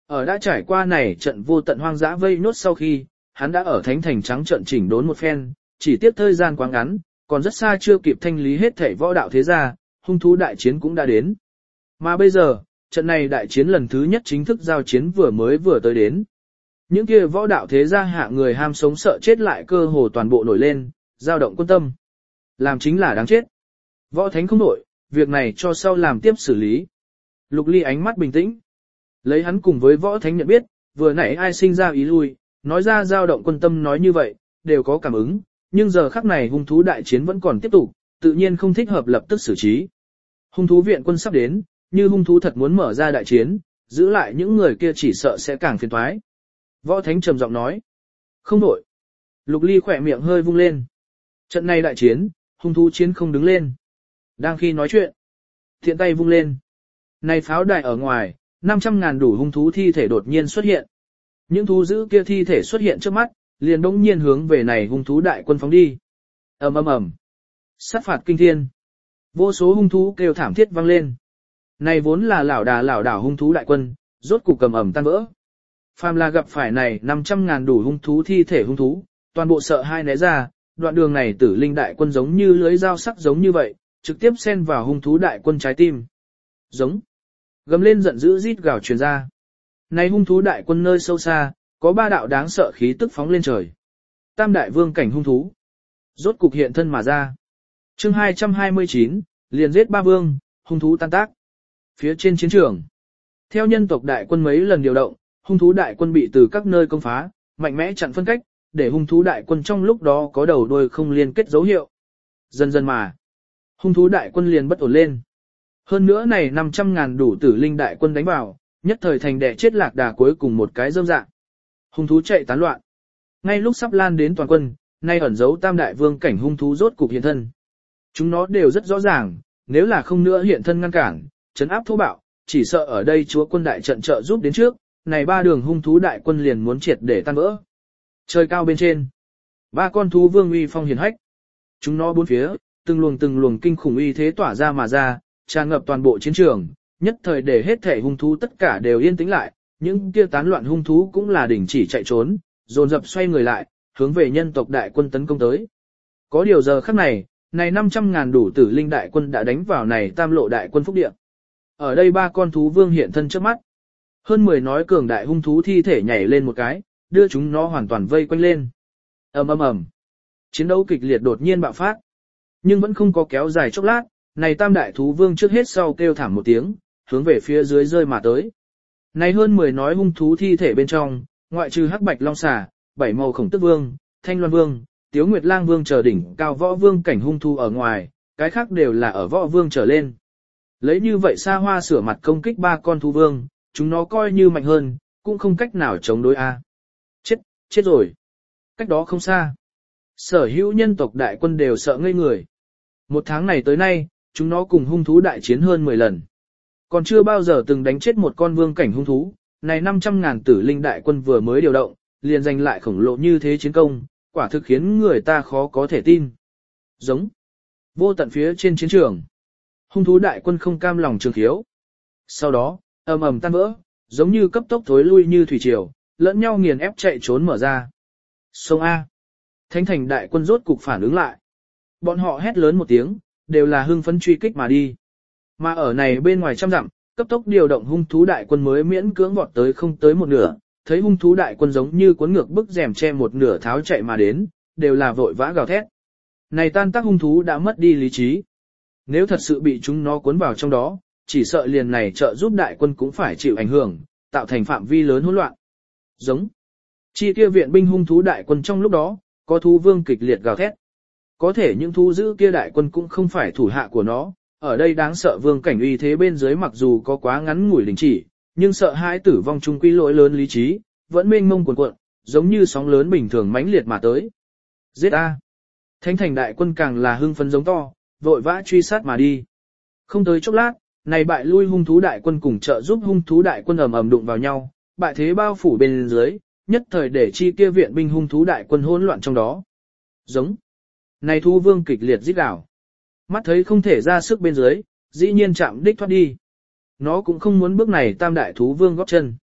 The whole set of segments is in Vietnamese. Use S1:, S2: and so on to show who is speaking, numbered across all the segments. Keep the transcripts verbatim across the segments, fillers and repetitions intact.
S1: Ở đã trải qua này trận vô tận hoang dã vây nốt sau khi, hắn đã ở thánh thành trắng trận chỉnh đốn một phen, chỉ tiếp thời gian quá ngắn, còn rất xa chưa kịp thanh lý hết thảy võ đạo thế gia, hung thú đại chiến cũng đã đến. Mà bây giờ, trận này đại chiến lần thứ nhất chính thức giao chiến vừa mới vừa tới đến. Những kia võ đạo thế gia hạ người ham sống sợ chết lại cơ hồ toàn bộ nổi lên, dao động quân tâm. Làm chính là đáng chết. Võ thánh không nổi, việc này cho sau làm tiếp xử lý. Lục Ly ánh mắt bình tĩnh. Lấy hắn cùng với võ thánh nhận biết, vừa nãy ai sinh ra ý lui, nói ra dao động quân tâm nói như vậy, đều có cảm ứng, nhưng giờ khắc này hung thú đại chiến vẫn còn tiếp tục, tự nhiên không thích hợp lập tức xử trí. Hung thú viện quân sắp đến, như hung thú thật muốn mở ra đại chiến, giữ lại những người kia chỉ sợ sẽ càng phiền toái. Võ thánh trầm giọng nói. Không đổi. Lục Ly khỏe miệng hơi vung lên. Trận này đại chiến, hung thú chiến không đứng lên. Đang khi nói chuyện, thiện tay vung lên. Này pháo đài ở ngoài, năm trăm ngàn đủ hung thú thi thể đột nhiên xuất hiện. Những thú dữ kia thi thể xuất hiện trước mắt, liền đống nhiên hướng về này hung thú đại quân phóng đi. ầm ầm ầm, sát phạt kinh thiên. Vô số hung thú kêu thảm thiết vang lên. Này vốn là lảo đà lảo đảo hung thú đại quân, rốt cục cầm ẩm tan vỡ. Phàm là gặp phải này năm trăm ngàn đủ hung thú thi thể hung thú, toàn bộ sợ hai né ra, đoạn đường này tử linh đại quân giống như lưới dao sắc giống như vậy, trực tiếp xen vào hung thú đại quân trái tim. Giống. Gầm lên giận dữ rít gào truyền ra. Này hung thú đại quân nơi sâu xa, có ba đạo đáng sợ khí tức phóng lên trời. Tam đại vương cảnh hung thú. Rốt cục hiện thân mà ra. Chương hai trăm hai mươi chín, liền giết ba vương, hung thú tan tác. Phía trên chiến trường. Theo nhân tộc đại quân mấy lần điều động, hung thú đại quân bị từ các nơi công phá, mạnh mẽ chặn phân cách, để hung thú đại quân trong lúc đó có đầu đuôi không liên kết dấu hiệu. Dần dần mà, hung thú đại quân liền bất ổn lên. Hơn nữa này năm trăm ngàn đủ tử linh đại quân đánh vào, nhất thời thành đẻ chết lạc đà cuối cùng một cái rơm dạng. Hung thú chạy tán loạn. Ngay lúc sắp lan đến toàn quân, nay ẩn giấu tam đại vương cảnh hung thú rốt cục hiện thân. Chúng nó đều rất rõ ràng, nếu là không nữa hiện thân ngăn cản, trấn áp thô bạo, chỉ sợ ở đây chúa quân đại trận trợ giúp đến trước, này ba đường hung thú đại quân liền muốn triệt để tan vỡ. Trời cao bên trên, ba con thú vương uy phong hiển hách. Chúng nó bốn phía, từng luồng từng luồng kinh khủng uy thế tỏa ra mà ra, tràn ngập toàn bộ chiến trường, nhất thời để hết thể hung thú tất cả đều yên tĩnh lại, những kia tán loạn hung thú cũng là đình chỉ chạy trốn, dồn dập xoay người lại, hướng về nhân tộc đại quân tấn công tới. Có điều giờ khắc này, này năm trăm ngàn đủ tử linh đại quân đã đánh vào này tam lộ đại quân phúc địa. Ở đây ba con thú vương hiện thân trước mắt. Hơn mười nói cường đại hung thú thi thể nhảy lên một cái, đưa chúng nó hoàn toàn vây quanh lên. ầm ầm ầm, chiến đấu kịch liệt đột nhiên bạo phát, nhưng vẫn không có kéo dài chốc lát. Này tam đại thú vương trước hết sau kêu thảm một tiếng, hướng về phía dưới rơi mà tới. Này hơn mười nói hung thú thi thể bên trong, ngoại trừ hắc bạch long xà, bảy màu khổng tức vương, thanh loan vương, tiếu nguyệt lang vương trở đỉnh cao võ vương cảnh hung thú ở ngoài, cái khác đều là ở võ vương trở lên. Lấy như vậy xa hoa sửa mặt công kích ba con thú vương, chúng nó coi như mạnh hơn, cũng không cách nào chống đối a. Chết, chết rồi. Cách đó không xa. Sở hữu nhân tộc đại quân đều sợ ngây người. Một tháng này tới nay, chúng nó cùng hung thú đại chiến hơn mười lần. Còn chưa bao giờ từng đánh chết một con vương cảnh hung thú, này năm trăm ngàn tử linh đại quân vừa mới điều động, liền giành lại khổng lồ như thế chiến công, quả thực khiến người ta khó có thể tin. Giống. Vô tận phía trên chiến trường. Hung thú đại quân không cam lòng trường khiếu. Sau đó, ầm ầm tan vỡ, giống như cấp tốc thối lui như thủy triều, lẫn nhau nghiền ép chạy trốn mở ra. Sông A. Thánh thành đại quân rốt cục phản ứng lại. Bọn họ hét lớn một tiếng, đều là hưng phấn truy kích mà đi. Mà ở này bên ngoài trăm dặm, cấp tốc điều động hung thú đại quân mới miễn cưỡng vọt tới không tới một nửa, thấy hung thú đại quân giống như cuốn ngược bức rèm che một nửa tháo chạy mà đến, đều là vội vã gào thét. Này tan tác hung thú đã mất đi lý trí. Nếu thật sự bị chúng nó cuốn vào trong đó, chỉ sợ liền này trợ giúp đại quân cũng phải chịu ảnh hưởng, tạo thành phạm vi lớn hỗn loạn. Giống. Chi kia viện binh hung thú đại quân trong lúc đó, có thú vương kịch liệt gào thét. Có thể những thú dữ kia đại quân cũng không phải thủ hạ của nó, ở đây đáng sợ vương cảnh uy thế bên dưới mặc dù có quá ngắn ngủi đình chỉ, nhưng sợ hãi tử vong chung quy lỗi lớn lý trí, vẫn mênh mông cuồn cuộn, giống như sóng lớn bình thường mãnh liệt mà tới. Giết A. Thánh thành đại quân càng là hưng phấn giống to, vội vã truy sát mà đi. Không tới chốc lát, này bại lui hung thú đại quân cùng trợ giúp hung thú đại quân ầm ầm đụng vào nhau, bại thế bao phủ bên dưới, nhất thời để chi kia viện binh hung thú đại quân hỗn loạn trong đó. Giống. Này thú vương kịch liệt rít gào. Mắt thấy không thể ra sức bên dưới, dĩ nhiên chạm đích thoát đi. Nó cũng không muốn bước này tam đại thú vương góp chân.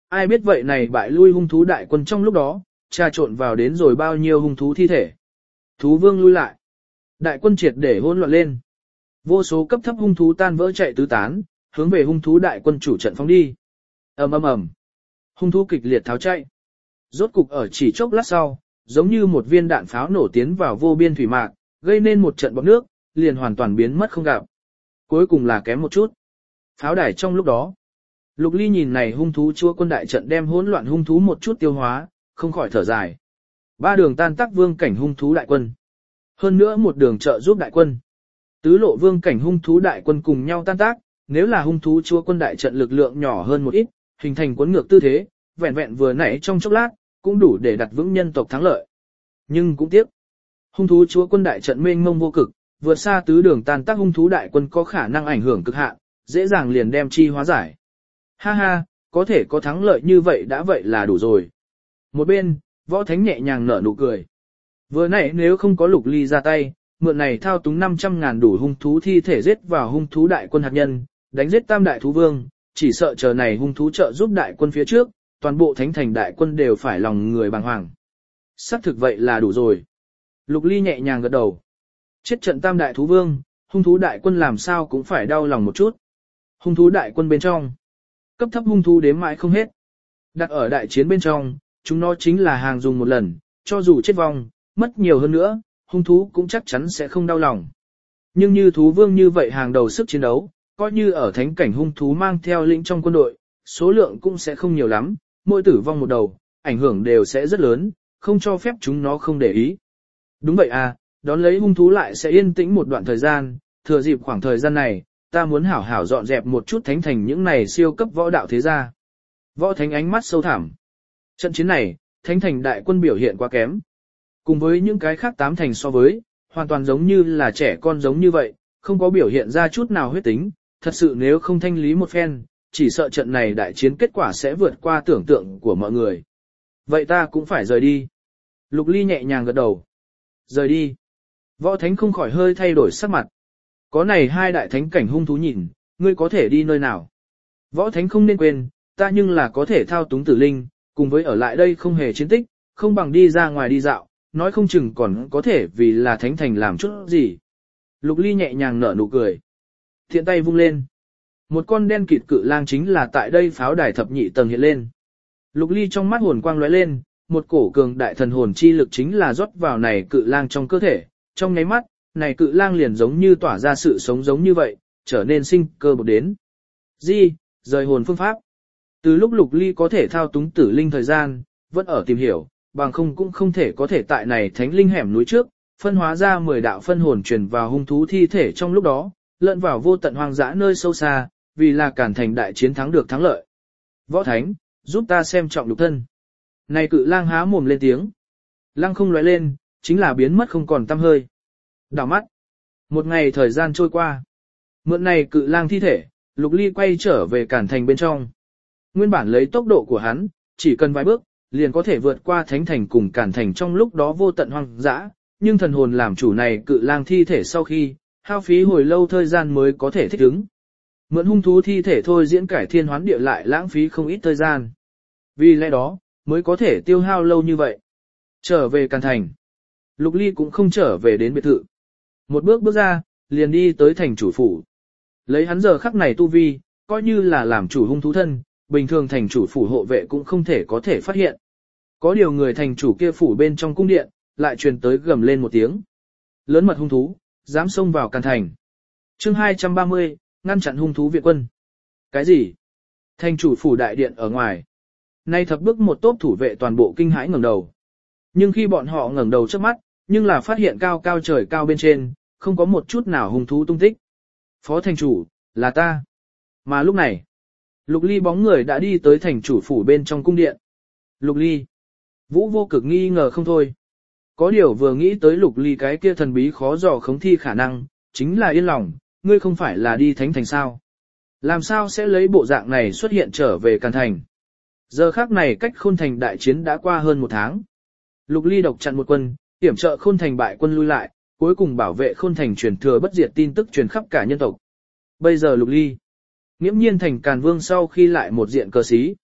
S1: ai biết vậy này bại lui hung thú đại quân trong lúc đó, trà trộn vào đến rồi bao nhiêu hung thú thi thể. Thú vương lui lại. Đại quân triệt để hỗn loạn lên. Vô số cấp thấp hung thú tan vỡ chạy tứ tán, hướng về hung thú đại quân chủ trận phóng đi. Ầm ầm ầm. Hung thú kịch liệt tháo chạy. Rốt cục ở chỉ chốc lát sau, giống như một viên đạn pháo nổ tiến vào vô biên thủy mạc, gây nên một trận bọt nước, liền hoàn toàn biến mất không gặp. Cuối cùng là kém một chút. Pháo đài trong lúc đó, Lục Ly nhìn này hung thú chúa quân đại trận đem hỗn loạn hung thú một chút tiêu hóa, không khỏi thở dài. Ba đường tan tác vương cảnh hung thú đại quân. Hơn nữa một đường trợ giúp đại quân. Tứ lộ vương cảnh hung thú đại quân cùng nhau tan tác, nếu là hung thú chúa quân đại trận lực lượng nhỏ hơn một ít, hình thành cuốn ngược tư thế, vẹn vẹn vừa nãy trong chốc lát, cũng đủ để đặt vững nhân tộc thắng lợi. Nhưng cũng tiếc, hung thú chúa quân đại trận mênh mông vô cực, vượt xa tứ đường tan tác hung thú đại quân có khả năng ảnh hưởng cực hạn, dễ dàng liền đem chi hóa giải. Ha ha, có thể có thắng lợi như vậy đã vậy là đủ rồi. Một bên, Võ Thánh nhẹ nhàng nở nụ cười. Vừa nãy nếu không có Lục Ly ra tay, mượn này thao túng năm trăm ngàn đủ hung thú thi thể giết vào hung thú đại quân hạt nhân, đánh giết tam đại thú vương, chỉ sợ chờ này hung thú trợ giúp đại quân phía trước, toàn bộ thánh thành đại quân đều phải lòng người bàng hoàng. Xác thực vậy là đủ rồi. Lục Ly nhẹ nhàng gật đầu. Chết trận tam đại thú vương, hung thú đại quân làm sao cũng phải đau lòng một chút. Hung thú đại quân bên trong, cấp thấp hung thú đếm mãi không hết. Đặt ở đại chiến bên trong, chúng nó chính là hàng dùng một lần, cho dù chết vong, mất nhiều hơn nữa, hung thú cũng chắc chắn sẽ không đau lòng. Nhưng như thú vương như vậy hàng đầu sức chiến đấu, coi như ở thánh cảnh hung thú mang theo lĩnh trong quân đội, số lượng cũng sẽ không nhiều lắm, mỗi tử vong một đầu, ảnh hưởng đều sẽ rất lớn, không cho phép chúng nó không để ý. Đúng vậy à, đón lấy hung thú lại sẽ yên tĩnh một đoạn thời gian, thừa dịp khoảng thời gian này, ta muốn hảo hảo dọn dẹp một chút thánh thành những này siêu cấp võ đạo thế gia. Võ Thánh ánh mắt sâu thẳm. Trận chiến này, thánh thành đại quân biểu hiện quá kém. Cùng với những cái khác tám thành so với, hoàn toàn giống như là trẻ con giống như vậy, không có biểu hiện ra chút nào huyết tính, thật sự nếu không thanh lý một phen, chỉ sợ trận này đại chiến kết quả sẽ vượt qua tưởng tượng của mọi người. Vậy ta cũng phải rời đi. Lục Ly nhẹ nhàng gật đầu. Rời đi. Võ Thánh không khỏi hơi thay đổi sắc mặt. Có này hai đại thánh cảnh hung thú nhìn, ngươi có thể đi nơi nào. Võ Thánh không nên quên, ta nhưng là có thể thao túng tử linh, cùng với ở lại đây không hề chiến tích, không bằng đi ra ngoài đi dạo, nói không chừng còn có thể vì là thánh thành làm chút gì. Lục Ly nhẹ nhàng nở nụ cười. Thiện tay vung lên. Một con đen kịt cự lang chính là tại đây pháo đài thập nhị tầng hiện lên. Lục Ly trong mắt hồn quang lóe lên, một cổ cường đại thần hồn chi lực chính là rót vào này cự lang trong cơ thể, trong nháy mắt, này cự lang liền giống như tỏa ra sự sống giống như vậy, trở nên sinh cơ bột đến. Di, rời hồn phương pháp. Từ lúc Lục Ly có thể thao túng tử linh thời gian, vẫn ở tìm hiểu, bằng không cũng không thể có thể tại này thánh linh hẻm núi trước, phân hóa ra mười đạo phân hồn truyền vào hung thú thi thể trong lúc đó, lẫn vào vô tận hoang dã nơi sâu xa, vì là cản thành đại chiến thắng được thắng lợi. Võ Thánh, giúp ta xem trọng lục thân. Này cự lang há mồm lên tiếng. Lăng không lóe lên, chính là biến mất không còn tăm hơi. Đảo mắt. Một ngày thời gian trôi qua. Mượn này cự lang thi thể, Lục Ly quay trở về cản thành bên trong. Nguyên bản lấy tốc độ của hắn, chỉ cần vài bước, liền có thể vượt qua thánh thành cùng cản thành trong lúc đó vô tận hoang dã, nhưng thần hồn làm chủ này cự lang thi thể sau khi, hao phí hồi lâu thời gian mới có thể thích ứng. Mượn hung thú thi thể thôi diễn cải thiên hoán địa lại lãng phí không ít thời gian. Vì lẽ đó, mới có thể tiêu hao lâu như vậy. Trở về cản thành. Lục Ly cũng không trở về đến biệt thự. Một bước bước ra, liền đi tới thành chủ phủ. Lấy hắn giờ khắc này tu vi, coi như là làm chủ hung thú thân, bình thường thành chủ phủ hộ vệ cũng không thể có thể phát hiện. Có điều người thành chủ kia phủ bên trong cung điện, lại truyền tới gầm lên một tiếng. Lớn mật hung thú, dám xông vào càn thành. Chương hai trăm ba mươi, ngăn chặn hung thú viện quân. Cái gì? Thành chủ phủ đại điện ở ngoài. Nay thập bước một tốp thủ vệ toàn bộ kinh hãi ngẩng đầu. Nhưng khi bọn họ ngẩng đầu trước mắt, nhưng là phát hiện cao cao trời cao bên trên, không có một chút nào hung thú tung tích. Phó thành chủ, là ta. Mà lúc này, Lục Ly bóng người đã đi tới thành chủ phủ bên trong cung điện. Lục Ly. Vũ vô cực nghi ngờ không thôi. Có điều vừa nghĩ tới Lục Ly cái kia thần bí khó dò khống thi khả năng, chính là yên lòng, ngươi không phải là đi thánh thành sao. Làm sao sẽ lấy bộ dạng này xuất hiện trở về Càn Thành. Giờ khác này cách Khôn Thành đại chiến đã qua hơn một tháng. Lục Ly độc chặn một quân, hiểm trợ Khôn Thành bại quân lui lại, cuối cùng bảo vệ Khôn Thành truyền thừa bất diệt tin tức truyền khắp cả nhân tộc. Bây giờ Lục Ly, nghiễm nhiên thành Càn Vương sau khi lại một diện cờ xí.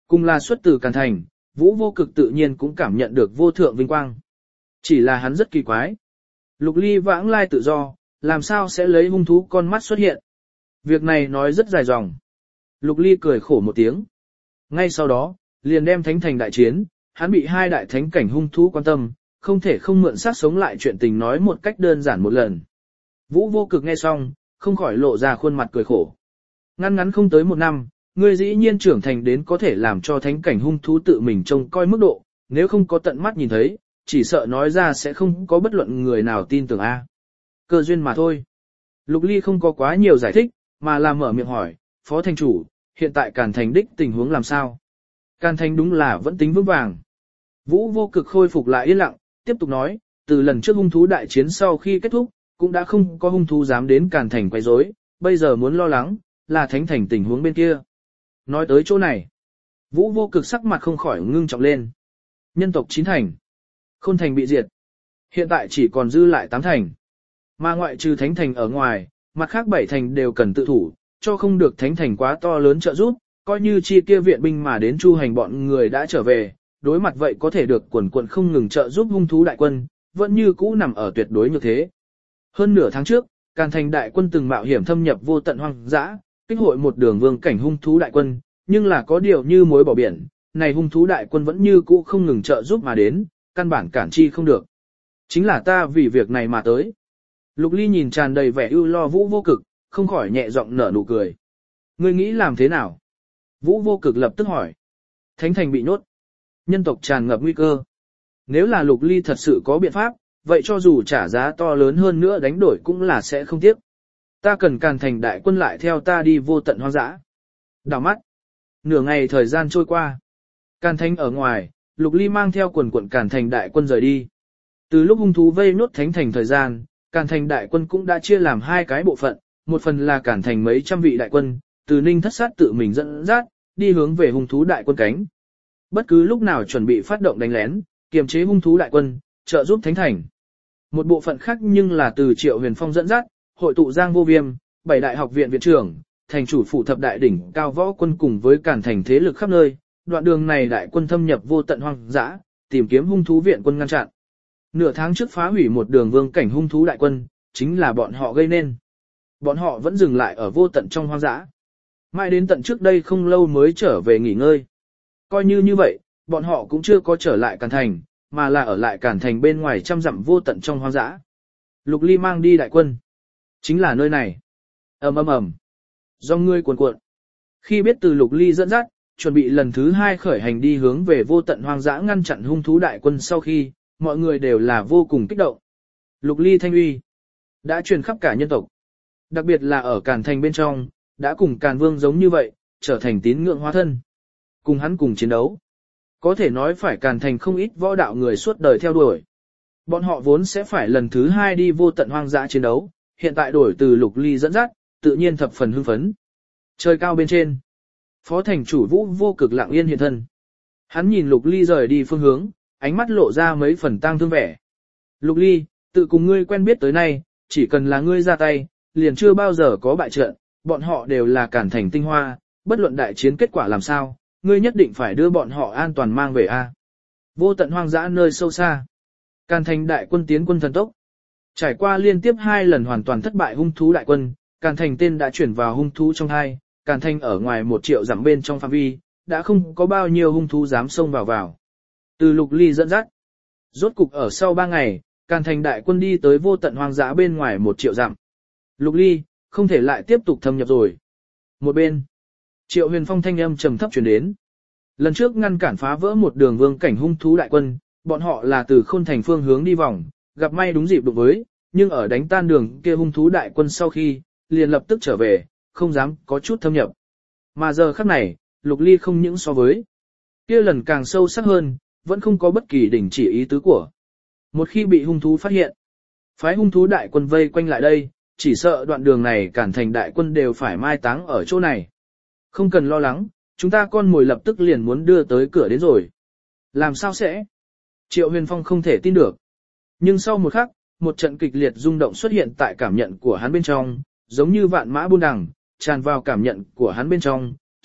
S1: Cùng là xuất từ Càn Thành, Vũ Vô Cực tự nhiên cũng cảm nhận được vô thượng vinh quang. Chỉ là hắn rất kỳ quái. Lục Ly vãng lai tự do, làm sao sẽ lấy hung thú con mắt xuất hiện? Việc này nói rất dài dòng. Lục Ly cười khổ một tiếng. Ngay sau đó, liền đem thánh thành đại chiến, hắn bị hai đại thánh cảnh hung thú quan tâm, không thể không mượn xác sống lại chuyện tình nói một cách đơn giản một lần. Vũ Vô Cực nghe xong, không khỏi lộ ra khuôn mặt cười khổ. Ngắn ngắn không tới một năm, ngươi dĩ nhiên trưởng thành đến có thể làm cho thánh cảnh hung thú tự mình trông coi mức độ, nếu không có tận mắt nhìn thấy, chỉ sợ nói ra sẽ không có bất luận người nào tin tưởng a. Cơ duyên mà thôi. Lục Ly không có quá nhiều giải thích, mà là mở miệng hỏi, Phó Thành Chủ, hiện tại Càn Thành đích tình huống làm sao? Càn Thành đúng là vẫn tính vững vàng. Vũ Vô Cực khôi phục lại yên lặng, tiếp tục nói, từ lần trước hung thú đại chiến sau khi kết thúc, cũng đã không có hung thú dám đến Càn Thành quấy rối, bây giờ muốn lo lắng, là Thánh Thành tình huống bên kia. Nói tới chỗ này, Vũ Vô Cực sắc mặt không khỏi ngưng trọng lên. Nhân tộc chín thành, Khôn Thành bị diệt, hiện tại chỉ còn dư lại tám thành. Mà ngoại trừ Thánh Thành ở ngoài, mặt khác bảy thành đều cần tự thủ, cho không được Thánh Thành quá to lớn trợ giúp, coi như chi kia viện binh mà đến chu hành bọn người đã trở về, đối mặt vậy có thể được quần quần không ngừng trợ giúp hung thú đại quân, vẫn như cũ nằm ở tuyệt đối như thế. Hơn nửa tháng trước, Càn Thành đại quân từng mạo hiểm thâm nhập vô tận hoang dã, kích hội một đường vương cảnh hung thú đại quân, nhưng là có điều như muối bỏ biển, này hung thú đại quân vẫn như cũ không ngừng trợ giúp mà đến, căn bản cản chi không được. Chính là ta vì việc này mà tới. Lục Ly nhìn tràn đầy vẻ ưu lo Vũ Vô Cực, không khỏi nhẹ giọng nở nụ cười. Ngươi nghĩ làm thế nào? Vũ Vô Cực lập tức hỏi. Thánh Thành bị nhốt, nhân tộc tràn ngập nguy cơ. Nếu là Lục Ly thật sự có biện pháp, vậy cho dù trả giá to lớn hơn nữa đánh đổi cũng là sẽ không tiếc. Ta cần Càn Thành đại quân lại theo ta đi vô tận hoang dã. Đảo mắt. Nửa ngày thời gian trôi qua. Càn Thành ở ngoài, Lục Ly mang theo quần quận Càn Thành đại quân rời đi. Từ lúc hung thú vây nốt Thánh Thành thời gian, Càn Thành đại quân cũng đã chia làm hai cái bộ phận, một phần là Càn Thành mấy trăm vị đại quân, từ Ninh Thất Sát tự mình dẫn dắt, đi hướng về hung thú đại quân cánh. Bất cứ lúc nào chuẩn bị phát động đánh lén, kiềm chế hung thú đại quân, trợ giúp Thánh Thành. Một bộ phận khác nhưng là từ Triệu Huyền Phong dẫn dắt, hội tụ Giang Vô Viêm, bảy đại học viện viện trưởng, thành chủ phủ thập đại đỉnh cao võ quân cùng với Càn Thành thế lực khắp nơi, đoạn đường này đại quân thâm nhập vô tận hoang dã, tìm kiếm hung thú viện quân ngăn chặn. Nửa tháng trước phá hủy một đường vương cảnh hung thú đại quân, chính là bọn họ gây nên. Bọn họ vẫn dừng lại ở vô tận trong hoang dã. Mãi đến tận trước đây không lâu mới trở về nghỉ ngơi. Coi như như vậy, bọn họ cũng chưa có trở lại Càn Thành, mà là ở lại Càn Thành bên ngoài trăm dặm vô tận trong hoang dã. Lục Ly mang đi đại quân. Chính là nơi này. ầm ầm ầm, do ngươi cuồn cuộn. Khi biết từ Lục Ly dẫn dắt, chuẩn bị lần thứ hai khởi hành đi hướng về vô tận hoang dã ngăn chặn hung thú đại quân sau khi, mọi người đều là vô cùng kích động. Lục Ly thanh uy đã truyền khắp cả nhân tộc. Đặc biệt là ở Càn Thành bên trong, đã cùng Càn Vương giống như vậy, trở thành tín ngưỡng hóa thân. Cùng hắn cùng chiến đấu. Có thể nói phải Càn Thành không ít võ đạo người suốt đời theo đuổi. Bọn họ vốn sẽ phải lần thứ hai đi vô tận hoang dã chiến đấu, hiện tại đổi từ Lục Ly dẫn dắt, tự nhiên thập phần hưng phấn. Trời cao bên trên, Phó Thành chủ Vũ Vô Cực lặng yên hiện thân. Hắn nhìn Lục Ly rời đi phương hướng, ánh mắt lộ ra mấy phần tang thương vẻ. Lục Ly, tự cùng ngươi quen biết tới nay, chỉ cần là ngươi ra tay, liền chưa bao giờ có bại trận, bọn họ đều là Càn Thành tinh hoa, bất luận đại chiến kết quả làm sao, ngươi nhất định phải đưa bọn họ an toàn mang về a. Vô tận hoang dã nơi sâu xa, Càn Thành đại quân tiến quân thần tốc. Trải qua liên tiếp hai lần hoàn toàn thất bại hung thú đại quân, Càn Thành tên đã chuyển vào hung thú trong hai, Càn Thành ở ngoài một triệu dặm bên trong phạm vi, đã không có bao nhiêu hung thú dám xông vào vào. Từ Lục Ly dẫn dắt, rốt cục ở sau ba ngày, Càn Thành đại quân đi tới vô tận hoang dã bên ngoài một triệu dặm. Lục Ly, không thể lại tiếp tục thâm nhập rồi. Một bên, Triệu Huyền Phong thanh âm trầm thấp truyền đến. Lần trước ngăn cản phá vỡ một đường vương cảnh hung thú đại quân, bọn họ là từ Khôn Thành phương hướng đi vòng, gặp may đúng dịp đụng với, nhưng ở đánh tan đường kia hung thú đại quân sau khi, liền lập tức trở về, không dám có chút thâm nhập. Mà giờ khắc này, Lục Ly không những so với kia lần càng sâu sắc hơn, vẫn không có bất kỳ đình chỉ ý tứ của. Một khi bị hung thú phát hiện, phái hung thú đại quân vây quanh lại đây, chỉ sợ đoạn đường này Càn Thành đại quân đều phải mai táng ở chỗ này. Không cần lo lắng, chúng ta con mồi lập tức liền muốn đưa tới cửa đến rồi. Làm sao sẽ? Triệu Huyền Phong không thể tin được. Nhưng sau một khắc, một trận kịch liệt rung động xuất hiện tại cảm nhận của hắn bên trong, giống như vạn mã buôn đằng, tràn vào cảm nhận của hắn bên trong,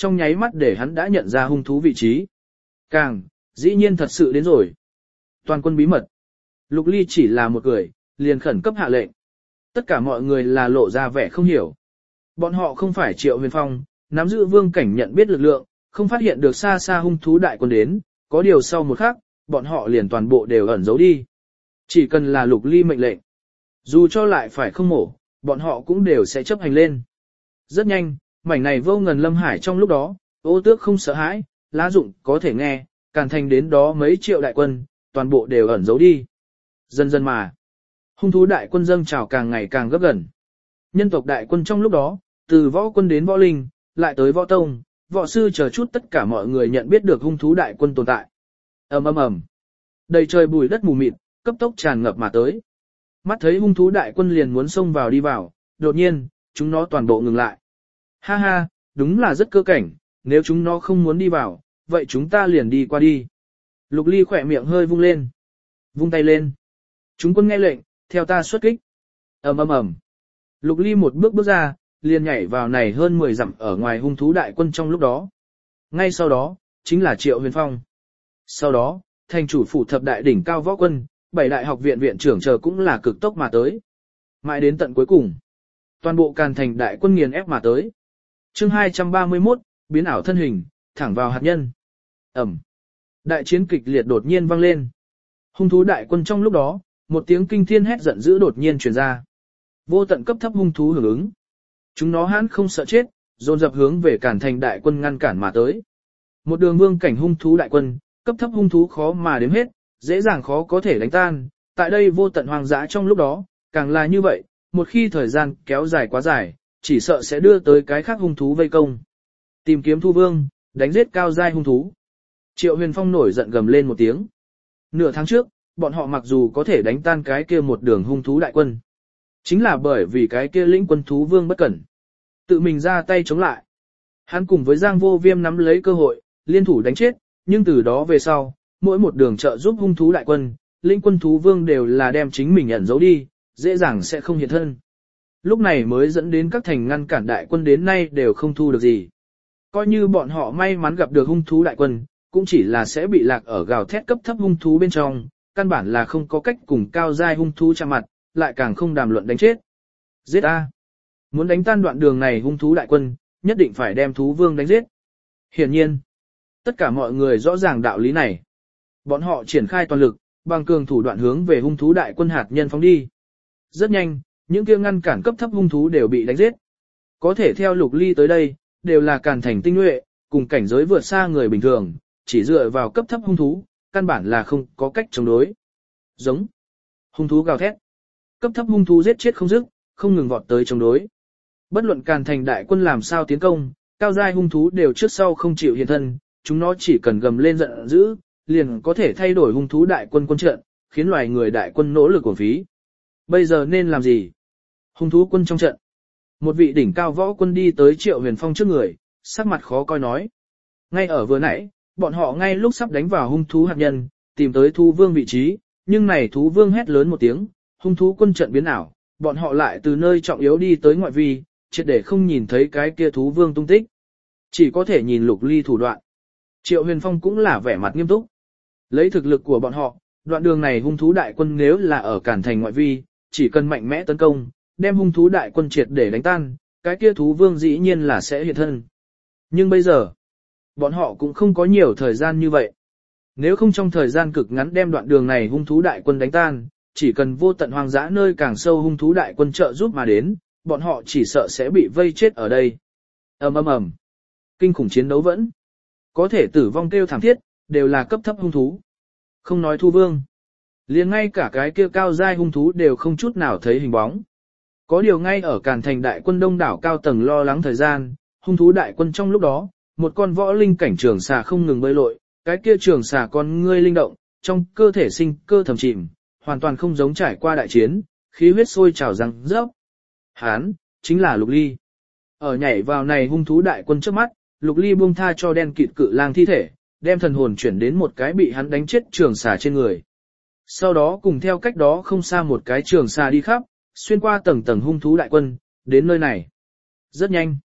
S1: trong nháy mắt để hắn đã nhận ra hung thú vị trí. Càng, dĩ nhiên thật sự đến rồi. Toàn quân bí mật. Lục Ly chỉ là một người, liền khẩn cấp hạ lệnh. Tất cả mọi người là lộ ra vẻ không hiểu. Bọn họ không phải Triệu Huyền Phong, nắm giữ vương cảnh nhận biết lực lượng, không phát hiện được xa xa hung thú đại quân đến, có điều sau một khắc, bọn họ liền toàn bộ đều ẩn giấu đi. Chỉ cần là Lục Ly mệnh lệnh. Dù cho lại phải không mổ, bọn họ cũng đều sẽ chấp hành lên. Rất nhanh, mảnh này vô ngần lâm hải trong lúc đó, ô tước không sợ hãi, lá dụng có thể nghe, càn thành đến đó mấy triệu đại quân, toàn bộ đều ẩn giấu đi. Dần dần mà, hung thú đại quân dâng trào càng ngày càng gấp gần. Nhân tộc đại quân trong lúc đó, từ võ quân đến võ linh, lại tới võ tông, võ sư chờ chút tất cả mọi người nhận biết được hung thú đại quân tồn tại. Ầm ầm ầm, đầy trời bụi đất mù mịt, cấp tốc tràn ngập mà tới. Mắt thấy hung thú đại quân liền muốn xông vào đi vào, đột nhiên, chúng nó toàn bộ ngừng lại. Ha ha, đúng là rất cơ cảnh, nếu chúng nó không muốn đi vào, vậy chúng ta liền đi qua đi. Lục Ly khỏe miệng hơi vung lên. Vung tay lên. Chúng quân nghe lệnh, theo ta xuất kích. Ầm ầm ầm. Lục Ly một bước bước ra, liền nhảy vào này hơn mười dặm ở ngoài hung thú đại quân trong lúc đó. Ngay sau đó, chính là Triệu Huyền Phong. Sau đó, thành chủ phủ thập đại đỉnh cao võ quân, bảy đại học viện viện trưởng chờ cũng là cực tốc mà tới. Mãi đến tận cuối cùng, toàn bộ càn thành đại quân nghiền ép mà tới. Chương hai trăm ba mươi mốt, biến ảo thân hình, thẳng vào hạt nhân. Ẩm. Đại chiến kịch liệt đột nhiên vang lên. Hung thú đại quân trong lúc đó, một tiếng kinh thiên hét giận dữ đột nhiên truyền ra. Vô tận cấp thấp hung thú hưởng ứng. Chúng nó hãn không sợ chết, dồn dập hướng về cản thành đại quân ngăn cản mà tới. Một đường vương cảnh hung thú đại quân, cấp thấp hung thú khó mà đếm hết, dễ dàng khó có thể đánh tan. Tại đây vô tận hoang dã trong lúc đó, càng là như vậy, một khi thời gian kéo dài quá dài, chỉ sợ sẽ đưa tới cái khác hung thú vây công. Tìm kiếm thu vương, đánh giết cao giai hung thú. Triệu Huyền Phong nổi giận gầm lên một tiếng. Nửa tháng trước, bọn họ mặc dù có thể đánh tan cái kia một đường hung thú đại quân. Chính là bởi vì cái kia lĩnh quân thú vương bất cẩn. Tự mình ra tay chống lại. Hắn cùng với Giang Vô Viêm nắm lấy cơ hội, liên thủ đánh chết, nhưng từ đó về sau, mỗi một đường trợ giúp hung thú đại quân, lĩnh quân thú vương đều là đem chính mình ẩn giấu đi, dễ dàng sẽ không hiện thân. Lúc này mới dẫn đến các thành ngăn cản đại quân đến nay đều không thu được gì. Coi như bọn họ may mắn gặp được hung thú đại quân, cũng chỉ là sẽ bị lạc ở gào thét cấp thấp hung thú bên trong, căn bản là không có cách cùng cao giai hung thú chạm mặt, lại càng không đàm luận đánh chết. Giết A. Muốn đánh tan đoạn đường này hung thú đại quân, nhất định phải đem thú vương đánh giết. Hiển nhiên, tất cả mọi người rõ ràng đạo lý này. Bọn họ triển khai toàn lực, bằng cường thủ đoạn hướng về hung thú đại quân hạt nhân phóng đi. Rất nhanh, những kia ngăn cản cấp thấp hung thú đều bị đánh giết. Có thể theo Lục Ly tới đây, đều là càn thành tinh nhuệ, cùng cảnh giới vượt xa người bình thường, chỉ dựa vào cấp thấp hung thú, căn bản là không có cách chống đối. Giống. Hung thú gào thét. Cấp thấp hung thú giết chết không dứt, không ngừng vọt tới chống đối. Bất luận càn thành đại quân làm sao tiến công, cao giai hung thú đều trước sau không chịu hiện thân, chúng nó chỉ cần gầm lên giận dữ, liền có thể thay đổi hung thú đại quân quân trận, khiến loài người đại quân nỗ lực uổng phí. Bây giờ nên làm gì? Hung thú quân trong trận. Một vị đỉnh cao võ quân đi tới Triệu Huyền Phong trước người, sắc mặt khó coi nói. Ngay ở vừa nãy, bọn họ ngay lúc sắp đánh vào hung thú hạt nhân, tìm tới thú vương vị trí, nhưng này thú vương hét lớn một tiếng, hung thú quân trận biến ảo, bọn họ lại từ nơi trọng yếu đi tới ngoại vi, triệt để không nhìn thấy cái kia thú vương tung tích. Chỉ có thể nhìn Lục Ly thủ đoạn. Triệu Huyền Phong cũng là vẻ mặt nghiêm túc. Lấy thực lực của bọn họ, đoạn đường này hung thú đại quân nếu là ở cản thành ngoại vi, chỉ cần mạnh mẽ tấn công, đem hung thú đại quân triệt để đánh tan, cái kia thú vương dĩ nhiên là sẽ hiện thân. Nhưng bây giờ, bọn họ cũng không có nhiều thời gian như vậy. Nếu không trong thời gian cực ngắn đem đoạn đường này hung thú đại quân đánh tan, chỉ cần vô tận hoang dã nơi càng sâu hung thú đại quân trợ giúp mà đến, bọn họ chỉ sợ sẽ bị vây chết ở đây. Ầm ầm ầm. Kinh khủng chiến đấu vẫn có thể tử vong kêu thảm thiết, đều là cấp thấp hung thú. Không nói thu vương, liền ngay cả cái kia cao giai hung thú đều không chút nào thấy hình bóng. Có điều ngay ở càn thành đại quân đông đảo cao tầng lo lắng thời gian, hung thú đại quân trong lúc đó, một con võ linh cảnh trường xà không ngừng bơi lội, cái kia trường xà con ngươi linh động, trong cơ thể sinh cơ thầm chìm, hoàn toàn không giống trải qua đại chiến, khí huyết sôi trào răng rớp. Hán, chính là Lục Ly. Ở nhảy vào này hung thú đại quân trước mắt, Lục Ly buông tha cho đen kịt cự lang thi thể, đem thần hồn chuyển đến một cái bị hắn đánh chết trường xà trên người. Sau đó cùng theo cách đó không xa một cái trường xà đi khắp, xuyên qua tầng tầng hung thú đại quân, đến nơi này. Rất nhanh.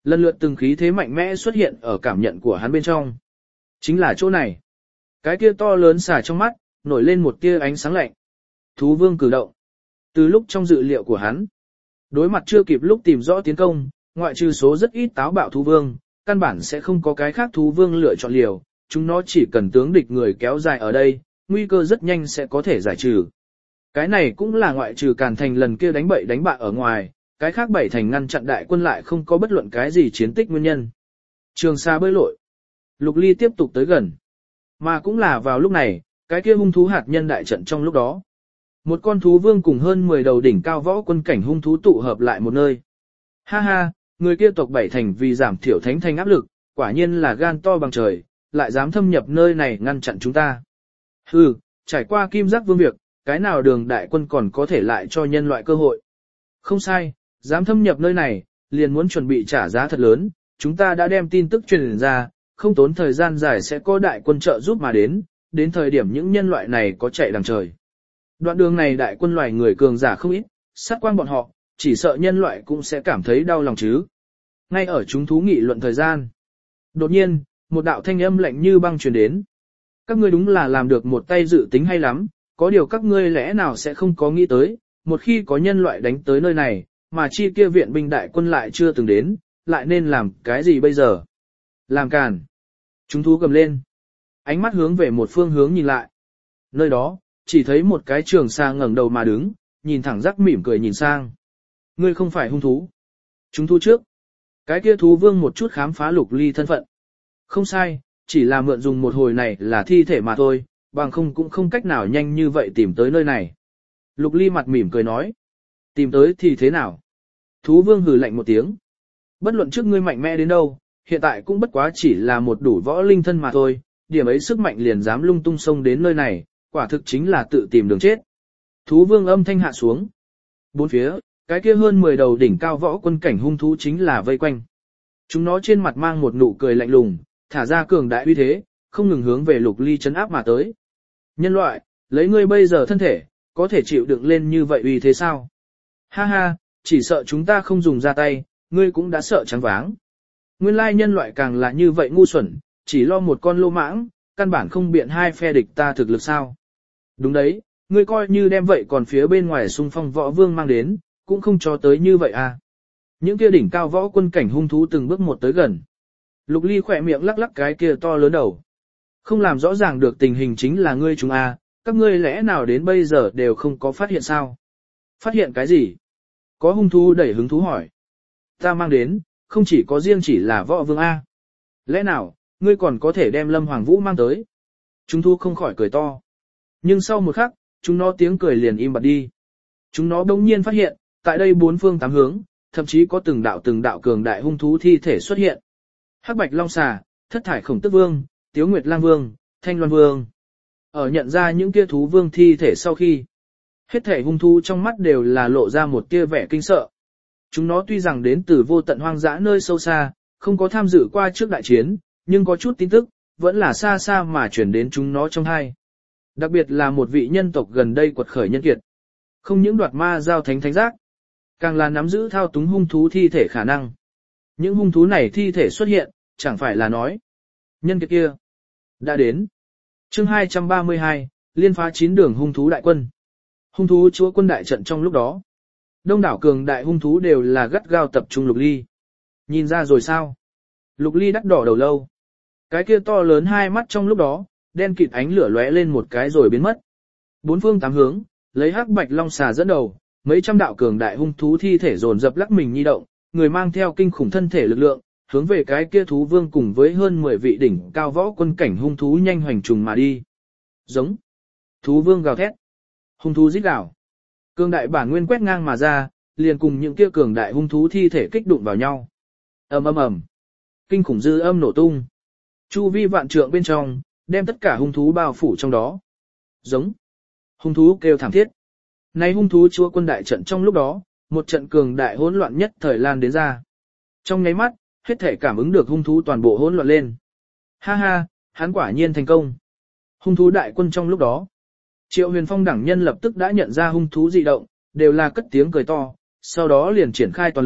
S1: Lần lượt từng khí thế mạnh mẽ xuất hiện ở cảm nhận của hắn bên trong. Chính là chỗ này. Cái kia to lớn xà trong mắt, nổi lên một tia ánh sáng lạnh. Thú vương cử động. Từ lúc trong dự liệu của hắn, đối mặt chưa kịp lúc tìm rõ tiến công, ngoại trừ số rất ít táo bạo thú vương, căn bản sẽ không có cái khác thú vương lựa chọn liều, chúng nó chỉ cần tướng địch người kéo dài ở đây, nguy cơ rất nhanh sẽ có thể giải trừ. Cái này cũng là ngoại trừ Càn Thành lần kia đánh bậy đánh bạ ở ngoài, cái khác bảy thành ngăn chặn đại quân lại không có bất luận cái gì chiến tích nguyên nhân. Trường Sa bơi lội. Lục Ly tiếp tục tới gần. Mà cũng là vào lúc này, cái kia hung thú hạt nhân đại trận trong lúc đó. Một con thú vương cùng hơn mười đầu đỉnh cao võ quân cảnh hung thú tụ hợp lại một nơi. Ha ha, người kia tộc bảy thành vì giảm thiểu thánh thành áp lực, quả nhiên là gan to bằng trời, lại dám thâm nhập nơi này ngăn chặn chúng ta. Hừ, trải qua kim giác vương việc, cái nào đường đại quân còn có thể lại cho nhân loại cơ hội. Không sai, dám thâm nhập nơi này, liền muốn chuẩn bị trả giá thật lớn, chúng ta đã đem tin tức truyền ra, không tốn thời gian dài sẽ có đại quân trợ giúp mà đến, đến thời điểm những nhân loại này có chạy đằng trời. Đoạn đường này đại quân loài người cường giả không ít, sát quang bọn họ, chỉ sợ nhân loại cũng sẽ cảm thấy đau lòng chứ. Ngay ở chúng thú nghị luận thời gian. Đột nhiên, một đạo thanh âm lạnh như băng truyền đến. Các ngươi đúng là làm được một tay dự tính hay lắm, có điều các ngươi lẽ nào sẽ không có nghĩ tới, một khi có nhân loại đánh tới nơi này, mà chi kia viện binh đại quân lại chưa từng đến, lại nên làm cái gì bây giờ? Làm càn. Chúng thú gầm lên. Ánh mắt hướng về một phương hướng nhìn lại. Nơi đó, chỉ thấy một cái trường sa ngẩng đầu mà đứng, nhìn thẳng rắc mỉm cười nhìn sang. Ngươi không phải hung thú. Chúng thú trước. Cái kia thú vương một chút khám phá Lục Ly thân phận. Không sai, chỉ là mượn dùng một hồi này là thi thể mà thôi, bằng không cũng không cách nào nhanh như vậy tìm tới nơi này. Lục Ly mặt mỉm cười nói. Tìm tới thì thế nào? Thú vương hừ lạnh một tiếng. Bất luận trước ngươi mạnh mẽ đến đâu, hiện tại cũng bất quá chỉ là một đủ võ linh thân mà thôi, điểm ấy sức mạnh liền dám lung tung xông đến nơi này, quả thực chính là tự tìm đường chết. Thú vương âm thanh hạ xuống. Bốn phía, cái kia hơn mười đầu đỉnh cao võ quân cảnh hung thú chính là vây quanh. Chúng nó trên mặt mang một nụ cười lạnh lùng, thả ra cường đại uy thế, không ngừng hướng về Lục Ly chấn áp mà tới. Nhân loại, lấy ngươi bây giờ thân thể, có thể chịu đựng lên như vậy uy thế sao? Ha ha, chỉ sợ chúng ta không dùng ra tay, ngươi cũng đã sợ trắng váng. Nguyên lai nhân loại càng là như vậy ngu xuẩn, chỉ lo một con lô mãng, căn bản không biện hai phe địch ta thực lực sao. Đúng đấy, ngươi coi như đem vậy còn phía bên ngoài xung phong võ vương mang đến, cũng không cho tới như vậy à. Những kia đỉnh cao võ quân cảnh hung thú từng bước một tới gần. Lục Ly khỏe miệng lắc lắc cái kia to lớn đầu. Không làm rõ ràng được tình hình chính là ngươi chúng à, các ngươi lẽ nào đến bây giờ đều không có phát hiện sao? Phát hiện cái gì? Có hung thú đẩy hứng thú hỏi. Ta mang đến, không chỉ có riêng chỉ là võ vương A. Lẽ nào, ngươi còn có thể đem Lâm Hoàng Vũ mang tới? Chúng thú không khỏi cười to. Nhưng sau một khắc, chúng nó tiếng cười liền im bặt đi. Chúng nó đống nhiên phát hiện, tại đây bốn phương tám hướng, thậm chí có từng đạo từng đạo cường đại hung thú thi thể xuất hiện. Hắc Bạch Long Xà, Thất Thải Khổng Tước Vương, Tiếu Nguyệt Lang Vương, Thanh Loan Vương. Ở nhận ra những kia thú vương thi thể sau khi, hết thể hung thú trong mắt đều là lộ ra một tia vẻ kinh sợ. Chúng nó tuy rằng đến từ vô tận hoang dã nơi sâu xa, không có tham dự qua trước đại chiến, nhưng có chút tin tức, vẫn là xa xa mà chuyển đến chúng nó trong hai. Đặc biệt là một vị nhân tộc gần đây quật khởi nhân kiệt. Không những đoạt ma giao thánh thánh giác, càng là nắm giữ thao túng hung thú thi thể khả năng. Những hung thú này thi thể xuất hiện, chẳng phải là nói. Nhân kiệt kia đã đến. Chương hai trăm ba mươi hai, liên phá chín đường hung thú đại quân. Hung thú chúa quân đại trận trong lúc đó. Đông đảo cường đại hung thú đều là gắt gao tập trung Lục Ly. Nhìn ra rồi sao? Lục Ly đắt đỏ đầu lâu. Cái kia to lớn hai mắt trong lúc đó, đen kịt ánh lửa lóe lên một cái rồi biến mất. Bốn phương tám hướng, lấy Hắc Bạch Long Xà dẫn đầu, mấy trăm đạo cường đại hung thú thi thể dồn dập lắc mình nhi động, người mang theo kinh khủng thân thể lực lượng, hướng về cái kia thú vương cùng với hơn mười vị đỉnh cao võ quân cảnh hung thú nhanh hoành trùng mà đi. Giống. Thú vương gào thét. Hung thú rít gào. Cường đại bản nguyên quét ngang mà ra, liền cùng những kia cường đại hung thú thi thể kích đụng vào nhau. Ầm ầm ầm. Kinh khủng dư âm nổ tung. Chu vi vạn trượng bên trong, đem tất cả hung thú bao phủ trong đó. Giống. Hung thú kêu thảm thiết. Nay hung thú chúa quân đại trận trong lúc đó, một trận cường đại hỗn loạn nhất thời lan đến ra. Trong nháy mắt, hết thể cảm ứng được hung thú toàn bộ hỗn loạn lên. Ha ha, hắn quả nhiên thành công. Hung thú đại quân trong lúc đó. Triệu Huyền Phong đẳng nhân lập tức đã nhận ra hung thú dị động, đều là cất tiếng cười to, sau đó liền triển khai toàn lực,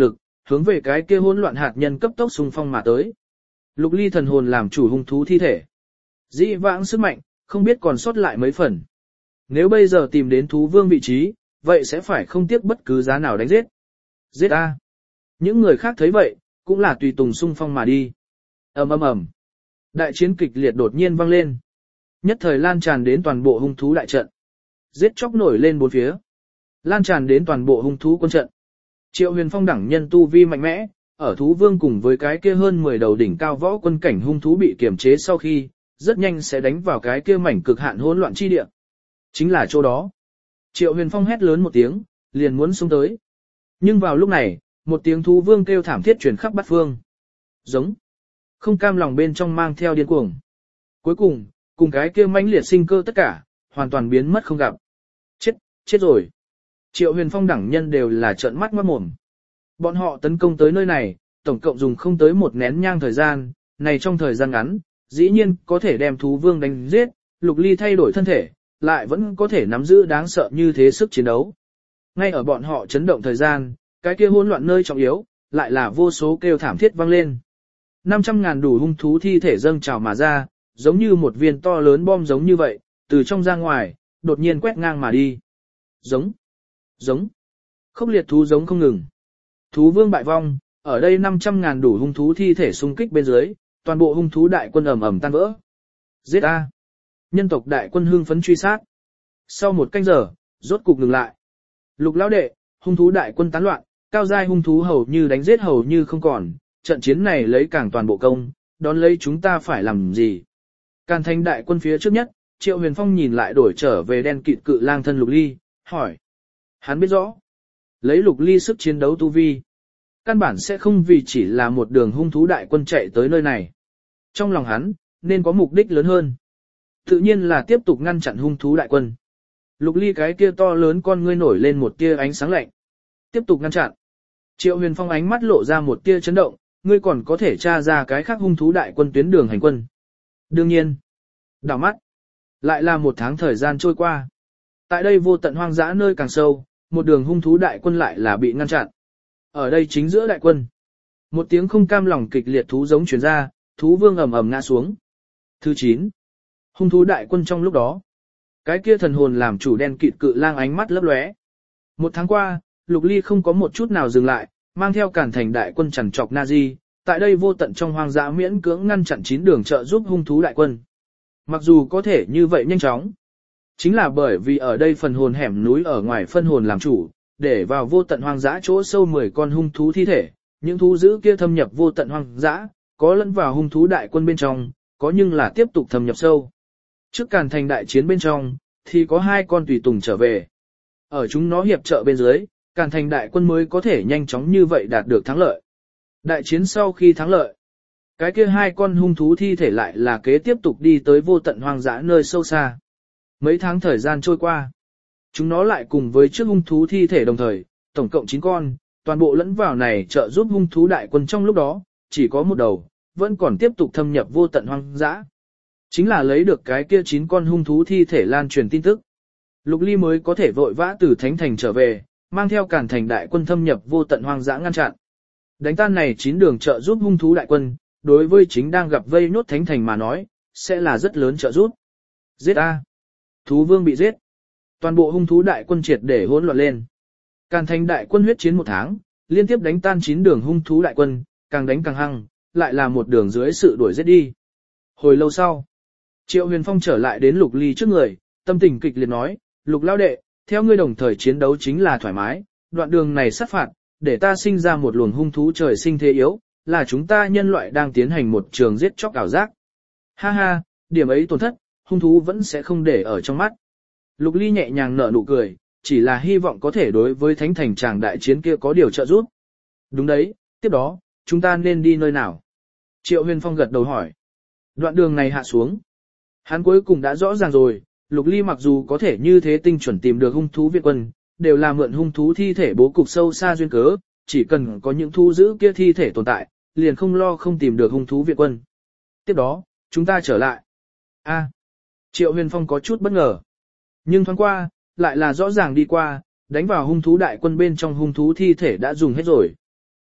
S1: hướng về cái kia hỗn loạn hạt nhân cấp tốc xung phong mà tới. Lục Ly thần hồn làm chủ hung thú thi thể. Dĩ vãng sức mạnh, không biết còn sót lại mấy phần. Nếu bây giờ tìm đến thú vương vị trí, vậy sẽ phải không tiếc bất cứ giá nào đánh giết. Giết a! Những người khác thấy vậy, cũng là tùy tùng xung phong mà đi. Ầm ầm ầm. Đại chiến kịch liệt đột nhiên vang lên. Nhất thời lan tràn đến toàn bộ hung thú đại trận. Giết chóc nổi lên bốn phía. Lan tràn đến toàn bộ hung thú quân trận. Triệu Huyền Phong đẳng nhân tu vi mạnh mẽ, ở thú vương cùng với cái kia hơn mười đầu đỉnh cao võ quân cảnh hung thú bị kiềm chế sau khi, rất nhanh sẽ đánh vào cái kia mảnh cực hạn hỗn loạn chi địa. Chính là chỗ đó. Triệu Huyền Phong hét lớn một tiếng, liền muốn xông tới. Nhưng vào lúc này, một tiếng thú vương kêu thảm thiết truyền khắp bát phương. Giống. Không cam lòng bên trong mang theo điên cuồng. Cuối cùng, cùng cái kia mãnh liệt sinh cơ tất cả, hoàn toàn biến mất không gặp. Chết, chết rồi. Triệu Huyền Phong đẳng nhân đều là trợn mắt ngoát mồm. Bọn họ tấn công tới nơi này, tổng cộng dùng không tới một nén nhang thời gian, này trong thời gian ngắn, dĩ nhiên có thể đem thú vương đánh giết, Lục Ly thay đổi thân thể, lại vẫn có thể nắm giữ đáng sợ như thế sức chiến đấu. Ngay ở bọn họ chấn động thời gian, cái kia hỗn loạn nơi trọng yếu, lại là vô số kêu thảm thiết vang lên. năm trăm ngàn đủ hung thú thi thể dâng trào mà ra, giống như một viên to lớn bom giống như vậy, từ trong ra ngoài, đột nhiên quét ngang mà đi. Giống, giống, khốc liệt thú giống không ngừng. Thú vương bại vong, ở đây năm trăm ngàn đủ hung thú thi thể xung kích bên dưới, toàn bộ hung thú đại quân ầm ầm tan vỡ. Giết a! Nhân tộc đại quân hưng phấn truy sát. Sau một canh giờ, rốt cục ngừng lại. Lục lão đệ, hung thú đại quân tán loạn, cao giai hung thú hầu như đánh giết hầu như không còn, trận chiến này lấy càng toàn bộ công, đón lấy chúng ta phải làm gì? Càn Thành đại quân phía trước nhất, Triệu Huyền Phong nhìn lại đổi trở về đen kịt cự lang thân Lục Ly, hỏi. Hắn biết rõ, lấy Lục Ly sức chiến đấu tu vi, căn bản sẽ không vì chỉ là một đường hung thú đại quân chạy tới nơi này. Trong lòng hắn, nên có mục đích lớn hơn. Tự nhiên là tiếp tục ngăn chặn hung thú đại quân. Lục Ly cái kia to lớn con ngươi nổi lên một tia ánh sáng lạnh. Tiếp tục ngăn chặn. Triệu Huyền Phong ánh mắt lộ ra một tia chấn động, ngươi còn có thể tra ra cái khác hung thú đại quân tuyến đường hành quân. Đương nhiên. Đảo mắt. Lại là một tháng thời gian trôi qua. Tại đây vô tận hoang dã nơi càng sâu, một đường hung thú đại quân lại là bị ngăn chặn. Ở đây chính giữa đại quân. Một tiếng không cam lòng kịch liệt thú giống truyền ra, thú vương ầm ầm ngã xuống. Thứ chín. Hung thú đại quân trong lúc đó. Cái kia thần hồn làm chủ đen kịt cự lang ánh mắt lấp lóe. Một tháng qua, Lục Ly không có một chút nào dừng lại, mang theo Càn Thành đại quân chằn trọc Nazi, tại đây vô tận trong hoang dã miễn cưỡng ngăn chặn chín đường trợ giúp hung thú đại quân. Mặc dù có thể như vậy nhanh chóng, chính là bởi vì ở đây phần hồn hẻm núi ở ngoài phân hồn làm chủ, để vào vô tận hoang dã chỗ sâu mười con hung thú thi thể, những thú dữ kia thâm nhập vô tận hoang dã, có lẫn vào hung thú đại quân bên trong, có nhưng là tiếp tục thâm nhập sâu. Trước Càn Thành đại chiến bên trong, thì có hai con tùy tùng trở về. Ở chúng nó hiệp trợ bên dưới, Càn Thành đại quân mới có thể nhanh chóng như vậy đạt được thắng lợi. Đại chiến sau khi thắng lợi, cái kia hai con hung thú thi thể lại là kế tiếp tục đi tới vô tận hoang dã nơi sâu xa. Mấy tháng thời gian trôi qua, chúng nó lại cùng với trước hung thú thi thể đồng thời, tổng cộng chín con, toàn bộ lẫn vào này trợ giúp hung thú đại quân trong lúc đó, chỉ có một đầu, vẫn còn tiếp tục thâm nhập vô tận hoang dã. Chính là lấy được cái kia chín con hung thú thi thể lan truyền tin tức. Lục Ly mới có thể vội vã từ Thánh Thành trở về, mang theo Càn Thành đại quân thâm nhập vô tận hoang dã ngăn chặn. Đánh tan này chín đường trợ giúp hung thú đại quân, đối với chính đang gặp vây nốt Thánh Thành mà nói, sẽ là rất lớn trợ giúp. Giết A. Thú vương bị giết. Toàn bộ hung thú đại quân triệt để hỗn loạn lên. Càn Thành đại quân huyết chiến một tháng, liên tiếp đánh tan chín đường hung thú đại quân, càng đánh càng hăng, lại là một đường dưới sự đuổi giết đi. Hồi lâu sau, Triệu Huyền Phong trở lại đến Lục Ly trước người, tâm tình kịch liệt nói, Lục lão đệ, theo ngươi đồng thời chiến đấu chính là thoải mái, đoạn đường này sát phạt, để ta sinh ra một luồng hung thú trời sinh thế yếu, là chúng ta nhân loại đang tiến hành một trường giết chóc ảo giác. Ha ha, điểm ấy tổn thất, hung thú vẫn sẽ không để ở trong mắt. Lục Ly nhẹ nhàng nở nụ cười, chỉ là hy vọng có thể đối với Thánh Thành tràng đại chiến kia có điều trợ giúp. Đúng đấy, tiếp đó, chúng ta nên đi nơi nào? Triệu Huyền Phong gật đầu hỏi. Đoạn đường này hạ xuống. Hắn cuối cùng đã rõ ràng rồi, Lục Ly mặc dù có thể như thế tinh chuẩn tìm được hung thú viện quân, đều là mượn hung thú thi thể bố cục sâu xa duyên cớ, chỉ cần có những thu giữ kia thi thể tồn tại, liền không lo không tìm được hung thú viện quân. Tiếp đó, chúng ta trở lại. A. Triệu Huyền Phong có chút bất ngờ. Nhưng thoáng qua, lại là rõ ràng đi qua, đánh vào hung thú đại quân bên trong hung thú thi thể đã dùng hết rồi.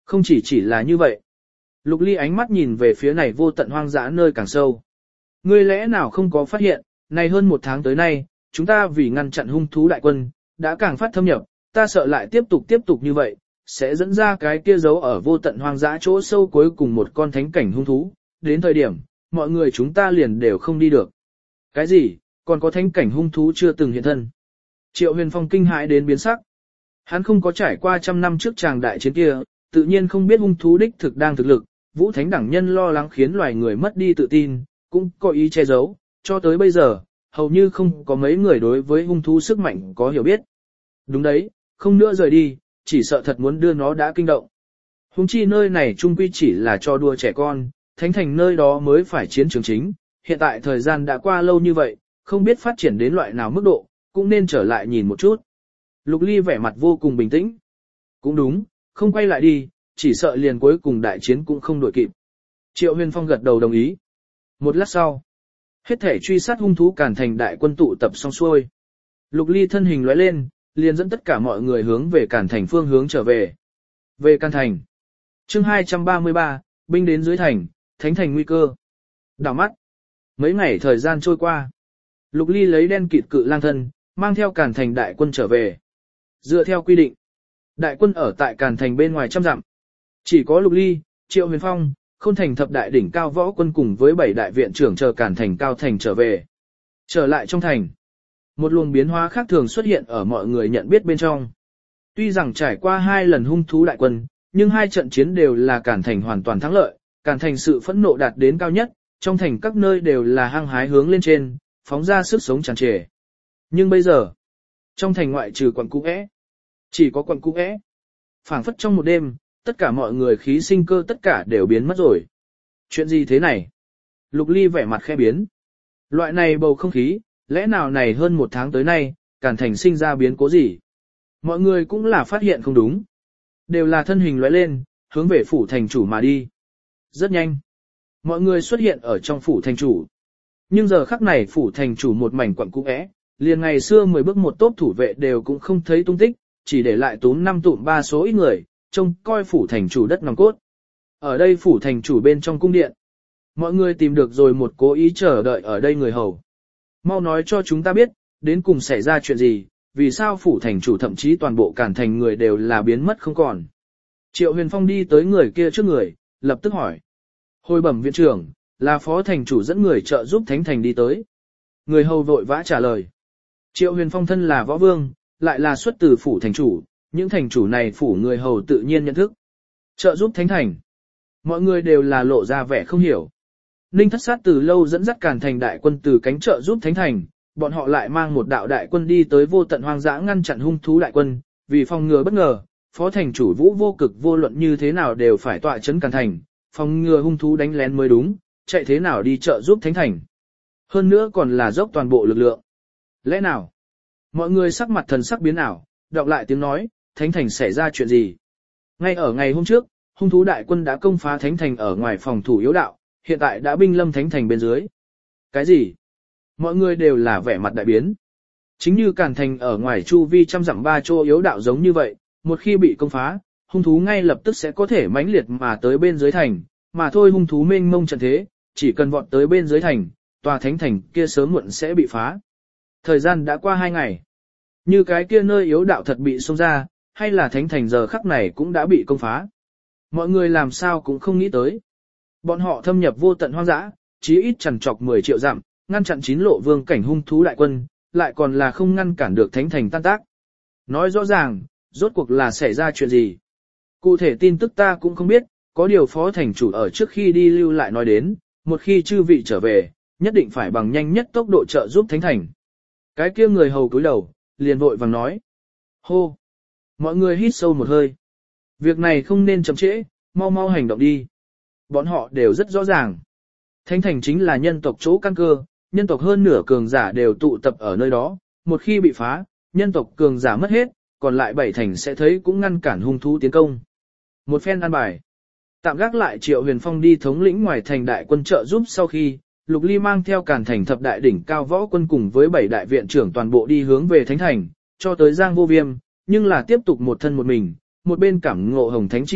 S1: Không chỉ chỉ là như vậy. Lục Ly ánh mắt nhìn về phía này vô tận hoang dã nơi càng sâu. Ngươi lẽ nào không có phát hiện, này hơn một tháng tới nay, chúng ta vì ngăn chặn hung thú đại quân, đã càng phát thâm nhập, ta sợ lại tiếp tục tiếp tục như vậy, sẽ dẫn ra cái kia giấu ở vô tận hoang dã chỗ sâu cuối cùng một con thánh cảnh hung thú, đến thời điểm, mọi người chúng ta liền đều không đi được. Cái gì, còn có thánh cảnh hung thú chưa từng hiện thân. Triệu Huyền Phong kinh hãi đến biến sắc. Hắn không có trải qua trăm năm trước tràng đại chiến kia, tự nhiên không biết hung thú đích thực đang thực lực, Vũ Thánh đẳng nhân lo lắng khiến loài người mất đi tự tin, cũng có ý che giấu, cho tới bây giờ, hầu như không có mấy người đối với hung thú sức mạnh có hiểu biết. Đúng đấy, không nữa rời đi, chỉ sợ thật muốn đưa nó đã kinh động. Hung chi nơi này trung quy chỉ là cho đùa trẻ con, thánh thành nơi đó mới phải chiến trường chính, hiện tại thời gian đã qua lâu như vậy, không biết phát triển đến loại nào mức độ, cũng nên trở lại nhìn một chút. Lục Ly vẻ mặt vô cùng bình tĩnh. Cũng đúng, không quay lại đi, chỉ sợ liền cuối cùng đại chiến cũng không đổi kịp. Triệu Huyền Phong gật đầu đồng ý. Một lát sau, hết thể truy sát hung thú Càn Thành đại quân tụ tập xong xuôi. Lục Ly thân hình lóe lên, liền dẫn tất cả mọi người hướng về Càn Thành phương hướng trở về. Về Càn Thành. Chương hai trăm ba mươi ba, binh đến dưới thành, thánh thành nguy cơ. Đảo mắt. Mấy ngày thời gian trôi qua. Lục Ly lấy đen kịt cự lang thân, mang theo Càn Thành đại quân trở về. Dựa theo quy định, đại quân ở tại Càn Thành bên ngoài trăm dặm. Chỉ có Lục Ly, Triệu Huyền Phong, Khôn Thành thập đại đỉnh cao võ quân cùng với bảy đại viện trưởng chờ Càn Thành cao thành trở về. Trở lại trong thành. Một luồng biến hóa khác thường xuất hiện ở mọi người nhận biết bên trong. Tuy rằng trải qua hai lần hung thú đại quân, nhưng hai trận chiến đều là Càn Thành hoàn toàn thắng lợi, Càn Thành sự phẫn nộ đạt đến cao nhất, trong thành các nơi đều là hăng hái hướng lên trên, phóng ra sức sống tràn trề. Nhưng bây giờ, trong thành ngoại trừ quận cũ é, chỉ có quận cũ é. Phảng phất trong một đêm, tất cả mọi người khí sinh cơ tất cả đều biến mất rồi. Chuyện gì thế này? Lục Ly vẻ mặt khẽ biến. Loại này bầu không khí, lẽ nào này hơn một tháng tới nay, Càn Thành sinh ra biến cố gì? Mọi người cũng là phát hiện không đúng. Đều là thân hình lóe lên, hướng về phủ thành chủ mà đi. Rất nhanh. Mọi người xuất hiện ở trong phủ thành chủ. Nhưng giờ khắc này phủ thành chủ một mảnh quặng cũ é, liền ngày xưa mười bước một tốp thủ vệ đều cũng không thấy tung tích, chỉ để lại túm năm tụm ba số ít người, trông coi phủ thành chủ đất nòng cốt. Ở đây phủ thành chủ bên trong cung điện. Mọi người tìm được rồi một cố ý chờ đợi ở đây người hầu. Mau nói cho chúng ta biết, đến cùng xảy ra chuyện gì, vì sao phủ thành chủ thậm chí toàn bộ Càn Thành người đều là biến mất không còn. Triệu Huyền Phong đi tới người kia trước người, lập tức hỏi. Hồi bẩm viện trưởng, là phó thành chủ dẫn người trợ giúp thánh thành đi tới. Người hầu vội vã trả lời. Triệu Huyền Phong thân là võ vương, lại là xuất từ phủ thành chủ, những thành chủ này phủ người hầu tự nhiên nhận thức. Trợ giúp thánh thành. Mọi người đều là lộ ra vẻ không hiểu. Ninh Thất Sát từ lâu dẫn dắt Càn Thành đại quân từ cánh trợ giúp thánh thành, bọn họ lại mang một đạo đại quân đi tới vô tận hoang dã ngăn chặn hung thú đại quân, vì phòng ngừa bất ngờ, phó thành chủ Vũ vô cực vô luận như thế nào đều phải tọa chấn Càn Thành, phòng ngừa hung thú đánh lén mới đúng, chạy thế nào đi trợ giúp thánh thành. Hơn nữa còn là dốc toàn bộ lực lượng. Lẽ nào? Mọi người sắc mặt thần sắc biến ảo, đọc lại tiếng nói, thánh thành xảy ra chuyện gì? Ngay ở ngày hôm trước, hung thú đại quân đã công phá thánh thành ở ngoài phòng thủ yếu đạo, hiện tại đã binh lâm thánh thành bên dưới. Cái gì? Mọi người đều là vẻ mặt đại biến. Chính như Càn Thành ở ngoài chu vi trăm dặm ba chỗ yếu đạo giống như vậy, một khi bị công phá, hung thú ngay lập tức sẽ có thể mãnh liệt mà tới bên dưới thành, mà thôi hung thú mênh mông trận thế, chỉ cần vọt tới bên dưới thành, tòa thánh thành kia sớm muộn sẽ bị phá. Thời gian đã qua hai ngày. Như cái kia nơi yếu đạo thật bị xông ra, hay là thánh thành giờ khắc này cũng đã bị công phá. Mọi người làm sao cũng không nghĩ tới. Bọn họ thâm nhập vô tận hoang dã, chí ít chằn chọc mười triệu dặm, ngăn chặn chín lộ vương cảnh hung thú đại quân, lại còn là không ngăn cản được thánh thành tan tác. Nói rõ ràng, rốt cuộc là xảy ra chuyện gì. Cụ thể tin tức ta cũng không biết, có điều phó thành chủ ở trước khi đi lưu lại nói đến, một khi chư vị trở về, nhất định phải bằng nhanh nhất tốc độ trợ giúp thánh thành. Cái kia người hầu cúi đầu, liền vội vàng nói. Hô! Mọi người hít sâu một hơi. Việc này không nên chậm trễ, mau mau hành động đi. Bọn họ đều rất rõ ràng. Thánh thành chính là nhân tộc chỗ căn cơ, nhân tộc hơn nửa cường giả đều tụ tập ở nơi đó, một khi bị phá, nhân tộc cường giả mất hết, còn lại bảy thành sẽ thấy cũng ngăn cản hung thú tiến công. Một phen an bài. Tạm gác lại Triệu Huyền Phong đi thống lĩnh ngoài thành đại quân trợ giúp sau khi, Lục Ly mang theo Càn Thành thập đại đỉnh cao võ quân cùng với bảy đại viện trưởng toàn bộ đi hướng về Thánh Thành, cho tới Giang Vô Viêm, nhưng là tiếp tục một thân một mình, một bên cảm ngộ hồng thánh chi đạo,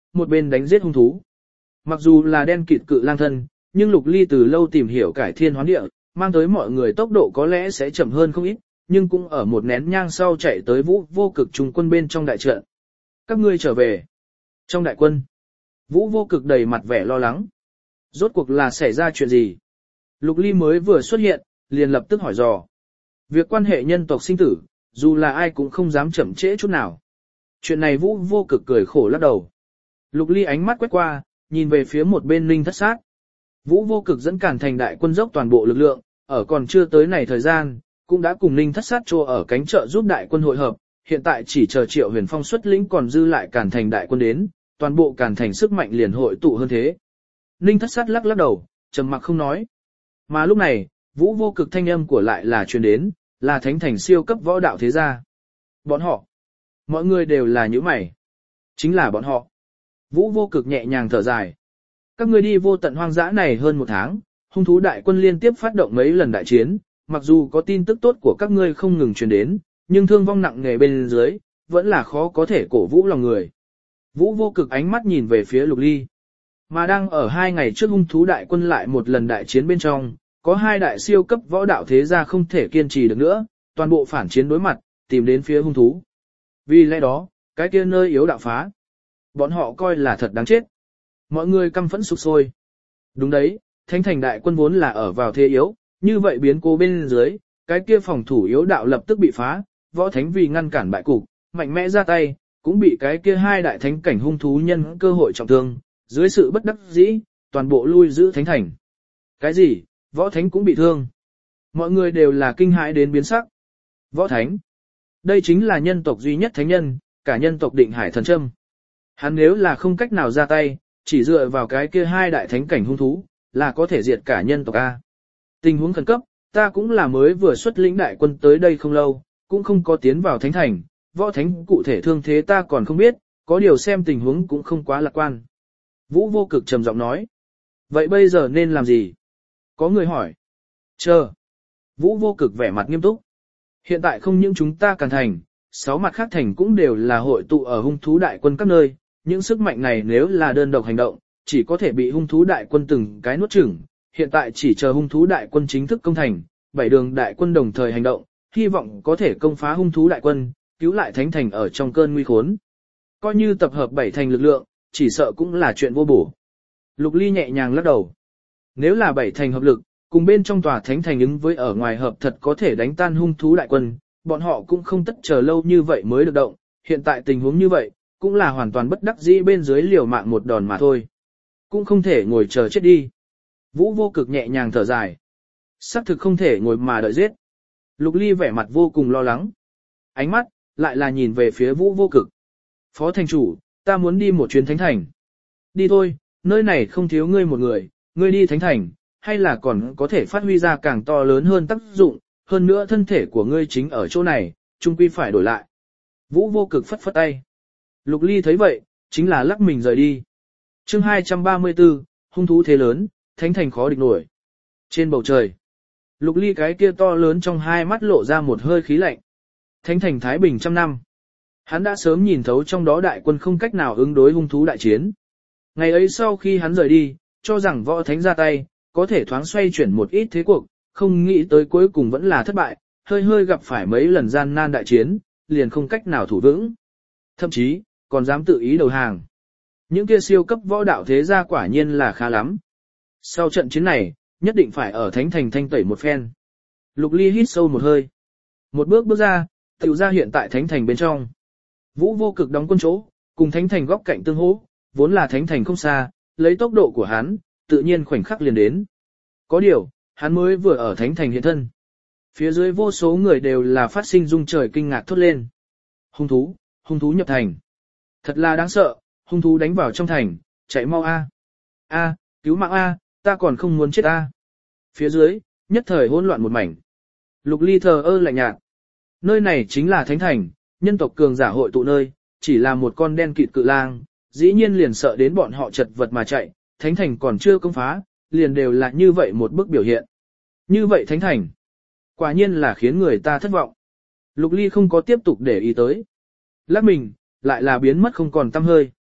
S1: một bên đánh giết hung thú. Mặc dù là đen kịt cự lang thân, nhưng Lục Ly từ lâu tìm hiểu cải thiên hoán địa, mang tới mọi người tốc độ có lẽ sẽ chậm hơn không ít, nhưng cũng ở một nén nhang sau chạy tới Vũ Vô Cực trung quân bên trong đại trận. Các ngươi trở về. Trong đại quân, Vũ Vô Cực đầy mặt vẻ lo lắng. Rốt cuộc là xảy ra chuyện gì? Lục Ly mới vừa xuất hiện, liền lập tức hỏi dò. Việc quan hệ nhân tộc sinh tử, dù là ai cũng không dám chậm trễ chút nào. Chuyện này Vũ Vô Cực cười khổ lắc đầu. Lục Ly ánh mắt quét qua, nhìn về phía một bên Ninh Thất Sát. Vũ Vô Cực dẫn Càn Thành đại quân dốc toàn bộ lực lượng, ở còn chưa tới này thời gian, cũng đã cùng Ninh Thất Sát trô ở cánh trợ giúp đại quân hội hợp, hiện tại chỉ chờ Triệu Huyền Phong xuất lĩnh còn dư lại Càn Thành đại quân đến, toàn bộ Càn Thành sức mạnh liền hội tụ hơn thế. Ninh Thất Sát lắc lắc đầu, trầm mặc không nói. Mà lúc này, Vũ Vô Cực thanh âm của lại là truyền đến, là Thánh Thành siêu cấp võ đạo thế gia. Bọn họ, mọi người đều là những mày. Chính là bọn họ. Vũ Vô Cực nhẹ nhàng thở dài. Các ngươi đi vô tận hoang dã này hơn một tháng, hung thú đại quân liên tiếp phát động mấy lần đại chiến, mặc dù có tin tức tốt của các ngươi không ngừng truyền đến, nhưng thương vong nặng nề bên dưới, vẫn là khó có thể cổ vũ lòng người. Vũ Vô Cực ánh mắt nhìn về phía Lục Ly. Mà đang ở hai ngày trước hung thú đại quân lại một lần đại chiến bên trong, có hai đại siêu cấp võ đạo thế gia không thể kiên trì được nữa, toàn bộ phản chiến đối mặt, tìm đến phía hung thú. Vì lẽ đó, cái kia nơi yếu đạo phá. Bọn họ coi là thật đáng chết. Mọi người căm phẫn sục sôi. Đúng đấy, Thánh Thành đại quân vốn là ở vào thế yếu, như vậy biến cố bên dưới, cái kia phòng thủ yếu đạo lập tức bị phá, võ thánh vì ngăn cản bại cục, mạnh mẽ ra tay, cũng bị cái kia hai đại thánh cảnh hung thú nhân cơ hội trọng thương, dưới sự bất đắc dĩ, toàn bộ lui giữ Thánh Thành. Cái gì, võ thánh cũng bị thương. Mọi người đều là kinh hãi đến biến sắc. Võ thánh, đây chính là nhân tộc duy nhất thánh nhân, cả nhân tộc định hải thần châm. Hắn nếu là không cách nào ra tay, chỉ dựa vào cái kia hai đại thánh cảnh hung thú, là có thể diệt cả nhân tộc A. Tình huống khẩn cấp, ta cũng là mới vừa xuất lĩnh đại quân tới đây không lâu, cũng không có tiến vào thánh thành, võ thánh cụ thể thương thế ta còn không biết, có điều xem tình huống cũng không quá lạc quan. Vũ Vô Cực trầm giọng nói. Vậy bây giờ nên làm gì? Có người hỏi. Chờ. Vũ Vô Cực vẻ mặt nghiêm túc. Hiện tại không những chúng ta Càn Thành, sáu mặt khác thành cũng đều là hội tụ ở hung thú đại quân các nơi, những sức mạnh này nếu là đơn độc hành động, chỉ có thể bị hung thú đại quân từng cái nuốt chửng. Hiện tại chỉ chờ hung thú đại quân chính thức công thành, bảy đường đại quân đồng thời hành động, hy vọng có thể công phá hung thú đại quân, cứu lại Thánh Thành ở trong cơn nguy khốn. Coi như tập hợp bảy thành lực lượng, chỉ sợ cũng là chuyện vô bổ. Lục Ly nhẹ nhàng lắc đầu. Nếu là bảy thành hợp lực, cùng bên trong tòa Thánh Thành ứng với ở ngoài hợp thật có thể đánh tan hung thú đại quân, bọn họ cũng không tất chờ lâu như vậy mới được động, hiện tại tình huống như vậy, cũng là hoàn toàn bất đắc dĩ bên dưới liều mạng một đòn mà thôi. Cũng không thể ngồi chờ chết đi. Vũ Vô Cực nhẹ nhàng thở dài. Sắc thực không thể ngồi mà đợi giết. Lục Ly vẻ mặt vô cùng lo lắng. Ánh mắt, lại là nhìn về phía Vũ Vô Cực. Phó thành chủ, ta muốn đi một chuyến Thánh Thành. Đi thôi, nơi này không thiếu ngươi một người, ngươi đi Thánh Thành, hay là còn có thể phát huy ra càng to lớn hơn tác dụng, hơn nữa thân thể của ngươi chính ở chỗ này, chung quy phải đổi lại. Vũ Vô Cực phất phất tay. Lục Ly thấy vậy, chính là lắc mình rời đi. Chương hai trăm ba mươi tư, hung thú thế lớn, Thánh Thành khó địch nổi. Trên bầu trời, Lục Ly cái kia to lớn trong hai mắt lộ ra một hơi khí lạnh. Thánh Thành Thái Bình trăm năm. Hắn đã sớm nhìn thấu trong đó đại quân không cách nào ứng đối hung thú đại chiến. Ngày ấy sau khi hắn rời đi, cho rằng võ thánh ra tay, có thể thoáng xoay chuyển một ít thế cuộc, không nghĩ tới cuối cùng vẫn là thất bại, hơi hơi gặp phải mấy lần gian nan đại chiến, liền không cách nào thủ vững. Thậm chí, còn dám tự ý đầu hàng. Những kia siêu cấp võ đạo thế gia quả nhiên là khá lắm. Sau trận chiến này, nhất định phải ở Thánh Thành thanh tẩy một phen. Lục Ly hít sâu một hơi. Một bước bước ra, tiểu ra hiện tại Thánh Thành bên trong. Vũ Vô Cực đóng quân chỗ, cùng Thánh Thành góc cạnh tương hỗ, vốn là Thánh Thành không xa, lấy tốc độ của hắn, tự nhiên khoảnh khắc liền đến. Có điều, hắn mới vừa ở Thánh Thành hiện thân. Phía dưới vô số người đều là phát sinh rung trời kinh ngạc thốt lên. Hung thú, hung thú nhập thành. Thật là đáng sợ, hung thú đánh vào trong thành, chạy mau a. A, cứu mạng a, ta còn không muốn chết a. Phía dưới, nhất thời hỗn loạn một mảnh. Lục Ly thờ ơ lạnh nhạt. Nơi này chính là Thánh Thành, nhân tộc cường giả hội tụ nơi, chỉ là một con đen kịt cự lang, dĩ nhiên liền sợ đến bọn họ chật vật mà chạy, Thánh Thành còn chưa công phá, liền đều là như vậy một bức biểu hiện. Như vậy Thánh Thành, quả nhiên là khiến người ta thất vọng. Lục Ly không có tiếp tục để ý tới. Lát mình, lại là biến mất không còn tăm hơi.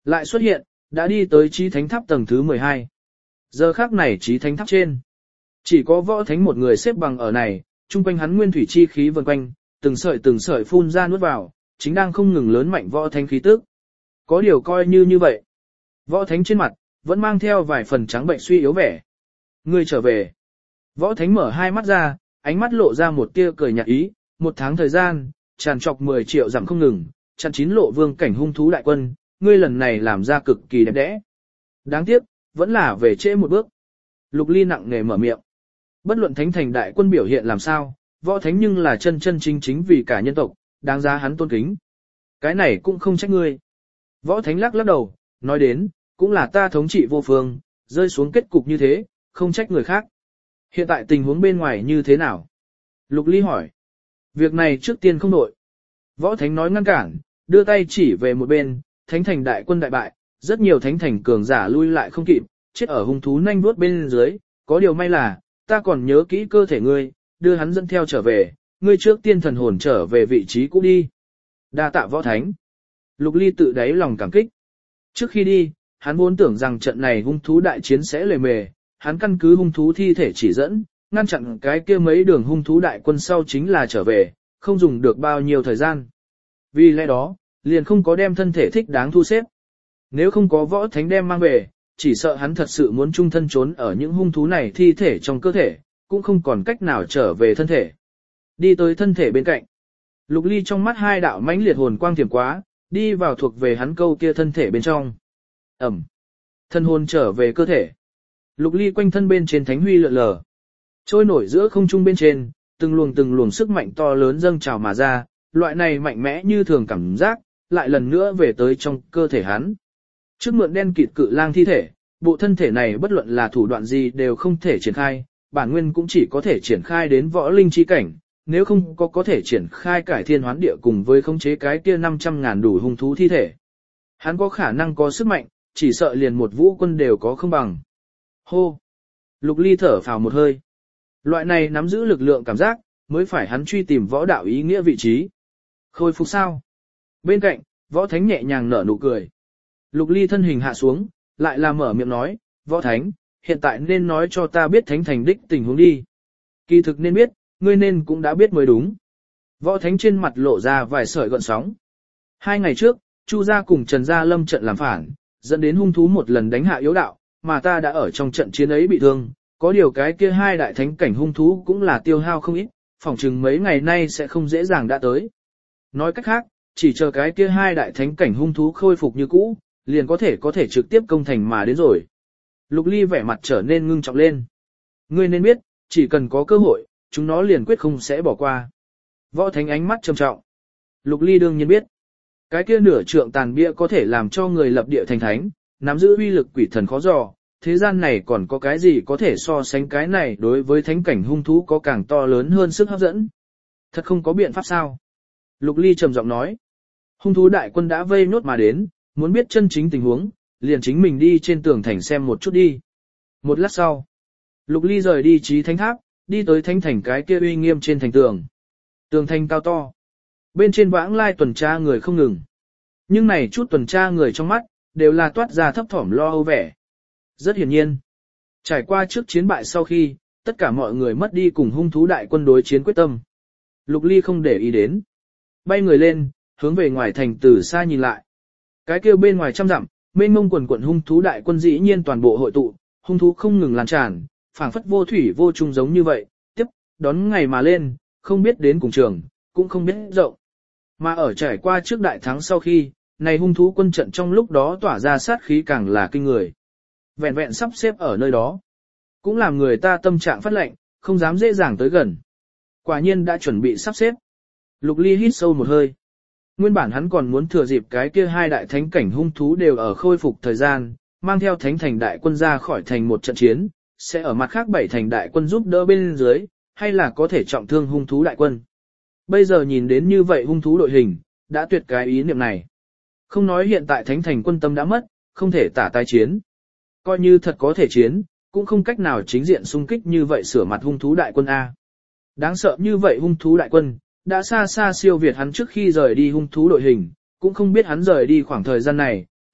S1: Lại xuất hiện, đã đi tới Chí Thánh Tháp tầng thứ mười hai. Giờ khắc này Chí Thánh Tháp trên, chỉ có Võ Thánh một người xếp bằng ở này, chung quanh hắn nguyên thủy chi khí vần quanh, từng sợi từng sợi phun ra nuốt vào, chính đang không ngừng lớn mạnh Võ Thánh khí tức. Có điều coi như như vậy, Võ Thánh trên mặt vẫn mang theo vài phần trắng bệnh suy yếu vẻ. Ngươi trở về. Võ Thánh mở hai mắt ra, ánh mắt lộ ra một tia cười nhạt ý, một tháng thời gian, tràn trọc mười triệu giảm không ngừng, chặn chín lộ vương cảnh hung thú đại quân, ngươi lần này làm ra cực kỳ đẹp đẽ. Đáng tiếc, vẫn là về trễ một bước. Lục Ly nặng nề mở miệng. Bất luận Thánh thành đại quân biểu hiện làm sao, Võ Thánh nhưng là chân chân chính chính vì cả nhân tộc, đáng giá hắn tôn kính. Cái này cũng không trách ngươi. Võ Thánh lắc lắc đầu, nói đến, cũng là ta thống trị vô phương, rơi xuống kết cục như thế, không trách người khác. Hiện tại tình huống bên ngoài như thế nào? Lục Ly hỏi. Việc này trước tiên không nội. Võ Thánh nói ngăn cản, đưa tay chỉ về một bên, Thánh thành đại quân đại bại, rất nhiều Thánh thành cường giả lui lại không kịp, chết ở hung thú nhanh vuốt bên dưới, có điều may là, ta còn nhớ kỹ cơ thể ngươi, đưa hắn dẫn theo trở về, ngươi trước tiên thần hồn trở về vị trí cũ đi. Đa tạ Võ Thánh. Lục Ly tự đáy lòng cảm kích. Trước khi đi, hắn vốn tưởng rằng trận này hung thú đại chiến sẽ lề mề, hắn căn cứ hung thú thi thể chỉ dẫn, ngăn chặn cái kia mấy đường hung thú đại quân sau chính là trở về, không dùng được bao nhiêu thời gian. Vì lẽ đó, liền không có đem thân thể thích đáng thu xếp. Nếu không có Võ Thánh đem mang về, chỉ sợ hắn thật sự muốn chung thân trốn ở những hung thú này thi thể trong cơ thể, cũng không còn cách nào trở về thân thể. Đi tới thân thể bên cạnh. Lục Ly trong mắt hai đạo mãnh liệt hồn quang thiểm quá, đi vào thuộc về hắn câu kia thân thể bên trong. Ẩm. Thân hồn trở về cơ thể. Lục Ly quanh thân bên trên thánh huy lượn lờ. Trôi nổi giữa không trung bên trên, từng luồng từng luồng sức mạnh to lớn dâng trào mà ra, loại này mạnh mẽ như thường cảm giác, lại lần nữa về tới trong cơ thể hắn. Trước mượn đen kịt cự lang thi thể, bộ thân thể này bất luận là thủ đoạn gì đều không thể triển khai, bản nguyên cũng chỉ có thể triển khai đến võ linh chi cảnh, nếu không có có thể triển khai cải thiên hoán địa cùng với khống chế cái kia năm trăm ngàn đủ hung thú thi thể. Hắn có khả năng có sức mạnh, chỉ sợ liền một vũ quân đều có không bằng. Hô! Lục Ly thở phào một hơi. Loại này nắm giữ lực lượng cảm giác, mới phải hắn truy tìm võ đạo ý nghĩa vị trí. Khôi phục sao? Bên cạnh, Võ Thánh nhẹ nhàng nở nụ cười. Lục Ly thân hình hạ xuống, lại là mở miệng nói, Võ Thánh, hiện tại nên nói cho ta biết Thánh thành đích tình huống đi. Kỳ thực nên biết, ngươi nên cũng đã biết mới đúng. Võ Thánh trên mặt lộ ra vài sợi gợn sóng. Hai ngày trước, Chu gia cùng Trần gia lâm trận làm phản, dẫn đến hung thú một lần đánh hạ yếu đạo, mà ta đã ở trong trận chiến ấy bị thương, có điều cái kia hai đại thánh cảnh hung thú cũng là tiêu hao không ít, phỏng chừng mấy ngày nay sẽ không dễ dàng đã tới. Nói cách khác, chỉ chờ cái kia hai đại thánh cảnh hung thú khôi phục như cũ, liền có thể có thể trực tiếp công thành mà đến rồi. Lục Ly vẻ mặt trở nên ngưng trọng lên. Ngươi nên biết, chỉ cần có cơ hội, chúng nó liền quyết không sẽ bỏ qua. Võ Thánh ánh mắt trầm trọng. Lục Ly đương nhiên biết, cái kia nửa trượng tàn bia có thể làm cho người lập địa thành thánh, nắm giữ uy lực quỷ thần khó dò, thế gian này còn có cái gì có thể so sánh cái này đối với thánh cảnh hung thú có càng to lớn hơn sức hấp dẫn. Thật không có biện pháp sao? Lục Ly trầm giọng nói. Hung thú đại quân đã vây nốt mà đến, muốn biết chân chính tình huống, liền chính mình đi trên tường thành xem một chút đi. Một lát sau, Lục Ly rời đi Chí Thánh Tháp, đi tới thánh thành cái kia uy nghiêm trên thành tường. Tường thành cao to. Bên trên vãng lai tuần tra người không ngừng. Nhưng này chút tuần tra người trong mắt, đều là toát ra thấp thỏm lo âu vẻ. Rất hiển nhiên. Trải qua trước chiến bại sau khi, tất cả mọi người mất đi cùng hung thú đại quân đối chiến quyết tâm. Lục Ly không để ý đến. Bay người lên, hướng về ngoài thành từ xa nhìn lại. Cái kia bên ngoài trăm dặm, mênh mông quần quần hung thú đại quân dĩ nhiên toàn bộ hội tụ, hung thú không ngừng lan tràn, phảng phất vô thủy vô chung giống như vậy, tiếp, đón ngày mà lên, không biết đến cùng trường, cũng không biết rộng. Mà ở trải qua trước đại thắng sau khi, này hung thú quân trận trong lúc đó tỏa ra sát khí càng là kinh người. Vẹn vẹn sắp xếp ở nơi đó, cũng làm người ta tâm trạng phát lệnh, không dám dễ dàng tới gần. Quả nhiên đã chuẩn bị sắp xếp. Lục Ly hít sâu một hơi. Nguyên bản hắn còn muốn thừa dịp cái kia hai đại thánh cảnh hung thú đều ở khôi phục thời gian, mang theo thánh thành đại quân ra khỏi thành một trận chiến, sẽ ở mặt khác bảy thành đại quân giúp đỡ bên dưới, hay là có thể trọng thương hung thú đại quân. Bây giờ nhìn đến như vậy hung thú đội hình, đã tuyệt cái ý niệm này. Không nói hiện tại thánh thành quân tâm đã mất, không thể tả tái chiến. Coi như thật có thể chiến, cũng không cách nào chính diện xung kích như vậy sửa mặt hung thú đại quân A. Đáng sợ như vậy hung thú đại quân, đã xa xa siêu việt hắn trước khi rời đi hung thú đội hình, cũng không biết hắn rời đi khoảng thời gian này,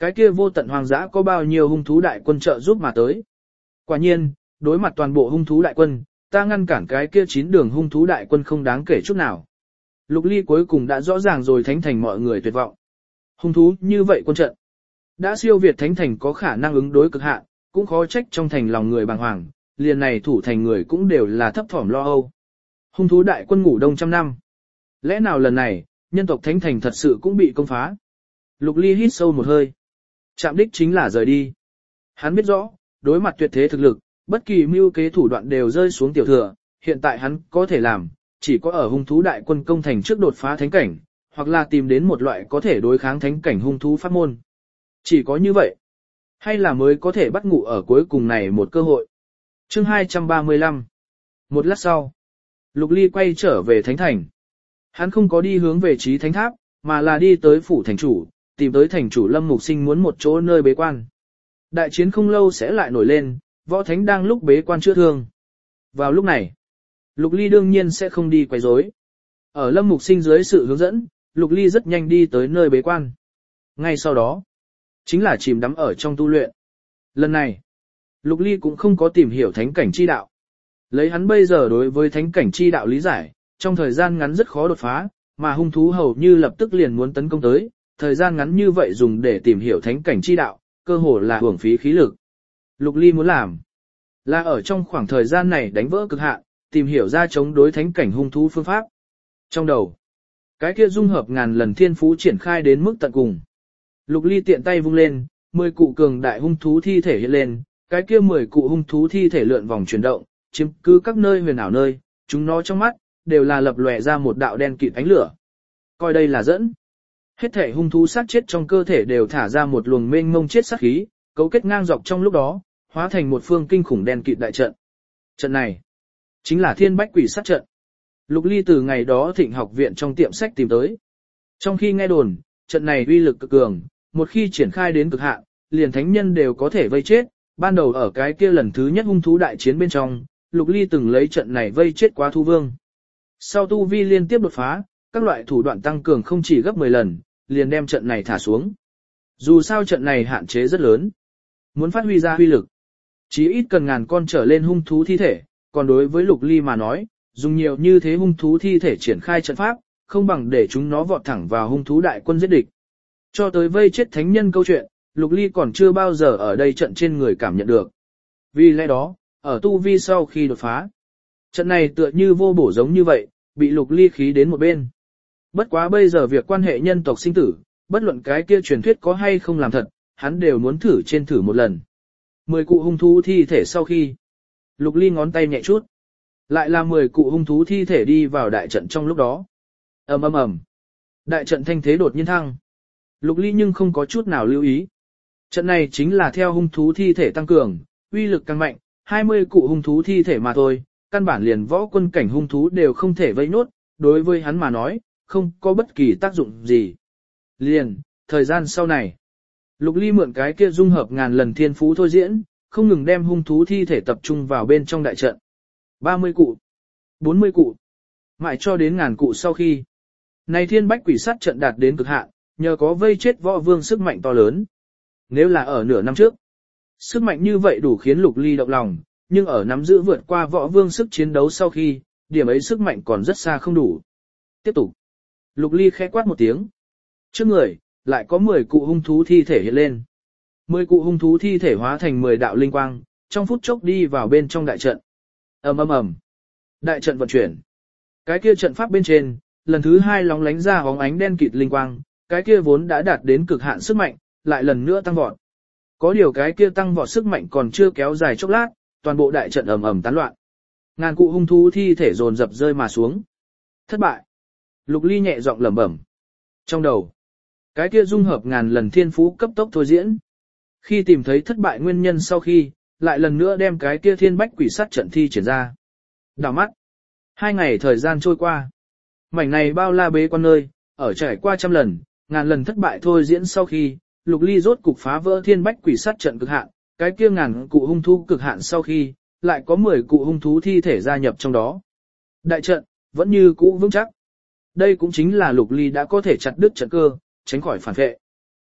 S1: cái kia vô tận hoang dã có bao nhiêu hung thú đại quân trợ giúp mà tới. Quả nhiên, đối mặt toàn bộ hung thú đại quân, ta ngăn cản cái kia chín đường hung thú đại quân không đáng kể chút nào. Lục Ly cuối cùng đã rõ ràng rồi Thánh Thành mọi người tuyệt vọng. Hung thú như vậy quân trận, đã siêu việt Thánh Thành có khả năng ứng đối cực hạn, cũng khó trách trong thành lòng người bàng hoàng, liền này thủ thành người cũng đều là thấp thỏm lo âu. Hung thú đại quân ngủ đông trăm năm. Lẽ nào lần này, nhân tộc Thánh Thành thật sự cũng bị công phá? Lục Ly hít sâu một hơi. Chạm đích chính là rời đi. Hắn biết rõ, đối mặt tuyệt thế thực lực, bất kỳ mưu kế thủ đoạn đều rơi xuống tiểu thừa, hiện tại hắn có thể làm, chỉ có ở hung thú đại quân công thành trước đột phá thánh cảnh, hoặc là tìm đến một loại có thể đối kháng thánh cảnh hung thú pháp môn. Chỉ có như vậy, hay là mới có thể bắt ngủ ở cuối cùng này một cơ hội. Chương hai trăm ba mươi lăm. Một lát sau, Lục Ly quay trở về thánh thành. Hắn không có đi hướng về trí thánh tháp, mà là đi tới phủ thành chủ, tìm tới thành chủ Lâm Mục Sinh muốn một chỗ nơi bế quan. Đại chiến không lâu sẽ lại nổi lên, võ thánh đang lúc bế quan chữa thương. Vào lúc này, Lục Ly đương nhiên sẽ không đi quấy rối. Ở Lâm Mục Sinh dưới sự hướng dẫn, Lục Ly rất nhanh đi tới nơi bế quan. Ngay sau đó, chính là chìm đắm ở trong tu luyện. Lần này, Lục Ly cũng không có tìm hiểu thánh cảnh chi đạo. Lấy hắn bây giờ đối với thánh cảnh chi đạo lý giải, trong thời gian ngắn rất khó đột phá, mà hung thú hầu như lập tức liền muốn tấn công tới, thời gian ngắn như vậy dùng để tìm hiểu thánh cảnh chi đạo, cơ hồ là hưởng phí khí lực. Lục Ly muốn làm, là ở trong khoảng thời gian này đánh vỡ cực hạn, tìm hiểu ra chống đối thánh cảnh hung thú phương pháp. Trong đầu, cái kia dung hợp ngàn lần thiên phú triển khai đến mức tận cùng. Lục Ly tiện tay vung lên, mười cụ cường đại hung thú thi thể hiện lên, cái kia mười cụ hung thú thi thể lượn vòng chuyển động, chiếm cứ các nơi huyền ảo nơi, chúng nó trong mắt đều là lập lòe ra một đạo đen kịt ánh lửa. Coi đây là dẫn. Hết thể hung thú sát chết trong cơ thể đều thả ra một luồng mênh mông chết sát khí, cấu kết ngang dọc trong lúc đó, hóa thành một phương kinh khủng đen kịt đại trận. Trận này chính là Thiên Bách Quỷ sát trận. Lục Ly từ ngày đó Thịnh học viện trong tiệm sách tìm tới. Trong khi nghe đồn, trận này uy lực cực cường, một khi triển khai đến cực hạn, liền thánh nhân đều có thể vây chết. Ban đầu ở cái kia lần thứ nhất hung thú đại chiến bên trong, Lục Ly từng lấy trận này vây chết quá thú vương. Sau tu vi liên tiếp đột phá, các loại thủ đoạn tăng cường không chỉ gấp mười lần, liền đem trận này thả xuống. Dù sao trận này hạn chế rất lớn, muốn phát huy ra huy lực, chí ít cần ngàn con trở lên hung thú thi thể, còn đối với Lục Ly mà nói, dùng nhiều như thế hung thú thi thể triển khai trận pháp, không bằng để chúng nó vọt thẳng vào hung thú đại quân giết địch. Cho tới vây chết thánh nhân câu chuyện, Lục Ly còn chưa bao giờ ở đây trận trên người cảm nhận được. Vì lẽ đó, ở tu vi sau khi đột phá, trận này tựa như vô bổ giống như vậy, bị Lục Ly khí đến một bên. Bất quá bây giờ việc quan hệ nhân tộc sinh tử, bất luận cái kia truyền thuyết có hay không làm thật, hắn đều muốn thử trên thử một lần. Mười cụ hung thú thi thể sau khi, Lục Ly ngón tay nhẹ chút, lại là mười cụ hung thú thi thể đi vào đại trận trong lúc đó. Ầm ầm ầm, đại trận thanh thế đột nhiên thăng. Lục Ly nhưng không có chút nào lưu ý. Trận này chính là theo hung thú thi thể tăng cường, uy lực càng mạnh, hai mươi cụ hung thú thi thể mà thôi, căn bản liền võ quân cảnh hung thú đều không thể vây nốt, đối với hắn mà nói, không có bất kỳ tác dụng gì. Liền, thời gian sau này, Lục Ly mượn cái kia dung hợp ngàn lần thiên phú thôi diễn, không ngừng đem hung thú thi thể tập trung vào bên trong đại trận. ba mươi cụ, bốn mươi cụ, mãi cho đến ngàn cụ sau khi. Này Thiên Bách Quỷ sát trận đạt đến cực hạn, nhờ có vây chết võ vương sức mạnh to lớn. Nếu là ở nửa năm trước, sức mạnh như vậy đủ khiến Lục Ly động lòng, nhưng ở nắm giữ vượt qua võ vương sức chiến đấu sau khi, điểm ấy sức mạnh còn rất xa không đủ. Tiếp tục. Lục Ly khẽ quát một tiếng. Trước người, lại có mười cụ hung thú thi thể hiện lên. mười cụ hung thú thi thể hóa thành mười đạo linh quang, trong phút chốc đi vào bên trong đại trận. Ầm ầm ầm. Đại trận vận chuyển. Cái kia trận pháp bên trên, lần thứ hai lóng lánh ra bóng ánh đen kịt linh quang, cái kia vốn đã đạt đến cực hạn sức mạnh, lại lần nữa tăng vọt. Có điều cái kia tăng vọt sức mạnh còn chưa kéo dài chốc lát, toàn bộ đại trận ầm ầm tán loạn. Ngàn cụ hung thú thi thể dồn dập rơi mà xuống. Thất bại. Lục Ly nhẹ giọng lẩm bẩm. Trong đầu, cái kia dung hợp ngàn lần thiên phú cấp tốc thôi diễn. Khi tìm thấy thất bại nguyên nhân sau khi, lại lần nữa đem cái kia Thiên Bách Quỷ sát trận thi triển ra. Đảo mắt. Hai ngày thời gian trôi qua. Mảnh này bao la bế quan nơi, ở trải qua trăm lần, ngàn lần thất bại thôi diễn sau khi, Lục Ly rốt cục phá vỡ Thiên Bách Quỷ sát trận cực hạn, cái kia ngàn cụ hung thú cực hạn sau khi, lại có mười cụ hung thú thi thể gia nhập trong đó. Đại trận vẫn như cũ vững chắc. Đây cũng chính là Lục Ly đã có thể chặt đứt trận cơ, tránh khỏi phản vệ.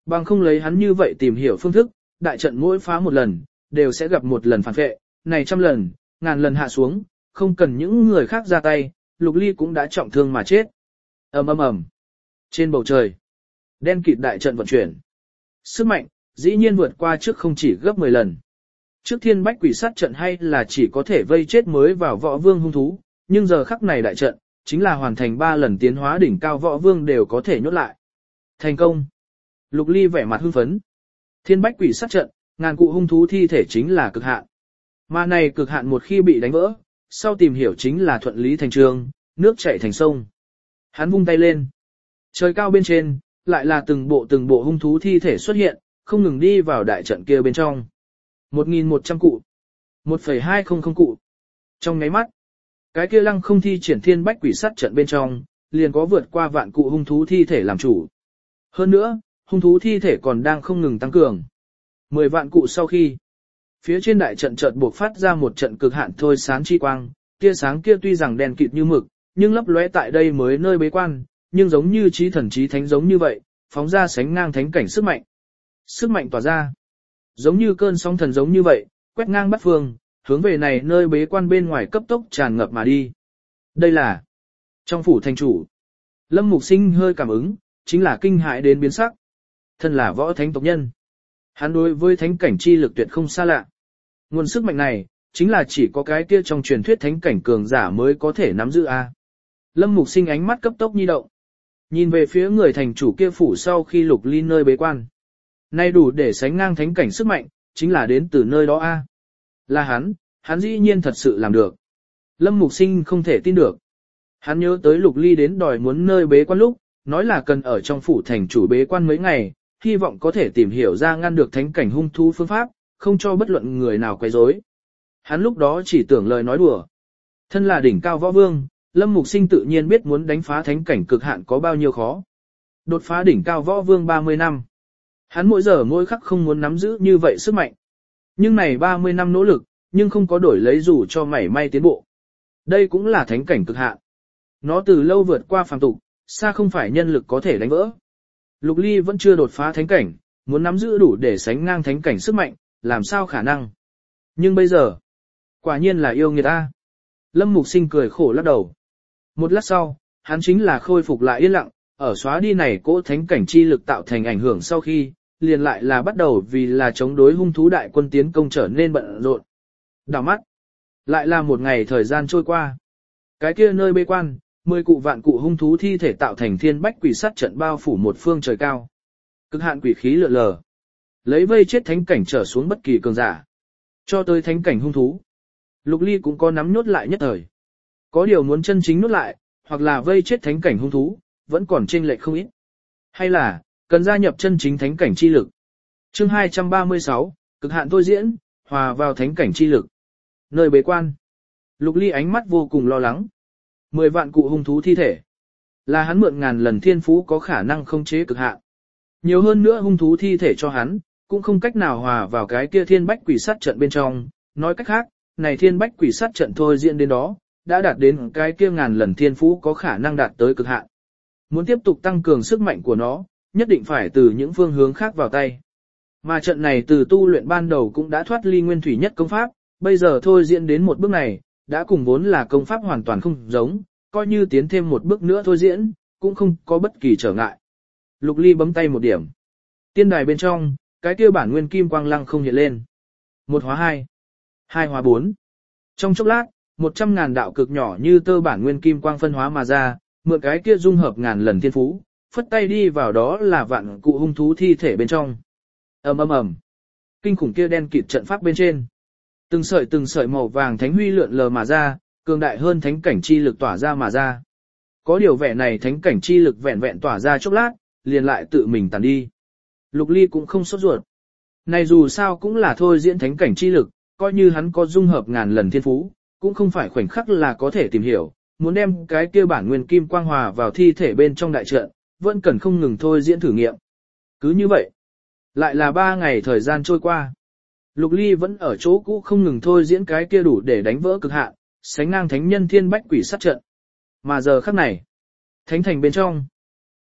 S1: Bằng không lấy hắn như vậy tìm hiểu phương thức, đại trận mỗi phá một lần, đều sẽ gặp một lần phản vệ, này trăm lần, ngàn lần hạ xuống, không cần những người khác ra tay, Lục Ly cũng đã trọng thương mà chết. Ầm ầm ầm. Trên bầu trời, đen kịt đại trận vận chuyển. Sức mạnh, dĩ nhiên vượt qua trước không chỉ gấp mười lần. Trước thiên bách quỷ sát trận hay là chỉ có thể vây chết mới vào võ vương hung thú, nhưng giờ khắc này đại trận, chính là hoàn thành ba lần tiến hóa đỉnh cao võ vương đều có thể nhốt lại. Thành công. Lục Ly vẻ mặt hưng phấn. Thiên bách quỷ sát trận, ngàn cụ hung thú thi thể chính là cực hạn. Mà này cực hạn một khi bị đánh vỡ, sau tìm hiểu chính là thuận lý thành trường, nước chảy thành sông. Hắn vung tay lên. Trời cao bên trên, lại là từng bộ từng bộ hung thú thi thể xuất hiện, không ngừng đi vào đại trận kia bên trong. một nghìn một trăm cụ. một phẩy hai không không cụ. Trong ngáy mắt, cái kia lăng không thi triển thiên bách quỷ sát trận bên trong, liền có vượt qua vạn cụ hung thú thi thể làm chủ. Hơn nữa, hung thú thi thể còn đang không ngừng tăng cường. Mười vạn cụ sau khi, phía trên đại trận chợt buộc phát ra một trận cực hạn thôi sáng chi quang, tia sáng kia tuy rằng đen kịt như mực, nhưng lấp lóe tại đây mới nơi bế quan, nhưng giống như trí thần trí thánh giống như vậy, phóng ra sánh ngang thánh cảnh sức mạnh. Sức mạnh tỏa ra, giống như cơn sóng thần giống như vậy, quét ngang bát phương, hướng về này nơi bế quan bên ngoài cấp tốc tràn ngập mà đi. Đây là trong phủ thành chủ. Lâm Mục Sinh hơi cảm ứng, chính là kinh hãi đến biến sắc. Thân là võ thánh tộc nhân, hắn đối với thánh cảnh chi lực tuyệt không xa lạ. Nguồn sức mạnh này, chính là chỉ có cái kia trong truyền thuyết thánh cảnh cường giả mới có thể nắm giữ a. Lâm Mục Sinh ánh mắt cấp tốc nhi động, nhìn về phía người thành chủ kia phủ sau khi Lục Ly nơi bế quan. Nay đủ để sánh ngang thánh cảnh sức mạnh, chính là đến từ nơi đó a. Là hắn, hắn dĩ nhiên thật sự làm được. Lâm Mục Sinh không thể tin được. Hắn nhớ tới Lục Ly đến đòi muốn nơi bế quan lúc, nói là cần ở trong phủ thành chủ bế quan mấy ngày, hy vọng có thể tìm hiểu ra ngăn được thánh cảnh hung thú phương pháp, không cho bất luận người nào quấy rối. Hắn lúc đó chỉ tưởng lời nói đùa. Thân là đỉnh cao võ vương, Lâm Mục Sinh tự nhiên biết muốn đánh phá thánh cảnh cực hạn có bao nhiêu khó. Đột phá đỉnh cao võ vương ba mươi năm. Hắn mỗi giờ mỗi khắc không muốn nắm giữ như vậy sức mạnh. Nhưng này ba mươi năm nỗ lực, nhưng không có đổi lấy dù cho mảy may tiến bộ. Đây cũng là thánh cảnh cực hạn. Nó từ lâu vượt qua phàm tục, xa không phải nhân lực có thể đánh vỡ. Lục Ly vẫn chưa đột phá thánh cảnh, muốn nắm giữ đủ để sánh ngang thánh cảnh sức mạnh, làm sao khả năng. Nhưng bây giờ, quả nhiên là yêu nghiệt ta. Lâm Mục Sinh cười khổ lắc đầu. Một lát sau, hắn chính là khôi phục lại yên lặng, ở xóa đi này cỗ thánh cảnh chi lực tạo thành ảnh hưởng sau khi, liền lại là bắt đầu vì là chống đối hung thú đại quân tiến công trở nên bận rộn. Đảo mắt, lại là một ngày thời gian trôi qua. Cái kia nơi bế quan, mười cụ vạn cụ hung thú thi thể tạo thành thiên bách quỷ sát trận bao phủ một phương trời cao. Cực hạn quỷ khí lượn lờ, lấy vây chết thánh cảnh trở xuống bất kỳ cường giả. Cho tới thánh cảnh hung thú, Lục Ly cũng có nắm nhốt lại nhất thời. Có điều muốn chân chính nhốt lại, hoặc là vây chết thánh cảnh hung thú, vẫn còn chênh lệch không ít. Hay là, cần gia nhập chân chính thánh cảnh chi lực. Chương hai trăm ba mươi sáu, cực hạn thôi diễn, hòa vào thánh cảnh chi lực. Nơi bế quan, Lục Ly ánh mắt vô cùng lo lắng. Mười vạn cụ hung thú thi thể, là hắn mượn ngàn lần thiên phú có khả năng không chế cực hạn. Nhiều hơn nữa hung thú thi thể cho hắn, cũng không cách nào hòa vào cái kia thiên bách quỷ sát trận bên trong. Nói cách khác, này thiên bách quỷ sát trận thôi diễn đến đó, đã đạt đến cái kia ngàn lần thiên phú có khả năng đạt tới cực hạn. Muốn tiếp tục tăng cường sức mạnh của nó, nhất định phải từ những phương hướng khác vào tay. Mà trận này từ tu luyện ban đầu cũng đã thoát ly nguyên thủy nhất công pháp, bây giờ thôi diễn đến một bước này, đã cùng vốn là công pháp hoàn toàn không giống, coi như tiến thêm một bước nữa thôi diễn, cũng không có bất kỳ trở ngại. Lục Ly bấm tay một điểm. Tiên đài bên trong, cái kia bản nguyên kim quang lăng không hiện lên. Một hóa hai, hai hóa bốn. Trong chốc lát, một trăm ngàn đạo cực nhỏ như tơ bản nguyên kim quang phân hóa mà ra, mượn cái kia dung hợp ngàn lần thiên phú, phất tay đi vào đó là vạn cụ hung thú thi thể bên trong. Ầm ầm ầm. Kinh khủng kia đen kịt trận pháp bên trên. Từng sợi từng sợi màu vàng thánh huy lượn lờ mà ra, cường đại hơn thánh cảnh chi lực tỏa ra mà ra. Có điều vẻ này thánh cảnh chi lực vẹn vẹn tỏa ra chốc lát, liền lại tự mình tàn đi. Lục Ly cũng không sốt ruột. Này dù sao cũng là thôi diễn thánh cảnh chi lực, coi như hắn có dung hợp ngàn lần thiên phú, cũng không phải khoảnh khắc là có thể tìm hiểu, muốn đem cái kia bản nguyên kim quang hòa vào thi thể bên trong đại trận, vẫn cần không ngừng thôi diễn thử nghiệm. Cứ như vậy, lại là ba ngày thời gian trôi qua. Lục Ly vẫn ở chỗ cũ không ngừng thôi diễn cái kia đủ để đánh vỡ cực hạn, sánh ngang thánh nhân thiên bách quỷ sát trận. Mà giờ khắc này, thánh thành bên trong,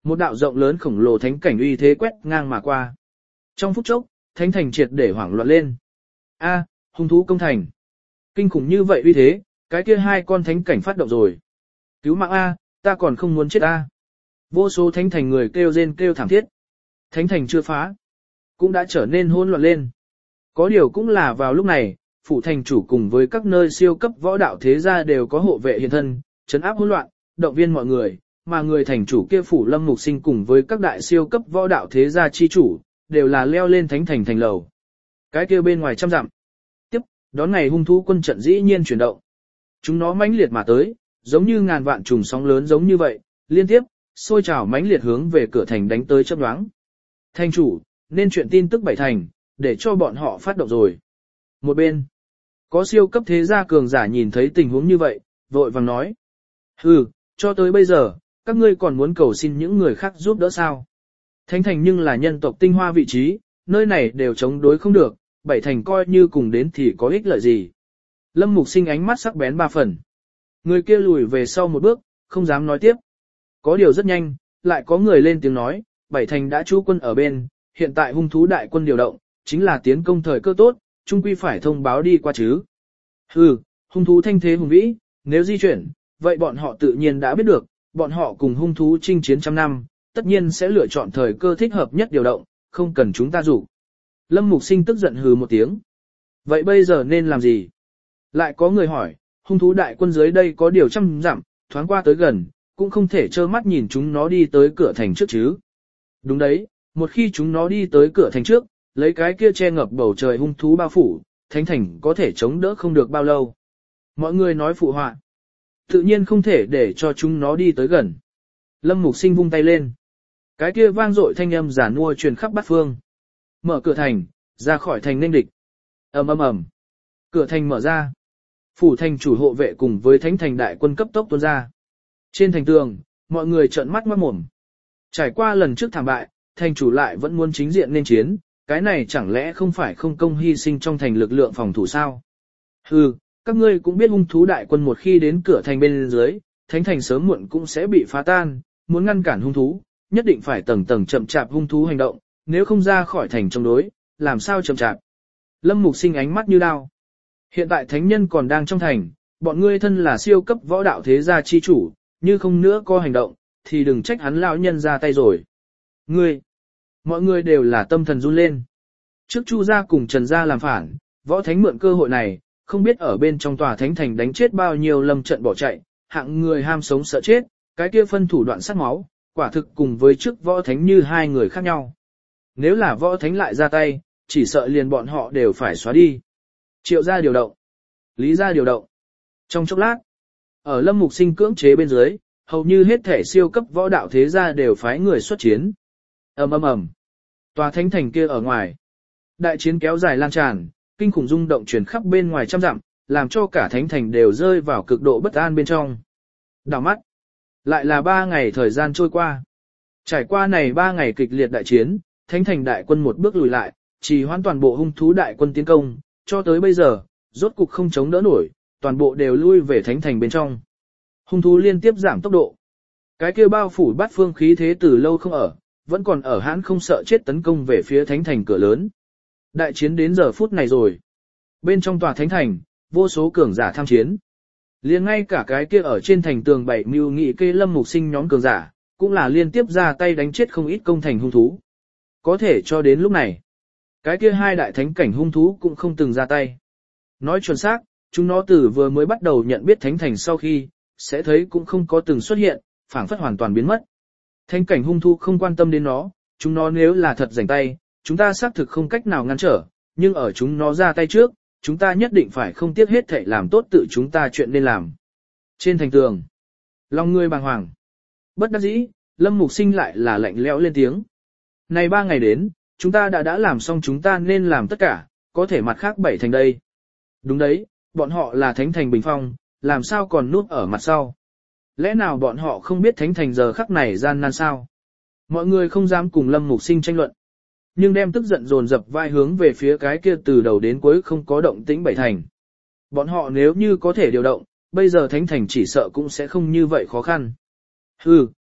S1: Một đạo rộng lớn khổng lồ thánh cảnh uy thế quét ngang mà qua. Trong phút chốc, thánh thành triệt để hoảng loạn lên. A, hung thú công thành. Kinh khủng như vậy uy thế, cái kia hai con thánh cảnh phát động rồi. Cứu mạng A, ta còn không muốn chết A. Vô số thánh thành người kêu rên kêu thảm thiết. Thánh thành chưa phá, cũng đã trở nên hỗn loạn lên. Có điều cũng là vào lúc này, phủ thành chủ cùng với các nơi siêu cấp võ đạo thế gia đều có hộ vệ hiện thân, trấn áp hỗn loạn, động viên mọi người, mà người thành chủ kia phủ Lâm Mục Sinh cùng với các đại siêu cấp võ đạo thế gia chi chủ, đều là leo lên thánh thành thành lầu. Cái kia bên ngoài trăm dặm. Tiếp, đón ngày hung thú quân trận dĩ nhiên chuyển động. Chúng nó mãnh liệt mà tới, giống như ngàn vạn trùng sóng lớn giống như vậy, liên tiếp, sôi trào mãnh liệt hướng về cửa thành đánh tới chớp nhoáng. Thành chủ, nên chuyện tin tức bảy thành, để cho bọn họ phát động rồi. Một bên, có siêu cấp thế gia cường giả nhìn thấy tình huống như vậy, vội vàng nói. Hừ, cho tới bây giờ, các ngươi còn muốn cầu xin những người khác giúp đỡ sao? Thánh thành nhưng là nhân tộc tinh hoa vị trí, nơi này đều chống đối không được, bảy thành coi như cùng đến thì có ích lợi gì. Lâm Mục Sinh ánh mắt sắc bén ba phần. Người kia lùi về sau một bước, không dám nói tiếp. Có điều rất nhanh, lại có người lên tiếng nói, bảy thành đã trú quân ở bên, hiện tại hung thú đại quân điều động, chính là tiến công thời cơ tốt, chung quy phải thông báo đi qua chứ. Hừ, hung thú thanh thế hùng vĩ, nếu di chuyển, vậy bọn họ tự nhiên đã biết được, bọn họ cùng hung thú chinh chiến trăm năm, tất nhiên sẽ lựa chọn thời cơ thích hợp nhất điều động, không cần chúng ta rủ. Lâm Mục Sinh tức giận hừ một tiếng. Vậy bây giờ nên làm gì? Lại có người hỏi, hung thú đại quân dưới đây có điều trăm dặm, thoáng qua tới gần, cũng không thể trơ mắt nhìn chúng nó đi tới cửa thành trước chứ. Đúng đấy, một khi chúng nó đi tới cửa thành trước, lấy cái kia che ngập bầu trời hung thú bao phủ, thánh thành có thể chống đỡ không được bao lâu. Mọi người nói phụ họa. Tự nhiên không thể để cho chúng nó đi tới gần. Lâm Mục Sinh vung tay lên. Cái kia vang dội thanh âm giả nua truyền khắp bát phương. Mở cửa thành, ra khỏi thành nên địch. Ầm ầm ầm. Cửa thành mở ra. Phủ thành chủ hộ vệ cùng với thánh thành đại quân cấp tốc tuôn ra. Trên thành tường, mọi người trợn mắt ngoác mồm. Trải qua lần trước thảm bại, thành chủ lại vẫn muốn chính diện nên chiến, cái này chẳng lẽ không phải không công hy sinh trong thành lực lượng phòng thủ sao? Hừ, các ngươi cũng biết hung thú đại quân một khi đến cửa thành bên dưới, thánh thành sớm muộn cũng sẽ bị phá tan, muốn ngăn cản hung thú, nhất định phải tầng tầng chậm chạp hung thú hành động, nếu không ra khỏi thành chống đối, làm sao chậm chạp? Lâm Mục Sinh ánh mắt như đao. Hiện tại thánh nhân còn đang trong thành, bọn ngươi thân là siêu cấp võ đạo thế gia chi chủ, như không nữa có hành động, thì đừng trách hắn lão nhân ra tay rồi. Ngươi, mọi người đều là tâm thần run lên. Trước Chu gia cùng Trần gia làm phản, võ thánh mượn cơ hội này, không biết ở bên trong tòa thánh thành đánh chết bao nhiêu lâm trận bỏ chạy, hạng người ham sống sợ chết, cái kia phân thủ đoạn sát máu, quả thực cùng với trước võ thánh như hai người khác nhau. Nếu là võ thánh lại ra tay, chỉ sợ liền bọn họ đều phải xóa đi. Triệu gia điều động, Lý gia điều động. Trong chốc lát, ở Lâm Mục Sinh cưỡng chế bên dưới, hầu như hết thể siêu cấp võ đạo thế gia đều phái người xuất chiến. Ầm ầm ầm. Tòa thánh thành kia ở ngoài, đại chiến kéo dài lan tràn, kinh khủng rung động truyền khắp bên ngoài trăm dặm, làm cho cả thánh thành đều rơi vào cực độ bất an bên trong. Đảo mắt, lại là ba ngày thời gian trôi qua. Trải qua này ba ngày kịch liệt đại chiến, thánh thành đại quân một bước lùi lại, chỉ hoãn toàn bộ hung thú đại quân tiến công, cho tới bây giờ, rốt cục không chống đỡ nổi, toàn bộ đều lui về thánh thành bên trong. Hung thú liên tiếp giảm tốc độ. Cái kia bao phủ bát phương khí thế từ lâu không ở, vẫn còn ở hãn không sợ chết tấn công về phía thánh thành cửa lớn. Đại chiến đến giờ phút này rồi. Bên trong tòa thánh thành, vô số cường giả tham chiến. Liền ngay cả cái kia ở trên thành tường bảy mưu nghị kê Lâm Mục Sinh nhóm cường giả, cũng là liên tiếp ra tay đánh chết không ít công thành hung thú. Có thể cho đến lúc này, cái kia hai đại thánh cảnh hung thú cũng không từng ra tay. Nói chuẩn xác, chúng nó từ vừa mới bắt đầu nhận biết thánh thành sau khi, sẽ thấy cũng không có từng xuất hiện, phảng phất hoàn toàn biến mất. Thánh cảnh hung thú không quan tâm đến nó, chúng nó nếu là thật rảnh tay, chúng ta xác thực không cách nào ngăn trở, nhưng ở chúng nó ra tay trước, chúng ta nhất định phải không tiếc hết thảy làm tốt tự chúng ta chuyện nên làm. Trên thành tường, lòng người bàng hoàng. Bất đắc dĩ, Lâm Mục Sinh lại là lạnh lẽo lên tiếng. Này ba ngày đến, chúng ta đã đã làm xong chúng ta nên làm tất cả, có thể mặt khác bảy thành đây. Đúng đấy, bọn họ là thánh thành bình phong, làm sao còn núp ở mặt sau. Lẽ nào bọn họ không biết thánh thành giờ khắc này gian nan sao? Mọi người không dám cùng Lâm Mục Sinh tranh luận, nhưng đem tức giận dồn dập vai hướng về phía cái kia từ đầu đến cuối không có động tĩnh bảy thành. Bọn họ nếu như có thể điều động, bây giờ thánh thành chỉ sợ cũng sẽ không như vậy khó khăn. Hừ,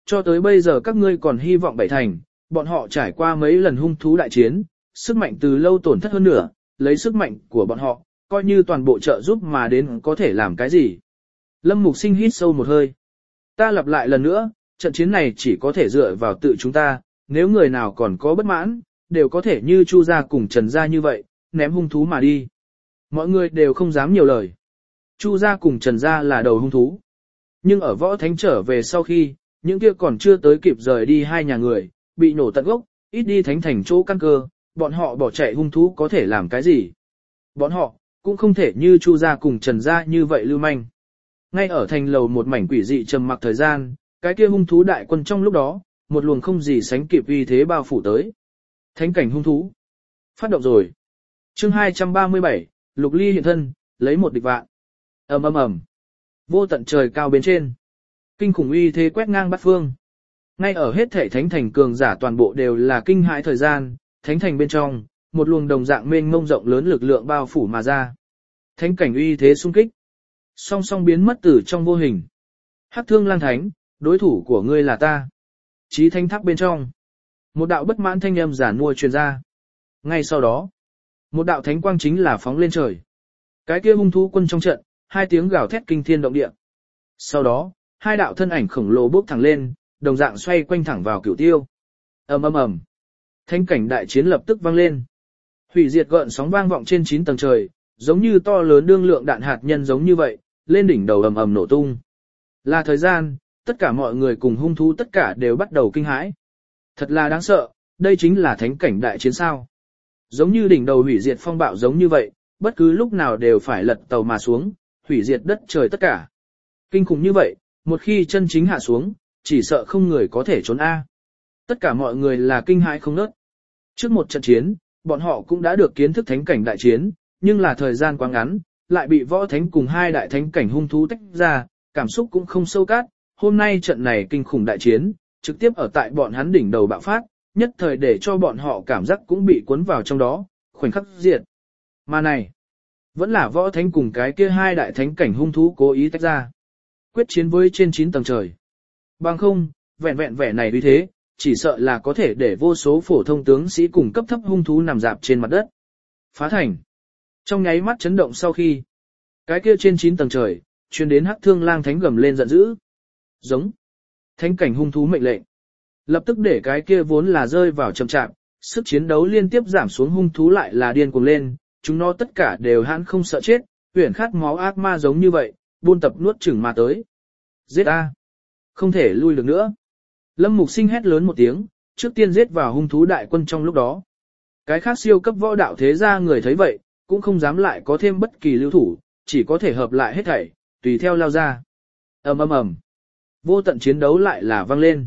S1: Cho tới bây giờ các ngươi còn hy vọng bảy thành, bọn họ trải qua mấy lần hung thú đại chiến, sức mạnh từ lâu tổn thất hơn nữa, lấy sức mạnh của bọn họ, coi như toàn bộ trợ giúp mà đến có thể làm cái gì. Lâm Mục Sinh hít sâu một hơi. Ta lặp lại lần nữa, trận chiến này chỉ có thể dựa vào tự chúng ta, nếu người nào còn có bất mãn, đều có thể như Chu gia cùng Trần gia như vậy, ném hung thú mà đi. Mọi người đều không dám nhiều lời. Chu gia cùng Trần gia là đầu hung thú. Nhưng ở võ thánh trở về sau khi, những kia còn chưa tới kịp rời đi hai nhà người, bị nổ tận gốc, ít đi thánh thành chỗ căn cơ, bọn họ bỏ chạy hung thú có thể làm cái gì? Bọn họ, cũng không thể như Chu gia cùng Trần gia như vậy lưu manh. Ngay ở thành lầu một mảnh quỷ dị trầm mặc thời gian, cái kia hung thú đại quân trong lúc đó, một luồng không gì sánh kịp uy thế bao phủ tới. Thánh cảnh hung thú. Phát động rồi. Chương hai trăm ba mươi bảy, Lục Ly hiện thân, lấy một địch vạn. Ầm ầm ầm. Vô tận trời cao bên trên. Kinh khủng uy thế quét ngang bát phương. Ngay ở hết thể thánh thành cường giả toàn bộ đều là kinh hãi thời gian, thánh thành bên trong, một luồng đồng dạng mênh mông rộng lớn lực lượng bao phủ mà ra. Thánh cảnh uy thế xung kích. Song song biến mất từ trong vô hình. Hắc Thương Lang Thánh, đối thủ của ngươi là ta. Chí thanh tháp bên trong. Một đạo bất mãn thanh âm giả nua truyền ra. Ngay sau đó, một đạo thánh quang chính là phóng lên trời. Cái kia hung thú quân trong trận, hai tiếng gào thét kinh thiên động địa. Sau đó, hai đạo thân ảnh khổng lồ bốc thẳng lên, đồng dạng xoay quanh thẳng vào cửu tiêu. Ầm ầm ầm. Thánh cảnh đại chiến lập tức vang lên. Hủy diệt gợn sóng vang vọng trên chín tầng trời, giống như to lớn đương lượng đạn hạt nhân giống như vậy, lên đỉnh đầu ầm ầm nổ tung. Là thời gian, tất cả mọi người cùng hung thú tất cả đều bắt đầu kinh hãi. Thật là đáng sợ, đây chính là thánh cảnh đại chiến sao. Giống như đỉnh đầu hủy diệt phong bạo giống như vậy, bất cứ lúc nào đều phải lật tàu mà xuống, hủy diệt đất trời tất cả. Kinh khủng như vậy, một khi chân chính hạ xuống, chỉ sợ không người có thể trốn A. Tất cả mọi người là kinh hãi không nớt. Trước một trận chiến, bọn họ cũng đã được kiến thức thánh cảnh đại chiến, nhưng là thời gian quá ngắn, lại bị võ thánh cùng hai đại thánh cảnh hung thú tách ra, cảm xúc cũng không sâu cát. Hôm nay trận này kinh khủng đại chiến, trực tiếp ở tại bọn hắn đỉnh đầu bạo phát, nhất thời để cho bọn họ cảm giác cũng bị cuốn vào trong đó, khoảnh khắc diệt. Mà này, vẫn là võ thánh cùng cái kia hai đại thánh cảnh hung thú cố ý tách ra. Quyết chiến với trên chín tầng trời. Bằng không, vẹn vẹn vẻ này vì thế, chỉ sợ là có thể để vô số phổ thông tướng sĩ cùng cấp thấp hung thú nằm dạp trên mặt đất. Phá thành. Trong nháy mắt chấn động sau khi, cái kia trên chín tầng trời, truyền đến Hắc Thương Lang Thánh gầm lên giận dữ. Giống. Thánh cảnh hung thú mệnh lệnh. Lập tức để cái kia vốn là rơi vào chậm chạp, sức chiến đấu liên tiếp giảm xuống hung thú lại là điên cuồng lên, chúng nó tất cả đều hãn không sợ chết, huyền khát máu ác ma giống như vậy, buôn tập nuốt chửng mà tới. Giết a! Không thể lui được nữa. Lâm Mục Sinh hét lớn một tiếng, trước tiên giết vào hung thú đại quân trong lúc đó. Cái khác siêu cấp võ đạo thế gia người thấy vậy, cũng không dám lại có thêm bất kỳ lưu thủ, chỉ có thể hợp lại hết thảy, tùy theo lao ra. Ầm ầm ầm. Vô tận chiến đấu lại là vang lên.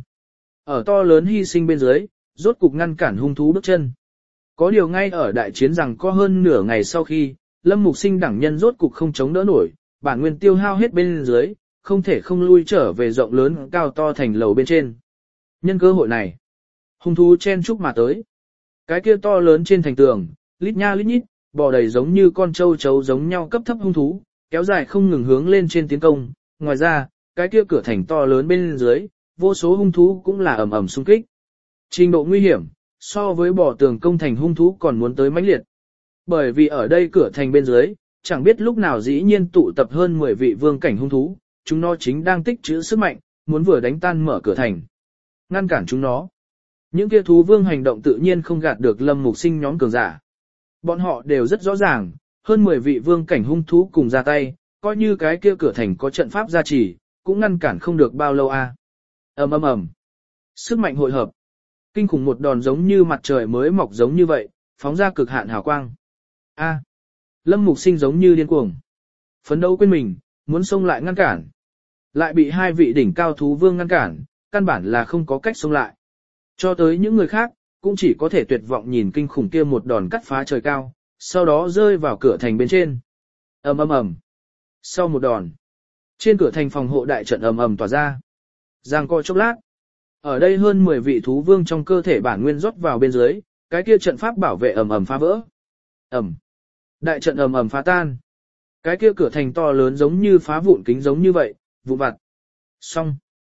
S1: Ở to lớn hy sinh bên dưới, rốt cục ngăn cản hung thú bước chân. Có điều ngay ở đại chiến rằng có hơn nửa ngày sau khi, Lâm Mục Sinh đẳng nhân rốt cục không chống đỡ nổi, bản nguyên tiêu hao hết bên dưới, không thể không lui trở về rộng lớn cao to thành lầu bên trên. Nhân cơ hội này, hung thú chen chúc mà tới. Cái kia to lớn trên thành tường, lít nha lít nhít, bò đầy giống như con trâu chấu giống nhau cấp thấp hung thú, kéo dài không ngừng hướng lên trên tiến công. Ngoài ra, cái kia cửa thành to lớn bên dưới, vô số hung thú cũng là ầm ầm xung kích. Trình độ nguy hiểm, so với bò tường công thành hung thú còn muốn tới mãnh liệt. Bởi vì ở đây cửa thành bên dưới, chẳng biết lúc nào dĩ nhiên tụ tập hơn mười vị vương cảnh hung thú, chúng nó chính đang tích trữ sức mạnh, muốn vừa đánh tan mở cửa thành. Ngăn cản chúng nó. Những kia thú vương hành động tự nhiên không gạt được Lâm Mục Sinh nhóm cường giả. Bọn họ đều rất rõ ràng, hơn mười vị vương cảnh hung thú cùng ra tay, coi như cái kia cửa thành có trận pháp gia trì, cũng ngăn cản không được bao lâu a. Ầm ầm ầm. Sức mạnh hội hợp. Kinh khủng một đòn giống như mặt trời mới mọc giống như vậy, phóng ra cực hạn hào quang. A. Lâm Mục Sinh giống như điên cuồng. Phấn đấu quên mình, muốn xông lại ngăn cản. Lại bị hai vị đỉnh cao thú vương ngăn cản, căn bản là không có cách xông lại. Cho tới những người khác, cũng chỉ có thể tuyệt vọng nhìn kinh khủng kia một đòn cắt phá trời cao, sau đó rơi vào cửa thành bên trên. Ầm ầm ầm. Sau một đòn, trên cửa thành phòng hộ đại trận ầm ầm tỏa ra. Giang co chốc lát. Ở đây hơn mười vị thú vương trong cơ thể bản nguyên rót vào bên dưới, cái kia trận pháp bảo vệ ầm ầm phá vỡ. Ầm. Đại trận ầm ầm phá tan. Cái kia cửa thành to lớn giống như phá vụn kính giống như vậy, vụn vặt. Xong.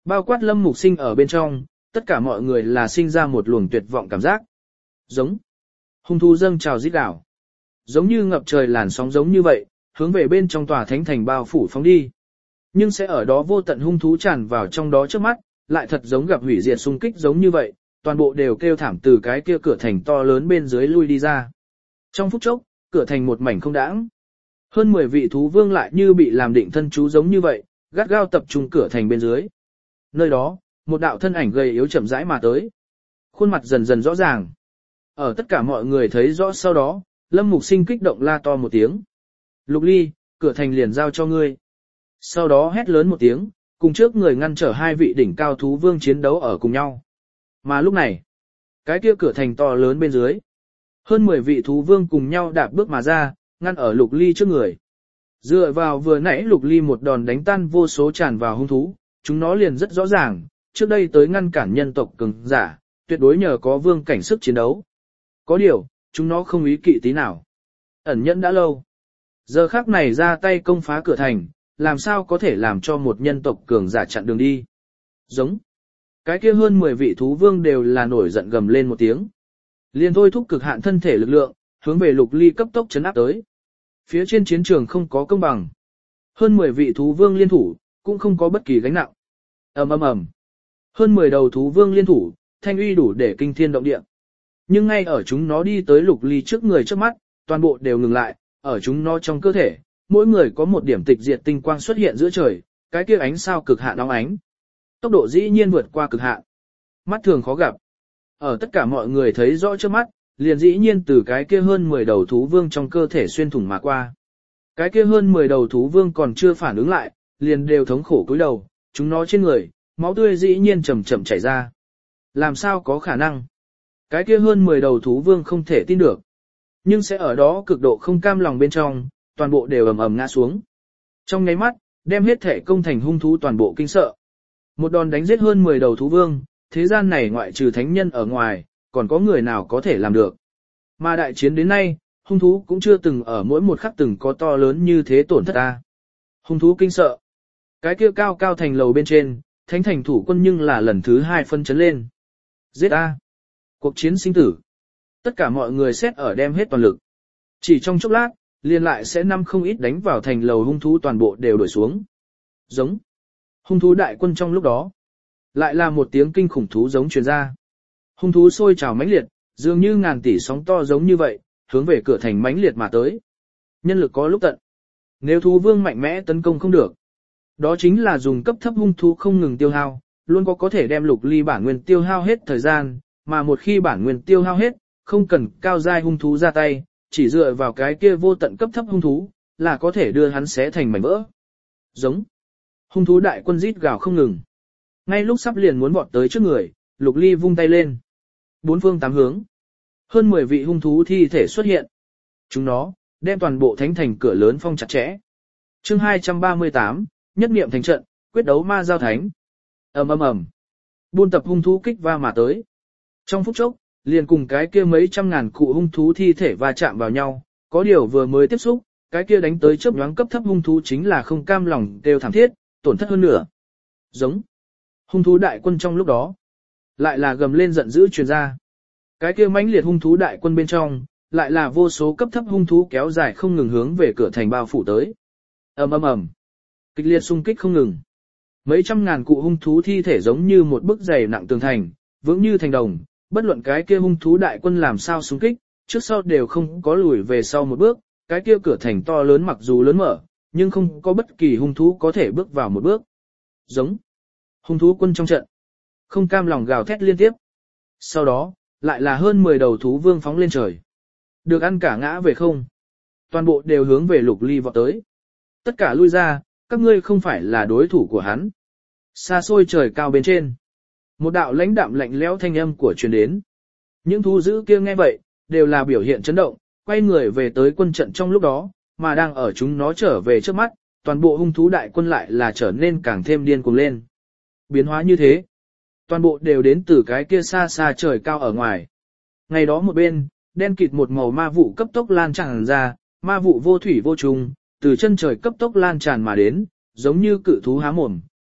S1: Bao quát Lâm Mục Sinh ở bên trong, tất cả mọi người là sinh ra một luồng tuyệt vọng cảm giác. Giống. Hung thú dâng trào rít gào. Giống như ngập trời làn sóng giống như vậy, hướng về bên trong tòa thánh thành bao phủ phóng đi. Nhưng sẽ ở đó vô tận hung thú tràn vào trong đó trước mắt, lại thật giống gặp hủy diệt xung kích giống như vậy, toàn bộ đều kêu thảm từ cái kia cửa thành to lớn bên dưới lui đi ra. Trong phút chốc, cửa thành một mảnh không đãng. Hơn mười vị thú vương lại như bị làm định thân chú giống như vậy, gắt gao tập trung cửa thành bên dưới. Nơi đó, một đạo thân ảnh gầy yếu chậm rãi mà tới. Khuôn mặt dần dần rõ ràng. Ở tất cả mọi người thấy rõ sau đó, Lâm Mục Sinh kích động la to một tiếng. Lục Ly, cửa thành liền giao cho ngươi. Sau đó hét lớn một tiếng, cùng trước người ngăn trở hai vị đỉnh cao thú vương chiến đấu ở cùng nhau. Mà lúc này, cái kia cửa thành to lớn bên dưới. Hơn mười vị thú vương cùng nhau đạp bước mà ra, ngăn ở Lục Ly trước người. Dựa vào vừa nãy Lục Ly một đòn đánh tan vô số tràn vào hung thú, chúng nó liền rất rõ ràng, trước đây tới ngăn cản nhân tộc cường giả, tuyệt đối nhờ có vương cảnh sức chiến đấu. Có điều, chúng nó không ý kỵ tí nào. Ẩn nhẫn đã lâu. Giờ khắc này ra tay công phá cửa thành, làm sao có thể làm cho một nhân tộc cường giả chặn đường đi. Giống. Cái kia hơn mười vị thú vương đều là nổi giận gầm lên một tiếng. Liền thôi thúc cực hạn thân thể lực lượng, hướng về Lục Ly cấp tốc chấn áp tới. Phía trên chiến trường không có công bằng. Hơn mười vị thú vương liên thủ, cũng không có bất kỳ gánh nặng. Ầm ầm ầm. Hơn mười đầu thú vương liên thủ, thanh uy đủ để kinh thiên động địa. Nhưng ngay ở chúng nó đi tới Lục Ly trước người trước mắt, toàn bộ đều ngừng lại, ở chúng nó trong cơ thể, mỗi người có một điểm tịch diệt tinh quang xuất hiện giữa trời, cái kia ánh sao cực hạn nóng ánh. Tốc độ dĩ nhiên vượt qua cực hạn. Mắt thường khó gặp. Ở tất cả mọi người thấy rõ trước mắt, liền dĩ nhiên từ cái kia hơn mười đầu thú vương trong cơ thể xuyên thủng mà qua. Cái kia hơn mười đầu thú vương còn chưa phản ứng lại, liền đều thống khổ cúi đầu, chúng nó trên người, máu tươi dĩ nhiên chậm chậm chảy ra. Làm sao có khả năng? Cái kia hơn mười đầu thú vương không thể tin được. Nhưng sẽ ở đó cực độ không cam lòng bên trong, toàn bộ đều ầm ầm ngã xuống. Trong nháy mắt, đem hết thể công thành hung thú toàn bộ kinh sợ. Một đòn đánh giết hơn mười đầu thú vương, thế gian này ngoại trừ thánh nhân ở ngoài, còn có người nào có thể làm được. Mà đại chiến đến nay, hung thú cũng chưa từng ở mỗi một khắc từng có to lớn như thế tổn thất ta. Hung thú kinh sợ. Cái kia cao cao thành lầu bên trên, thánh thành thủ quân nhưng là lần thứ hai phân chấn lên. Giết a! Cuộc chiến sinh tử. Tất cả mọi người xét ở đem hết toàn lực. Chỉ trong chốc lát, liền lại sẽ năm không ít đánh vào thành lầu hung thú toàn bộ đều đuổi xuống. Giống. Hung thú đại quân trong lúc đó. Lại là một tiếng kinh khủng thú giống truyền ra. Hung thú sôi trào mãnh liệt, dường như ngàn tỷ sóng to giống như vậy, hướng về cửa thành mãnh liệt mà tới. Nhân lực có lúc tận. Nếu thú vương mạnh mẽ tấn công không được, đó chính là dùng cấp thấp hung thú không ngừng tiêu hao, luôn có có thể đem Lục Ly bản nguyên tiêu hao hết thời gian, mà một khi bản nguyên tiêu hao hết, không cần cao giai hung thú ra tay, chỉ dựa vào cái kia vô tận cấp thấp hung thú, là có thể đưa hắn xé thành mảnh vỡ. Giống. Hung thú đại quân rít gào không ngừng. Ngay lúc sắp liền muốn vọt tới trước người, Lục Ly vung tay lên. Bốn phương tám hướng. Hơn mười vị hung thú thi thể xuất hiện. Chúng nó, đem toàn bộ thánh thành cửa lớn phong chặt chẽ. Chương hai trăm ba mươi tám, nhất niệm thành trận, quyết đấu ma giao thánh. Ầm ầm ầm. Buôn tập hung thú kích va mà tới. Trong phút chốc, liền cùng cái kia mấy trăm ngàn cụ hung thú thi thể va chạm vào nhau, có điều vừa mới tiếp xúc, cái kia đánh tới chớp nhoáng cấp thấp hung thú chính là không cam lòng đều thảm thiết, tổn thất hơn nữa. Giống. Hung thú đại quân trong lúc đó, lại là gầm lên giận dữ truyền ra. Cái kia mãnh liệt hung thú đại quân bên trong, lại là vô số cấp thấp hung thú kéo dài không ngừng hướng về cửa thành bao phủ tới. Ầm ầm ầm. Kịch liệt xung kích không ngừng. Mấy trăm ngàn cụ hung thú thi thể giống như một bức dày nặng tường thành, vững như thành đồng, bất luận cái kia hung thú đại quân làm sao xung kích, trước sau đều không có lùi về sau một bước, cái kia cửa thành to lớn mặc dù lớn mở, nhưng không có bất kỳ hung thú có thể bước vào một bước. Giống. Hung thú quân trong trận, không cam lòng gào thét liên tiếp. Sau đó, lại là hơn mười đầu thú vương phóng lên trời. Được ăn cả ngã về không. Toàn bộ đều hướng về Lục Ly vọt tới. Tất cả lui ra, các ngươi không phải là đối thủ của hắn. Xa xôi trời cao bên trên. Một đạo lãnh đạm lạnh lẽo thanh âm của truyền đến. Những thú dữ kia nghe vậy, đều là biểu hiện chấn động, quay người về tới quân trận trong lúc đó, mà đang ở chúng nó trở về trước mắt, toàn bộ hung thú đại quân lại là trở nên càng thêm điên cuồng lên. Biến hóa như thế, toàn bộ đều đến từ cái kia xa xa trời cao ở ngoài. Ngày đó một bên, đen kịt một màu ma vụ cấp tốc lan tràn ra, ma vụ vô thủy vô trùng, từ chân trời cấp tốc lan tràn mà đến, giống như cự thú há mồm,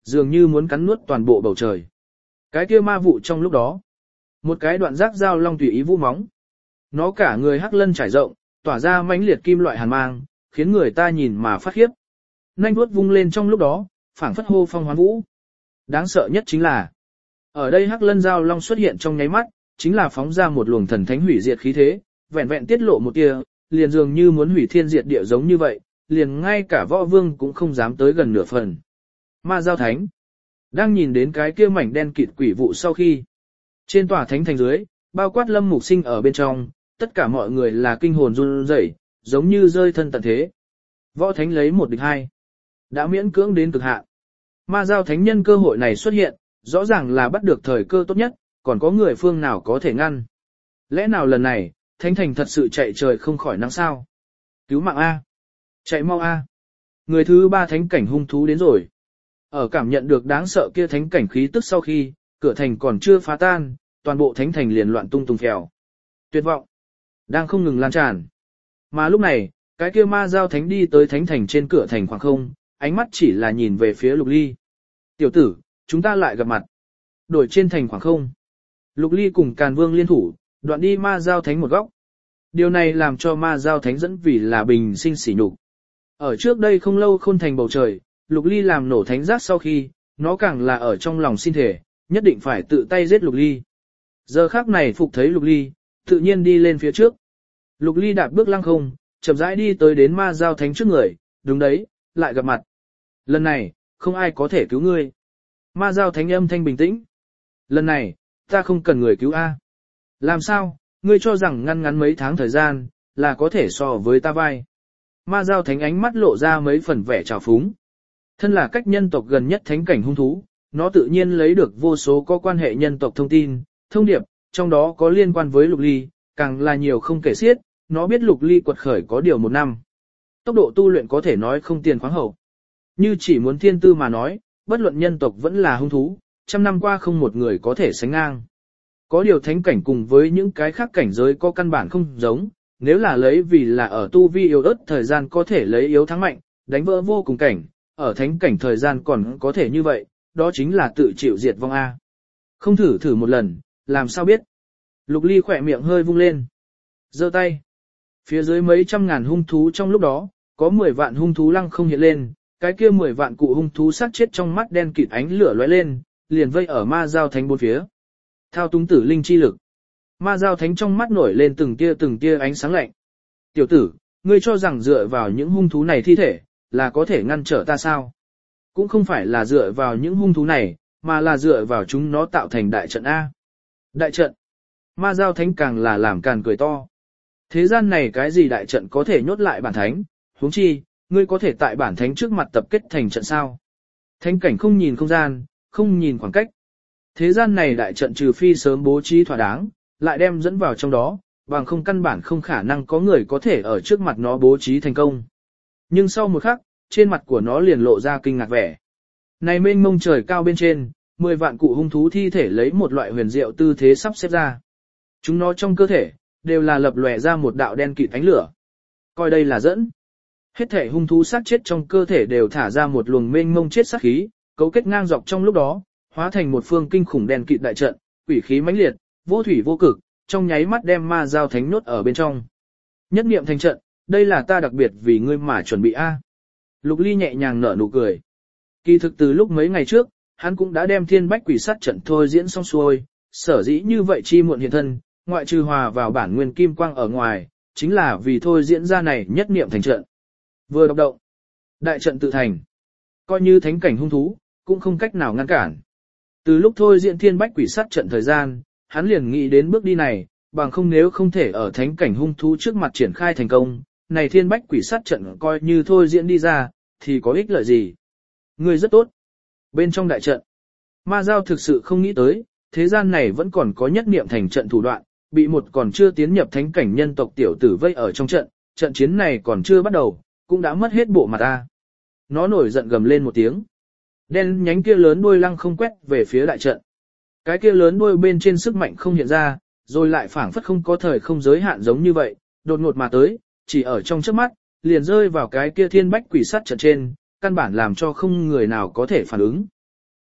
S1: dường như muốn cắn nuốt toàn bộ bầu trời. Cái kia ma vụ trong lúc đó, một cái đoạn giác dao long tùy ý vũ móng. Nó cả người hắc lân trải rộng, tỏa ra mãnh liệt kim loại hàn mang, khiến người ta nhìn mà phát khiếp. Nanh vuốt vung lên trong lúc đó, phảng phất hô phong hoán vũ. Đáng sợ nhất chính là, ở đây hắc lân dao long xuất hiện trong nháy mắt, chính là phóng ra một luồng thần thánh hủy diệt khí thế, vẹn vẹn tiết lộ một tia, liền dường như muốn hủy thiên diệt địa giống như vậy, liền ngay cả võ vương cũng không dám tới gần nửa phần. Ma giao thánh, đang nhìn đến cái kia mảnh đen kịt quỷ vụ sau khi, trên tòa thánh thành dưới, bao quát Lâm Mục Sinh ở bên trong, tất cả mọi người là kinh hồn run rẩy, giống như rơi thân tận thế. Võ thánh lấy một địch hai, đã miễn cưỡng đến cực hạn. Ma giao thánh nhân cơ hội này xuất hiện, rõ ràng là bắt được thời cơ tốt nhất, còn có người phương nào có thể ngăn. Lẽ nào lần này, thánh thành thật sự chạy trời không khỏi nắng sao? Cứu mạng A! Chạy mau A! Người thứ ba thánh cảnh hung thú đến rồi. Ở cảm nhận được đáng sợ kia thánh cảnh khí tức sau khi, cửa thành còn chưa phá tan, toàn bộ thánh thành liền loạn tung tung phèo. Tuyệt vọng đang không ngừng lan tràn. Mà lúc này, cái kia ma giao thánh đi tới thánh thành trên cửa thành khoảng không, ánh mắt chỉ là nhìn về phía Lục Ly. Tiểu tử, chúng ta lại gặp mặt. Đổi trên thành khoảng không. Lục Ly cùng Càn Vương liên thủ, đoạn đi ma giao thánh một góc. Điều này làm cho ma giao thánh dẫn vì là bình sinh sỉ nhục. Ở trước đây không lâu khôn thành bầu trời, Lục Ly làm nổ thánh giác sau khi, nó càng là ở trong lòng xin thể, nhất định phải tự tay giết Lục Ly. Giờ khắc này phục thấy Lục Ly, tự nhiên đi lên phía trước. Lục Ly đạp bước lăng không, chậm rãi đi tới đến ma giao thánh trước người, đúng đấy, lại gặp mặt. Lần này, không ai có thể cứu ngươi. Ma giao thánh âm thanh bình tĩnh. Lần này, ta không cần người cứu A. Làm sao, ngươi cho rằng ngăn ngắn mấy tháng thời gian, là có thể so với ta vai. Ma giao thánh ánh mắt lộ ra mấy phần vẻ trào phúng. Thân là cách nhân tộc gần nhất thánh cảnh hung thú, nó tự nhiên lấy được vô số có quan hệ nhân tộc thông tin, thông điệp, trong đó có liên quan với Lục Ly, càng là nhiều không kể xiết, nó biết Lục Ly quật khởi có điều một năm. Tốc độ tu luyện có thể nói không tiền khoáng hậu. Như chỉ muốn thiên tư mà nói, bất luận nhân tộc vẫn là hung thú, trăm năm qua không một người có thể sánh ngang. Có điều thánh cảnh cùng với những cái khác cảnh giới có căn bản không giống, nếu là lấy vì là ở tu vi yếu ớt thời gian có thể lấy yếu thắng mạnh, đánh vỡ vô cùng cảnh, ở thánh cảnh thời gian còn có thể như vậy, đó chính là tự chịu diệt vong A. Không thử thử một lần, làm sao biết. Lục Ly khỏe miệng hơi vung lên. Giơ tay. Phía dưới mấy trăm ngàn hung thú trong lúc đó, có mười vạn hung thú lăng không hiện lên, cái kia mười vạn cụ hung thú sát chết trong mắt đen kịt ánh lửa lóe lên, liền vây ở ma giao thánh bốn phía. Thao túng tử linh chi lực. Ma giao thánh trong mắt nổi lên từng tia từng tia ánh sáng lạnh. Tiểu tử, ngươi cho rằng dựa vào những hung thú này thi thể, là có thể ngăn trở ta sao? Cũng không phải là dựa vào những hung thú này, mà là dựa vào chúng nó tạo thành đại trận A. Đại trận. Ma giao thánh càng là làm càng cười to. Thế gian này cái gì đại trận có thể nhốt lại bản thánh, huống chi, ngươi có thể tại bản thánh trước mặt tập kết thành trận sao? Thánh cảnh không nhìn không gian, không nhìn khoảng cách. Thế gian này đại trận trừ phi sớm bố trí thỏa đáng, lại đem dẫn vào trong đó, bằng không căn bản không khả năng có người có thể ở trước mặt nó bố trí thành công. Nhưng sau một khắc, trên mặt của nó liền lộ ra kinh ngạc vẻ. Này mênh mông trời cao bên trên, mười vạn cụ hung thú thi thể lấy một loại huyền diệu tư thế sắp xếp ra. Chúng nó trong cơ thể, đều là lập lòe ra một đạo đen kịt ánh lửa. Coi đây là dẫn. Hết thể hung thú sát chết trong cơ thể đều thả ra một luồng mênh mông chết sát khí, cấu kết ngang dọc trong lúc đó, hóa thành một phương kinh khủng đen kịt đại trận, quỷ khí mãnh liệt, vô thủy vô cực, trong nháy mắt đem ma giao thánh nốt ở bên trong. Nhất niệm thành trận, đây là ta đặc biệt vì ngươi mà chuẩn bị a. Lục Ly nhẹ nhàng nở nụ cười. Kỳ thực từ lúc mấy ngày trước, hắn cũng đã đem thiên bách quỷ sát trận thôi diễn xong xuôi, sở dĩ như vậy chi muộn hiện thân, ngoại trừ hòa vào bản nguyên kim quang ở ngoài, chính là vì thôi diễn ra này nhất niệm thành trận. Vừa đọc động, đại trận tự thành, coi như thánh cảnh hung thú, cũng không cách nào ngăn cản. Từ lúc thôi diễn thiên bách quỷ sát trận thời gian, hắn liền nghĩ đến bước đi này, bằng không nếu không thể ở thánh cảnh hung thú trước mặt triển khai thành công, này thiên bách quỷ sát trận coi như thôi diễn đi ra, thì có ích lợi gì. Người rất tốt. Bên trong đại trận, ma giao thực sự không nghĩ tới, thế gian này vẫn còn có nhất niệm thành trận thủ đoạn, bị một còn chưa tiến nhập thánh cảnh nhân tộc tiểu tử vây ở trong trận, trận chiến này còn chưa bắt đầu, cũng đã mất hết bộ mặt ta. Nó nổi giận gầm lên một tiếng. Đen nhánh kia lớn đuôi lăng không quét về phía đại trận. Cái kia lớn đuôi bên trên sức mạnh không hiện ra, rồi lại phảng phất không có thời không giới hạn giống như vậy, đột ngột mà tới, chỉ ở trong chớp mắt, liền rơi vào cái kia thiên bách quỷ sắt trận trên, căn bản làm cho không người nào có thể phản ứng.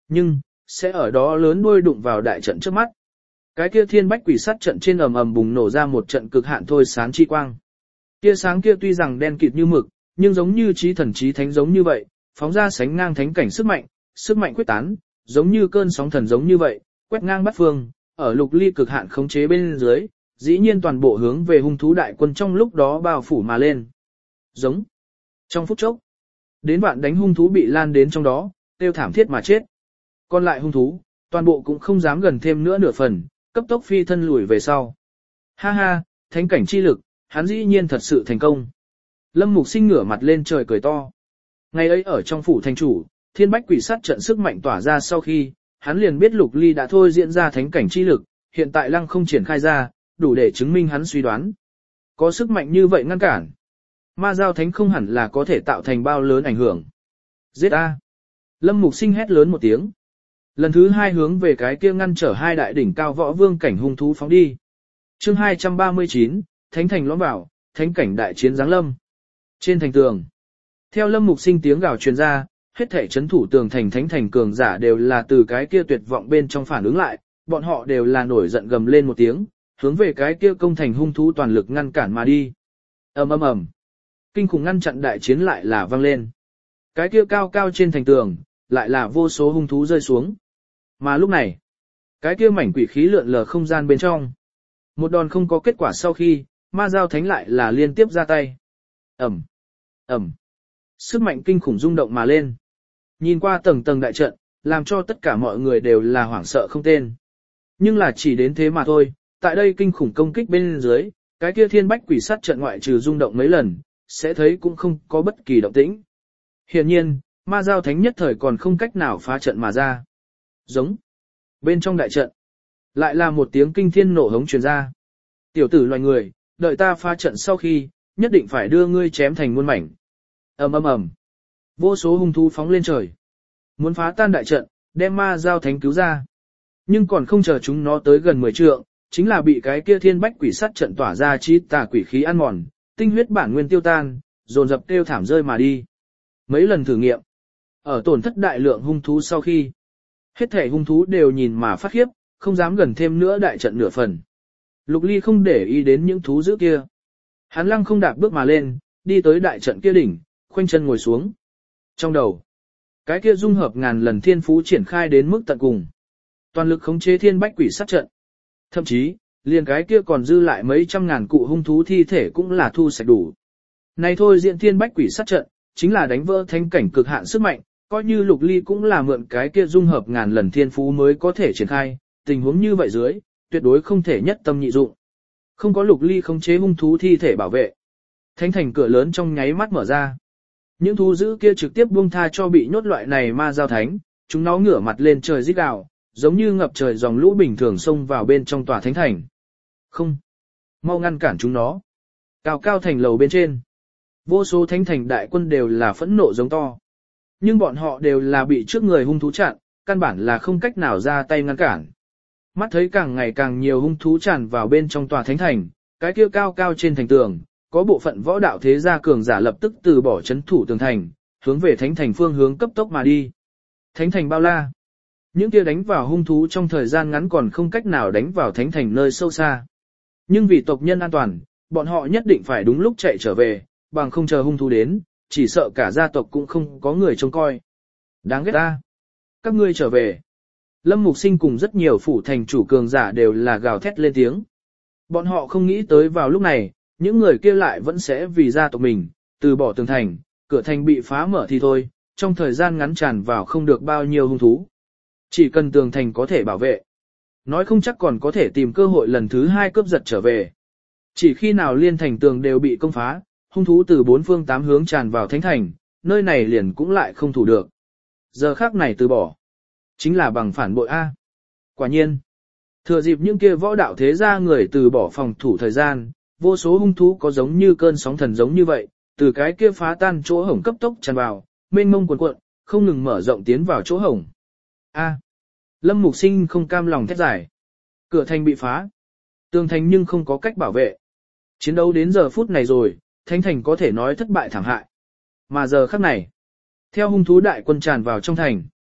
S1: Nhưng, sẽ ở đó lớn đuôi đụng vào đại trận trước mắt. Cái kia thiên bách quỷ sát trận trên ầm ầm bùng nổ ra một trận cực hạn thôi sáng chi quang. Tia sáng kia tuy rằng đen kịt như mực, nhưng giống như trí thần trí thánh giống như vậy, phóng ra sánh ngang thánh cảnh sức mạnh, sức mạnh quyết tán, giống như cơn sóng thần giống như vậy, quét ngang bát phương, ở Lục Ly cực hạn khống chế bên dưới, dĩ nhiên toàn bộ hướng về hung thú đại quân trong lúc đó bao phủ mà lên. Giống. Trong phút chốc, đến vạn đánh hung thú bị lan đến trong đó, tiêu thảm thiết mà chết. Còn lại hung thú, toàn bộ cũng không dám gần thêm nữa nửa phần, cấp tốc phi thân lùi về sau. Ha ha, thánh cảnh chi lực, hắn dĩ nhiên thật sự thành công. Lâm Mục Sinh ngửa mặt lên trời cười to. Ngày ấy ở trong phủ thành chủ, thiên bách quỷ sát trận sức mạnh tỏa ra sau khi, hắn liền biết Lục Ly đã thôi diễn ra thánh cảnh chi lực, hiện tại lăng không triển khai ra, đủ để chứng minh hắn suy đoán. Có sức mạnh như vậy ngăn cản. Ma giao thánh không hẳn là có thể tạo thành bao lớn ảnh hưởng. Giết A. Lâm Mục Sinh hét lớn một tiếng. Lần thứ hai hướng về cái kia ngăn trở hai đại đỉnh cao võ vương cảnh hung thú phóng đi. Chương hai trăm ba mươi chín, Thánh thành lõm vào, thánh cảnh đại chiến giáng lâm. Trên thành tường, theo Lâm Mục Sinh tiếng gào truyền ra, hết thảy chấn thủ tường thành thánh thành cường giả đều là từ cái kia tuyệt vọng bên trong phản ứng lại, bọn họ đều là nổi giận gầm lên một tiếng, hướng về cái kia công thành hung thú toàn lực ngăn cản mà đi. Ầm ầm ầm. Kinh khủng ngăn chặn đại chiến lại là vang lên. Cái kia cao cao trên thành tường, lại là vô số hung thú rơi xuống. Mà lúc này, cái kia mảnh quỷ khí lượn lờ không gian bên trong. Một đòn không có kết quả sau khi, ma giao thánh lại là liên tiếp ra tay. Ẩm, Ẩm. Sức mạnh kinh khủng rung động mà lên. Nhìn qua tầng tầng đại trận, làm cho tất cả mọi người đều là hoảng sợ không tên. Nhưng là chỉ đến thế mà thôi, tại đây kinh khủng công kích bên dưới, cái kia thiên bách quỷ sát trận ngoại trừ rung động mấy lần, sẽ thấy cũng không có bất kỳ động tĩnh. Hiển nhiên, ma giao thánh nhất thời còn không cách nào phá trận mà ra. Giống. Bên trong đại trận, lại là một tiếng kinh thiên nổ hống truyền ra. Tiểu tử loài người, đợi ta phá trận sau khi, nhất định phải đưa ngươi chém thành muôn mảnh. Ầm ầm ầm. Vô số hung thú phóng lên trời. Muốn phá tan đại trận, đem ma giao thánh cứu ra. Nhưng còn không chờ chúng nó tới gần mười trượng, chính là bị cái kia thiên bách quỷ sát trận tỏa ra chi tà quỷ khí ăn mòn, tinh huyết bản nguyên tiêu tan, dồn dập kêu thảm rơi mà đi. Mấy lần thử nghiệm, ở tổn thất đại lượng hung thú sau khi, hết thể hung thú đều nhìn mà phát khiếp, không dám gần thêm nữa đại trận nửa phần. Lục Ly không để ý đến những thú dữ kia. Hắn lăng không đạp bước mà lên, đi tới đại trận kia đỉnh, khoanh chân ngồi xuống. Trong đầu, cái kia dung hợp ngàn lần thiên phú triển khai đến mức tận cùng. Toàn lực khống chế thiên bách quỷ sát trận. Thậm chí, liền cái kia còn dư lại mấy trăm ngàn cụ hung thú thi thể cũng là thu sạch đủ. Này thôi diện thiên bách quỷ sát trận, chính là đánh vỡ thánh cảnh cực hạn sức mạnh, coi như Lục Ly cũng là mượn cái kia dung hợp ngàn lần thiên phú mới có thể triển khai, tình huống như vậy dưới, tuyệt đối không thể nhất tâm nhị dụng. Không có Lục Ly khống chế hung thú thi thể bảo vệ. Thánh thành cửa lớn trong nháy mắt mở ra. Những thú dữ kia trực tiếp buông tha cho bị nhốt loại này ma giao thánh, chúng nó ngửa mặt lên trời rít gào, giống như ngập trời dòng lũ bình thường xông vào bên trong tòa thánh thành. Không, mau ngăn cản chúng nó. Cao cao thành lầu bên trên, vô số thánh thành đại quân đều là phẫn nộ giống to. Nhưng bọn họ đều là bị trước người hung thú chặn, căn bản là không cách nào ra tay ngăn cản. Mắt thấy càng ngày càng nhiều hung thú tràn vào bên trong tòa thánh thành, cái kia cao cao trên thành tường, có bộ phận võ đạo thế gia cường giả lập tức từ bỏ chấn thủ tường thành, hướng về thánh thành phương hướng cấp tốc mà đi. Thánh thành bao la. Những kia đánh vào hung thú trong thời gian ngắn còn không cách nào đánh vào thánh thành nơi sâu xa. Nhưng vì tộc nhân an toàn, bọn họ nhất định phải đúng lúc chạy trở về, bằng không chờ hung thú đến, chỉ sợ cả gia tộc cũng không có người trông coi. Đáng ghét ta. Các ngươi trở về. Lâm Mục Sinh cùng rất nhiều phủ thành chủ cường giả đều là gào thét lên tiếng. Bọn họ không nghĩ tới vào lúc này, những người kia lại vẫn sẽ vì gia tộc mình, từ bỏ tường thành, cửa thành bị phá mở thì thôi, trong thời gian ngắn tràn vào không được bao nhiêu hung thú. Chỉ cần tường thành có thể bảo vệ. Nói không chắc còn có thể tìm cơ hội lần thứ hai cướp giật trở về. Chỉ khi nào liên thành tường đều bị công phá, hung thú từ bốn phương tám hướng tràn vào thánh thành, nơi này liền cũng lại không thủ được. Giờ khác này từ bỏ. Chính là bằng phản bội A. Quả nhiên. Thừa dịp những kia võ đạo thế gia người từ bỏ phòng thủ thời gian, vô số hung thú có giống như cơn sóng thần giống như vậy, từ cái kia phá tan chỗ hổng cấp tốc tràn vào, mênh mông cuồn cuộn, không ngừng mở rộng tiến vào chỗ hổng. A. Lâm Mục Sinh không cam lòng thét giải. Cửa thành bị phá. Tường thành nhưng không có cách bảo vệ. Chiến đấu đến giờ phút này rồi, thánh thành có thể nói thất bại thảm hại. Mà giờ khắc này, theo hung thú đại quân tràn vào trong thành,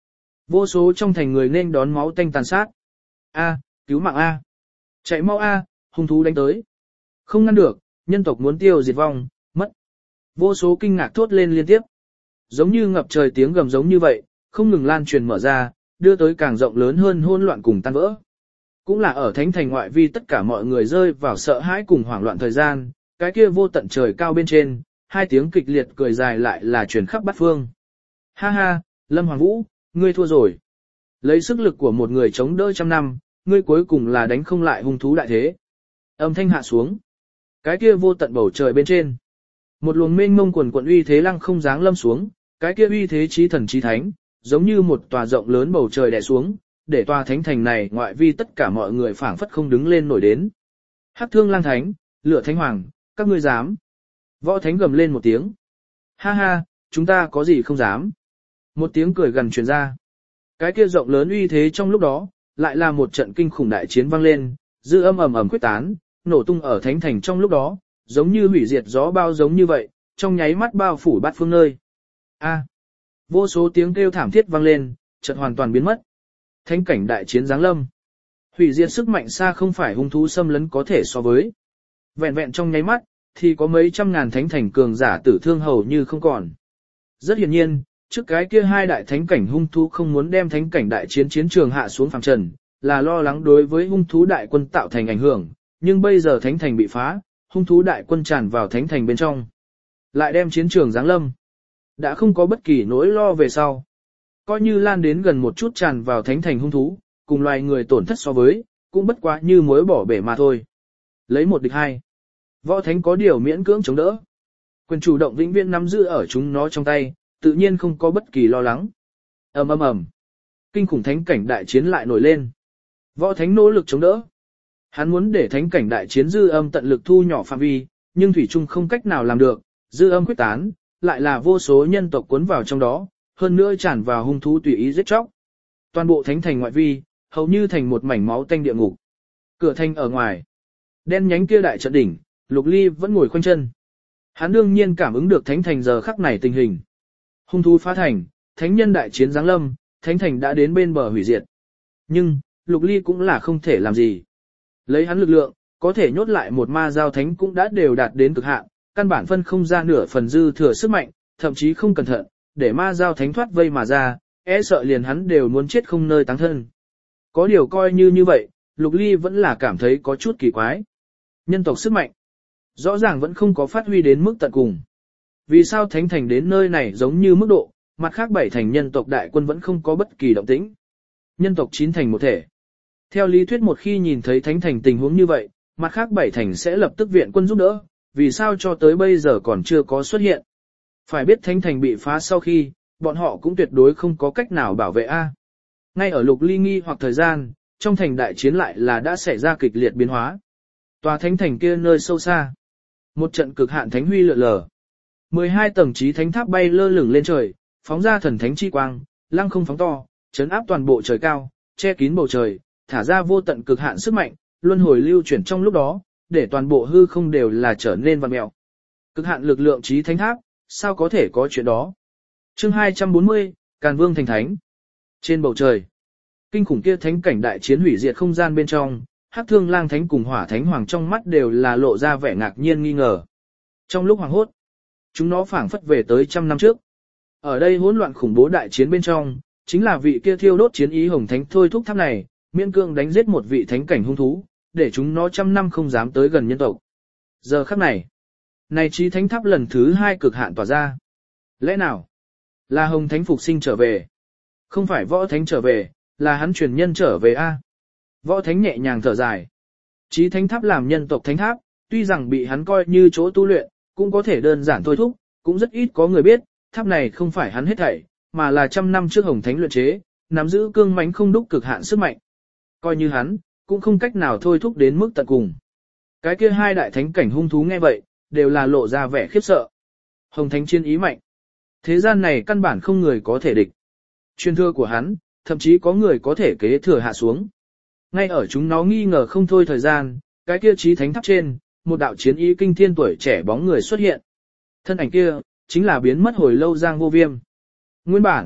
S1: Vô số trong thành người nên đón máu tanh tàn sát. A, cứu mạng A. Chạy mau A, hung thú đánh tới. Không ngăn được, nhân tộc muốn tiêu diệt vong, mất. Vô số kinh ngạc thốt lên liên tiếp. Giống như ngập trời tiếng gầm giống như vậy, không ngừng lan truyền mở ra, đưa tới càng rộng lớn hơn hỗn loạn cùng tan vỡ. Cũng là ở thánh thành ngoại vi tất cả mọi người rơi vào sợ hãi cùng hoảng loạn thời gian, cái kia vô tận trời cao bên trên, hai tiếng kịch liệt cười dài lại là truyền khắp bát phương. Ha ha, Lâm Hoàng Vũ, ngươi thua rồi. Lấy sức lực của một người chống đỡ trăm năm, ngươi cuối cùng là đánh không lại hung thú đại thế. Âm thanh hạ xuống. Cái kia vô tận bầu trời bên trên. Một luồng mênh mông quần quận uy thế lăng không giáng lâm xuống, cái kia uy thế chí thần chí thánh, giống như một tòa rộng lớn bầu trời đè xuống, để tòa thánh thành này ngoại vi tất cả mọi người phảng phất không đứng lên nổi đến. Hắc Thương Lang Thánh, Lửa Thánh Hoàng, các ngươi dám? Võ Thánh gầm lên một tiếng. Ha ha, chúng ta có gì không dám? Một tiếng cười gần truyền ra. Cái kia rộng lớn uy thế trong lúc đó, lại là một trận kinh khủng đại chiến vang lên, dư âm ầm ầm quyết tán, nổ tung ở thánh thành trong lúc đó, giống như hủy diệt gió bao giống như vậy, trong nháy mắt bao phủ bát phương nơi. A, vô số tiếng kêu thảm thiết vang lên, chợt hoàn toàn biến mất. Thánh cảnh đại chiến giáng lâm. Hủy diệt sức mạnh xa không phải hung thú xâm lấn có thể so với. Vẹn vẹn trong nháy mắt, thì có mấy trăm ngàn thánh thành cường giả tử thương hầu như không còn. Rất hiển nhiên, trước cái kia hai đại thánh cảnh hung thú không muốn đem thánh cảnh đại chiến chiến trường hạ xuống phàm trần, là lo lắng đối với hung thú đại quân tạo thành ảnh hưởng, nhưng bây giờ thánh thành bị phá, hung thú đại quân tràn vào thánh thành bên trong. Lại đem chiến trường giáng lâm. Đã không có bất kỳ nỗi lo về sau. Coi như lan đến gần một chút tràn vào thánh thành hung thú, cùng loài người tổn thất so với, cũng bất quá như muối bỏ bể mà thôi. Lấy một địch hai. Võ thánh có điều miễn cưỡng chống đỡ. Quyền chủ động vĩnh viễn nắm giữ ở chúng nó trong tay, tự nhiên không có bất kỳ lo lắng. Ầm ầm ầm. Kinh khủng thánh cảnh đại chiến lại nổi lên. Võ thánh nỗ lực chống đỡ. Hắn muốn để thánh cảnh đại chiến dư âm tận lực thu nhỏ phạm vi, nhưng thủy chung không cách nào làm được, dư âm quyết tán, lại là vô số nhân tộc cuốn vào trong đó, hơn nữa tràn vào hung thú tùy ý giết chóc. Toàn bộ thánh thành ngoại vi, hầu như thành một mảnh máu tanh địa ngục. Cửa thành ở ngoài, đen nhánh kia đại trận đỉnh, Lục Ly vẫn ngồi khoanh chân. Hắn đương nhiên cảm ứng được thánh thành giờ khắc này tình hình. Hung thú phá thành, thánh nhân đại chiến giáng lâm, thánh thành đã đến bên bờ hủy diệt. Nhưng, Lục Ly cũng là không thể làm gì. Lấy hắn lực lượng, có thể nhốt lại một ma giao thánh cũng đã đều đạt đến cực hạn, căn bản phân không ra nửa phần dư thừa sức mạnh, thậm chí không cẩn thận, để ma giao thánh thoát vây mà ra, e sợ liền hắn đều muốn chết không nơi táng thân. Có điều coi như như vậy, Lục Ly vẫn là cảm thấy có chút kỳ quái. Nhân tộc sức mạnh, rõ ràng vẫn không có phát huy đến mức tận cùng. Vì sao thánh thành đến nơi này giống như mức độ, mặt khác bảy thành nhân tộc đại quân vẫn không có bất kỳ động tĩnh. Nhân tộc chín thành một thể. Theo lý thuyết một khi nhìn thấy thánh thành tình huống như vậy, mặt khác bảy thành sẽ lập tức viện quân giúp đỡ, vì sao cho tới bây giờ còn chưa có xuất hiện. Phải biết thánh thành bị phá sau khi, bọn họ cũng tuyệt đối không có cách nào bảo vệ A. Ngay ở Lục Ly nghi hoặc thời gian, trong thành đại chiến lại là đã xảy ra kịch liệt biến hóa. Tòa thánh thành kia nơi sâu xa. Một trận cực hạn thánh huy lượn lờ. mười hai tầng trí thánh tháp bay lơ lửng lên trời, phóng ra thần thánh chi quang, lăng không phóng to, chấn áp toàn bộ trời cao, che kín bầu trời, thả ra vô tận cực hạn sức mạnh, luân hồi lưu chuyển trong lúc đó, để toàn bộ hư không đều là trở nên vặn mèo. Cực hạn lực lượng trí thánh tháp, sao có thể có chuyện đó? Chương hai trăm bốn mươi, Càn Vương thành thánh. Trên bầu trời, kinh khủng kia thánh cảnh đại chiến hủy diệt không gian bên trong, Hắc Thương Lang Thánh cùng Hỏa Thánh Hoàng trong mắt đều là lộ ra vẻ ngạc nhiên nghi ngờ. Trong lúc hoảng hốt, chúng nó phảng phất về tới trăm năm trước. Ở đây hỗn loạn khủng bố đại chiến bên trong, chính là vị kia thiêu đốt chiến ý Hồng Thánh thôi thúc tháp này, miễn cương đánh giết một vị thánh cảnh hung thú, để chúng nó trăm năm không dám tới gần nhân tộc. Giờ khắc này, này trí thánh tháp lần thứ hai cực hạn tỏa ra. Lẽ nào là Hồng Thánh phục sinh trở về? Không phải Võ Thánh trở về, là hắn truyền nhân trở về a. Võ Thánh nhẹ nhàng thở dài. Trí thánh tháp làm nhân tộc thánh tháp, tuy rằng bị hắn coi như chỗ tu luyện, cũng có thể đơn giản thôi thúc, cũng rất ít có người biết, tháp này không phải hắn hết thảy, mà là trăm năm trước Hồng Thánh luyện chế, nắm giữ cương mãnh không đúc cực hạn sức mạnh. Coi như hắn, cũng không cách nào thôi thúc đến mức tận cùng. Cái kia hai đại thánh cảnh hung thú nghe vậy, đều là lộ ra vẻ khiếp sợ. Hồng Thánh chiến ý mạnh. Thế gian này căn bản không người có thể địch. Truyền thừa của hắn, thậm chí có người có thể kế thừa hạ xuống. Ngay ở chúng nó nghi ngờ không thôi thời gian, cái kia trí thánh tháp trên, một đạo chiến ý kinh thiên tuổi trẻ bóng người xuất hiện. Thân ảnh kia, chính là biến mất hồi lâu Giang Vô Viêm. Nguyên bản,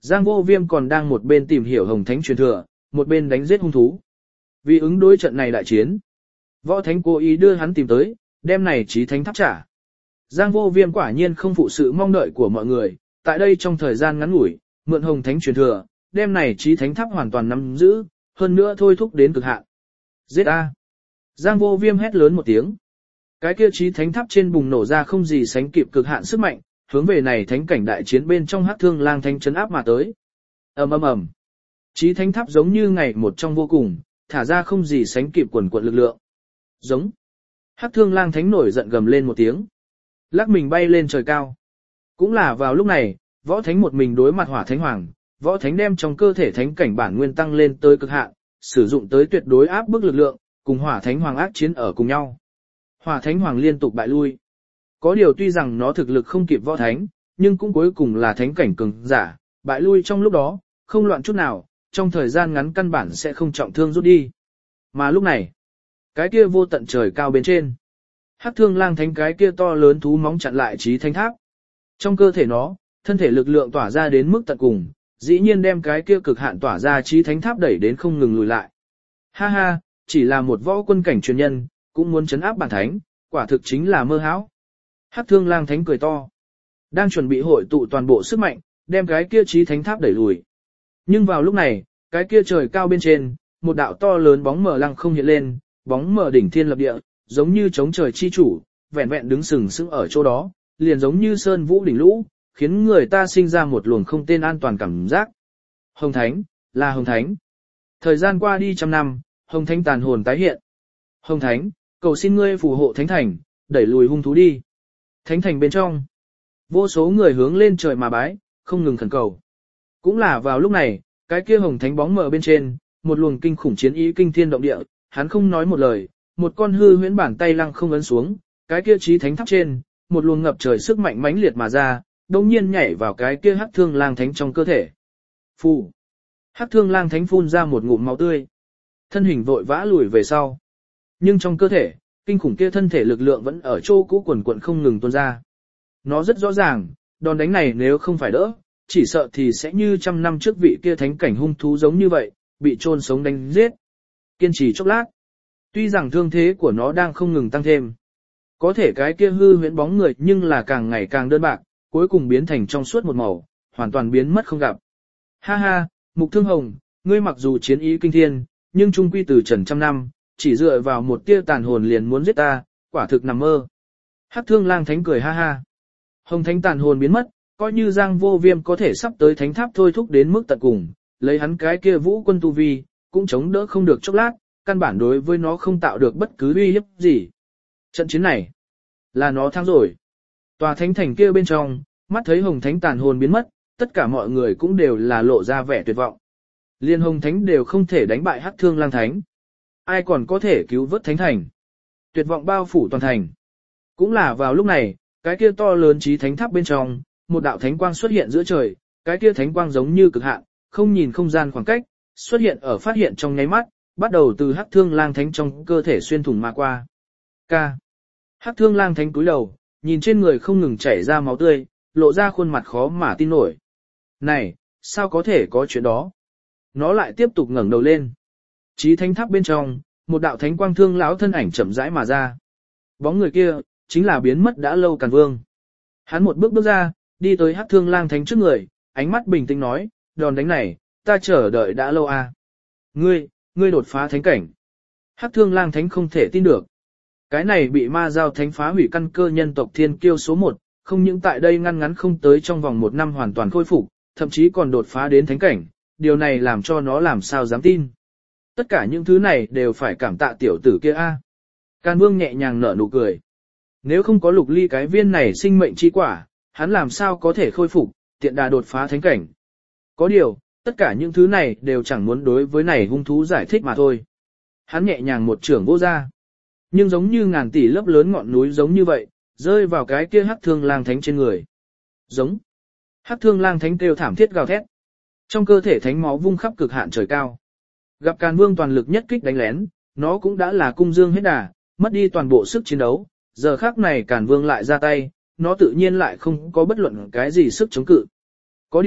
S1: Giang Vô Viêm còn đang một bên tìm hiểu Hồng Thánh truyền thừa, một bên đánh giết hung thú. Vì ứng đối trận này đại chiến, Võ Thánh cố ý đưa hắn tìm tới, đem này Chí Thánh Tháp trả. Giang Vô Viêm quả nhiên không phụ sự mong đợi của mọi người, tại đây trong thời gian ngắn ngủi, mượn Hồng Thánh truyền thừa, đem này Chí Thánh Tháp hoàn toàn nắm giữ, hơn nữa thôi thúc đến cực hạn. Giết a! Giang Vô Viêm hét lớn một tiếng. Cái kia Chí Thánh Tháp trên bùng nổ ra không gì sánh kịp cực hạn sức mạnh, hướng về này thánh cảnh đại chiến bên trong Hắc Thương Lang Thánh chấn áp mà tới. Ầm ầm ầm. Chí Thánh Tháp giống như ngày một trong vô cùng, thả ra không gì sánh kịp quần quật lực lượng. Giống. Hắc Thương Lang Thánh nổi giận gầm lên một tiếng, lắc mình bay lên trời cao. Cũng là vào lúc này, Võ Thánh một mình đối mặt Hỏa Thánh Hoàng, Võ Thánh đem trong cơ thể thánh cảnh bản nguyên tăng lên tới cực hạn, sử dụng tới tuyệt đối áp bức lực lượng, cùng Hỏa Thánh Hoàng ác chiến ở cùng nhau. Hỏa Thánh Hoàng liên tục bại lui. Có điều tuy rằng nó thực lực không kịp Võ Thánh, nhưng cũng cuối cùng là thánh cảnh cường giả, bại lui trong lúc đó, không loạn chút nào, trong thời gian ngắn căn bản sẽ không trọng thương rút đi. Mà lúc này, cái kia vô tận trời cao bên trên, Hắc Thương Lang Thánh cái kia to lớn thú móng chặn lại Chí Thánh Tháp. Trong cơ thể nó, thân thể lực lượng tỏa ra đến mức tận cùng, dĩ nhiên đem cái kia cực hạn tỏa ra Chí Thánh Tháp đẩy đến không ngừng lùi lại. Ha ha, chỉ là một võ quân cảnh truyền nhân, cũng muốn chấn áp bản thánh, quả thực chính là mơ hão. Hắc Thương Lang Thánh cười to, đang chuẩn bị hội tụ toàn bộ sức mạnh, đem cái kia Chí Thánh Tháp đẩy lùi. Nhưng vào lúc này, cái kia trời cao bên trên, một đạo to lớn bóng mờ lăng không hiện lên, bóng mờ đỉnh thiên lập địa, giống như chống trời chi chủ, vẹn vẹn đứng sừng sững ở chỗ đó, liền giống như sơn vũ đỉnh lũ, khiến người ta sinh ra một luồng không tên an toàn cảm giác. Hồng Thánh, là Hồng Thánh. Thời gian qua đi trăm năm, Hồng Thánh tàn hồn tái hiện. Hồng Thánh, cầu xin ngươi phù hộ Thánh Thành, đẩy lùi hung thú đi. Thánh Thành bên trong, vô số người hướng lên trời mà bái, không ngừng khẩn cầu. Cũng là vào lúc này, cái kia Hồng Thánh bóng mờ bên trên, một luồng kinh khủng chiến ý kinh thiên động địa, hắn không nói một lời, một con hư huyễn bàn tay lăng không ấn xuống, cái kia Chí Thánh Tháp trên, một luồng ngập trời sức mạnh mãnh liệt mà ra, đồng nhiên nhảy vào cái kia Hắc Thương Lang Thánh trong cơ thể. Phù! Hắc Thương Lang Thánh phun ra một ngụm máu tươi, thân hình vội vã lùi về sau. Nhưng trong cơ thể, kinh khủng kia thân thể lực lượng vẫn ở chỗ cũ quần quần không ngừng tuôn ra. Nó rất rõ ràng, đòn đánh này nếu không phải đỡ, chỉ sợ thì sẽ như trăm năm trước vị kia thánh cảnh hung thú giống như vậy, bị chôn sống đánh giết. Kiên trì chốc lát, tuy rằng thương thế của nó đang không ngừng tăng thêm, có thể cái kia hư huyễn bóng người nhưng là càng ngày càng đơn bạc, cuối cùng biến thành trong suốt một màu, hoàn toàn biến mất không gặp. Ha ha, Mục Thương Hồng, ngươi mặc dù chiến ý kinh thiên, nhưng trung quy từ trần trăm năm, chỉ dựa vào một tia tàn hồn liền muốn giết ta, quả thực nằm mơ. Hắc Thương Lang Thánh cười ha ha. Hồng Thánh tàn hồn biến mất, coi như Giang Vô Viêm có thể sắp tới Thánh Tháp thôi thúc đến mức tận cùng, lấy hắn cái kia vũ quân tu vi, cũng chống đỡ không được chốc lát, căn bản đối với nó không tạo được bất cứ uy hiếp gì. Trận chiến này, là nó thắng rồi. Tòa Thánh Thành kia bên trong, mắt thấy Hồng Thánh tàn hồn biến mất, tất cả mọi người cũng đều là lộ ra vẻ tuyệt vọng. Liên Hồng Thánh đều không thể đánh bại Hắc Thương Lang Thánh. Ai còn có thể cứu vớt Thánh Thành? Tuyệt vọng bao phủ toàn thành. Cũng là vào lúc này, cái kia to lớn Chí Thánh Tháp bên trong, một đạo thánh quang xuất hiện giữa trời, cái kia thánh quang giống như cực hạn, không nhìn không gian khoảng cách, xuất hiện ở phát hiện trong nháy mắt, bắt đầu từ Hắc Thương Lang Thánh trong cơ thể xuyên thủng mà qua. Ca. Hắc Thương Lang Thánh cúi đầu, nhìn trên người không ngừng chảy ra máu tươi, lộ ra khuôn mặt khó mà tin nổi. Này, sao có thể có chuyện đó? Nó lại tiếp tục ngẩng đầu lên. Chí Thánh Tháp bên trong, một đạo thánh quang thương lão thân ảnh chậm rãi mà ra. Bóng người kia, chính là biến mất đã lâu Càn Vương. Hắn một bước bước ra, đi tới Hắc Thương Lang Thánh trước người, ánh mắt bình tĩnh nói, đòn đánh này, ta chờ đợi đã lâu à. Ngươi, ngươi đột phá thánh cảnh. Hắc Thương Lang Thánh không thể tin được. Cái này bị ma giao thánh phá hủy căn cơ nhân tộc thiên kiêu số một, không những tại đây ngăn ngắn không tới trong vòng một năm hoàn toàn khôi phục, thậm chí còn đột phá đến thánh cảnh, điều này làm cho nó làm sao dám tin. Tất cả những thứ này đều phải cảm tạ tiểu tử kia a. Càn Vương nhẹ nhàng nở nụ cười. Nếu không có Lục Ly cái viên này sinh mệnh chi quả, hắn làm sao có thể khôi phục, tiện đà đột phá thánh cảnh. Có điều, tất cả những thứ này đều chẳng muốn đối với này hung thú giải thích mà thôi. Hắn nhẹ nhàng một trưởng vô ra. Nhưng giống như ngàn tỷ lớp lớn ngọn núi giống như vậy, rơi vào cái kia Hắc Thương Lang Thánh trên người. Giống. Hắc Thương Lang Thánh kêu thảm thiết gào thét. Trong cơ thể thánh máu vung khắp cực hạn trời cao. Gặp Càn Vương toàn lực nhất kích đánh lén, nó cũng đã là cung dương hết đà, mất đi toàn bộ sức chiến đấu. Giờ khắc này Càn Vương lại ra tay, nó tự nhiên lại không có bất luận cái gì sức chống cự. Có điều,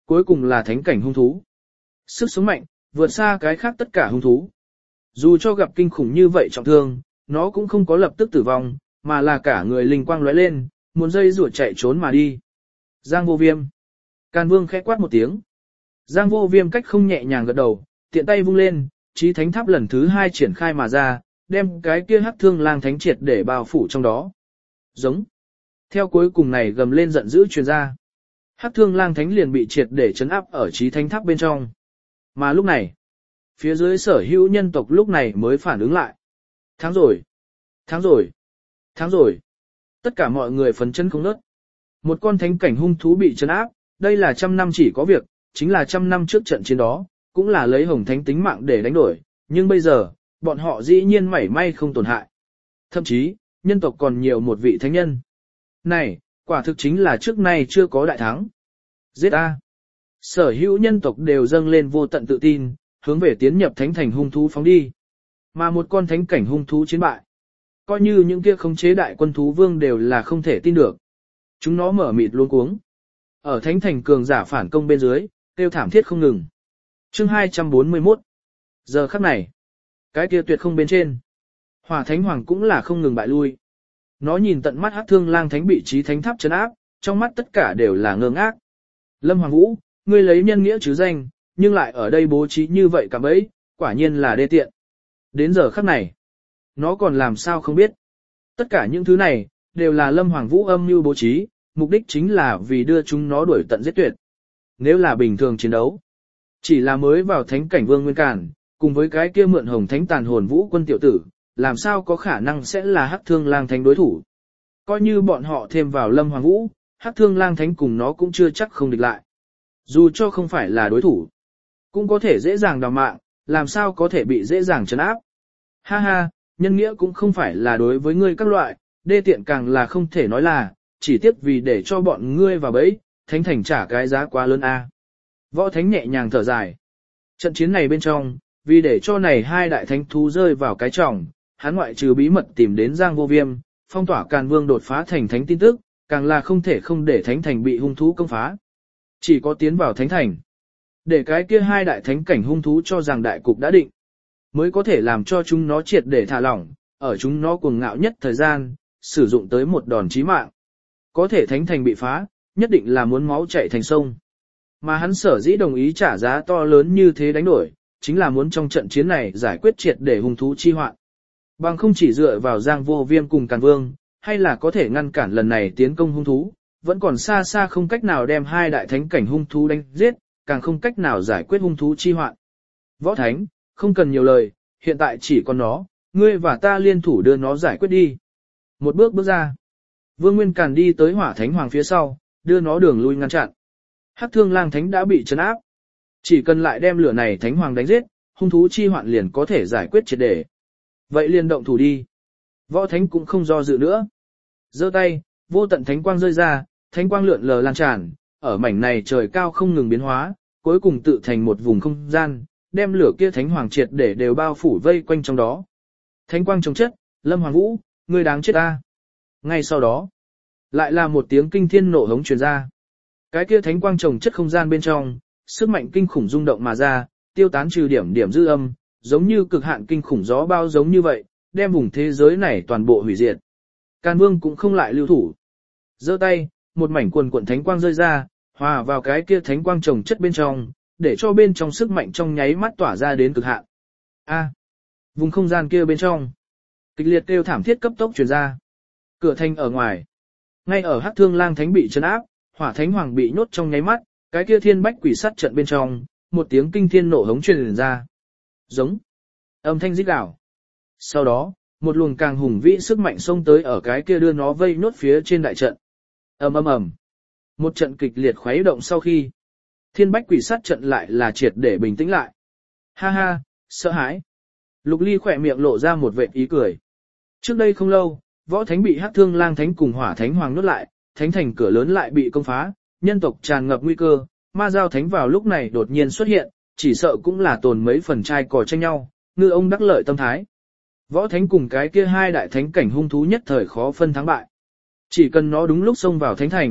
S1: cuối cùng là thánh cảnh hung thú. Sức sống mạnh, vượt xa cái khác tất cả hung thú. Dù cho gặp kinh khủng như vậy trọng thương, nó cũng không có lập tức tử vong, mà là cả người linh quang lóe lên, muốn dây rủa chạy trốn mà đi. Giang Vô Viêm. Can Vương khẽ quát một tiếng. Giang Vô Viêm cách không nhẹ nhàng gật đầu, tiện tay vung lên, Chí Thánh Tháp lần thứ hai triển khai mà ra, đem cái kia Hắc Thương Lang Thánh triệt để bao phủ trong đó. Giống. Theo cuối cùng này gầm lên giận dữ truyền ra. Hắc Thương Lang Thánh liền bị triệt để chấn áp ở Chí Thánh Tháp bên trong. Mà lúc này, phía dưới sở hữu nhân tộc lúc này mới phản ứng lại. Thắng rồi. Thắng rồi. Thắng rồi. Tất cả mọi người phấn chấn không nớt. Một con thánh cảnh hung thú bị chấn áp, đây là trăm năm chỉ có việc, chính là trăm năm trước trận chiến đó, cũng là lấy hồng thánh tính mạng để đánh đổi, nhưng bây giờ, bọn họ dĩ nhiên mảy may không tổn hại. Thậm chí, nhân tộc còn nhiều một vị thánh nhân. Này, quả thực chính là trước nay chưa có đại thắng. Giết A. Sở hữu nhân tộc đều dâng lên vô tận tự tin, hướng về tiến nhập thánh thành hung thú phóng đi. Mà một con thánh cảnh hung thú chiến bại. Coi như những kia khống chế đại quân thú vương đều là không thể tin được. Chúng nó mở mịt luống cuống. Ở thánh thành cường giả phản công bên dưới, kêu thảm thiết không ngừng. Chương hai trăm bốn mươi mốt. Giờ khắc này, cái kia tuyệt không bên trên. Hỏa Thánh Hoàng cũng là không ngừng bại lui. Nó nhìn tận mắt Hắc Thương Lang Thánh bị Chí Thánh Tháp trấn áp, trong mắt tất cả đều là ngơ ngác. Lâm Hoàng Vũ, ngươi lấy nhân nghĩa chứ danh, nhưng lại ở đây bố trí như vậy cả bấy, quả nhiên là đê tiện. Đến giờ khắc này, nó còn làm sao không biết. Tất cả những thứ này, đều là Lâm Hoàng Vũ âm mưu bố trí, mục đích chính là vì đưa chúng nó đuổi tận giết tuyệt. Nếu là bình thường chiến đấu, chỉ là mới vào thánh cảnh Vương Nguyên Càn, cùng với cái kia mượn hồng thánh tàn hồn vũ quân tiểu tử, làm sao có khả năng sẽ là Hắc Thương Lang Thánh đối thủ. Coi như bọn họ thêm vào Lâm Hoàng Vũ, Hắc Thương Lang Thánh cùng nó cũng chưa chắc không địch lại. Dù cho không phải là đối thủ, cũng có thể dễ dàng đào mạng, làm sao có thể bị dễ dàng trấn áp. Ha ha, nhân nghĩa cũng không phải là đối với ngươi các loại, đê tiện càng là không thể nói là, chỉ tiếp vì để cho bọn ngươi vào bẫy, thánh thành trả cái giá quá lớn a. Võ Thánh nhẹ nhàng thở dài. Trận chiến này bên trong, vì để cho này hai đại thánh thú rơi vào cái trọng, hắn ngoại trừ bí mật tìm đến Giang Vô Viêm, phong tỏa Càn Vương đột phá thành thánh tin tức, càng là không thể không để thánh thành bị hung thú công phá. Chỉ có tiến vào thánh thành, để cái kia hai đại thánh cảnh hung thú cho rằng đại cục đã định, mới có thể làm cho chúng nó triệt để thả lỏng, ở chúng nó cuồng ngạo nhất thời gian, sử dụng tới một đòn chí mạng. Có thể thánh thành bị phá, nhất định là muốn máu chảy thành sông. Mà hắn sở dĩ đồng ý trả giá to lớn như thế đánh đổi, chính là muốn trong trận chiến này giải quyết triệt để hung thú chi hoạn. Bằng không chỉ dựa vào Giang Vô Viêm cùng Càn Vương, hay là có thể ngăn cản lần này tiến công hung thú, vẫn còn xa xa không cách nào đem hai đại thánh cảnh hung thú đánh giết, càng không cách nào giải quyết hung thú chi hoạn. Võ Thánh, không cần nhiều lời, hiện tại chỉ còn nó, ngươi và ta liên thủ đưa nó giải quyết đi. Một bước bước ra, Vương Nguyên Càn đi tới Hỏa Thánh Hoàng phía sau, đưa nó đường lui ngăn chặn. Hắc Thương Lang Thánh đã bị trấn áp. Chỉ cần lại đem lửa này Thánh Hoàng đánh giết, hung thú chi hoạn liền có thể giải quyết triệt để. Vậy liền động thủ đi. Võ Thánh cũng không do dự nữa. Giơ tay, vô tận thánh quang rơi ra, thánh quang lượn lờ lan tràn, ở mảnh này trời cao không ngừng biến hóa, cuối cùng tự thành một vùng không gian, đem lửa kia Thánh Hoàng triệt để đều bao phủ vây quanh trong đó. Thánh quang chống chất, Lâm Hoàng Vũ, ngươi đáng chết ta. Ngay sau đó, lại là một tiếng kinh thiên nộ hống truyền ra. Cái kia thánh quang trồng chất không gian bên trong, sức mạnh kinh khủng rung động mà ra, tiêu tán trừ điểm điểm dư âm, giống như cực hạn kinh khủng gió bao giống như vậy, đem vùng thế giới này toàn bộ hủy diệt. Càn Vương cũng không lại lưu thủ. Giơ tay, một mảnh quần cuộn thánh quang rơi ra, hòa vào cái kia thánh quang trồng chất bên trong, để cho bên trong sức mạnh trong nháy mắt tỏa ra đến cực hạn. A, vùng không gian kia bên trong, kịch liệt kêu thảm thiết cấp tốc truyền ra. Cửa thành ở ngoài, ngay ở Hắc Thương Lang Thánh bị trấn áp, Hỏa Thánh Hoàng bị nhốt trong nháy mắt, cái kia thiên bách quỷ sát trận bên trong, một tiếng kinh thiên nộ hống truyền ra. Giống, âm thanh rít gào. Sau đó, một luồng càng hùng vĩ sức mạnh xông tới ở cái kia đưa nó vây nhốt phía trên đại trận. Ầm ầm ầm. Một trận kịch liệt khuấy động sau khi, thiên bách quỷ sát trận lại là triệt để bình tĩnh lại. Ha ha, sợ hãi. Lục Ly khỏe miệng lộ ra một vệt ý cười. Trước đây không lâu, Võ Thánh bị Hắc Thương Lang Thánh cùng Hỏa Thánh Hoàng nuốt lại, thánh thành cửa lớn lại bị công phá, nhân tộc tràn ngập nguy cơ, ma giao thánh vào lúc này đột nhiên xuất hiện, chỉ sợ cũng là tồn mấy phần trai cò tranh nhau, ngư ông đắc lợi tâm thái. Võ Thánh cùng cái kia hai đại thánh cảnh hung thú nhất thời khó phân thắng bại. Chỉ cần nó đúng lúc xông vào thánh thành,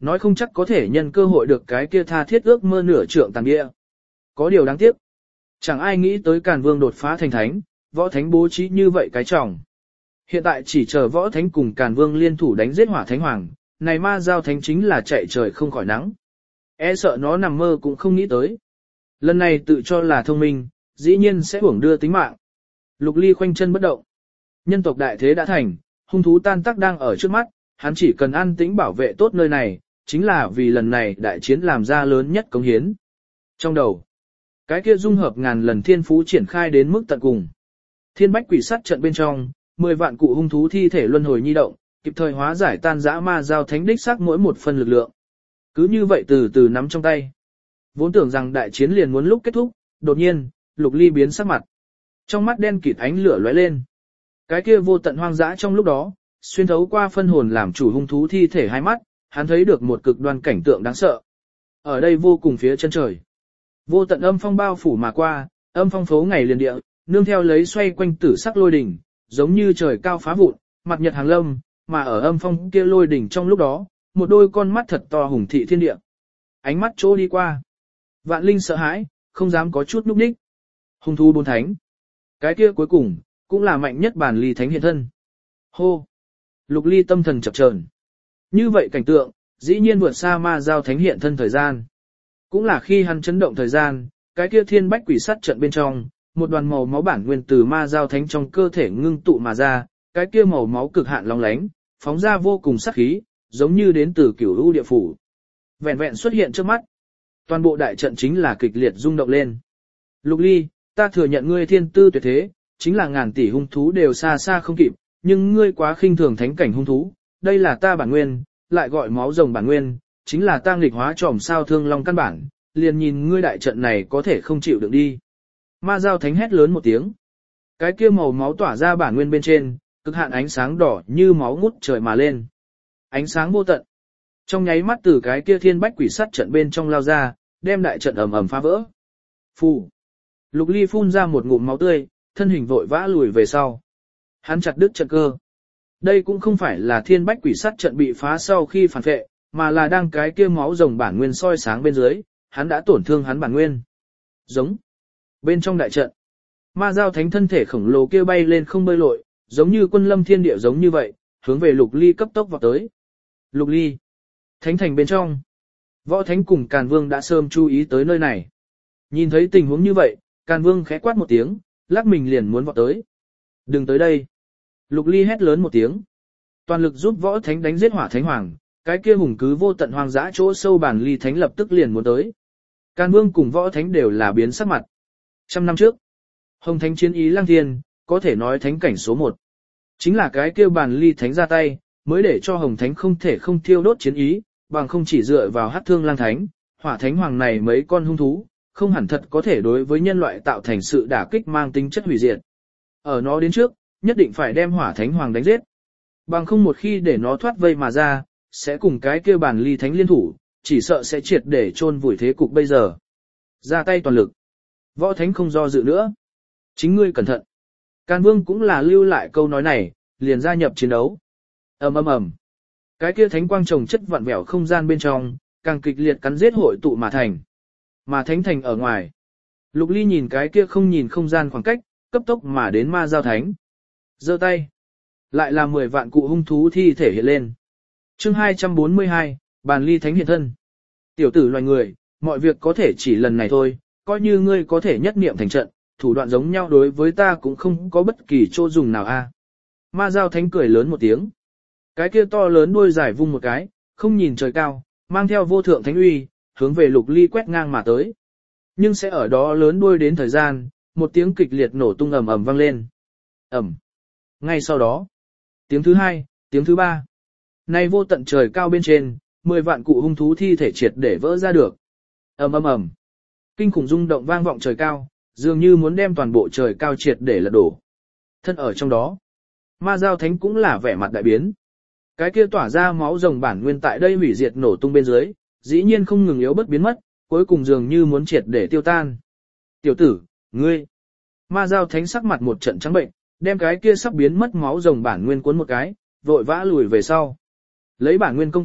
S1: nói không chắc có thể nhân cơ hội được cái kia tha thiết ước mơ nửa trượng tàn địa. Có điều đáng tiếc. Chẳng ai nghĩ tới Càn Vương đột phá thành thánh, võ thánh bố trí như vậy cái trọng. Hiện tại chỉ chờ võ thánh cùng Càn Vương liên thủ đánh giết hỏa thánh hoàng, này ma giao thánh chính là chạy trời không khỏi nắng. E sợ nó nằm mơ cũng không nghĩ tới. Lần này tự cho là thông minh, dĩ nhiên sẽ uổng đưa tính mạng. Lục Ly khoanh chân bất động. Nhân tộc đại thế đã thành, hung thú tan tác đang ở trước mắt, hắn chỉ cần an tĩnh bảo vệ tốt nơi này, chính là vì lần này đại chiến làm ra lớn nhất cống hiến. Trong đầu, cái kia dung hợp ngàn lần thiên phú triển khai đến mức tận cùng. Thiên bách quỷ sát trận bên trong, mười vạn cụ hung thú thi thể luân hồi nhi động, kịp thời hóa giải tan dã ma giao thánh đích xác mỗi một phần lực lượng. Cứ như vậy từ từ nắm trong tay. Vốn tưởng rằng đại chiến liền muốn lúc kết thúc, đột nhiên, Lục Ly biến sắc mặt. Trong mắt đen kịt ánh lửa lóe lên. Cái kia vô tận hoang dã trong lúc đó, xuyên thấu qua phân hồn làm chủ hung thú thi thể hai mắt, hắn thấy được một cực đoan cảnh tượng đáng sợ. Ở đây vô cùng phía chân trời. Vô tận âm phong bao phủ mà qua, âm phong phố ngày liền địa, nương theo lấy xoay quanh tử sắc lôi đỉnh, giống như trời cao phá vụn, mặt nhật hàng lâm, mà ở âm phong kia lôi đỉnh trong lúc đó, một đôi con mắt thật to hùng thị thiên địa. Ánh mắt chỗ đi qua. Vạn linh sợ hãi, không dám có chút núp ních. Hung thú bốn thánh. Cái kia cuối cùng, cũng là mạnh nhất bản ly thánh hiện thân. Hô! Lục Ly tâm thần chập chờn. Như vậy cảnh tượng, dĩ nhiên vượt xa ma giao thánh hiện thân thời gian. Cũng là khi hắn chấn động thời gian, cái kia thiên bách quỷ sát trận bên trong, một đoàn màu máu bản nguyên từ ma giao thánh trong cơ thể ngưng tụ mà ra, cái kia màu máu cực hạn long lánh, phóng ra vô cùng sắc khí, giống như đến từ cửu u địa phủ. Vẹn vẹn xuất hiện trước mắt. Toàn bộ đại trận chính là kịch liệt rung động lên. Lục Ly, ta thừa nhận ngươi thiên tư tuyệt thế, chính là ngàn tỷ hung thú đều xa xa không kịp, nhưng ngươi quá khinh thường thánh cảnh hung thú, đây là ta bản nguyên, lại gọi máu rồng bản nguyên, chính là ta nghịch hóa tròm sao thương long căn bản, liền nhìn ngươi đại trận này có thể không chịu đựng đi. Ma giao thánh hét lớn một tiếng. Cái kia màu máu tỏa ra bản nguyên bên trên, cực hạn ánh sáng đỏ như máu ngút trời mà lên. Ánh sáng vô tận. Trong nháy mắt từ cái kia thiên bách quỷ sắt trận bên trong lao ra, đem đại trận ầm ầm phá vỡ. Phù. Lục Ly phun ra một ngụm máu tươi, thân hình vội vã lùi về sau. Hắn chặt đứt trận cơ. Đây cũng không phải là thiên bách quỷ sắt trận bị phá sau khi phản phệ, mà là đang cái kia máu rồng bản nguyên soi sáng bên dưới, hắn đã tổn thương hắn bản nguyên. Giống. Bên trong đại trận, ma giao thánh thân thể khổng lồ kia bay lên không bơi lội, giống như quân lâm thiên địa giống như vậy, hướng về Lục Ly cấp tốc vào tới. Lục Ly. Thánh thành bên trong. Võ thánh cùng Càn Vương đã sớm chú ý tới nơi này. Nhìn thấy tình huống như vậy, Càn Vương khẽ quát một tiếng, lắc mình liền muốn vọt tới. Đừng tới đây. Lục Ly hét lớn một tiếng. Toàn lực giúp võ thánh đánh giết hỏa thánh hoàng, cái kia hùng cứ vô tận hoang dã chỗ sâu bản ly thánh lập tức liền muốn tới. Càn Vương cùng võ thánh đều là biến sắc mặt. Trăm năm trước, Hồng Thánh chiến ý lang thiên, có thể nói thánh cảnh số một. Chính là cái kia bản ly thánh ra tay, mới để cho Hồng Thánh không thể không thiêu đốt chiến ý, bằng không chỉ dựa vào hắc thương lang thánh, hỏa thánh hoàng này mấy con hung thú, không hẳn thật có thể đối với nhân loại tạo thành sự đả kích mang tính chất hủy diệt. Ở nó đến trước, nhất định phải đem hỏa thánh hoàng đánh giết. Bằng không một khi để nó thoát vây mà ra, sẽ cùng cái kia bản ly thánh liên thủ, chỉ sợ sẽ triệt để chôn vùi thế cục bây giờ. Ra tay toàn lực. Võ thánh không do dự nữa. Chính ngươi cẩn thận. Càn Vương cũng là lưu lại câu nói này, liền gia nhập chiến đấu. ầm ầm ầm. Cái kia thánh quang trồng chất vặn vẹo không gian bên trong, càng kịch liệt cắn giết hội tụ mà thành. Mà thánh thành ở ngoài. Lục Ly nhìn cái kia không nhìn không gian khoảng cách, cấp tốc mà đến ma giao thánh. Giơ tay. Lại là mười vạn cụ hung thú thi thể hiện lên. Chương hai trăm bốn mươi hai, bàn ly thánh hiện thân. Tiểu tử loài người, mọi việc có thể chỉ lần này thôi, coi như ngươi có thể nhất niệm thành trận, thủ đoạn giống nhau đối với ta cũng không có bất kỳ chỗ dùng nào a. Ma giao thánh cười lớn một tiếng. Cái kia to lớn đuôi dài vung một cái, không nhìn trời cao, mang theo vô thượng thánh uy, hướng về Lục Ly quét ngang mà tới. Nhưng sẽ ở đó lớn đuôi đến thời gian, một tiếng kịch liệt nổ tung ầm ầm vang lên. Ầm. Ngay sau đó, tiếng thứ hai, tiếng thứ ba. Nay vô tận trời cao bên trên, mười vạn cụ hung thú thi thể triệt để vỡ ra được. Ầm ầm ầm. Kinh khủng rung động vang vọng trời cao, dường như muốn đem toàn bộ trời cao triệt để lật đổ. Thân ở trong đó, ma giao thánh cũng là vẻ mặt đại biến. Cái kia tỏa ra máu rồng bản nguyên tại đây hủy diệt nổ tung bên dưới, dĩ nhiên không ngừng yếu bất biến mất, cuối cùng dường như muốn triệt để tiêu tan. Tiểu tử, ngươi. Ma giao thánh sắc mặt một trận trắng bệnh, đem cái kia sắp biến mất máu rồng bản nguyên cuốn một cái, vội vã lùi về sau. Lấy bản nguyên công kích,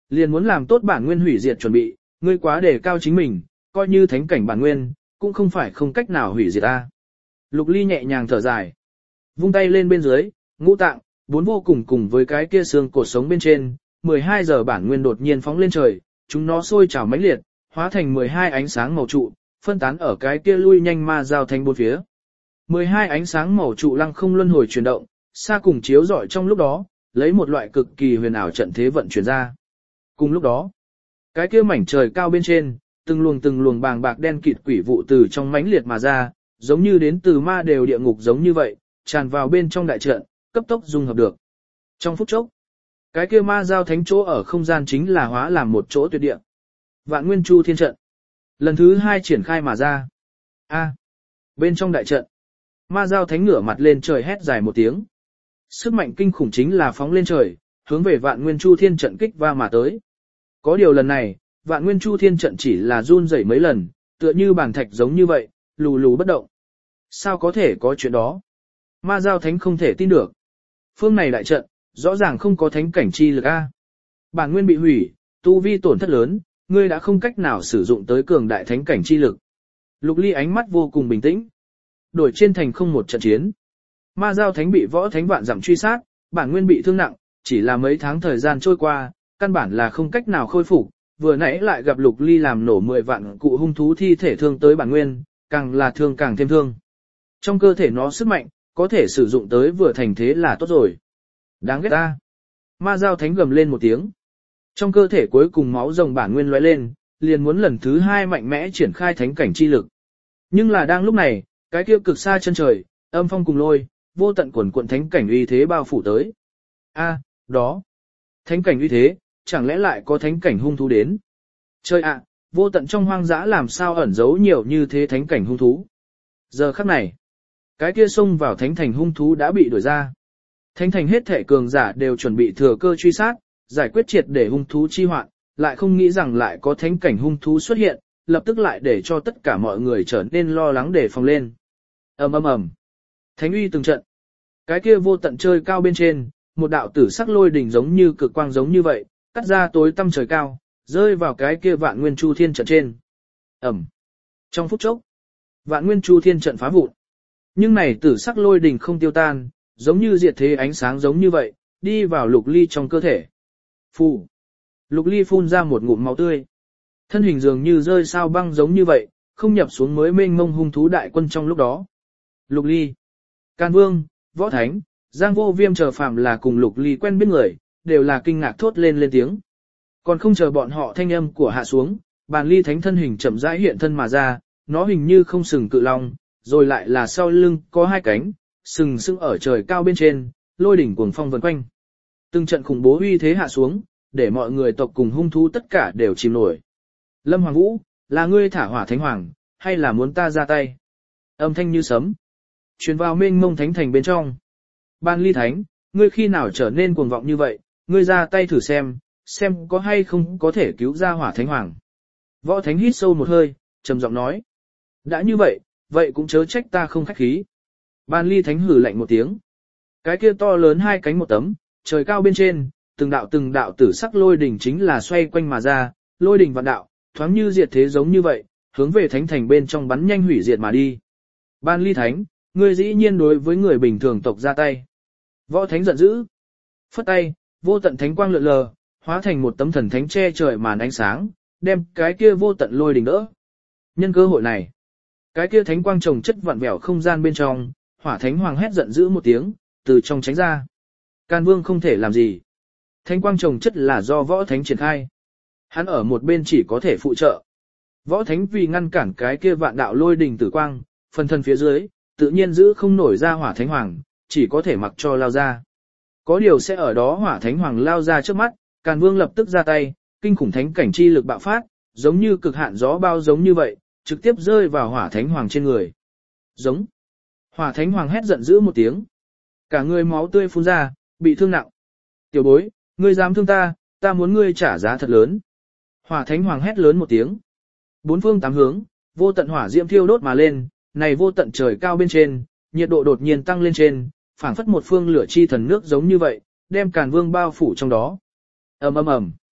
S1: liền muốn làm tốt bản nguyên hủy diệt chuẩn bị, ngươi quá đề cao chính mình, coi như thánh cảnh bản nguyên, cũng không phải không cách nào hủy diệt ta. Lục Ly nhẹ nhàng thở dài, vung tay lên bên dưới, ngũ tạng, bốn vô cùng cùng với cái kia xương cột sống bên trên, mười hai giờ bản nguyên đột nhiên phóng lên trời, chúng nó sôi trào mãnh liệt, hóa thành mười hai ánh sáng màu trụ, phân tán ở cái kia lui nhanh ma giao thánh bốn phía. mười hai ánh sáng màu trụ lăng không luân hồi chuyển động, xa cùng chiếu rọi trong lúc đó, lấy một loại cực kỳ huyền ảo trận thế vận chuyển ra. Cùng lúc đó, cái kia mảnh trời cao bên trên, từng luồng từng luồng bàng bạc đen kịt quỷ vụ từ trong mãnh liệt mà ra, giống như đến từ ma đều địa ngục giống như vậy, tràn vào bên trong đại trận, cấp tốc dung hợp được. Trong phút chốc, cái kia ma giao thánh chỗ ở không gian chính là hóa làm một chỗ tuyệt địa. Vạn Nguyên Chu Thiên trận, lần thứ hai triển khai mà ra. A, bên trong đại trận, ma giao thánh ngửa mặt lên trời hét dài một tiếng. Sức mạnh kinh khủng chính là phóng lên trời, hướng về Vạn Nguyên Chu Thiên trận kích va mà tới. Có điều lần này, Vạn Nguyên Chu Thiên trận chỉ là run rẩy mấy lần, tựa như bàn thạch giống như vậy, lù lù bất động. Sao có thể có chuyện đó? Ma giao thánh không thể tin được. Phương này đại trận, rõ ràng không có thánh cảnh chi lực a. Bản nguyên bị hủy, tu vi tổn thất lớn, ngươi đã không cách nào sử dụng tới cường đại thánh cảnh chi lực. Lục Ly ánh mắt vô cùng bình tĩnh. Đổi trên thành không một trận chiến. Ma giao thánh bị võ thánh vạn dặm truy sát, bản nguyên bị thương nặng, chỉ là mấy tháng thời gian trôi qua, căn bản là không cách nào khôi phục, vừa nãy lại gặp Lục Ly làm nổ mười vạn cụ hung thú thi thể thương tới bản nguyên, càng là thương càng thêm thương. Trong cơ thể nó sức mạnh, có thể sử dụng tới vừa thành thế là tốt rồi. Đáng ghét ta. Ma giao thánh gầm lên một tiếng. Trong cơ thể cuối cùng máu rồng bản nguyên lóe lên, liền muốn lần thứ hai mạnh mẽ triển khai thánh cảnh chi lực. Nhưng là đang lúc này, cái kia cực xa chân trời, âm phong cùng lôi, vô tận quần quận thánh cảnh uy thế bao phủ tới. A, đó. Thánh cảnh uy thế, chẳng lẽ lại có thánh cảnh hung thú đến? Trời ạ, vô tận trong hoang dã làm sao ẩn giấu nhiều như thế thánh cảnh hung thú? Giờ khắc này, cái kia xông vào thánh thành hung thú đã bị đuổi ra. Thánh thành hết thể cường giả đều chuẩn bị thừa cơ truy sát, giải quyết triệt để hung thú chi hoạn, lại không nghĩ rằng lại có thánh cảnh hung thú xuất hiện, lập tức lại để cho tất cả mọi người trở nên lo lắng để phòng lên. Ầm ầm ầm. Thánh uy từng trận. Cái kia vô tận trời cao bên trên, một đạo tử sắc lôi đỉnh giống như cực quang giống như vậy, cắt ra tối tăm trời cao, rơi vào cái kia Vạn Nguyên Chu Thiên trận trên. Ầm. Trong phút chốc, Vạn Nguyên Chu Thiên trận phá vụn. Nhưng này tử sắc lôi đỉnh không tiêu tan, giống như diệt thế ánh sáng giống như vậy, đi vào Lục Ly trong cơ thể. Phù. Lục Ly phun ra một ngụm máu tươi. Thân hình dường như rơi sao băng giống như vậy, không nhập xuống mới mênh mông hung thú đại quân trong lúc đó. Lục Ly, Can Vương, Võ Thánh, Giang Vô Viêm chờ phàm là cùng Lục Ly quen biết người, đều là kinh ngạc thốt lên lên tiếng. Còn không chờ bọn họ thanh âm của hạ xuống, bàn ly thánh thân hình chậm rãi hiện thân mà ra, nó hình như không sừng cự long, rồi lại là sau lưng có hai cánh, sừng sững ở trời cao bên trên, lôi đỉnh cuồng phong vần quanh. Từng trận khủng bố uy thế hạ xuống, để mọi người tộc cùng hung thú tất cả đều chìm nổi. Lâm Hoàng Vũ, là ngươi thả hỏa thánh hoàng, hay là muốn ta ra tay? Âm thanh như sấm, truyền vào mênh mông thánh thành bên trong. Ban ly thánh, ngươi khi nào trở nên cuồng vọng như vậy, ngươi ra tay thử xem, xem có hay không có thể cứu ra hỏa thánh hoàng. Võ thánh hít sâu một hơi, trầm giọng nói. Đã như vậy, vậy cũng chớ trách ta không khách khí. Ban ly thánh hử lạnh một tiếng. Cái kia to lớn hai cánh một tấm, trời cao bên trên, từng đạo từng đạo tử sắc lôi đỉnh chính là xoay quanh mà ra, lôi đỉnh vạn đạo, thoáng như diệt thế giống như vậy, hướng về thánh thành bên trong bắn nhanh hủy diệt mà đi. Ban ly thánh, ngươi dĩ nhiên đối với người bình thường tộc ra tay. Võ thánh giận dữ. Phất tay, vô tận thánh quang lượn lờ, hóa thành một tấm thần thánh che trời màn ánh sáng, đem cái kia vô tận lôi đỉnh đỡ. Nhân cơ hội này, cái kia thánh quang trồng chất vặn vẹo không gian bên trong, hỏa thánh hoàng hét giận dữ một tiếng, từ trong tránh ra. Can Vương không thể làm gì. Thánh quang trồng chất là do võ thánh triển khai. Hắn ở một bên chỉ có thể phụ trợ. Võ thánh vì ngăn cản cái kia vạn đạo lôi đỉnh tử quang, phần thân phía dưới, tự nhiên giữ không nổi ra hỏa thánh hoàng, chỉ có thể mặc cho lao ra. Có điều sẽ ở đó hỏa thánh hoàng lao ra trước mắt, Càn Vương lập tức ra tay, kinh khủng thánh cảnh chi lực bạo phát, giống như cực hạn gió bao giống như vậy, trực tiếp rơi vào hỏa thánh hoàng trên người. Giống. Hỏa thánh hoàng hét giận dữ một tiếng. Cả người máu tươi phun ra, bị thương nặng. Tiểu bối, ngươi dám thương ta, ta muốn ngươi trả giá thật lớn. Hỏa thánh hoàng hét lớn một tiếng. Bốn phương tám hướng, vô tận hỏa diễm thiêu đốt mà lên, này vô tận trời cao bên trên, nhiệt độ đột nhiên tăng lên trên, phảng phất một phương lửa chi thần nước giống như vậy, đem Càn Vương bao phủ trong đó. Ầm ầm ầm.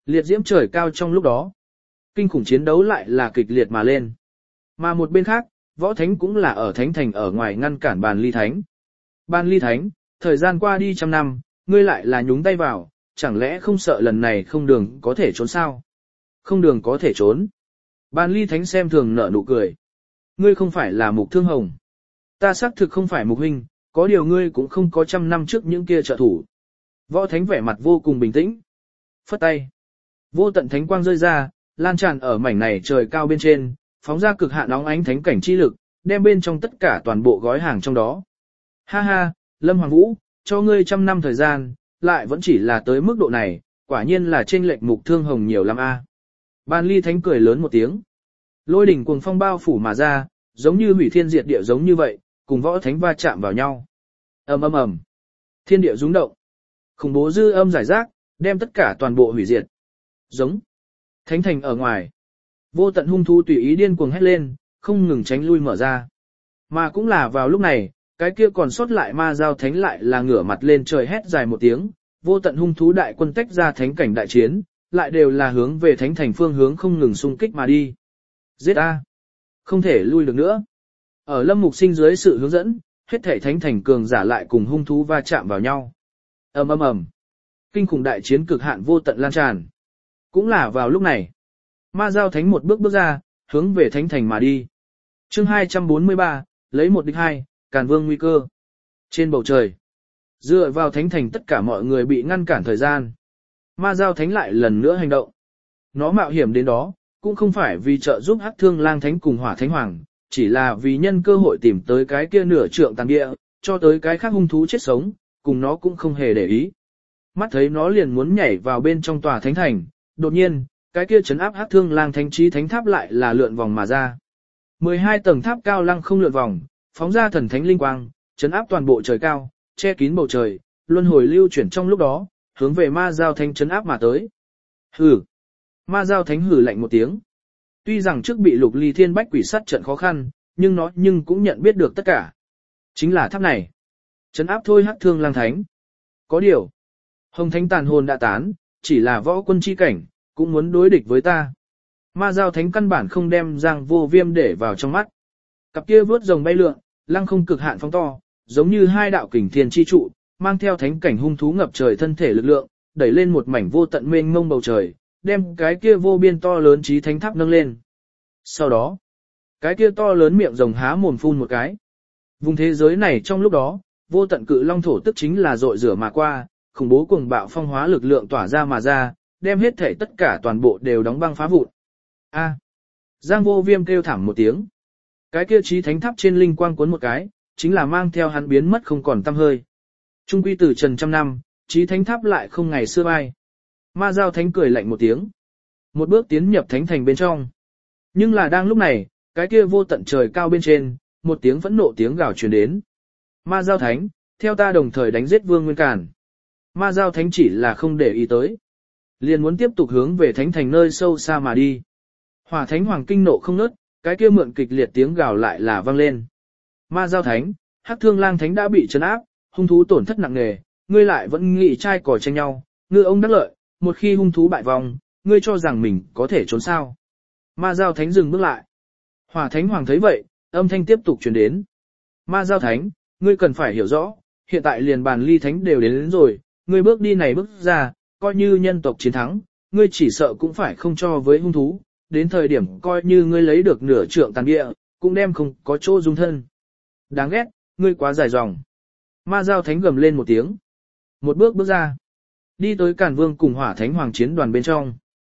S1: Liệt diễm trời cao trong lúc đó. Kinh khủng chiến đấu lại là kịch liệt mà lên. Mà một bên khác, võ thánh cũng là ở thánh thành ở ngoài ngăn cản bàn ly thánh. Bàn ly thánh, thời gian qua đi trăm năm, ngươi lại là nhúng tay vào, chẳng lẽ không sợ lần này không đường có thể trốn sao? Không đường có thể trốn. Bàn ly thánh xem thường nở nụ cười. Ngươi không phải là Mục Thương Hồng. Ta xác thực không phải Mục huynh, có điều ngươi cũng không có trăm năm trước những kia trợ thủ. Võ thánh vẻ mặt vô cùng bình tĩnh. Phất tay. Vô tận thánh quang rơi ra, lan tràn ở mảnh này trời cao bên trên, phóng ra cực hạn óng ánh thánh cảnh chi lực, đem bên trong tất cả toàn bộ gói hàng trong đó. Ha ha, Lâm Hoàng Vũ, cho ngươi trăm năm thời gian, lại vẫn chỉ là tới mức độ này, quả nhiên là chênh lệch Mục Thương Hồng nhiều lắm a. Ban ly thánh cười lớn một tiếng. Lôi đỉnh cuồng phong bao phủ mà ra, giống như hủy thiên diệt địa giống như vậy, cùng võ thánh va chạm vào nhau. Ầm ầm ầm. Thiên địa rung động. Khủng bố dư âm giải rác, đem tất cả toàn bộ hủy diệt. Giống. Thánh thành ở ngoài. Vô tận hung thú tùy ý điên cuồng hét lên, không ngừng tránh lui mở ra. Mà cũng là vào lúc này, cái kia còn sót lại ma giao thánh lại là ngửa mặt lên trời hét dài một tiếng, vô tận hung thú đại quân tách ra thánh cảnh đại chiến, lại đều là hướng về thánh thành phương hướng không ngừng xung kích mà đi. Giết a! Không thể lui được nữa. Ở Lâm Mục Sinh dưới sự hướng dẫn, hết thảy thánh thành cường giả lại cùng hung thú va chạm vào nhau. Ầm ầm ầm. Kinh khủng đại chiến cực hạn vô tận lan tràn. Cũng là vào lúc này, ma giao thánh một bước bước ra, hướng về thánh thành mà đi. Chương hai trăm bốn mươi ba, lấy một địch hai, Càn Vương nguy cơ. Trên bầu trời, dựa vào thánh thành tất cả mọi người bị ngăn cản thời gian. Ma giao thánh lại lần nữa hành động. Nó mạo hiểm đến đó, cũng không phải vì trợ giúp Hắc Thương Lang Thánh cùng Hỏa Thánh Hoàng, chỉ là vì nhân cơ hội tìm tới cái kia nửa trượng tàn địa, cho tới cái khác hung thú chết sống, cùng nó cũng không hề để ý. Mắt thấy nó liền muốn nhảy vào bên trong tòa thánh thành, đột nhiên, cái kia chấn áp Hắc Thương Lang Thánh chí thánh tháp lại là lượn vòng mà ra. mười hai tầng tháp cao lăng không lượn vòng, phóng ra thần thánh linh quang, chấn áp toàn bộ trời cao, che kín bầu trời, luân hồi lưu chuyển trong lúc đó, hướng về ma giao thánh chấn áp mà tới. Hừ. Ma giao thánh hừ lạnh một tiếng. Tuy rằng trước bị Lục Ly Thiên Bách Quỷ sát trận khó khăn, nhưng nó nhưng cũng nhận biết được tất cả. Chính là tháp này. Chấn áp thôi Hắc Thương Lang Thánh. Có điều, Hồng Thánh tàn hồn đã tán, chỉ là võ quân chi cảnh, cũng muốn đối địch với ta. Ma giao thánh căn bản không đem Giang Vô Viêm để vào trong mắt. Cặp kia vớt rồng bay lượn, lăng không cực hạn phóng to, giống như hai đạo kình thiên chi trụ, mang theo thánh cảnh hung thú ngập trời thân thể lực lượng, đẩy lên một mảnh vô tận mênh mông bầu trời, đem cái kia vô biên to lớn chí thánh tháp nâng lên. Sau đó, cái kia to lớn miệng rồng há mồm phun một cái. Vùng thế giới này trong lúc đó, vô tận cự long thổ tức chính là dội rửa mà qua, khủng bố cuồng bạo phong hóa lực lượng tỏa ra mà ra, đem hết thể tất cả toàn bộ đều đóng băng phá vụn. A. Giang Vô Viêm kêu thảm một tiếng. Cái kia chí thánh tháp trên linh quang cuốn một cái, chính là mang theo hắn biến mất không còn tăm hơi. Trung quy từ trần trăm năm, chí thánh tháp lại không ngày xưa bay. Ma giao thánh cười lạnh một tiếng. Một bước tiến nhập thánh thành bên trong. Nhưng là đang lúc này, cái kia vô tận trời cao bên trên, một tiếng phẫn nộ tiếng gào truyền đến. Ma giao thánh, theo ta đồng thời đánh giết Vương Nguyên Càn. Ma giao thánh chỉ là không để ý tới. Liền muốn tiếp tục hướng về thánh thành nơi sâu xa mà đi. Hỏa thánh hoàng kinh nộ không nớt, cái kia mượn kịch liệt tiếng gào lại là vang lên. Ma giao thánh, Hắc Thương Lang Thánh đã bị trấn áp, hung thú tổn thất nặng nề, ngươi lại vẫn nghị trai cò tranh nhau, ngư ông đắc lợi, một khi hung thú bại vong, ngươi cho rằng mình có thể trốn sao. Ma giao thánh dừng bước lại. Hỏa thánh hoàng thấy vậy, âm thanh tiếp tục truyền đến. Ma giao thánh, ngươi cần phải hiểu rõ, hiện tại liền bàn ly thánh đều đến, đến rồi, ngươi bước đi này bước ra, coi như nhân tộc chiến thắng, ngươi chỉ sợ cũng phải không cho với hung thú, đến thời điểm coi như ngươi lấy được nửa trượng tàn địa, cũng đem không có chỗ dung thân. Đáng ghét, ngươi quá dài dòng. Ma giao thánh gầm lên một tiếng. Một bước bước ra. Đi tới Càn Vương cùng Hỏa Thánh Hoàng chiến đoàn bên trong.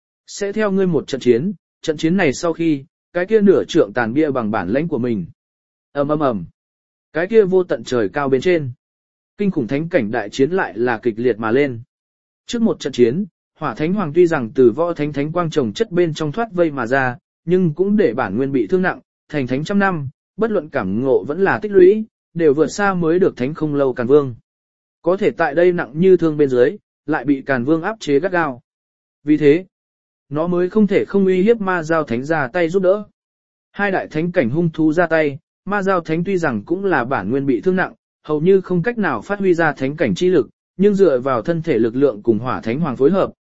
S1: Sẽ theo ngươi một trận chiến, trận chiến này sau khi, cái kia nửa trượng tàn bia bằng bản lãnh của mình. ầm ầm ầm. Cái kia vô tận trời cao bên trên. Kinh khủng thánh cảnh đại chiến lại là kịch liệt mà lên. Trước một trận chiến, Hỏa Thánh Hoàng tuy rằng từ võ thánh thánh quang trồng chất bên trong thoát vây mà ra, nhưng cũng để bản nguyên bị thương nặng, thành thánh trăm năm, bất luận cảm ngộ vẫn là tích lũy, đều vượt xa mới được thánh không lâu Càn Vương. Có thể tại đây nặng như thương bên dưới, lại bị Càn Vương áp chế gắt gao. Vì thế, nó mới không thể không uy hiếp ma giao thánh ra tay giúp đỡ. Hai đại thánh cảnh hung thú ra tay, ma giao thánh tuy rằng cũng là bản nguyên bị thương nặng, hầu như không cách nào phát huy ra thánh cảnh chi lực, nhưng dựa vào thân thể lực lượng cùng Hỏa Thánh Hoàng phối hợp,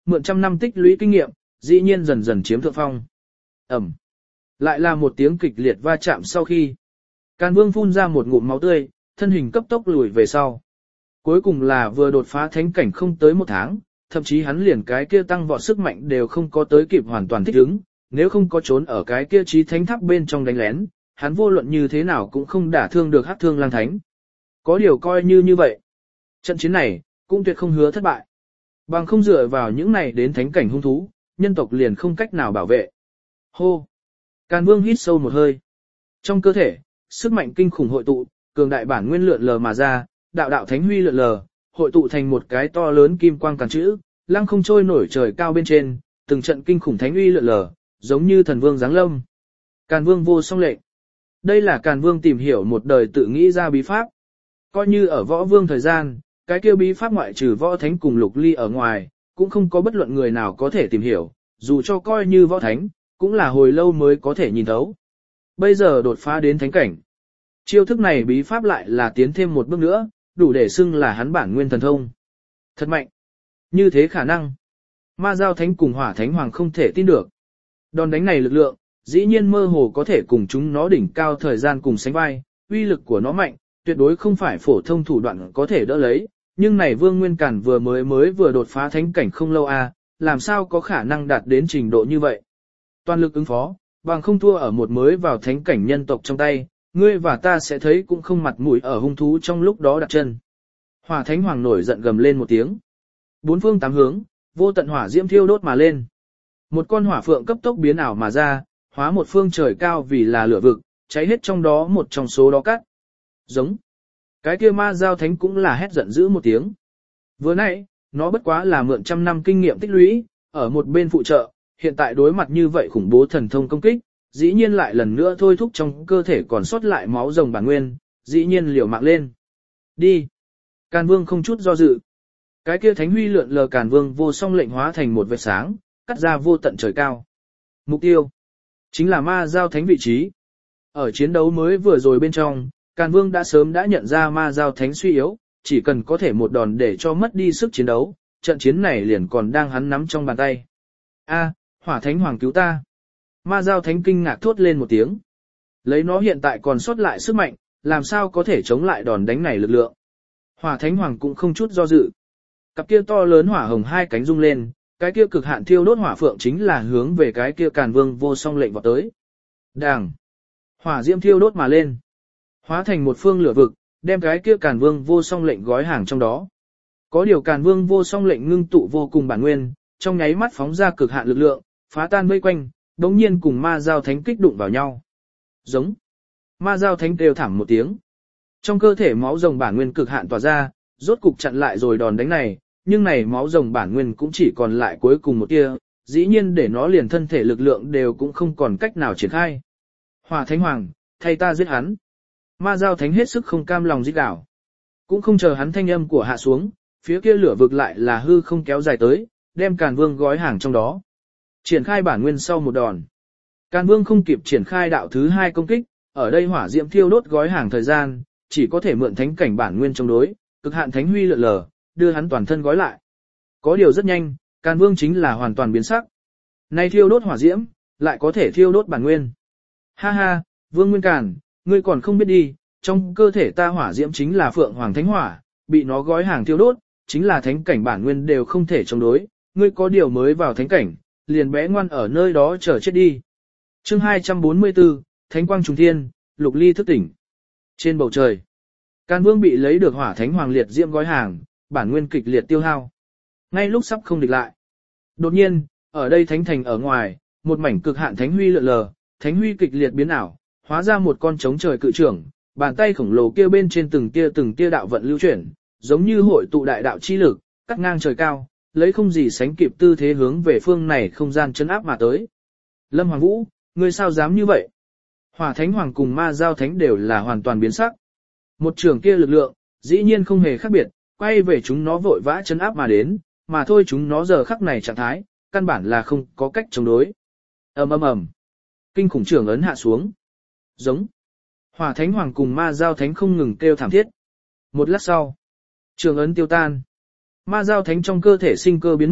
S1: mượn trăm năm tích lũy kinh nghiệm, dĩ nhiên dần dần chiếm thượng phong. Ẩm. Lại là một tiếng kịch liệt va chạm sau khi. Càn Vương phun ra một ngụm máu tươi, thân hình cấp tốc lùi về sau. Cuối cùng là vừa đột phá thánh cảnh không tới một tháng, thậm chí hắn liền cái kia tăng vọt sức mạnh đều không có tới kịp hoàn toàn thích ứng, nếu không có trốn ở cái kia trí thánh tháp bên trong đánh lén, hắn vô luận như thế nào cũng không đả thương được Hắc Thương Lang Thánh. Có điều coi như như vậy. Trận chiến này, cũng tuyệt không hứa thất bại. Bằng không dựa vào những này đến thánh cảnh hung thú, nhân tộc liền không cách nào bảo vệ. Hô! Càn Vương hít sâu một hơi. Trong cơ thể, sức mạnh kinh khủng hội tụ, cường đại bản nguyên lượn lờ mà ra, đạo đạo thánh huy lượn lờ, hội tụ thành một cái to lớn kim quang càn chữ, lăng không trôi nổi trời cao bên trên, từng trận kinh khủng thánh uy lượn lờ, giống như thần vương giáng lâm. Càn Vương vô song lệnh. Đây là Càn Vương tìm hiểu một đời tự nghĩ ra bí pháp. Coi như ở võ vương thời gian, cái kia bí pháp ngoại trừ võ thánh cùng lục ly ở ngoài, cũng không có bất luận người nào có thể tìm hiểu, dù cho coi như võ thánh, cũng là hồi lâu mới có thể nhìn thấu. Bây giờ đột phá đến thánh cảnh. Chiêu thức này bí pháp lại là tiến thêm một bước nữa, đủ để xưng là hắn bản nguyên thần thông. Thật mạnh. Như thế khả năng. Ma Giao Thánh cùng Hỏa Thánh Hoàng không thể tin được. Đòn đánh này lực lượng, dĩ nhiên mơ hồ có thể cùng chúng nó đỉnh cao thời gian cùng sánh vai, uy lực của nó mạnh, tuyệt đối không phải phổ thông thủ đoạn có thể đỡ lấy, nhưng này Vương Nguyên Càn vừa mới mới vừa đột phá thánh cảnh không lâu a, à, làm sao có khả năng đạt đến trình độ như vậy. Toàn lực ứng phó, bằng không thua ở một mới vào thánh cảnh nhân tộc trong tay, ngươi và ta sẽ thấy cũng không mặt mũi ở hung thú trong lúc đó đặt chân. Hỏa Thánh Hoàng nổi giận gầm lên một tiếng. Bốn phương tám hướng, vô tận hỏa diễm thiêu đốt mà lên. Một con hỏa phượng cấp tốc biến ảo mà ra, hóa một phương trời cao vì là lửa vực, cháy hết trong đó một trong số đó cắt. Giống. Cái kia Ma Giao Thánh cũng là hét giận dữ một tiếng. Vừa nãy, nó bất quá là mượn trăm năm kinh nghiệm tích lũy, ở một bên phụ trợ, hiện tại đối mặt như vậy khủng bố thần thông công kích, dĩ nhiên lại lần nữa thôi thúc trong cơ thể còn sót lại máu rồng bản nguyên, dĩ nhiên liều mạng lên. Đi. Càn Vương không chút do dự. Cái kia thánh huy lượn lờ Càn Vương vô song lệnh hóa thành một vệt sáng, cắt ra vô tận trời cao. Mục tiêu chính là Ma Giao Thánh vị trí. Ở chiến đấu mới vừa rồi bên trong, Càn Vương đã sớm đã nhận ra Ma Giao Thánh suy yếu, chỉ cần có thể một đòn để cho mất đi sức chiến đấu, trận chiến này liền còn đang hắn nắm trong bàn tay. A, Hỏa Thánh Hoàng cứu ta. Ma Giao Thánh kinh ngạc thốt lên một tiếng. Lấy nó hiện tại còn sót lại sức mạnh, làm sao có thể chống lại đòn đánh này lực lượng. Hỏa Thánh Hoàng cũng không chút do dự. Cặp kia to lớn hỏa hồng hai cánh rung lên, cái kia cực hạn thiêu đốt hỏa phượng chính là hướng về cái kia Càn Vương vô song lệnh vọt tới. Đàng. Hỏa diễm thiêu đốt mà lên, hóa thành một phương lửa vực, đem cái kia Càn Vương vô song lệnh gói hàng trong đó. Có điều Càn Vương vô song lệnh ngưng tụ vô cùng bản nguyên, trong nháy mắt phóng ra cực hạn lực lượng, phá tan vây quanh, đống nhiên cùng Ma Giao Thánh kích đụng vào nhau. Giống. Ma Giao Thánh kêu thảm một tiếng. Trong cơ thể máu rồng bản nguyên cực hạn tỏa ra, rốt cục chặn lại rồi đòn đánh này, nhưng này máu rồng bản nguyên cũng chỉ còn lại cuối cùng một tia, dĩ nhiên để nó liền thân thể lực lượng đều cũng không còn cách nào triển khai. Hỏa Thánh Hoàng, thay ta giết hắn. Ma Giao Thánh hết sức không cam lòng rít gào. Cũng không chờ hắn thanh âm của hạ xuống, phía kia lửa vực lại là hư không kéo dài tới, đem Càn Vương gói hàng trong đó. Triển khai bản nguyên sau một đòn. Càn Vương không kịp triển khai đạo thứ hai công kích, ở đây hỏa diễm thiêu đốt gói hàng thời gian, chỉ có thể mượn thánh cảnh bản nguyên chống đối, cực hạn thánh huy lượn lờ, đưa hắn toàn thân gói lại. Có điều rất nhanh, Càn Vương chính là hoàn toàn biến sắc. Nay thiêu đốt hỏa diễm, lại có thể thiêu đốt bản nguyên. Ha ha, Vương Nguyên Càn, ngươi còn không biết đi, trong cơ thể ta hỏa diễm chính là Phượng Hoàng Thánh Hỏa, bị nó gói hàng thiêu đốt, chính là thánh cảnh bản nguyên đều không thể chống đối, ngươi có điều mới vào thánh cảnh, liền bé ngoan ở nơi đó chờ chết đi. Chương hai trăm bốn mươi tư, Thánh Quang Trùng Thiên, Lục Ly thức tỉnh. Trên bầu trời, Càn Vương bị lấy được Hỏa Thánh Hoàng liệt diễm gói hàng, bản nguyên kịch liệt tiêu hao. Ngay lúc sắp không địch lại, đột nhiên, ở đây thánh thành ở ngoài, một mảnh cực hạn thánh huy lượn lờ, thánh huy kịch liệt biến ảo, hóa ra một con trống trời cự trưởng, bàn tay khổng lồ kia bên trên từng tia từng tia đạo vận lưu chuyển, giống như hội tụ đại đạo chi lực, cắt ngang trời cao, lấy không gì sánh kịp tư thế hướng về phương này không gian chấn áp mà tới. Lâm Hoàng Vũ, ngươi sao dám như vậy? Hỏa Thánh Hoàng cùng Ma Giao Thánh đều là hoàn toàn biến sắc. Một trường kia lực lượng, dĩ nhiên không hề khác biệt, quay về chúng nó vội vã chấn áp mà đến, mà thôi chúng nó giờ khắc này trạng thái, căn bản là không có cách chống đối. Ầm ầm ầm. Kinh khủng trường ấn hạ xuống. Giống. Hỏa Thánh Hoàng cùng Ma Giao Thánh không ngừng kêu thảm thiết. Một lát sau, trường ấn tiêu tan. Ma Giao Thánh trong cơ thể sinh cơ biến mất,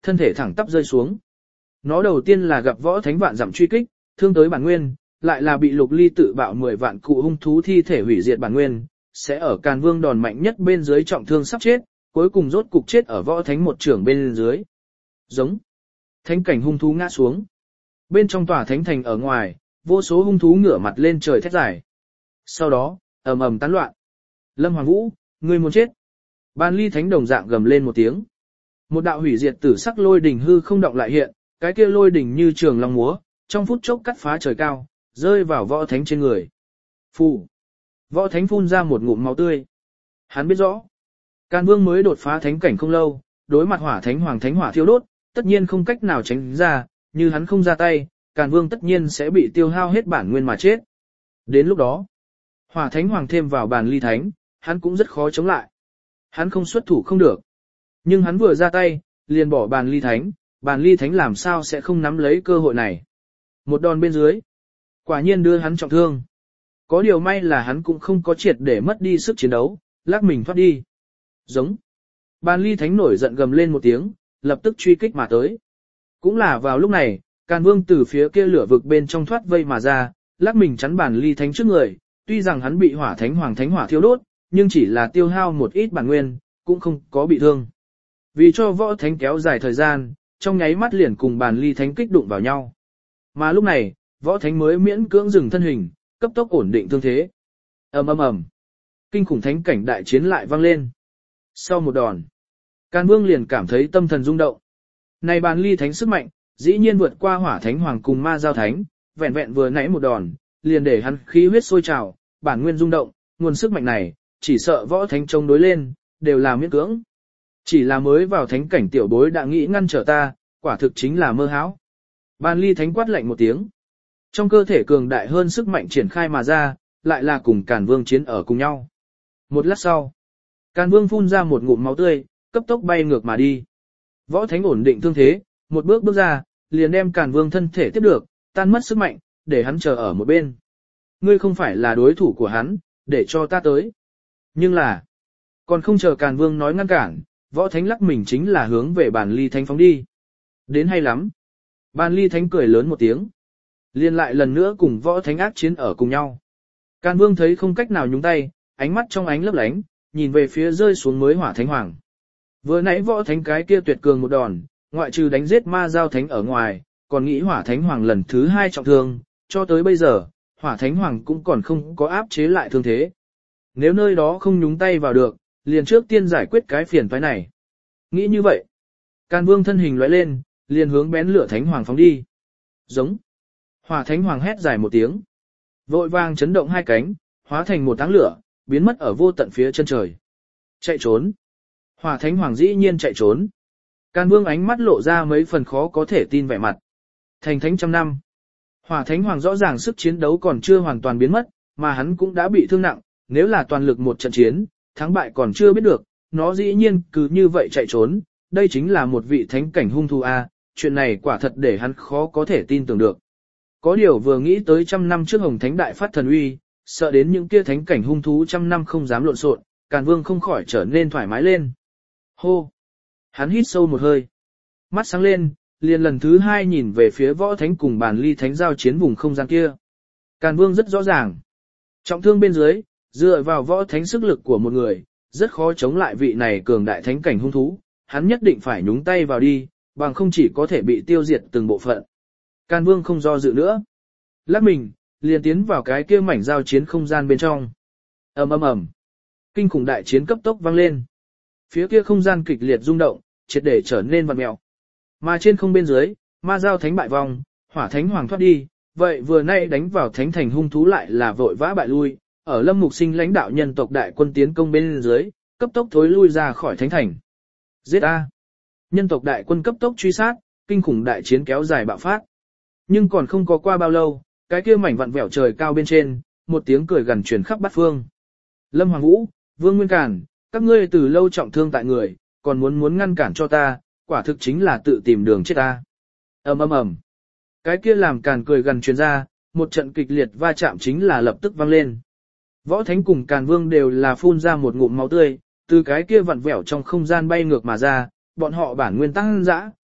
S1: thân thể thẳng tắp rơi xuống. Nó đầu tiên là gặp võ thánh vạn dặm truy kích, thương tới bản nguyên, lại là bị Lục Ly tự bạo mười vạn cụ hung thú thi thể hủy diệt bản nguyên, sẽ ở Càn Vương đòn mạnh nhất bên dưới trọng thương sắp chết, cuối cùng rốt cục chết ở võ thánh một trưởng bên dưới. Giống. Thánh cảnh hung thú ngã xuống. Bên trong tòa thánh thành ở ngoài, vô số hung thú ngửa mặt lên trời thét dài. Sau đó, ầm ầm tán loạn. Lâm Hoàng Vũ, ngươi muốn chết. Ban Ly Thánh đồng dạng gầm lên một tiếng. Một đạo hủy diệt tử sắc lôi đỉnh hư không động lại hiện, cái kia lôi đỉnh như trường long múa, trong phút chốc cắt phá trời cao, rơi vào võ thánh trên người. Phù. Võ thánh phun ra một ngụm máu tươi. Hắn biết rõ, Càn Vương mới đột phá thánh cảnh không lâu, đối mặt hỏa thánh hoàng thánh hỏa thiêu đốt, tất nhiên không cách nào tránh ra, như hắn không ra tay, Càn Vương tất nhiên sẽ bị tiêu hao hết bản nguyên mà chết. Đến lúc đó, hỏa thánh hoàng thêm vào bàn ly thánh, hắn cũng rất khó chống lại. Hắn không xuất thủ không được. Nhưng hắn vừa ra tay, liền bỏ bàn ly thánh, bàn ly thánh làm sao sẽ không nắm lấy cơ hội này. Một đòn bên dưới, quả nhiên đưa hắn trọng thương. Có điều may là hắn cũng không có triệt để mất đi sức chiến đấu, lắc mình thoát đi. Giống. Bàn ly thánh nổi giận gầm lên một tiếng, lập tức truy kích mà tới. Cũng là vào lúc này, Càn Vương từ phía kia lửa vực bên trong thoát vây mà ra, lắc mình chắn bàn ly thánh trước người, tuy rằng hắn bị hỏa thánh hoàng thánh hỏa thiêu đốt, nhưng chỉ là tiêu hao một ít bản nguyên, cũng không có bị thương. Vì cho võ thánh kéo dài thời gian, trong nháy mắt liền cùng bàn ly thánh kích đụng vào nhau. Mà lúc này, võ thánh mới miễn cưỡng dừng thân hình, cấp tốc ổn định thương thế. Ầm ầm ầm. Kinh khủng thánh cảnh đại chiến lại vang lên. Sau một đòn, Càn Vương liền cảm thấy tâm thần rung động. Này bàn ly thánh sức mạnh, dĩ nhiên vượt qua hỏa thánh hoàng cùng ma giao thánh, vẹn vẹn vừa nãy một đòn, liền để hắn khí huyết sôi trào, bản nguyên rung động, nguồn sức mạnh này, chỉ sợ võ thánh chống đối lên, đều là miễn cưỡng. Chỉ là mới vào thánh cảnh tiểu bối đã nghĩ ngăn trở ta, quả thực chính là mơ hão. Bàn ly thánh quát lạnh một tiếng. Trong cơ thể cường đại hơn sức mạnh triển khai mà ra, lại là cùng Càn Vương chiến ở cùng nhau. Một lát sau, Càn Vương phun ra một ngụm máu tươi, cấp tốc bay ngược mà đi. Võ thánh ổn định thương thế, một bước bước ra, liền đem Càn Vương thân thể tiếp được, tan mất sức mạnh, để hắn chờ ở một bên. Ngươi không phải là đối thủ của hắn, để cho ta tới. Nhưng là, còn không chờ Càn Vương nói ngăn cản, võ thánh lắc mình chính là hướng về bàn ly thánh phóng đi. Đến hay lắm. Bàn ly thánh cười lớn một tiếng. Liên lại lần nữa cùng võ thánh ác chiến ở cùng nhau. Càn Vương thấy không cách nào nhúng tay, ánh mắt trong ánh lấp lánh, nhìn về phía rơi xuống mới hỏa thánh hoàng. Vừa nãy võ thánh cái kia tuyệt cường một đòn, ngoại trừ đánh giết ma giao thánh ở ngoài, còn nghĩ hỏa thánh hoàng lần thứ hai trọng thương, cho tới bây giờ, hỏa thánh hoàng cũng còn không có áp chế lại thương thế. Nếu nơi đó không nhúng tay vào được, liền trước tiên giải quyết cái phiền toái này. Nghĩ như vậy, Càn Vương thân hình lóe lên, liền hướng bén lửa thánh hoàng phóng đi. Giống. Hỏa thánh hoàng hét dài một tiếng, vội vàng chấn động hai cánh, hóa thành một áng lửa, biến mất ở vô tận phía chân trời. Chạy trốn. Hỏa thánh hoàng dĩ nhiên chạy trốn. Càn Vương ánh mắt lộ ra mấy phần khó có thể tin vẻ mặt. Thành thánh trăm năm. Hỏa thánh hoàng rõ ràng sức chiến đấu còn chưa hoàn toàn biến mất, mà hắn cũng đã bị thương nặng, nếu là toàn lực một trận chiến, thắng bại còn chưa biết được, nó dĩ nhiên cứ như vậy chạy trốn, đây chính là một vị thánh cảnh hung thủ a, chuyện này quả thật để hắn khó có thể tin tưởng được. Có điều vừa nghĩ tới trăm năm trước Hồng Thánh đại phát thần uy, sợ đến những kia thánh cảnh hung thú trăm năm không dám lộn xộn, Càn Vương không khỏi trở nên thoải mái lên. Hô! Hắn hít sâu một hơi. Mắt sáng lên, liền lần thứ hai nhìn về phía võ thánh cùng bàn ly thánh giao chiến vùng không gian kia. Càn Vương rất rõ ràng. Trọng thương bên dưới, dựa vào võ thánh sức lực của một người, rất khó chống lại vị này cường đại thánh cảnh hung thú, hắn nhất định phải nhúng tay vào đi, bằng không chỉ có thể bị tiêu diệt từng bộ phận. Càn Vương không do dự nữa. Lắc mình, liền tiến vào cái kia mảnh giao chiến không gian bên trong. Ầm ầm ầm. Kinh khủng đại chiến cấp tốc vang lên. Phía kia không gian kịch liệt rung động, triệt để trở nên vặn mèo. Mà trên không bên dưới, ma giao thánh bại vong, hỏa thánh hoàng thoát đi, vậy vừa nay đánh vào thánh thành hung thú lại là vội vã bại lui, ở Lâm Mục Sinh lãnh đạo nhân tộc đại quân tiến công bên dưới, cấp tốc thối lui ra khỏi thánh thành. Giết a! Nhân tộc đại quân cấp tốc truy sát, kinh khủng đại chiến kéo dài bạo phát. Nhưng còn không có qua bao lâu, cái kia mảnh vặn vẹo trời cao bên trên, một tiếng cười gần truyền khắp bát phương. Lâm Hoàng Vũ, Vương Nguyên Càn, các ngươi từ lâu trọng thương tại người, còn muốn muốn ngăn cản cho ta, quả thực chính là tự tìm đường chết ta. Ầm ầm ầm. Cái kia làm Càn cười gần truyền ra, một trận kịch liệt va chạm chính là lập tức vang lên. Võ Thánh cùng Càn Vương đều là phun ra một ngụm máu tươi, từ cái kia vặn vẹo trong không gian bay ngược mà ra, bọn họ bản nguyên tăng dã,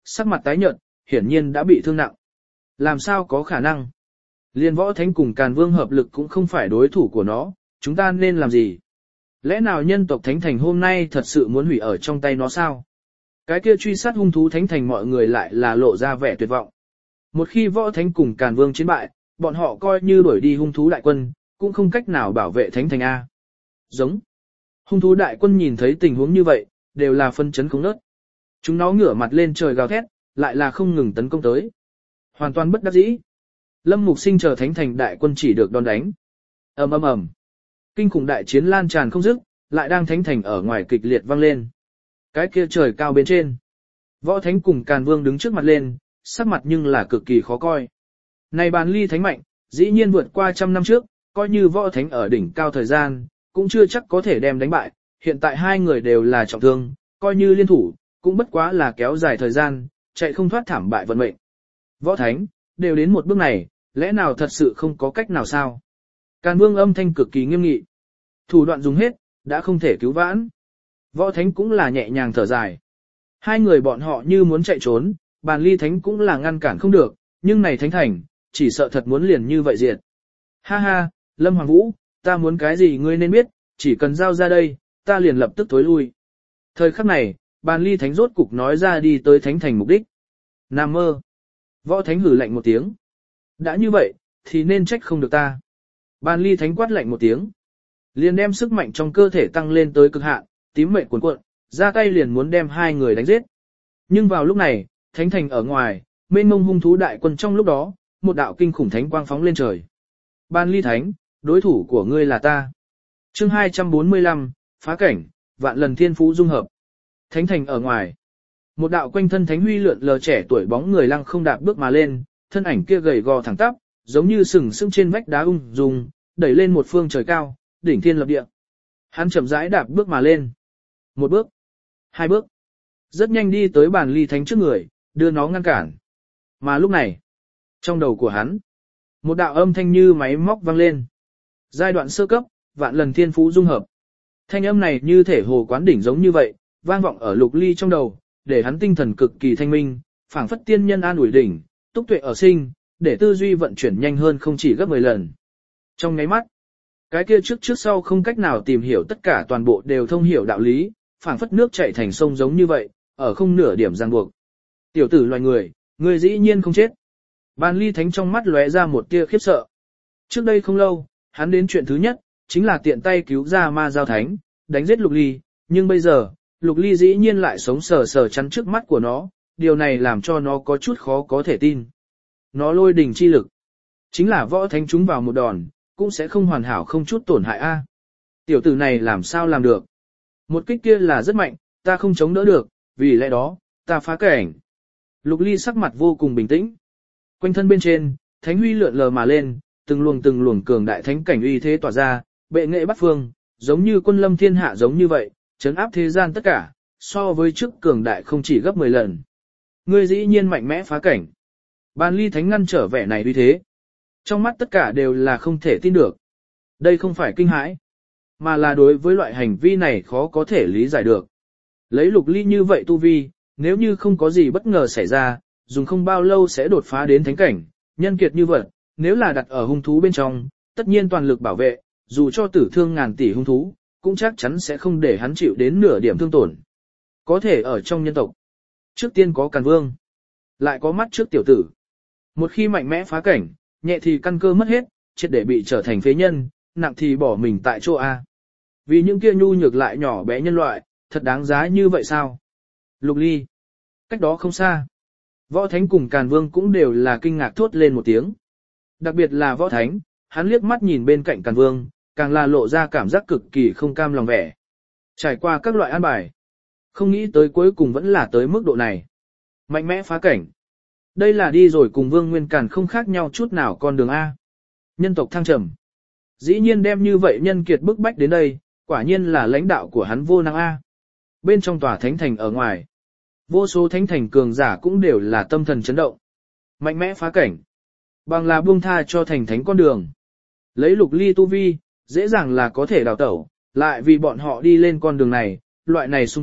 S1: sắc mặt tái nhợt, hiển nhiên đã bị thương nặng. Làm sao có khả năng? Liên võ thánh cùng Càn Vương hợp lực cũng không phải đối thủ của nó, chúng ta nên làm gì? Lẽ nào nhân tộc thánh thành hôm nay thật sự muốn hủy ở trong tay nó sao? Cái kia truy sát hung thú thánh thành mọi người lại là lộ ra vẻ tuyệt vọng. Một khi võ thánh cùng Càn Vương chiến bại, bọn họ coi như đuổi đi hung thú đại quân, cũng không cách nào bảo vệ thánh thành A. Giống. Hung thú đại quân nhìn thấy tình huống như vậy, đều là phân chấn không nớt. Chúng nó ngửa mặt lên trời gào thét, lại là không ngừng tấn công tới. Hoàn toàn bất đắc dĩ. Lâm Mục Sinh chờ thánh thành đại quân chỉ được đòn đánh. Ầm ầm ầm. Kinh khủng đại chiến lan tràn không dứt, lại đang thánh thành ở ngoài kịch liệt vang lên. Cái kia trời cao bên trên, võ thánh cùng Càn Vương đứng trước mặt lên, sắc mặt nhưng là cực kỳ khó coi. Này Bàn Ly thánh mạnh, dĩ nhiên vượt qua trăm năm trước, coi như võ thánh ở đỉnh cao thời gian, cũng chưa chắc có thể đem đánh bại. Hiện tại hai người đều là trọng thương, coi như liên thủ, cũng bất quá là kéo dài thời gian, chạy không thoát thảm bại vận mệnh. Võ thánh, đều đến một bước này, lẽ nào thật sự không có cách nào sao? Càn Vương âm thanh cực kỳ nghiêm nghị. Thủ đoạn dùng hết, đã không thể cứu vãn. Võ thánh cũng là nhẹ nhàng thở dài. Hai người bọn họ như muốn chạy trốn, Bàn Ly thánh cũng là ngăn cản không được, nhưng này thánh thành, chỉ sợ thật muốn liền như vậy diệt. Ha ha, Lâm Hoàng Vũ, ta muốn cái gì ngươi nên biết, chỉ cần giao ra đây, ta liền lập tức thối lui. Thời khắc này, Bàn Ly thánh rốt cục nói ra đi tới thánh thành mục đích. Nam mơ. Võ thánh hử lạnh một tiếng. Đã như vậy, thì nên trách không được ta. Bàn Ly thánh quát lạnh một tiếng. Liền đem sức mạnh trong cơ thể tăng lên tới cực hạn, tím mệnh cuồn cuộn, ra tay liền muốn đem hai người đánh giết. Nhưng vào lúc này, thánh thành ở ngoài, mênh mông hung thú đại quân trong lúc đó, một đạo kinh khủng thánh quang phóng lên trời. Bàn Ly thánh, đối thủ của ngươi là ta. Chương hai trăm bốn mươi lăm, phá cảnh, vạn lần thiên phú dung hợp. Thánh thành ở ngoài, một đạo quanh thân thánh huy lượn lờ trẻ tuổi bóng người lăng không đạp bước mà lên, thân ảnh kia gầy gò thẳng tắp, giống như sừng sững trên vách đá ung dung, đẩy lên một phương trời cao, đỉnh thiên lập địa. Hắn chậm rãi đạp bước mà lên. Một bước, hai bước, rất nhanh đi tới Bàn Ly thánh trước người, đưa nó ngăn cản. Mà lúc này, trong đầu của hắn, một đạo âm thanh như máy móc vang lên. Giai đoạn sơ cấp, vạn lần thiên phú dung hợp. Thanh âm này như thể hồ quán đỉnh giống như vậy, vang vọng ở Lục Ly trong đầu, để hắn tinh thần cực kỳ thanh minh, phảng phất tiên nhân an ủi đỉnh, túc tuệ ở sinh, để tư duy vận chuyển nhanh hơn không chỉ gấp mười lần. Trong nháy mắt, cái kia trước trước sau không cách nào tìm hiểu tất cả toàn bộ đều thông hiểu đạo lý, phảng phất nước chảy thành sông giống như vậy, ở không nửa điểm ràng buộc. Tiểu tử loài người, người dĩ nhiên không chết. Bàn Ly thánh trong mắt lóe ra một tia khiếp sợ. Trước đây không lâu, hắn đến chuyện thứ nhất, chính là tiện tay cứu ra ma giao thánh, đánh giết Lục Ly, nhưng bây giờ, Lục Ly dĩ nhiên lại sống sờ sờ chắn trước mắt của nó, điều này làm cho nó có chút khó có thể tin. Nó lôi đỉnh chi lực, chính là võ thánh chúng vào một đòn, cũng sẽ không hoàn hảo không chút tổn hại a. Tiểu tử này làm sao làm được? Một kích kia là rất mạnh, ta không chống đỡ được, vì lẽ đó, ta phá cảnh. Lục Ly sắc mặt vô cùng bình tĩnh. Quanh thân bên trên, thánh huy lượn lờ mà lên, từng luồng từng luồng cường đại thánh cảnh uy thế tỏa ra, bệ nghệ bắt phương, giống như quân lâm thiên hạ giống như vậy, trấn áp thế gian tất cả, so với trước cường đại không chỉ gấp mười lần. Ngươi dĩ nhiên mạnh mẽ phá cảnh. Bàn Ly thánh ngăn trở vẻ này uy thế. Trong mắt tất cả đều là không thể tin được. Đây không phải kinh hãi, mà là đối với loại hành vi này khó có thể lý giải được. Lấy Lục Ly như vậy tu vi, nếu như không có gì bất ngờ xảy ra, dùng không bao lâu sẽ đột phá đến thánh cảnh, nhân kiệt như vậy, nếu là đặt ở hung thú bên trong, tất nhiên toàn lực bảo vệ, dù cho tử thương ngàn tỷ hung thú, cũng chắc chắn sẽ không để hắn chịu đến nửa điểm thương tổn. Có thể ở trong nhân tộc, trước tiên có Càn Vương, lại có mắt trước tiểu tử. Một khi mạnh mẽ phá cảnh, nhẹ thì căn cơ mất hết, triệt để bị trở thành phế nhân, nặng thì bỏ mình tại chỗ A. Vì những kia nhu nhược lại nhỏ bé nhân loại, thật đáng giá như vậy sao? Lục Ly, cách đó không xa. Võ Thánh cùng Càn Vương cũng đều là kinh ngạc thốt lên một tiếng. Đặc biệt là Võ Thánh, hắn liếc mắt nhìn bên cạnh Càn Vương, càng là lộ ra cảm giác cực kỳ không cam lòng vẻ. Trải qua các loại an bài, không nghĩ tới cuối cùng vẫn là tới mức độ này. Mạnh mẽ phá cảnh. Đây là đi rồi cùng Vương Nguyên Càn không khác nhau chút nào con đường A. Nhân tộc thăng trầm. Dĩ nhiên đem như vậy nhân kiệt bức bách đến đây, quả nhiên là lãnh đạo của hắn vô năng A. Bên trong tòa thánh thành ở ngoài, vô số thánh thành cường giả cũng đều là tâm thần chấn động. Mạnh mẽ phá cảnh. Bằng là buông tha cho thành thánh con đường. Lấy Lục Ly tu vi, dễ dàng là có thể đào tẩu, lại vì bọn họ đi lên con đường này, loại này xung kích,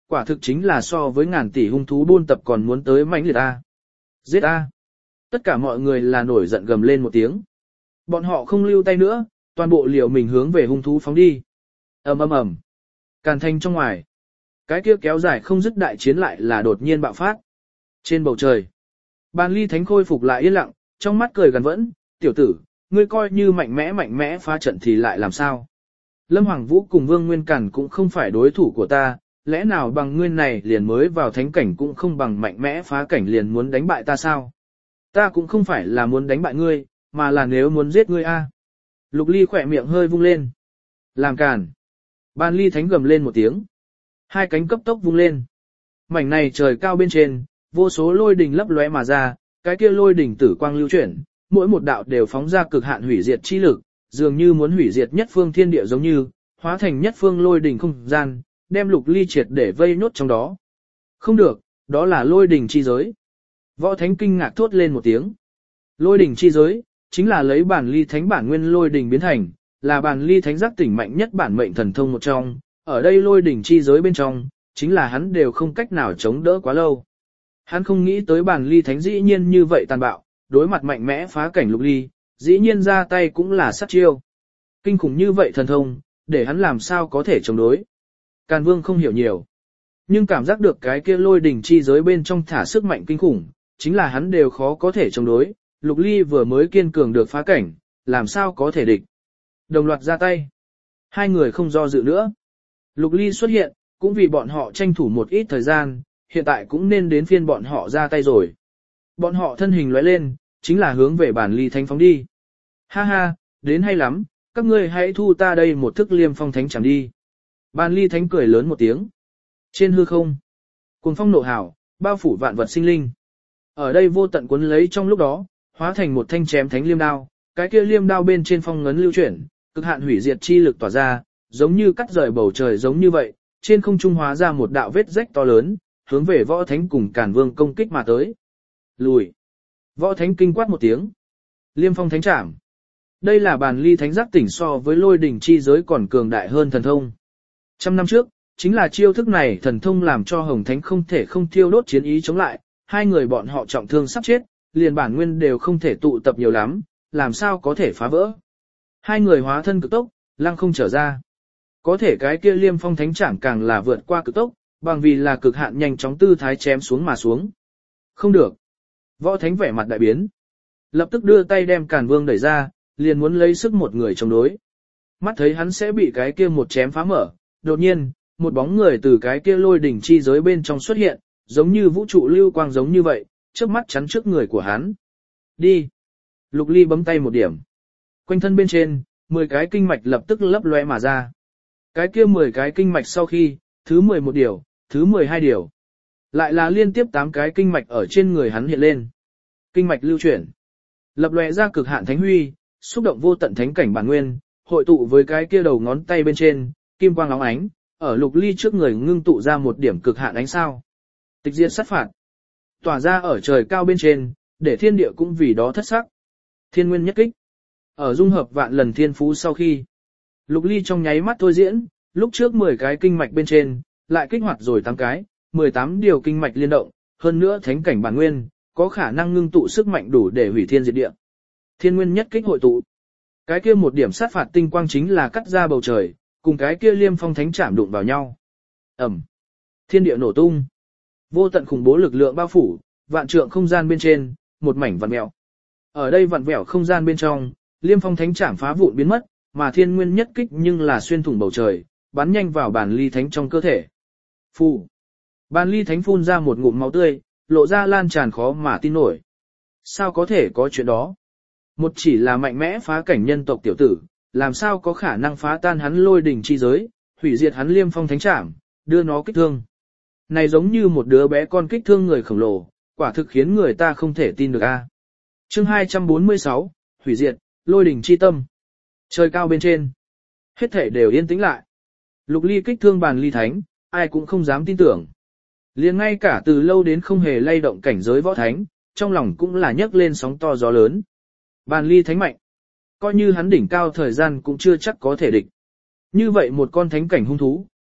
S1: quả thực chính là so với ngàn tỷ hung thú buôn tập còn muốn tới mãnh liệt ta. Giết ta. Tất cả mọi người là nổi giận gầm lên một tiếng. Bọn họ không lưu tay nữa, toàn bộ liều mình hướng về hung thú phóng đi. Ầm ầm ầm. Càn thanh trong ngoài. Cái kia kéo dài không dứt đại chiến lại là đột nhiên bạo phát. Trên bầu trời, Bàn Ly Thánh khôi phục lại yên lặng, trong mắt cười gần vẫn, tiểu tử, ngươi coi như mạnh mẽ mạnh mẽ phá trận thì lại làm sao? Lâm Hoàng Vũ cùng Vương Nguyên Cản cũng không phải đối thủ của ta, lẽ nào bằng ngươi này liền mới vào thánh cảnh cũng không bằng mạnh mẽ phá cảnh liền muốn đánh bại ta sao? Ta cũng không phải là muốn đánh bại ngươi, mà là nếu muốn giết ngươi a. Lục Ly khỏe miệng hơi vung lên. Làm càn. Bàn Ly Thánh gầm lên một tiếng. Hai cánh cấp tốc vung lên. Mảnh này trời cao bên trên, vô số lôi đỉnh lấp lóe mà ra, cái kia lôi đỉnh tử quang lưu chuyển, mỗi một đạo đều phóng ra cực hạn hủy diệt chi lực, dường như muốn hủy diệt nhất phương thiên địa giống như, hóa thành nhất phương lôi đỉnh không gian, đem Lục Ly triệt để vây nốt trong đó. Không được, đó là lôi đỉnh chi giới. Võ Thánh kinh ngạc thốt lên một tiếng. Lôi đỉnh chi giới, chính là lấy bản Ly Thánh bản nguyên lôi đỉnh biến thành, là bản Ly Thánh giác tỉnh mạnh nhất bản mệnh thần thông một trong, ở đây lôi đỉnh chi giới bên trong, chính là hắn đều không cách nào chống đỡ quá lâu. Hắn không nghĩ tới bản Ly Thánh dĩ nhiên như vậy tàn bạo, đối mặt mạnh mẽ phá cảnh Lục Ly, dĩ nhiên ra tay cũng là sát chiêu. Kinh khủng như vậy thần thông, để hắn làm sao có thể chống đối. Càn Vương không hiểu nhiều, nhưng cảm giác được cái kia lôi đỉnh chi giới bên trong thả sức mạnh kinh khủng, chính là hắn đều khó có thể chống đối. Lục Ly vừa mới kiên cường được phá cảnh, làm sao có thể địch. Đồng loạt ra tay. Hai người không do dự nữa. Lục Ly xuất hiện, cũng vì bọn họ tranh thủ một ít thời gian, hiện tại cũng nên đến phiên bọn họ ra tay rồi. Bọn họ thân hình lóe lên, chính là hướng về bản Ly Thánh phóng đi. Ha ha, đến hay lắm, các ngươi hãy thu ta đây một thức liêm phong thánh chẳng đi. Bản Ly Thánh cười lớn một tiếng. Trên hư không, cuồng phong nộ hào, bao phủ vạn vật sinh linh. Ở đây vô tận cuốn lấy trong lúc đó, hóa thành một thanh chém thánh liêm đao, cái kia liêm đao bên trên phong ngấn lưu chuyển, cực hạn hủy diệt chi lực tỏa ra, giống như cắt rời bầu trời giống như vậy, trên không trung hóa ra một đạo vết rách to lớn, hướng về Võ Thánh cùng Càn Vương công kích mà tới. Lùi. Võ Thánh kinh quát một tiếng. Liêm phong thánh trảm. Đây là bản Ly Thánh giác tỉnh so với lôi đỉnh chi giới còn cường đại hơn thần thông. Trăm năm trước, chính là chiêu thức này thần thông làm cho Hồng Thánh không thể không thiêu đốt chiến ý chống lại, hai người bọn họ trọng thương sắp chết, liền bản nguyên đều không thể tụ tập nhiều lắm, làm sao có thể phá vỡ. Hai người hóa thân cực tốc, lăng không trở ra. Có thể cái kia liêm phong thánh trảm càng là vượt qua cực tốc, bằng vì là cực hạn nhanh chóng tư thái chém xuống mà xuống. Không được. Võ Thánh vẻ mặt đại biến. Lập tức đưa tay đem Càn Vương đẩy ra, liền muốn lấy sức một người chống đối. Mắt thấy hắn sẽ bị cái kia một chém phá mở, đột nhiên, một bóng người từ cái kia lôi đỉnh chi giới bên trong xuất hiện, giống như vũ trụ lưu quang giống như vậy, trước mắt chắn trước người của hắn. Đi. Lục Ly bấm tay một điểm. Quanh thân bên trên, mười cái kinh mạch lập tức lấp loe mà ra. Cái kia mười cái kinh mạch sau khi, thứ mười một điều, thứ mười hai điều. Lại là liên tiếp tám cái kinh mạch ở trên người hắn hiện lên. Kinh mạch lưu chuyển. Lập lòe ra cực hạn thánh huy, xúc động vô tận thánh cảnh bản nguyên, hội tụ với cái kia đầu ngón tay bên trên, kim quang óng ánh, ở Lục Ly trước người ngưng tụ ra một điểm cực hạn ánh sao. Tịch diệt sát phạt. Tỏa ra ở trời cao bên trên, để thiên địa cũng vì đó thất sắc. Thiên nguyên nhất kích. Ở dung hợp vạn lần thiên phú sau khi, Lục Ly trong nháy mắt thôi diễn, lúc trước mười cái kinh mạch bên trên, lại kích hoạt rồi tám cái, mười tám điều kinh mạch liên động, hơn nữa thánh cảnh bản nguyên, có khả năng ngưng tụ sức mạnh đủ để hủy thiên diệt địa. Thiên nguyên nhất kích hội tụ. Cái kia một điểm sát phạt tinh quang chính là cắt ra bầu trời, cùng cái kia liêm phong thánh chạm đụng vào nhau. Ẩm. Thiên địa nổ tung. Vô tận khủng bố lực lượng bao phủ, vạn trượng không gian bên trên, một mảnh vặn vẹo. Ở đây vặn vẹo không gian bên trong, liêm phong thánh chạm phá vụn biến mất, mà thiên nguyên nhất kích nhưng là xuyên thủng bầu trời, bắn nhanh vào bản Ly Thánh trong cơ thể. Phù. Bản Ly Thánh phun ra một ngụm máu tươi, lộ ra lan tràn khó mà tin nổi. Sao có thể có chuyện đó? Một chỉ là mạnh mẽ phá cảnh nhân tộc tiểu tử, làm sao có khả năng phá tan hắn lôi đỉnh chi giới, hủy diệt hắn liêm phong thánh trảm, đưa nó kích thương. Này giống như một đứa bé con kích thương người khổng lồ, quả thực khiến người ta không thể tin được a. Chương hai trăm bốn mươi sáu, hủy diệt, lôi đỉnh chi tâm. Trời cao bên trên, hết thể đều yên tĩnh lại. Lục Ly kích thương Bản Ly Thánh, ai cũng không dám tin tưởng. Liền ngay cả từ lâu đến không hề lay động cảnh giới võ thánh, trong lòng cũng là nhấc lên sóng to gió lớn. Bản Ly Thánh mạnh, coi như hắn đỉnh cao thời gian cũng chưa chắc có thể địch. Như vậy một con thánh cảnh hung thú,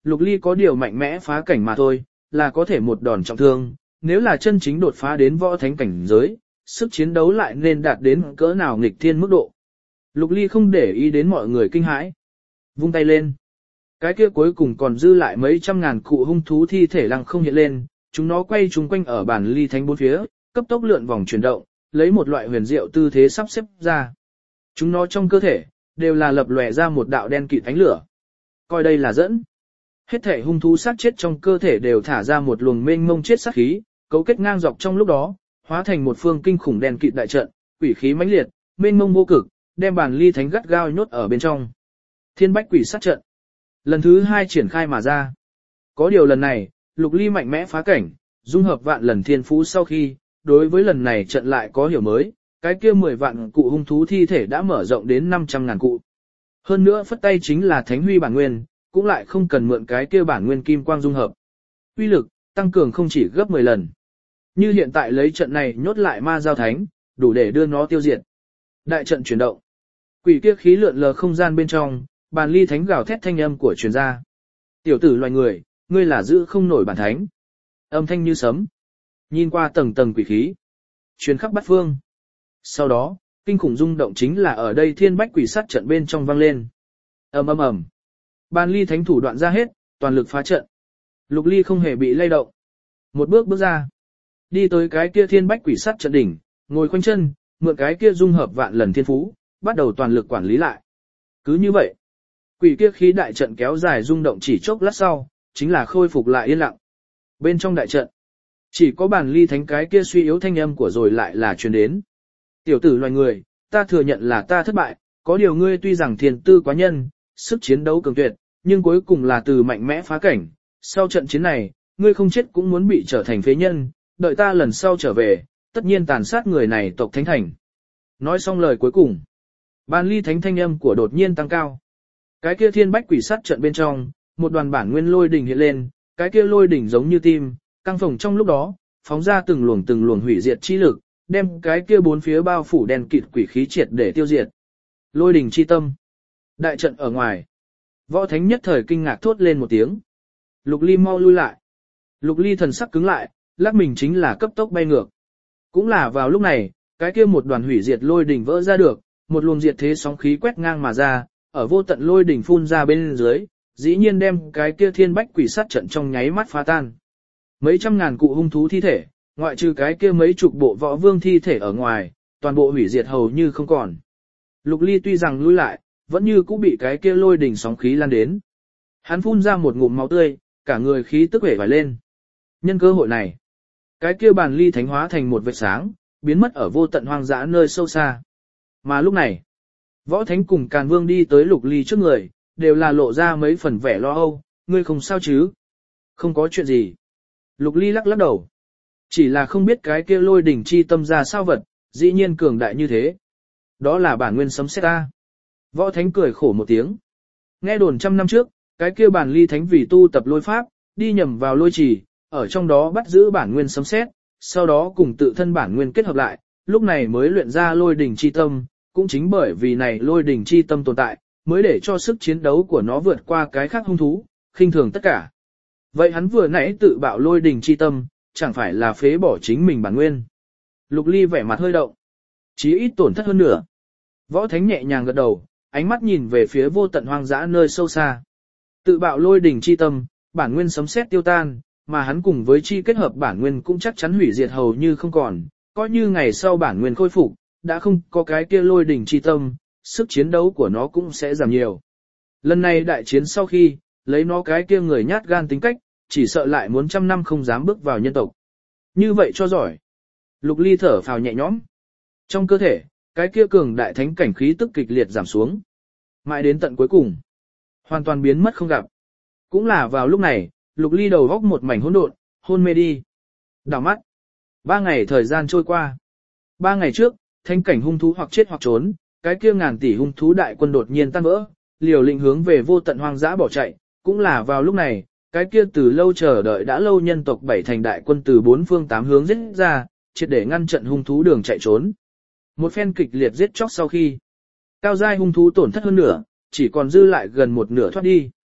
S1: Lục Ly có điều mạnh mẽ phá cảnh mà thôi, là có thể một đòn trọng thương, nếu là chân chính đột phá đến võ thánh cảnh giới, sức chiến đấu lại nên đạt đến cỡ nào nghịch thiên mức độ. Lục Ly không để ý đến mọi người kinh hãi. Vung tay lên. Cái kia cuối cùng còn dư lại mấy trăm ngàn cụ hung thú thi thể lăng không hiện lên, chúng nó quay chúng quanh ở bản ly thánh bốn phía, cấp tốc lượn vòng chuyển động, lấy một loại huyền diệu tư thế sắp xếp ra. Chúng nó trong cơ thể, đều là lập lòe ra một đạo đen kịt ánh lửa. Coi đây là dẫn. Hết thể hung thú sát chết trong cơ thể đều thả ra một luồng mênh mông chết sát khí, cấu kết ngang dọc trong lúc đó, hóa thành một phương kinh khủng đen kịt đại trận, quỷ khí mãnh liệt, mênh mông vô cực, đem bản ly thánh gắt gao nhốt ở bên trong. Thiên bách quỷ sát trận. Lần thứ hai triển khai mà ra. Có điều lần này, Lục Ly mạnh mẽ phá cảnh, dung hợp vạn lần thiên phú sau khi, đối với lần này trận lại có hiểu mới, cái kia mười vạn cụ hung thú thi thể đã mở rộng đến năm trăm ngàn cụ. Hơn nữa phất tay chính là thánh huy bản nguyên, cũng lại không cần mượn cái kia bản nguyên kim quang dung hợp. Uy lực, tăng cường không chỉ gấp mười lần. Như hiện tại lấy trận này nhốt lại ma giao thánh, đủ để đưa nó tiêu diệt. Đại trận chuyển động. Quỷ kia khí lượn lờ không gian bên trong, bàn ly thánh gào thét thanh âm của truyền gia. Tiểu tử loài người, ngươi là giữ không nổi bản thánh. Âm thanh như sấm. Nhìn qua tầng tầng quỷ khí. Truyền khắp bát phương. Sau đó, kinh khủng rung động chính là ở đây thiên bách quỷ sát trận bên trong vang lên. ầm ầm ầm. Bàn ly thánh thủ đoạn ra hết, toàn lực phá trận. Lục Ly không hề bị lay động. Một bước bước ra. Đi tới cái kia thiên bách quỷ sát trận đỉnh, ngồi khoanh chân, mượn cái kia dung hợp vạn lần thiên phú, bắt đầu toàn lực quản lý lại. Cứ như vậy, quỷ kia khí đại trận kéo dài rung động chỉ chốc lát sau, chính là khôi phục lại yên lặng. Bên trong đại trận, chỉ có bàn ly thánh cái kia suy yếu thanh âm của rồi lại là truyền đến. Tiểu tử loài người, ta thừa nhận là ta thất bại, có điều ngươi tuy rằng thiền tư quá nhân, sức chiến đấu cường tuyệt, nhưng cuối cùng là từ mạnh mẽ phá cảnh. Sau trận chiến này, ngươi không chết cũng muốn bị trở thành phế nhân, đợi ta lần sau trở về, tất nhiên tàn sát người này tộc thánh thành. Nói xong lời cuối cùng, bàn ly thánh thanh âm của đột nhiên tăng cao. Cái kia thiên bách quỷ sát trận bên trong, một đoàn bản nguyên lôi đỉnh hiện lên, cái kia lôi đỉnh giống như tim, căng phồng trong lúc đó, phóng ra từng luồng từng luồng hủy diệt chi lực, đem cái kia bốn phía bao phủ đen kịt quỷ khí triệt để tiêu diệt. Lôi đỉnh chi tâm. Đại trận ở ngoài, võ thánh nhất thời kinh ngạc thốt lên một tiếng. Lục Ly mau lui lại. Lục Ly thần sắc cứng lại, lắc mình chính là cấp tốc bay ngược. Cũng là vào lúc này, cái kia một đoàn hủy diệt lôi đỉnh vỡ ra được, một luồng diệt thế sóng khí quét ngang mà ra, ở vô tận lôi đỉnh phun ra bên dưới, dĩ nhiên đem cái kia thiên bách quỷ sát trận trong nháy mắt phá tan. Mấy trăm ngàn cụ hung thú thi thể, ngoại trừ cái kia mấy chục bộ võ vương thi thể ở ngoài, toàn bộ hủy diệt hầu như không còn. Lục Ly tuy rằng lui lại, vẫn như cũng bị cái kia lôi đỉnh sóng khí lan đến. Hắn phun ra một ngụm máu tươi, cả người khí tức vẻ vải lên. Nhân cơ hội này, cái kia bàn ly thánh hóa thành một vệt sáng, biến mất ở vô tận hoang dã nơi sâu xa. Mà lúc này, võ thánh cùng Càn Vương đi tới Lục Ly trước người, đều là lộ ra mấy phần vẻ lo âu, ngươi không sao chứ? Không có chuyện gì. Lục Ly lắc lắc đầu. Chỉ là không biết cái kia lôi đỉnh chi tâm ra sao vật, dĩ nhiên cường đại như thế. Đó là bản nguyên sấm sét ta. Võ thánh cười khổ một tiếng. Nghe đồn trăm năm trước, cái kia bản ly thánh vì tu tập lôi pháp, đi nhầm vào lôi trì, ở trong đó bắt giữ bản nguyên sấm sét, sau đó cùng tự thân bản nguyên kết hợp lại, lúc này mới luyện ra lôi đỉnh chi tâm, cũng chính bởi vì này lôi đỉnh chi tâm tồn tại, mới để cho sức chiến đấu của nó vượt qua cái khác hung thú, khinh thường tất cả. Vậy hắn vừa nãy tự bạo lôi đỉnh chi tâm, chẳng phải là phế bỏ chính mình bản nguyên. Lục Ly vẻ mặt hơi động, chí ít tổn thất hơn nữa. Võ thánh nhẹ nhàng gật đầu, ánh mắt nhìn về phía vô tận hoang dã nơi sâu xa. Tự bạo lôi đỉnh chi tâm, bản nguyên sấm sét tiêu tan, mà hắn cùng với chi kết hợp bản nguyên cũng chắc chắn hủy diệt hầu như không còn, coi như ngày sau bản nguyên khôi phục, đã không có cái kia lôi đỉnh chi tâm, sức chiến đấu của nó cũng sẽ giảm nhiều. Lần này đại chiến sau khi, lấy nó cái kia người nhát gan tính cách, chỉ sợ lại muốn trăm năm không dám bước vào nhân tộc. Như vậy cho giỏi. Lục Ly thở phào nhẹ nhõm. Trong cơ thể, cái kia cường đại thánh cảnh khí tức kịch liệt giảm xuống. Mãi đến tận cuối cùng, hoàn toàn biến mất không gặp. Cũng là vào lúc này, Lục Ly đầu góc một mảnh hỗn độn, hôn mê đi. Đảo mắt. Ba ngày thời gian trôi qua. Ba ngày trước, thánh cảnh hung thú hoặc chết hoặc trốn, cái kia ngàn tỷ hung thú đại quân đột nhiên tan vỡ, liều lĩnh hướng về vô tận hoang dã bỏ chạy. Cũng là vào lúc này, cái kia từ lâu chờ đợi đã lâu nhân tộc bảy thành đại quân từ bốn phương tám hướng giết ra, triệt để ngăn trận hung thú đường chạy trốn. Một phen kịch liệt giết chóc sau khi, cao giai hung thú tổn thất hơn nửa, chỉ còn dư lại gần một nửa thoát đi.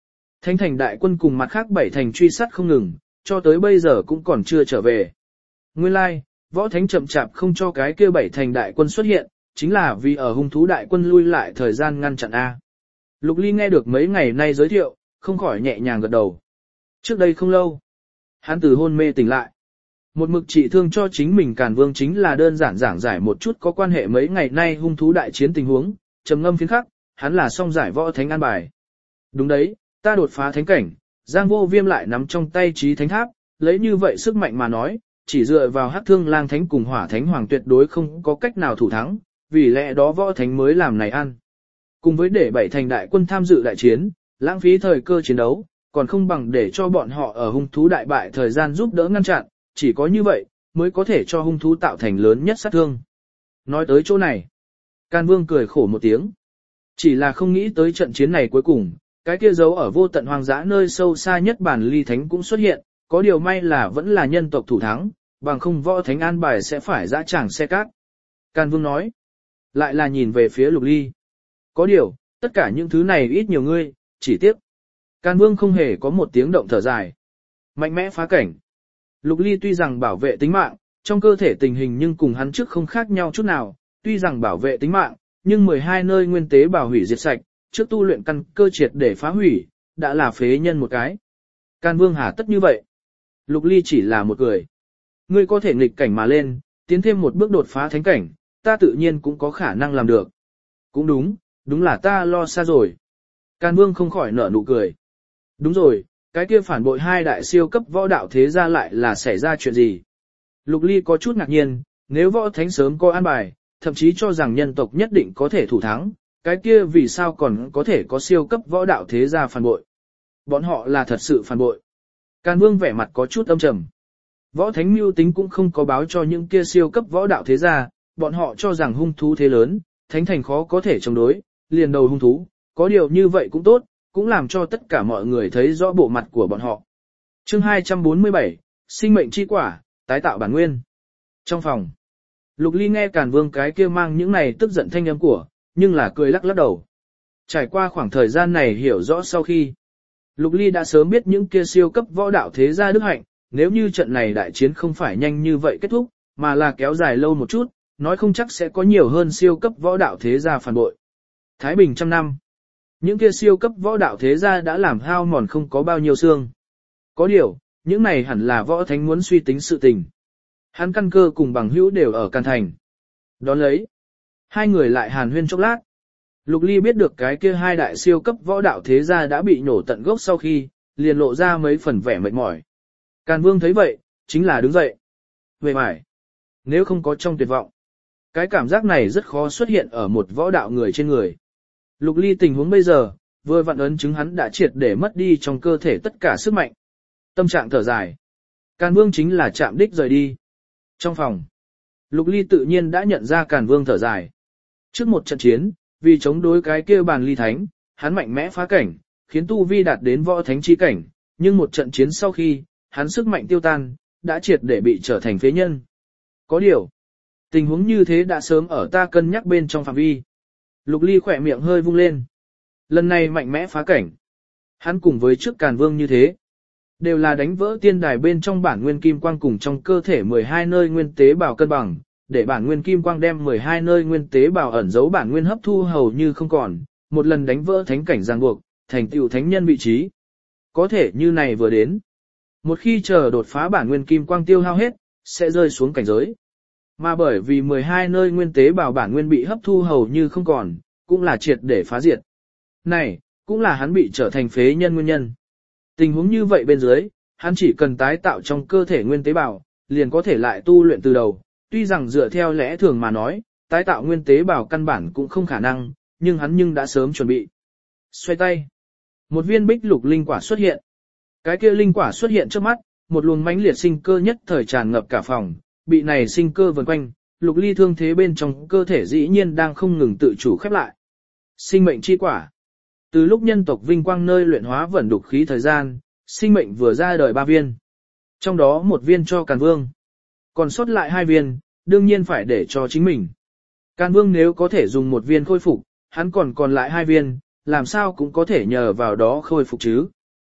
S1: Thánh thành đại quân cùng mặt khác bảy thành truy sát không ngừng, cho tới bây giờ cũng còn chưa trở về. Nguyên lai, võ thánh chậm chạp không cho cái kia bảy thành đại quân xuất hiện, chính là vì ở hung thú đại quân lui lại thời gian ngăn chặn A. Lục Ly nghe được mấy ngày nay giới thiệu, không khỏi nhẹ nhàng gật đầu. Trước đây không lâu, hắn từ hôn mê tỉnh lại. Một mực trị thương cho chính mình Càn Vương chính là đơn giản giảng giải một chút có quan hệ mấy ngày nay hung thú đại chiến tình huống, trầm ngâm phiến khắc, hắn là song giải võ thánh an bài. Đúng đấy, ta đột phá thánh cảnh, Giang Vô Viêm lại nắm trong tay trí thánh tháp, lấy như vậy sức mạnh mà nói, chỉ dựa vào Hắc Thương Lang Thánh cùng Hỏa Thánh Hoàng tuyệt đối không có cách nào thủ thắng, vì lẽ đó võ thánh mới làm này ăn. Cùng với để bảy thành đại quân tham dự đại chiến, lãng phí thời cơ chiến đấu, còn không bằng để cho bọn họ ở hung thú đại bại thời gian giúp đỡ ngăn chặn, chỉ có như vậy, mới có thể cho hung thú tạo thành lớn nhất sát thương. Nói tới chỗ này, Can Vương cười khổ một tiếng. Chỉ là không nghĩ tới trận chiến này cuối cùng, cái kia giấu ở vô tận hoang dã nơi sâu xa nhất bản ly thánh cũng xuất hiện, có điều may là vẫn là nhân tộc thủ thắng, bằng không võ thánh an bài sẽ phải dã tràng xe cát. Can Vương nói, lại là nhìn về phía Lục Ly. Có điều, tất cả những thứ này ít nhiều ngươi, chỉ tiếc. Can Vương không hề có một tiếng động thở dài. Mạnh mẽ phá cảnh. Lục Ly tuy rằng bảo vệ tính mạng, trong cơ thể tình hình nhưng cùng hắn trước không khác nhau chút nào, tuy rằng bảo vệ tính mạng, nhưng mười hai nơi nguyên tế bảo hủy diệt sạch, trước tu luyện căn cơ triệt để phá hủy, đã là phế nhân một cái. Can Vương hà tất như vậy. Lục Ly chỉ là một người. Ngươi có thể nghịch cảnh mà lên, tiến thêm một bước đột phá thánh cảnh, ta tự nhiên cũng có khả năng làm được. Cũng đúng, đúng là ta lo xa rồi. Can Vương không khỏi nở nụ cười. Đúng rồi, cái kia phản bội hai đại siêu cấp võ đạo thế ra lại là xảy ra chuyện gì? Lục Ly có chút ngạc nhiên, nếu võ thánh sớm có an bài, thậm chí cho rằng nhân tộc nhất định có thể thủ thắng, cái kia vì sao còn có thể có siêu cấp võ đạo thế gia phản bội? Bọn họ là thật sự phản bội. Can Vương vẻ mặt có chút âm trầm. Võ thánh mưu tính cũng không có báo cho những kia siêu cấp võ đạo thế gia, bọn họ cho rằng hung thú thế lớn, thánh thành khó có thể chống đối, liền đầu hung thú, có điều như vậy cũng tốt, cũng làm cho tất cả mọi người thấy rõ bộ mặt của bọn họ. Chương hai trăm bốn mươi bảy, sinh mệnh chi quả, tái tạo bản nguyên. Trong phòng, Lục Ly nghe Càn Vương cái kia mang những này tức giận thanh âm của, nhưng là cười lắc lắc đầu. Trải qua khoảng thời gian này hiểu rõ sau khi, Lục Ly đã sớm biết những kia siêu cấp võ đạo thế gia đức hạnh, nếu như trận này đại chiến không phải nhanh như vậy kết thúc, mà là kéo dài lâu một chút, nói không chắc sẽ có nhiều hơn siêu cấp võ đạo thế gia phản bội. Thái Bình trăm năm, những kia siêu cấp võ đạo thế gia đã làm hao mòn không có bao nhiêu xương. Có điều, những này hẳn là võ thánh muốn suy tính sự tình. Hắn căn cơ cùng bằng hữu đều ở Can Thành. Đón lấy, hai người lại hàn huyên chốc lát. Lục Ly biết được cái kia hai đại siêu cấp võ đạo thế gia đã bị nổ tận gốc sau khi, liền lộ ra mấy phần vẻ mệt mỏi. Càn Vương thấy vậy, chính là đứng dậy. Về mải, nếu không có trong tuyệt vọng, cái cảm giác này rất khó xuất hiện ở một võ đạo người trên người. Lục Ly tình huống bây giờ, vừa vặn ấn chứng hắn đã triệt để mất đi trong cơ thể tất cả sức mạnh. Tâm trạng thở dài. Càn Vương chính là chạm đích rời đi. Trong phòng, Lục Ly tự nhiên đã nhận ra Càn Vương thở dài. Trước một trận chiến, vì chống đối cái kia bàn ly thánh, hắn mạnh mẽ phá cảnh, khiến tu vi đạt đến võ thánh chi cảnh, nhưng một trận chiến sau khi, hắn sức mạnh tiêu tan, đã triệt để bị trở thành phế nhân. Có điều, tình huống như thế đã sớm ở ta cân nhắc bên trong phạm vi. Lục Ly khỏe miệng hơi vung lên. Lần này mạnh mẽ phá cảnh. Hắn cùng với trước Càn Vương như thế, đều là đánh vỡ tiên đài bên trong bản nguyên kim quang cùng trong cơ thể mười hai nơi nguyên tế bào cân bằng, để bản nguyên kim quang đem mười hai nơi nguyên tế bào ẩn giấu bản nguyên hấp thu hầu như không còn, một lần đánh vỡ thánh cảnh ràng buộc, thành tựu thánh nhân vị trí. Có thể như này vừa đến, một khi chờ đột phá bản nguyên kim quang tiêu hao hết, sẽ rơi xuống cảnh giới. Mà bởi vì mười hai nơi nguyên tế bào bản nguyên bị hấp thu hầu như không còn, cũng là triệt để phá diệt. Này, cũng là hắn bị trở thành phế nhân nguyên nhân. Tình huống như vậy bên dưới, hắn chỉ cần tái tạo trong cơ thể nguyên tế bào, liền có thể lại tu luyện từ đầu. Tuy rằng dựa theo lẽ thường mà nói, tái tạo nguyên tế bào căn bản cũng không khả năng, nhưng hắn nhưng đã sớm chuẩn bị. Xoay tay, một viên bích lục linh quả xuất hiện. Cái kia linh quả xuất hiện trước mắt, một luồng mãnh liệt sinh cơ nhất thời tràn ngập cả phòng, bị này sinh cơ vần quanh, Lục Ly thương thế bên trong cơ thể dĩ nhiên đang không ngừng tự chủ khép lại. Sinh mệnh chi quả. Từ lúc nhân tộc vinh quang nơi luyện hóa vẩn đục khí thời gian, sinh mệnh vừa ra đời ba viên. Trong đó một viên cho Càn Vương. Còn sót lại hai viên, đương nhiên phải để cho chính mình. Càn Vương nếu có thể dùng một viên khôi phục, hắn còn còn lại hai viên, làm sao cũng có thể nhờ vào đó khôi phục chứ.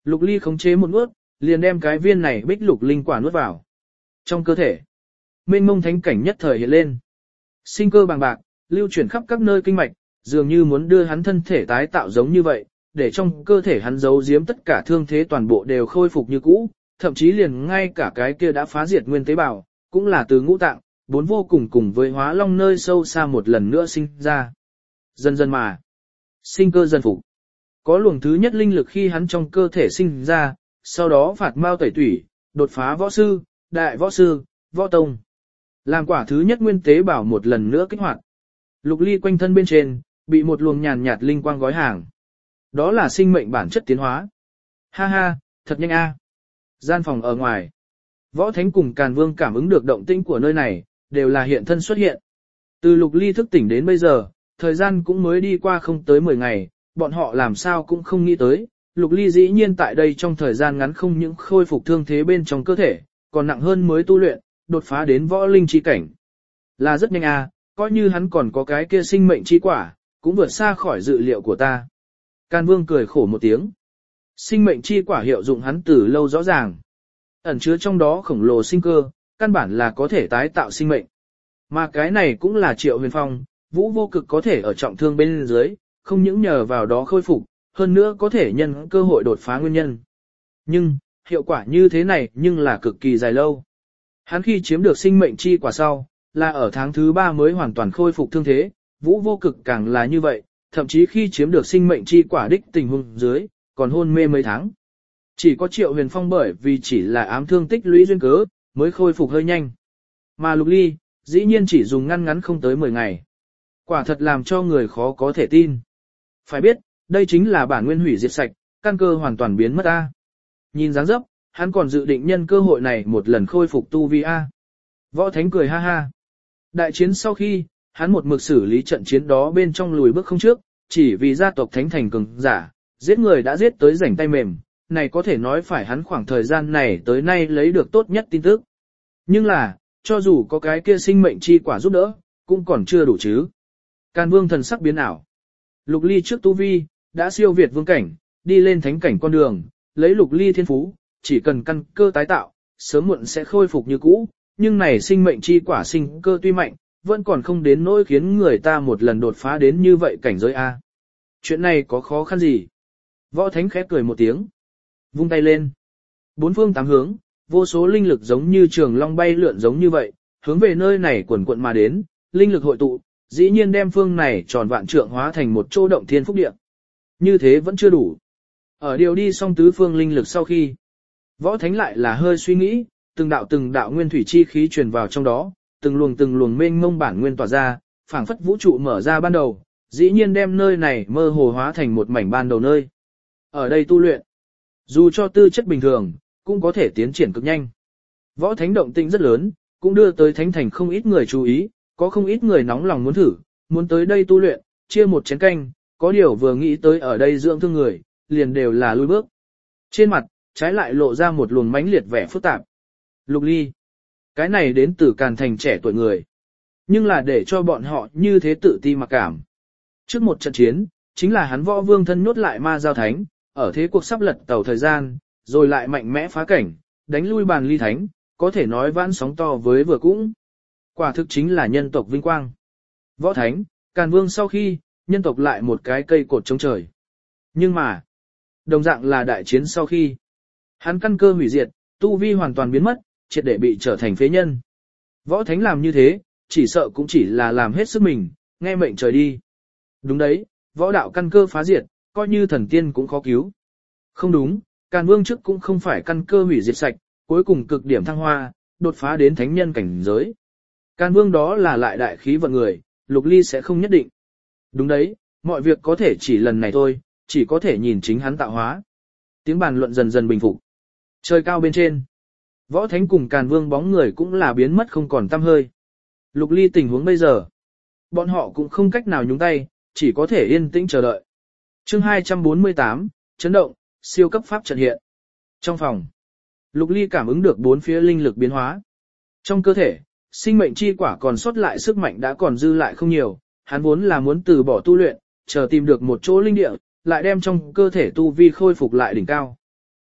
S1: Lục Ly khống chế một nuốt, liền đem cái viên này bích lục linh quả nuốt vào. Trong cơ thể, mênh mông thánh cảnh nhất thời hiện lên. Sinh cơ bàng bạc, lưu chuyển khắp các nơi kinh mạch, dường như muốn đưa hắn thân thể tái tạo giống như vậy, để trong cơ thể hắn giấu giếm tất cả thương thế toàn bộ đều khôi phục như cũ, thậm chí liền ngay cả cái kia đã phá diệt nguyên tế bào, cũng là từ ngũ tạng, bốn vô cùng cùng với hóa long nơi sâu xa một lần nữa sinh ra. Dần dần mà, sinh cơ dần phục. Có luồng thứ nhất linh lực khi hắn trong cơ thể sinh ra, sau đó phạt mao tẩy tủy, đột phá võ sư, đại võ sư, võ tông. Làm quả thứ nhất nguyên tế bào một lần nữa kích hoạt. Lục Ly quanh thân bên trên, bị một luồng nhàn nhạt linh quang gói hàng. Đó là sinh mệnh bản chất tiến hóa. Ha ha, thật nhanh a. Gian phòng ở ngoài. Võ Thánh cùng Càn Vương cảm ứng được động tĩnh của nơi này, đều là hiện thân xuất hiện. Từ Lục Ly thức tỉnh đến bây giờ, thời gian cũng mới đi qua không tới mười ngày, bọn họ làm sao cũng không nghĩ tới. Lục Ly dĩ nhiên tại đây trong thời gian ngắn không những khôi phục thương thế bên trong cơ thể, còn nặng hơn mới tu luyện, đột phá đến võ linh chi cảnh. Là rất nhanh a, coi như hắn còn có cái kia sinh mệnh chi quả, cũng vượt xa khỏi dự liệu của ta. Can Vương cười khổ một tiếng. Sinh mệnh chi quả hiệu dụng hắn từ lâu rõ ràng. Ẩn chứa trong đó khổng lồ sinh cơ, căn bản là có thể tái tạo sinh mệnh. Mà cái này cũng là Triệu Huyền Phong, Vũ Vô Cực có thể ở trọng thương bên dưới, không những nhờ vào đó khôi phục, hơn nữa có thể nhân cơ hội đột phá nguyên nhân. Nhưng, hiệu quả như thế này nhưng là cực kỳ dài lâu. Hắn khi chiếm được sinh mệnh chi quả sau, là ở tháng thứ ba mới hoàn toàn khôi phục thương thế, Vũ Vô Cực càng là như vậy, thậm chí khi chiếm được sinh mệnh chi quả đích tình huống dưới, còn hôn mê mấy tháng. Chỉ có Triệu Huyền Phong bởi vì chỉ là ám thương tích lũy duyên cớ, mới khôi phục hơi nhanh. Mà Lục Ly, dĩ nhiên chỉ dùng ngăn ngắn không tới mười ngày. Quả thật làm cho người khó có thể tin. Phải biết, đây chính là bản nguyên hủy diệt sạch, căn cơ hoàn toàn biến mất a. Nhìn dáng dấp, hắn còn dự định nhân cơ hội này một lần khôi phục tu vi a. Võ Thánh cười ha ha. Đại chiến sau khi, hắn một mực xử lý trận chiến đó bên trong lùi bước không trước, chỉ vì gia tộc Thánh Thành cường giả, giết người đã giết tới rảnh tay mềm, này có thể nói phải hắn khoảng thời gian này tới nay lấy được tốt nhất tin tức. Nhưng là, cho dù có cái kia sinh mệnh chi quả giúp đỡ, cũng còn chưa đủ chứ. Can Vương thần sắc biến ảo. Lục Ly trước tu vi, đã siêu việt vương cảnh, đi lên thánh cảnh con đường, lấy Lục Ly thiên phú, chỉ cần căn cơ tái tạo, sớm muộn sẽ khôi phục như cũ, nhưng này sinh mệnh chi quả sinh cơ tuy mạnh, vẫn còn không đến nỗi khiến người ta một lần đột phá đến như vậy cảnh giới A. Chuyện này có khó khăn gì? Võ Thánh khẽ cười một tiếng, vung tay lên. Bốn phương tám hướng, vô số linh lực giống như trường long bay lượn giống như vậy, hướng về nơi này quần quận mà đến, linh lực hội tụ, dĩ nhiên đem phương này tròn vạn trượng hóa thành một chỗ động thiên phúc địa. Như thế vẫn chưa đủ. Ở điều đi xong tứ phương linh lực sau khi, Võ Thánh lại là hơi suy nghĩ, từng đạo từng đạo nguyên thủy chi khí truyền vào trong đó, từng luồng từng luồng mênh mông bản nguyên tỏa ra, phảng phất vũ trụ mở ra ban đầu, dĩ nhiên đem nơi này mơ hồ hóa thành một mảnh ban đầu nơi. Ở đây tu luyện, dù cho tư chất bình thường, cũng có thể tiến triển cực nhanh. Võ Thánh động tĩnh rất lớn, cũng đưa tới Thánh Thành không ít người chú ý, có không ít người nóng lòng muốn thử, muốn tới đây tu luyện, chia một chén canh, có điều vừa nghĩ tới ở đây dưỡng thương người, liền đều là lui bước. Trên mặt, trái lại lộ ra một luồng mãnh liệt vẻ phức tạp. Lục Ly, cái này đến từ Càn Thành trẻ tuổi người, nhưng là để cho bọn họ như thế tự ti mặc cảm. Trước một trận chiến, chính là hắn Võ Vương thân nhốt lại ma giao thánh, ở thế cuộc sắp lật tàu thời gian, rồi lại mạnh mẽ phá cảnh, đánh lui bàn ly thánh, có thể nói vãn sóng to với vừa cũng. Quả thực chính là nhân tộc vinh quang. Võ Thánh, Càn Vương sau khi, nhân tộc lại một cái cây cột chống trời. Nhưng mà, đồng dạng là đại chiến sau khi, hắn căn cơ hủy diệt, tu vi hoàn toàn biến mất, triệt để bị trở thành phế nhân. Võ Thánh làm như thế, chỉ sợ cũng chỉ là làm hết sức mình, nghe mệnh trời đi. Đúng đấy, võ đạo căn cơ phá diệt, coi như thần tiên cũng khó cứu. Không đúng, Càn Vương trước cũng không phải căn cơ hủy diệt sạch, cuối cùng cực điểm thăng hoa, đột phá đến thánh nhân cảnh giới. Càn Vương đó là lại đại khí vận người, Lục Ly sẽ không nhất định. Đúng đấy, mọi việc có thể chỉ lần này thôi, chỉ có thể nhìn chính hắn tạo hóa. Tiếng bàn luận dần dần bình phục. Trời cao bên trên, Võ Thánh cùng Càn Vương bóng người cũng là biến mất không còn tăm hơi. Lục Ly tình huống bây giờ, bọn họ cũng không cách nào nhúng tay, chỉ có thể yên tĩnh chờ đợi. Chương hai trăm bốn mươi tám, chấn động, siêu cấp pháp trận hiện. Trong phòng, Lục Ly cảm ứng được bốn phía linh lực biến hóa. Trong cơ thể, sinh mệnh chi quả còn sót lại sức mạnh đã còn dư lại không nhiều, hắn vốn là muốn từ bỏ tu luyện, chờ tìm được một chỗ linh địa, lại đem trong cơ thể tu vi khôi phục lại đỉnh cao.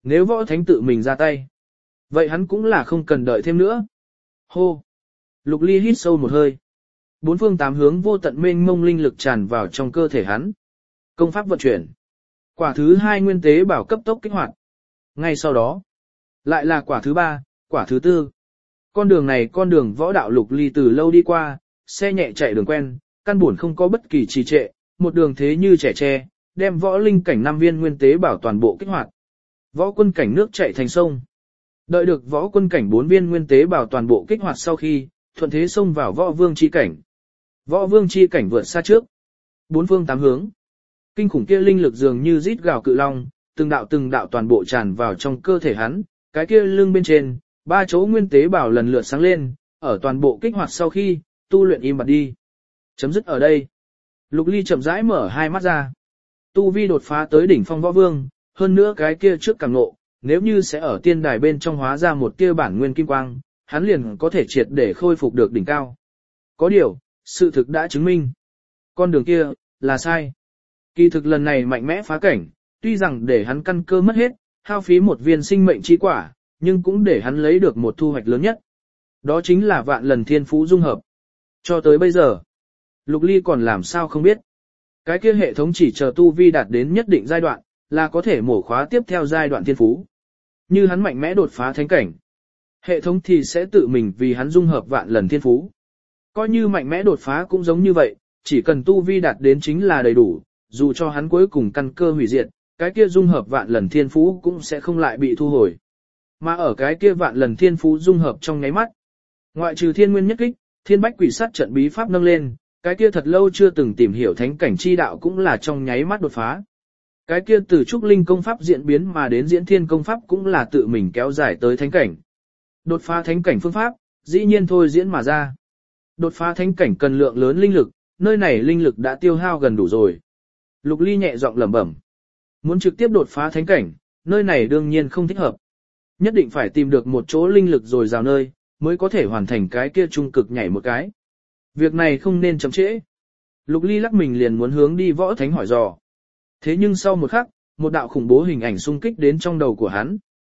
S1: Nếu võ thánh tự mình ra tay, vậy hắn cũng là không cần đợi thêm nữa. Hô! Lục Ly hít sâu một hơi. Bốn phương tám hướng vô tận mênh mông linh lực tràn vào trong cơ thể hắn. Công pháp vận chuyển. Quả thứ hai nguyên tế bảo cấp tốc kích hoạt. Ngay sau đó, lại là quả thứ ba, quả thứ tư. Con đường này con đường võ đạo Lục Ly từ lâu đi qua, xe nhẹ chạy đường quen, căn buồn không có bất kỳ trì trệ, một đường thế như trẻ tre, đem võ linh cảnh năm viên nguyên tế bảo toàn bộ kích hoạt. Võ quân cảnh nước chảy thành sông. Đợi được võ quân cảnh bốn viên nguyên tế bảo toàn bộ kích hoạt sau khi, thuận thế xông vào võ vương chi cảnh. Võ vương chi cảnh vượt xa trước. Bốn phương tám hướng. Kinh khủng kia linh lực dường như rít gào cự long, từng đạo từng đạo toàn bộ tràn vào trong cơ thể hắn, cái kia lưng bên trên, ba chỗ nguyên tế bảo lần lượt sáng lên, ở toàn bộ kích hoạt sau khi, tu luyện im bặt đi. Chấm dứt ở đây. Lục Ly chậm rãi mở hai mắt ra. Tu vi đột phá tới đỉnh phong võ vương, hơn nữa cái kia trước càng ngộ, nếu như sẽ ở tiên đài bên trong hóa ra một kia bản nguyên kim quang, hắn liền có thể triệt để khôi phục được đỉnh cao. Có điều, sự thực đã chứng minh. Con đường kia, là sai. Kỳ thực lần này mạnh mẽ phá cảnh, tuy rằng để hắn căn cơ mất hết, hao phí một viên sinh mệnh chi quả, nhưng cũng để hắn lấy được một thu hoạch lớn nhất. Đó chính là vạn lần thiên phú dung hợp. Cho tới bây giờ, Lục Ly còn làm sao không biết. Cái kia hệ thống chỉ chờ tu vi đạt đến nhất định giai đoạn, là có thể mổ khóa tiếp theo giai đoạn thiên phú. Như hắn mạnh mẽ đột phá thánh cảnh, hệ thống thì sẽ tự mình vì hắn dung hợp vạn lần thiên phú. Coi như mạnh mẽ đột phá cũng giống như vậy, chỉ cần tu vi đạt đến chính là đầy đủ, dù cho hắn cuối cùng căn cơ hủy diệt, cái kia dung hợp vạn lần thiên phú cũng sẽ không lại bị thu hồi. Mà ở cái kia vạn lần thiên phú dung hợp trong nháy mắt, ngoại trừ thiên nguyên nhất kích, thiên bách quỷ sát trận bí pháp nâng lên, cái kia thật lâu chưa từng tìm hiểu thánh cảnh chi đạo cũng là trong nháy mắt đột phá. Cái kia từ trúc linh công pháp diễn biến mà đến diễn thiên công pháp cũng là tự mình kéo dài tới thánh cảnh. Đột phá thánh cảnh phương pháp, dĩ nhiên thôi diễn mà ra. Đột phá thánh cảnh cần lượng lớn linh lực, nơi này linh lực đã tiêu hao gần đủ rồi. Lục Ly nhẹ giọng lẩm bẩm. Muốn trực tiếp đột phá thánh cảnh, nơi này đương nhiên không thích hợp. Nhất định phải tìm được một chỗ linh lực dồi dào nơi, mới có thể hoàn thành cái kia trung cực nhảy một cái. Việc này không nên chậm trễ. Lục Ly lắc mình liền muốn hướng đi võ thánh hỏi dò. Thế nhưng sau một khắc, một đạo khủng bố hình ảnh xung kích đến trong đầu của hắn.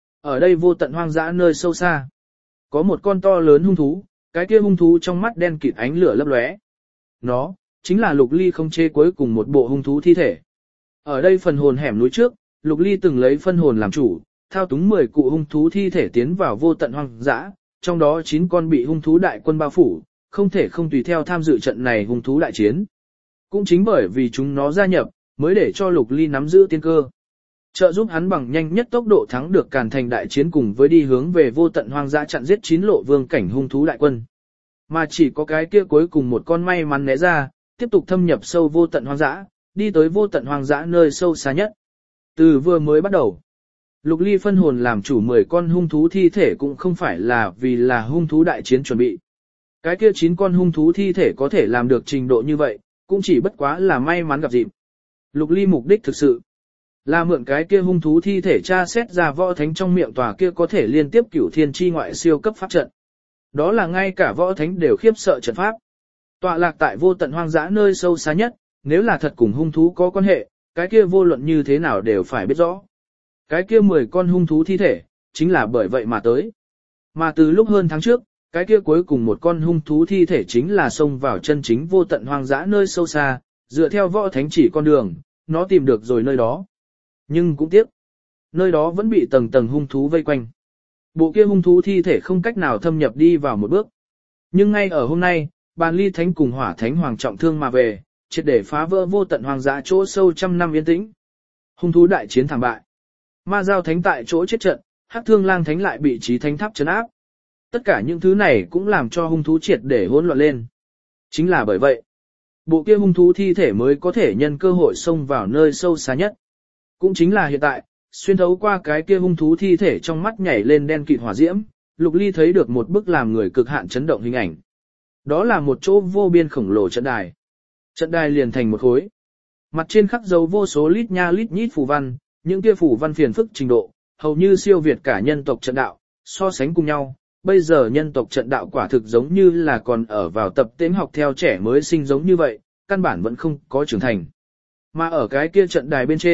S1: Ở đây vô tận hoang dã nơi sâu xa, có một con to lớn hung thú, cái kia hung thú trong mắt đen kịt ánh lửa lấp lóe. Nó, chính là Lục Ly không chê cuối cùng một bộ hung thú thi thể. Ở đây phần hồn hẻm núi trước, Lục Ly từng lấy phân hồn làm chủ, thao túng mười cụ hung thú thi thể tiến vào vô tận hoang dã, trong đó chín con bị hung thú đại quân bao phủ, không thể không tùy theo tham dự trận này hung thú đại chiến. Cũng chính bởi vì chúng nó gia nhập, mới để cho Lục Ly nắm giữ tiên cơ. Trợ giúp hắn bằng nhanh nhất tốc độ thắng được Càn Thành đại chiến cùng với đi hướng về vô tận hoang dã chặn giết chín lộ vương cảnh hung thú đại quân. Mà chỉ có cái kia cuối cùng một con may mắn né ra, tiếp tục thâm nhập sâu vô tận hoang dã, đi tới vô tận hoang dã nơi sâu xa nhất. Từ vừa mới bắt đầu, Lục Ly phân hồn làm chủ mười con hung thú thi thể cũng không phải là vì là hung thú đại chiến chuẩn bị. Cái kia chín con hung thú thi thể có thể làm được trình độ như vậy, cũng chỉ bất quá là may mắn gặp dịp. Lục Ly mục đích thực sự là mượn cái kia hung thú thi thể tra xét ra võ thánh trong miệng tòa kia có thể liên tiếp cửu thiên chi ngoại siêu cấp pháp trận. Đó là ngay cả võ thánh đều khiếp sợ trận pháp. Tọa lạc tại vô tận hoang dã nơi sâu xa nhất, nếu là thật cùng hung thú có quan hệ, cái kia vô luận như thế nào đều phải biết rõ. Cái kia mười con hung thú thi thể, chính là bởi vậy mà tới. Mà từ lúc hơn tháng trước, cái kia cuối cùng một con hung thú thi thể chính là xông vào chân chính vô tận hoang dã nơi sâu xa, dựa theo võ thánh chỉ con đường, nó tìm được rồi nơi đó. Nhưng cũng tiếc, nơi đó vẫn bị tầng tầng hung thú vây quanh. Bộ kia hung thú thi thể không cách nào thâm nhập đi vào một bước. Nhưng ngay ở hôm nay, Bàn Ly Thánh cùng Hỏa Thánh Hoàng trọng thương mà về, triệt để phá vỡ vô tận hoang dã chỗ sâu trăm năm yên tĩnh. Hung thú đại chiến thảm bại. Ma Giao Thánh tại chỗ chết trận, Hắc Thương Lang Thánh lại bị Chí Thánh Tháp trấn áp. Tất cả những thứ này cũng làm cho hung thú triệt để hỗn loạn lên. Chính là bởi vậy, bộ kia hung thú thi thể mới có thể nhân cơ hội xông vào nơi sâu xa nhất. Cũng chính là hiện tại, xuyên thấu qua cái kia hung thú thi thể trong mắt nhảy lên đen kịt hỏa diễm, Lục Ly thấy được một bức làm người cực hạn chấn động hình ảnh. Đó là một chỗ vô biên khổng lồ trận đài. Trận đài liền thành một khối. Mặt trên khắc dấu vô số lít nha lít nhít phù văn, những kia phù văn phiền phức trình độ, hầu như siêu việt cả nhân tộc trận đạo, so sánh cùng nhau. Bây giờ nhân tộc trận đạo quả thực giống như là còn ở vào tập tễnh học theo trẻ mới sinh giống như vậy, căn bản vẫn không có trưởng thành. Mà ở cái kia trận đài bên trên,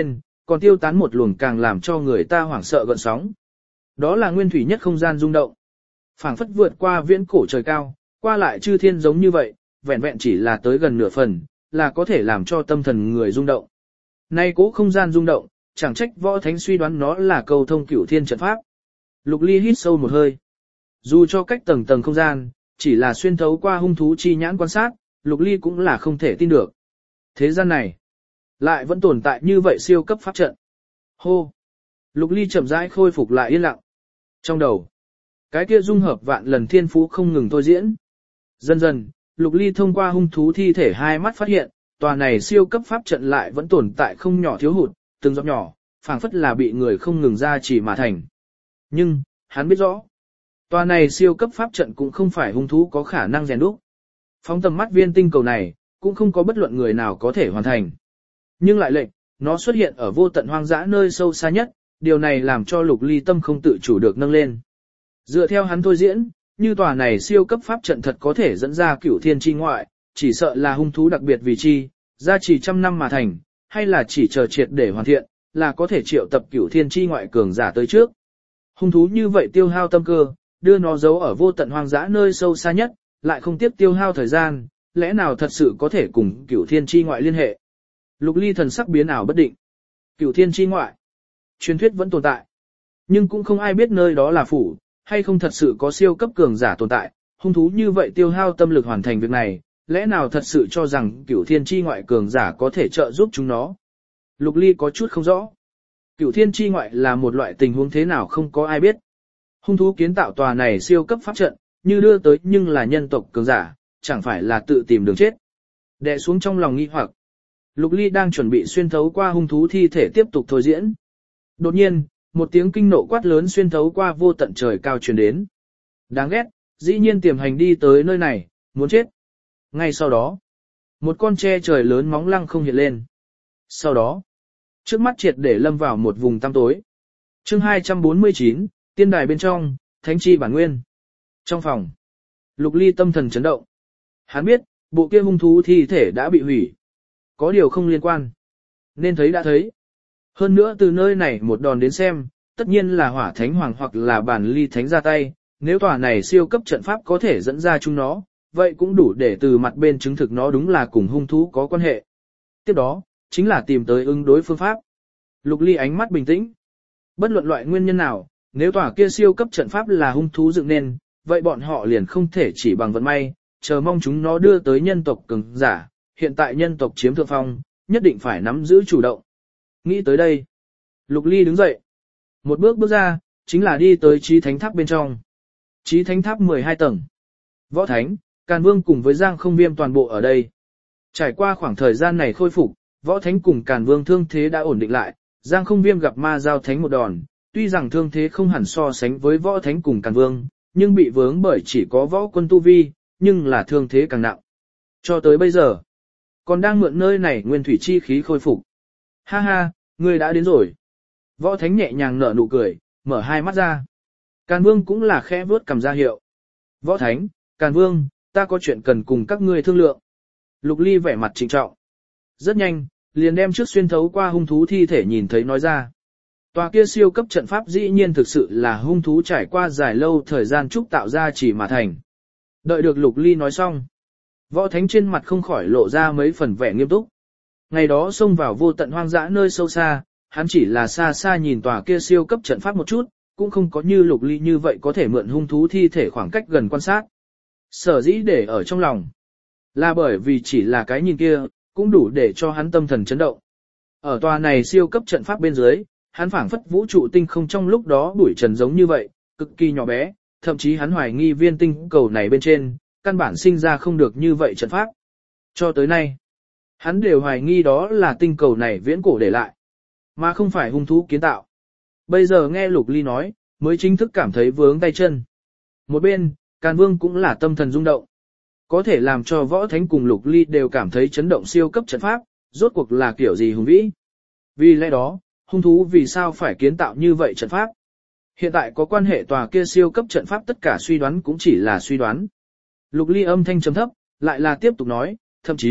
S1: còn tiêu tán một luồng càng làm cho người ta hoảng sợ gợn sóng. Đó là nguyên thủy nhất không gian rung động. Phảng phất vượt qua viễn cổ trời cao, qua lại chư thiên giống như vậy, vẹn vẹn chỉ là tới gần nửa phần, là có thể làm cho tâm thần người rung động. Nay cố không gian rung động, chẳng trách Võ Thánh suy đoán nó là cầu thông cửu thiên trận pháp. Lục Ly hít sâu một hơi. Dù cho cách tầng tầng không gian, chỉ là xuyên thấu qua hung thú chi nhãn quan sát, Lục Ly cũng là không thể tin được. Thế gian này, lại vẫn tồn tại như vậy siêu cấp pháp trận. Hô! Lục Ly chậm rãi khôi phục lại yên lặng. Trong đầu, cái kia dung hợp vạn lần thiên phú không ngừng thôi diễn. Dần dần, Lục Ly thông qua hung thú thi thể hai mắt phát hiện, tòa này siêu cấp pháp trận lại vẫn tồn tại không nhỏ thiếu hụt, từng giọt nhỏ, phảng phất là bị người không ngừng ra chỉ mà thành. Nhưng, hắn biết rõ, tòa này siêu cấp pháp trận cũng không phải hung thú có khả năng rèn đúc. Phóng tầm mắt viên tinh cầu này, cũng không có bất luận người nào có thể hoàn thành. Nhưng lại lệnh, nó xuất hiện ở vô tận hoang dã nơi sâu xa nhất, điều này làm cho Lục Ly tâm không tự chủ được nâng lên. Dựa theo hắn thôi diễn, như tòa này siêu cấp pháp trận thật có thể dẫn ra cửu thiên chi ngoại, chỉ sợ là hung thú đặc biệt vì chi, ra chỉ trăm năm mà thành, hay là chỉ chờ triệt để hoàn thiện, là có thể triệu tập cửu thiên chi ngoại cường giả tới trước. Hung thú như vậy tiêu hao tâm cơ, đưa nó giấu ở vô tận hoang dã nơi sâu xa nhất, lại không tiếp tiêu hao thời gian, lẽ nào thật sự có thể cùng cửu thiên chi ngoại liên hệ. Lục Ly thần sắc biến ảo bất định. Cửu thiên chi ngoại, truyền thuyết vẫn tồn tại, nhưng cũng không ai biết nơi đó là phủ, hay không thật sự có siêu cấp cường giả tồn tại, hung thú như vậy tiêu hao tâm lực hoàn thành việc này, lẽ nào thật sự cho rằng cửu thiên chi ngoại cường giả có thể trợ giúp chúng nó. Lục Ly có chút không rõ. Cửu thiên chi ngoại là một loại tình huống thế nào không có ai biết. Hung thú kiến tạo tòa này siêu cấp pháp trận, như đưa tới nhưng là nhân tộc cường giả, chẳng phải là tự tìm đường chết. Đè xuống trong lòng nghi hoặc, Lục Ly đang chuẩn bị xuyên thấu qua hung thú thi thể tiếp tục thôi diễn. Đột nhiên, một tiếng kinh nộ quát lớn xuyên thấu qua vô tận trời cao truyền đến. Đáng ghét, dĩ nhiên tiềm hành đi tới nơi này, muốn chết. Ngay sau đó, một con tre trời lớn móng lăng không hiện lên. Sau đó, trước mắt triệt để lâm vào một vùng tăm tối. Chương hai trăm bốn mươi chín, tiên đài bên trong, thánh chi bản nguyên. Trong phòng, Lục Ly tâm thần chấn động. Hắn biết, bộ kia hung thú thi thể đã bị hủy. Có điều không liên quan. Nên thấy đã thấy. Hơn nữa từ nơi này một đòn đến xem, tất nhiên là hỏa thánh hoàng hoặc là bản ly thánh ra tay. Nếu tòa này siêu cấp trận pháp có thể dẫn ra chúng nó, vậy cũng đủ để từ mặt bên chứng thực nó đúng là cùng hung thú có quan hệ. Tiếp đó, chính là tìm tới ứng đối phương pháp. Lục Ly ánh mắt bình tĩnh. Bất luận loại nguyên nhân nào, nếu tòa kia siêu cấp trận pháp là hung thú dựng nên, vậy bọn họ liền không thể chỉ bằng vận may, chờ mong chúng nó đưa tới nhân tộc cường giả, hiện tại nhân tộc chiếm thượng phong, nhất định phải nắm giữ chủ động. Nghĩ tới đây, Lục Ly đứng dậy. Một bước bước ra, chính là đi tới Chí Thánh Tháp bên trong. Chí Thánh Tháp mười hai tầng. Võ Thánh, Càn Vương cùng với Giang Không Viêm toàn bộ ở đây. Trải qua khoảng thời gian này khôi phục, Võ Thánh cùng Càn Vương thương thế đã ổn định lại, Giang Không Viêm gặp ma giao thánh một đòn, tuy rằng thương thế không hẳn so sánh với Võ Thánh cùng Càn Vương, nhưng bị vướng bởi chỉ có võ quân tu vi, nhưng là thương thế càng nặng. Cho tới bây giờ, còn đang mượn nơi này nguyên thủy chi khí khôi phục. Ha ha, ngươi đã đến rồi. Võ Thánh nhẹ nhàng nở nụ cười, mở hai mắt ra. Càn Vương cũng là khẽ vuốt cầm ra hiệu. Võ Thánh, Càn Vương, ta có chuyện cần cùng các ngươi thương lượng. Lục Ly vẻ mặt trịnh trọng. Rất nhanh, liền đem trước xuyên thấu qua hung thú thi thể nhìn thấy nói ra. Tòa kia siêu cấp trận pháp dĩ nhiên thực sự là hung thú trải qua dài lâu thời gian trúc tạo ra chỉ mà thành. Đợi được Lục Ly nói xong, Võ Thánh trên mặt không khỏi lộ ra mấy phần vẻ nghiêm túc. Ngày đó xông vào vô tận hoang dã nơi sâu xa, hắn chỉ là xa xa nhìn tòa kia siêu cấp trận pháp một chút, cũng không có như Lục Ly như vậy có thể mượn hung thú thi thể khoảng cách gần quan sát. Sở dĩ để ở trong lòng, là bởi vì chỉ là cái nhìn kia, cũng đủ để cho hắn tâm thần chấn động. Ở tòa này siêu cấp trận pháp bên dưới, hắn phảng phất vũ trụ tinh không trong lúc đó bụi trần giống như vậy, cực kỳ nhỏ bé, thậm chí hắn hoài nghi viên tinh cầu này bên trên, căn bản sinh ra không được như vậy trận pháp. Cho tới nay, hắn đều hoài nghi đó là tinh cầu này viễn cổ để lại, mà không phải hung thú kiến tạo. Bây giờ nghe Lục Ly nói, mới chính thức cảm thấy vướng tay chân. Một bên, Càn Vương cũng là tâm thần rung động. Có thể làm cho Võ Thánh cùng Lục Ly đều cảm thấy chấn động siêu cấp trận pháp, rốt cuộc là kiểu gì hùng vĩ. Vì lẽ đó, hung thú vì sao phải kiến tạo như vậy trận pháp? Hiện tại có quan hệ tòa kia siêu cấp trận pháp tất cả suy đoán cũng chỉ là suy đoán. Lục Ly âm thanh trầm thấp, lại là tiếp tục nói, thậm chí,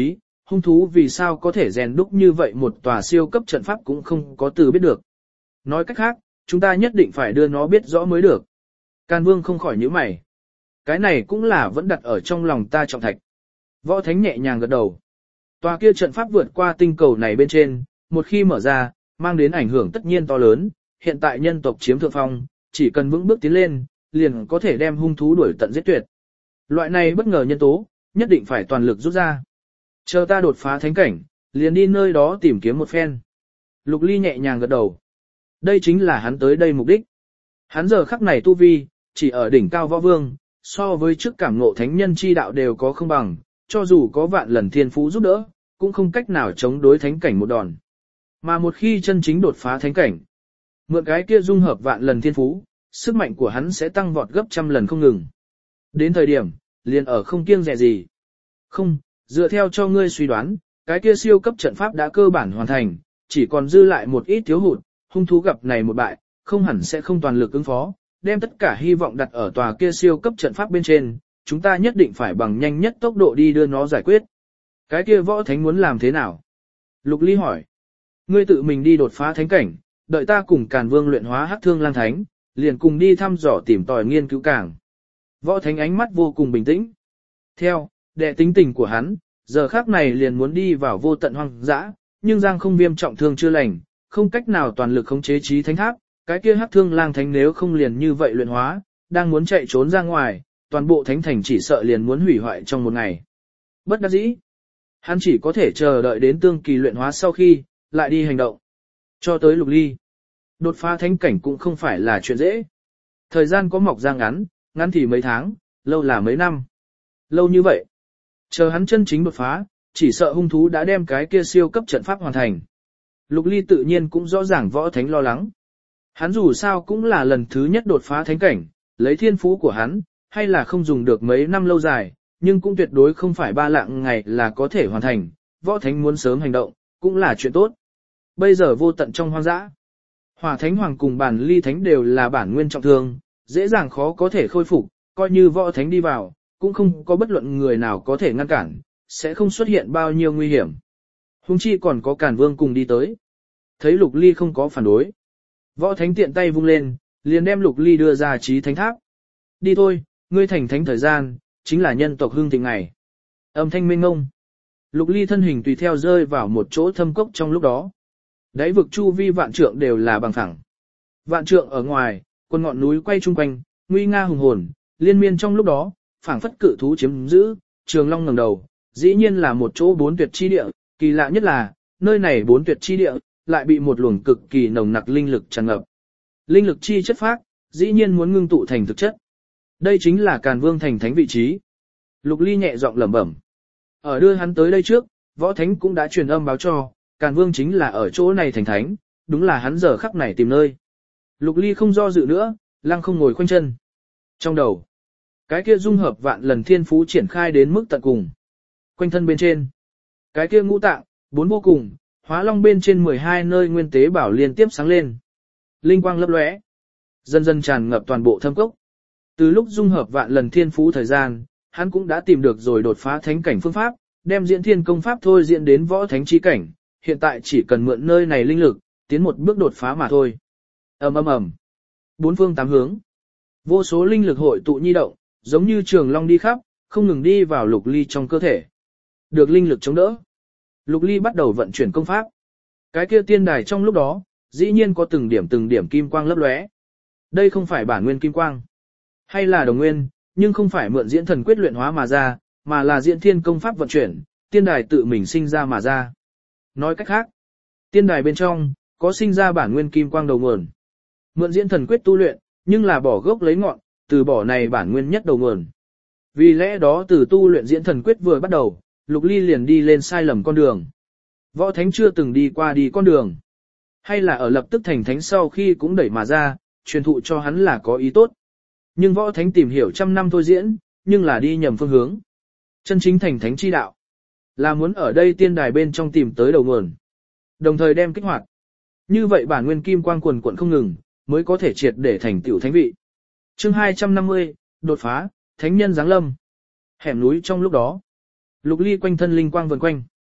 S1: hung thú vì sao có thể rèn đúc như vậy một tòa siêu cấp trận pháp cũng không có từ biết được. Nói cách khác, chúng ta nhất định phải đưa nó biết rõ mới được. Can Vương không khỏi nhíu mày. Cái này cũng là vẫn đặt ở trong lòng ta trọng thạch. Võ Thánh nhẹ nhàng gật đầu. Tòa kia trận pháp vượt qua tinh cầu này bên trên, một khi mở ra, mang đến ảnh hưởng tất nhiên to lớn, hiện tại nhân tộc chiếm thượng phong, chỉ cần vững bước tiến lên, liền có thể đem hung thú đuổi tận giết tuyệt. Loại này bất ngờ nhân tố, nhất định phải toàn lực rút ra. Chờ ta đột phá thánh cảnh, liền đi nơi đó tìm kiếm một phen. Lục Ly nhẹ nhàng gật đầu. Đây chính là hắn tới đây mục đích. Hắn giờ khắc này tu vi, chỉ ở đỉnh cao võ vương, so với trước cảm ngộ thánh nhân chi đạo đều có không bằng, cho dù có vạn lần thiên phú giúp đỡ, cũng không cách nào chống đối thánh cảnh một đòn. Mà một khi chân chính đột phá thánh cảnh, mượn cái kia dung hợp vạn lần thiên phú, sức mạnh của hắn sẽ tăng vọt gấp trăm lần không ngừng. Đến thời điểm, liền ở không kiêng dè gì. Không, dựa theo cho ngươi suy đoán, cái kia siêu cấp trận pháp đã cơ bản hoàn thành, chỉ còn dư lại một ít thiếu hụt, hung thú gặp này một bại, không hẳn sẽ không toàn lực ứng phó, đem tất cả hy vọng đặt ở tòa kia siêu cấp trận pháp bên trên, chúng ta nhất định phải bằng nhanh nhất tốc độ đi đưa nó giải quyết. Cái kia võ thánh muốn làm thế nào? Lục Ly hỏi. Ngươi tự mình đi đột phá thánh cảnh, đợi ta cùng Càn Vương luyện hóa hắc thương lang thánh, liền cùng đi thăm dò tìm tòi nghiên cứu càng. Võ thánh ánh mắt vô cùng bình tĩnh. Theo, đệ tính tình của hắn, giờ khác này liền muốn đi vào vô tận hoang dã, nhưng Giang Không Viêm trọng thương chưa lành, không cách nào toàn lực khống chế trí thánh tháp, cái kia hắc thương lang thánh nếu không liền như vậy luyện hóa, đang muốn chạy trốn ra ngoài, toàn bộ thánh thành chỉ sợ liền muốn hủy hoại trong một ngày. Bất đắc dĩ, hắn chỉ có thể chờ đợi đến tương kỳ luyện hóa sau khi, lại đi hành động. Cho tới Lục Ly, đột phá thánh cảnh cũng không phải là chuyện dễ. Thời gian có mọc ra ngắn, ngắn thì mấy tháng, lâu là mấy năm. Lâu như vậy, chờ hắn chân chính đột phá, chỉ sợ hung thú đã đem cái kia siêu cấp trận pháp hoàn thành. Lục Ly tự nhiên cũng rõ ràng võ thánh lo lắng. Hắn dù sao cũng là lần thứ nhất đột phá thánh cảnh, lấy thiên phú của hắn, hay là không dùng được mấy năm lâu dài, nhưng cũng tuyệt đối không phải ba lạng ngày là có thể hoàn thành, võ thánh muốn sớm hành động, cũng là chuyện tốt. Bây giờ vô tận trong hoang dã, Hỏa Thánh Hoàng cùng Bản Ly Thánh đều là bản nguyên trọng thương, dễ dàng khó có thể khôi phục, coi như võ thánh đi vào, cũng không có bất luận người nào có thể ngăn cản, sẽ không xuất hiện bao nhiêu nguy hiểm. Hùng chi còn có Càn Vương cùng đi tới. Thấy Lục Ly không có phản đối, võ thánh tiện tay vung lên, liền đem Lục Ly đưa ra trí thánh tháp. Đi thôi, ngươi thành thánh thời gian, chính là nhân tộc hưng thịnh ngày. Âm thanh mênh ngông. Lục Ly thân hình tùy theo rơi vào một chỗ thâm cốc trong lúc đó. Đáy vực chu vi vạn trượng đều là bằng phẳng. Vạn trượng ở ngoài, quần ngọn núi quay chung quanh, nguy nga hùng hồn, liên miên trong lúc đó, phảng phất cự thú chiếm giữ, Trường Long ngẩng đầu, dĩ nhiên là một chỗ bốn tuyệt chi địa, kỳ lạ nhất là, nơi này bốn tuyệt chi địa, lại bị một luồng cực kỳ nồng nặc linh lực tràn ngập. Linh lực chi chất phác, dĩ nhiên muốn ngưng tụ thành thực chất. Đây chính là Càn Vương thành thánh vị trí. Lục Ly nhẹ giọng lẩm bẩm. Ở đưa hắn tới đây trước, võ thánh cũng đã truyền âm báo cho, Càn Vương chính là ở chỗ này thành thánh, đúng là hắn giờ khắc này tìm nơi. Lục Ly không do dự nữa, lăng không ngồi khoanh chân. Trong đầu, cái kia dung hợp vạn lần thiên phú triển khai đến mức tận cùng. Quanh thân bên trên, cái kia ngũ tạng, bốn vô cùng, hóa long bên trên mười hai nơi nguyên tế bảo liên tiếp sáng lên. Linh quang lấp lóe, dần dần tràn ngập toàn bộ thâm cốc. Từ lúc dung hợp vạn lần thiên phú thời gian, hắn cũng đã tìm được rồi đột phá thánh cảnh phương pháp, đem diễn thiên công pháp thôi diễn đến võ thánh chi cảnh, hiện tại chỉ cần mượn nơi này linh lực, tiến một bước đột phá mà thôi. Ầm ầm ầm. Bốn phương tám hướng, vô số linh lực hội tụ nhi động, giống như trường long đi khắp, không ngừng đi vào Lục Ly trong cơ thể. Được linh lực chống đỡ, Lục Ly bắt đầu vận chuyển công pháp. Cái kia tiên đài trong lúc đó, dĩ nhiên có từng điểm từng điểm kim quang lấp lóe. Đây không phải bản nguyên kim quang, hay là đồng nguyên, nhưng không phải mượn diễn thần quyết luyện hóa mà ra, mà là diễn thiên công pháp vận chuyển, tiên đài tự mình sinh ra mà ra. Nói cách khác, tiên đài bên trong, có sinh ra bản nguyên kim quang đầu nguồn. Mượn diễn thần quyết tu luyện, nhưng là bỏ gốc lấy ngọn, từ bỏ này bản nguyên nhất đầu nguồn. Vì lẽ đó từ tu luyện diễn thần quyết vừa bắt đầu, Lục Ly liền đi lên sai lầm con đường. Võ thánh chưa từng đi qua đi con đường. Hay là ở lập tức thành thánh sau khi cũng đẩy mà ra, truyền thụ cho hắn là có ý tốt. Nhưng võ thánh tìm hiểu trăm năm thôi diễn, nhưng là đi nhầm phương hướng. Chân chính thành thánh chi đạo, là muốn ở đây tiên đài bên trong tìm tới đầu nguồn, đồng thời đem kích hoạt. Như vậy bản nguyên kim quang quần quận không ngừng, mới có thể triệt để thành tiểu thánh vị. Chương hai trăm năm mươi, đột phá, thánh nhân giáng lâm. Hẻm núi trong lúc đó, Lục Ly quanh thân linh quang vần quanh.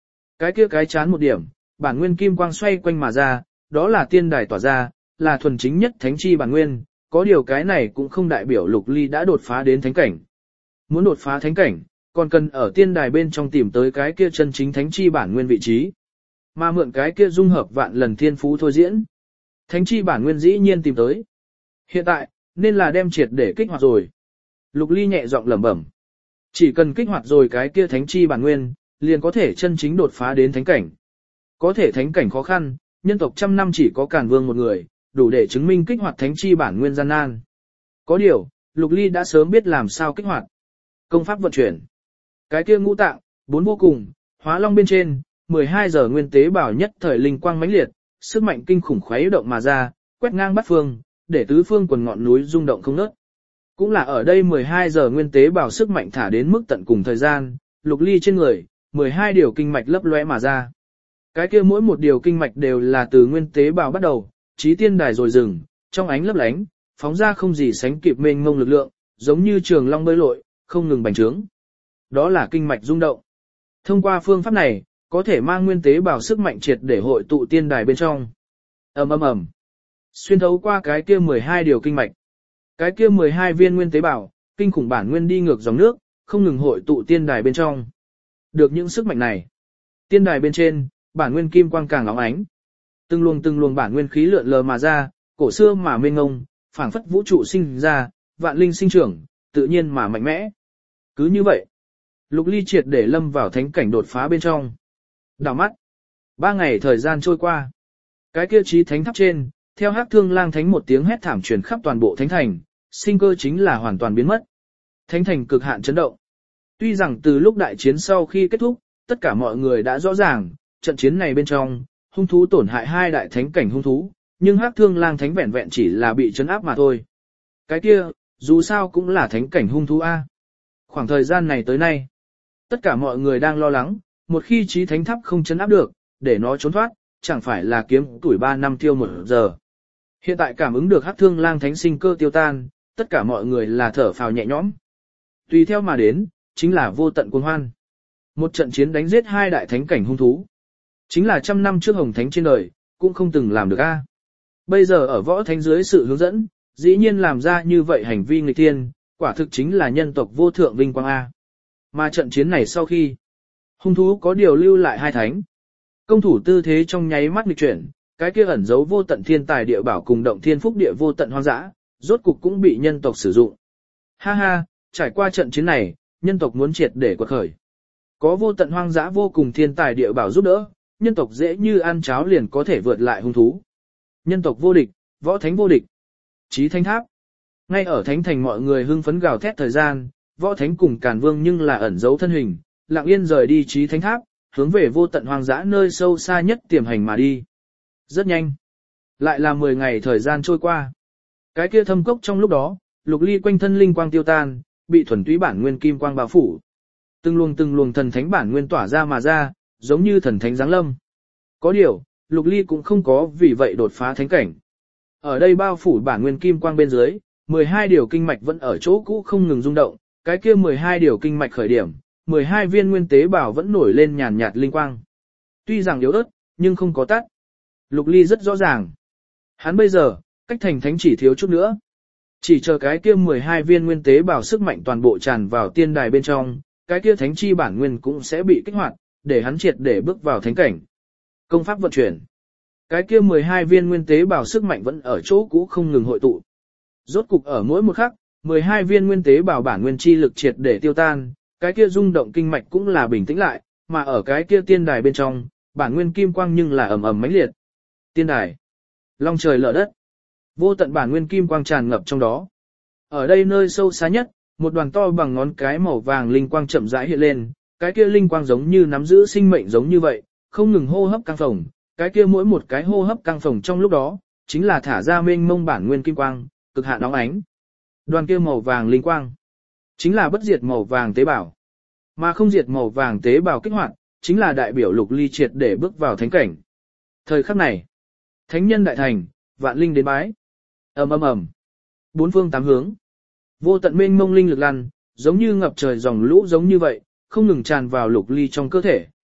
S1: Cái kia cái chán một điểm, bản nguyên kim quang xoay quanh mà ra, đó là tiên đài tỏa ra, là thuần chính nhất thánh chi bản nguyên, có điều cái này cũng không đại biểu Lục Ly đã đột phá đến thánh cảnh. Muốn đột phá thánh cảnh, còn cần ở tiên đài bên trong tìm tới cái kia chân chính thánh chi bản nguyên vị trí. Mà mượn cái kia dung hợp vạn lần thiên phú thôi diễn. Thánh chi bản nguyên dĩ nhiên tìm tới. Hiện tại, nên là đem triệt để kích hoạt rồi. Lục Ly nhẹ giọng lẩm bẩm. Chỉ cần kích hoạt rồi cái kia thánh chi bản nguyên, liền có thể chân chính đột phá đến thánh cảnh. Có thể thánh cảnh khó khăn, nhân tộc trăm năm chỉ có Càn Vương một người, đủ để chứng minh kích hoạt thánh chi bản nguyên gian nan. Có điều, Lục Ly đã sớm biết làm sao kích hoạt. Công pháp vận chuyển. Cái kia ngũ tạng, bốn vô cùng, hóa long bên trên, mười hai giờ nguyên tế bảo nhất thời linh quang mãnh liệt, sức mạnh kinh khủng khuấy động mà ra, quét ngang bát phương, để tứ phương quần ngọn núi rung động không ngớt. Cũng là ở đây mười hai giờ nguyên tế bảo sức mạnh thả đến mức tận cùng thời gian, Lục Ly trên người, mười hai điều kinh mạch lấp lóe mà ra. Cái kia mỗi một điều kinh mạch đều là từ nguyên tế bào bắt đầu, chí tiên đài rồi dừng, trong ánh lấp lánh, phóng ra không gì sánh kịp mênh mông lực lượng, giống như trường long bơi lội, không ngừng bành trướng. Đó là kinh mạch rung động. Thông qua phương pháp này, có thể mang nguyên tế bào sức mạnh triệt để hội tụ tiên đài bên trong. Ầm ầm ầm. Xuyên thấu qua cái kia mười hai điều kinh mạch. Cái kia mười hai viên nguyên tế bào, kinh khủng bản nguyên đi ngược dòng nước, không ngừng hội tụ tiên đài bên trong. Được những sức mạnh này, tiên đài bên trên, bản nguyên kim quang càng óng ánh. Từng luồng từng luồng bản nguyên khí lượn lờ mà ra, cổ xưa mà mênh mông, phảng phất vũ trụ sinh ra, vạn linh sinh trưởng, tự nhiên mà mạnh mẽ. Cứ như vậy, Lục Ly triệt để lâm vào thánh cảnh đột phá bên trong. Đảo mắt, ba ngày thời gian trôi qua. Cái kia chí thánh tháp trên, theo Hắc Thương Lang Thánh một tiếng hét thảm truyền khắp toàn bộ thánh thành, sinh cơ chính là hoàn toàn biến mất. Thánh thành cực hạn chấn động. Tuy rằng từ lúc đại chiến sau khi kết thúc, tất cả mọi người đã rõ ràng, trận chiến này bên trong, hung thú tổn hại hai đại thánh cảnh hung thú, nhưng Hắc Thương Lang Thánh vẹn vẹn chỉ là bị chấn áp mà thôi. Cái kia, dù sao cũng là thánh cảnh hung thú A. Khoảng thời gian này tới nay, tất cả mọi người đang lo lắng, một khi chí thánh tháp không chấn áp được, để nó trốn thoát, chẳng phải là kiếm tuổi ba năm tiêu một giờ. Hiện tại cảm ứng được Hắc Thương Lang Thánh sinh cơ tiêu tan, tất cả mọi người là thở phào nhẹ nhõm. Tùy theo mà đến, chính là vô tận cuồng hoan. Một trận chiến đánh giết hai đại thánh cảnh hung thú. Chính là trăm năm trước Hồng Thánh trên đời, cũng không từng làm được a. Bây giờ ở võ thánh dưới sự hướng dẫn, dĩ nhiên làm ra như vậy hành vi nghịch thiên, quả thực chính là nhân tộc vô thượng vinh quang a. Mà trận chiến này sau khi, hung thú có điều lưu lại hai thánh. Công thủ tư thế trong nháy mắt nghịch chuyển, cái kia ẩn giấu vô tận thiên tài địa bảo cùng động thiên phúc địa vô tận hoang dã, rốt cục cũng bị nhân tộc sử dụng. Ha ha, trải qua trận chiến này, nhân tộc muốn triệt để quật khởi. Có vô tận hoang dã vô cùng thiên tài địa bảo giúp đỡ, nhân tộc dễ như ăn cháo liền có thể vượt lại hung thú. Nhân tộc vô địch, võ thánh vô địch. Chí Thánh Tháp. Ngay ở thánh thành mọi người hưng phấn gào thét thời gian, võ thánh cùng Càn Vương nhưng là ẩn giấu thân hình, lặng yên rời đi Chí Thánh Tháp, hướng về vô tận hoang dã nơi sâu xa nhất tiềm hành mà đi. Rất nhanh. Lại là mười ngày thời gian trôi qua. Cái kia thâm cốc trong lúc đó, Lục Ly quanh thân linh quang tiêu tan, bị thuần túy bản nguyên kim quang bao phủ. Từng luồng từng luồng thần thánh bản nguyên tỏa ra mà ra, giống như thần thánh giáng lâm. Có điều, Lục Ly cũng không có vì vậy đột phá thánh cảnh. Ở đây bao phủ bản nguyên kim quang bên dưới, mười hai điều kinh mạch vẫn ở chỗ cũ không ngừng rung động, cái kia mười hai điều kinh mạch khởi điểm, mười hai viên nguyên tế bào vẫn nổi lên nhàn nhạt linh quang. Tuy rằng yếu ớt, nhưng không có tắt. Lục Ly rất rõ ràng. Hắn bây giờ, cách thành thánh chỉ thiếu chút nữa. Chỉ chờ cái kia mười hai viên nguyên tế bào sức mạnh toàn bộ tràn vào tiên đài bên trong, cái kia thánh chi bản nguyên cũng sẽ bị kích hoạt, để hắn triệt để bước vào thánh cảnh. Công pháp vận chuyển. Cái kia mười hai viên nguyên tế bào sức mạnh vẫn ở chỗ cũ không ngừng hội tụ. Rốt cục ở mỗi một khắc, mười hai viên nguyên tế bào bản nguyên chi lực triệt để tiêu tan, cái kia rung động kinh mạch cũng là bình tĩnh lại, mà ở cái kia tiên đài bên trong, bản nguyên kim quang nhưng là ầm ầm mãnh liệt. Tiên đài, long trời lở đất, vô tận bản nguyên kim quang tràn ngập trong đó. Ở đây nơi sâu xa nhất, một đoàn to bằng ngón cái màu vàng linh quang chậm rãi hiện lên, cái kia linh quang giống như nắm giữ sinh mệnh giống như vậy, không ngừng hô hấp căng phồng, cái kia mỗi một cái hô hấp căng phồng trong lúc đó, chính là thả ra mênh mông bản nguyên kim quang, cực hạn nóng ánh. Đoàn kia màu vàng linh quang, chính là bất diệt màu vàng tế bào. Mà không diệt màu vàng tế bào kích hoạt, chính là đại biểu Lục Ly triệt để bước vào thánh cảnh. Thời khắc này, thánh nhân đại thành, vạn linh đến bái. Ầm ầm ầm. Bốn phương tám hướng, vô tận mênh mông linh lực lăn, giống như ngập trời dòng lũ giống như vậy, không ngừng tràn vào Lục Ly trong cơ thể,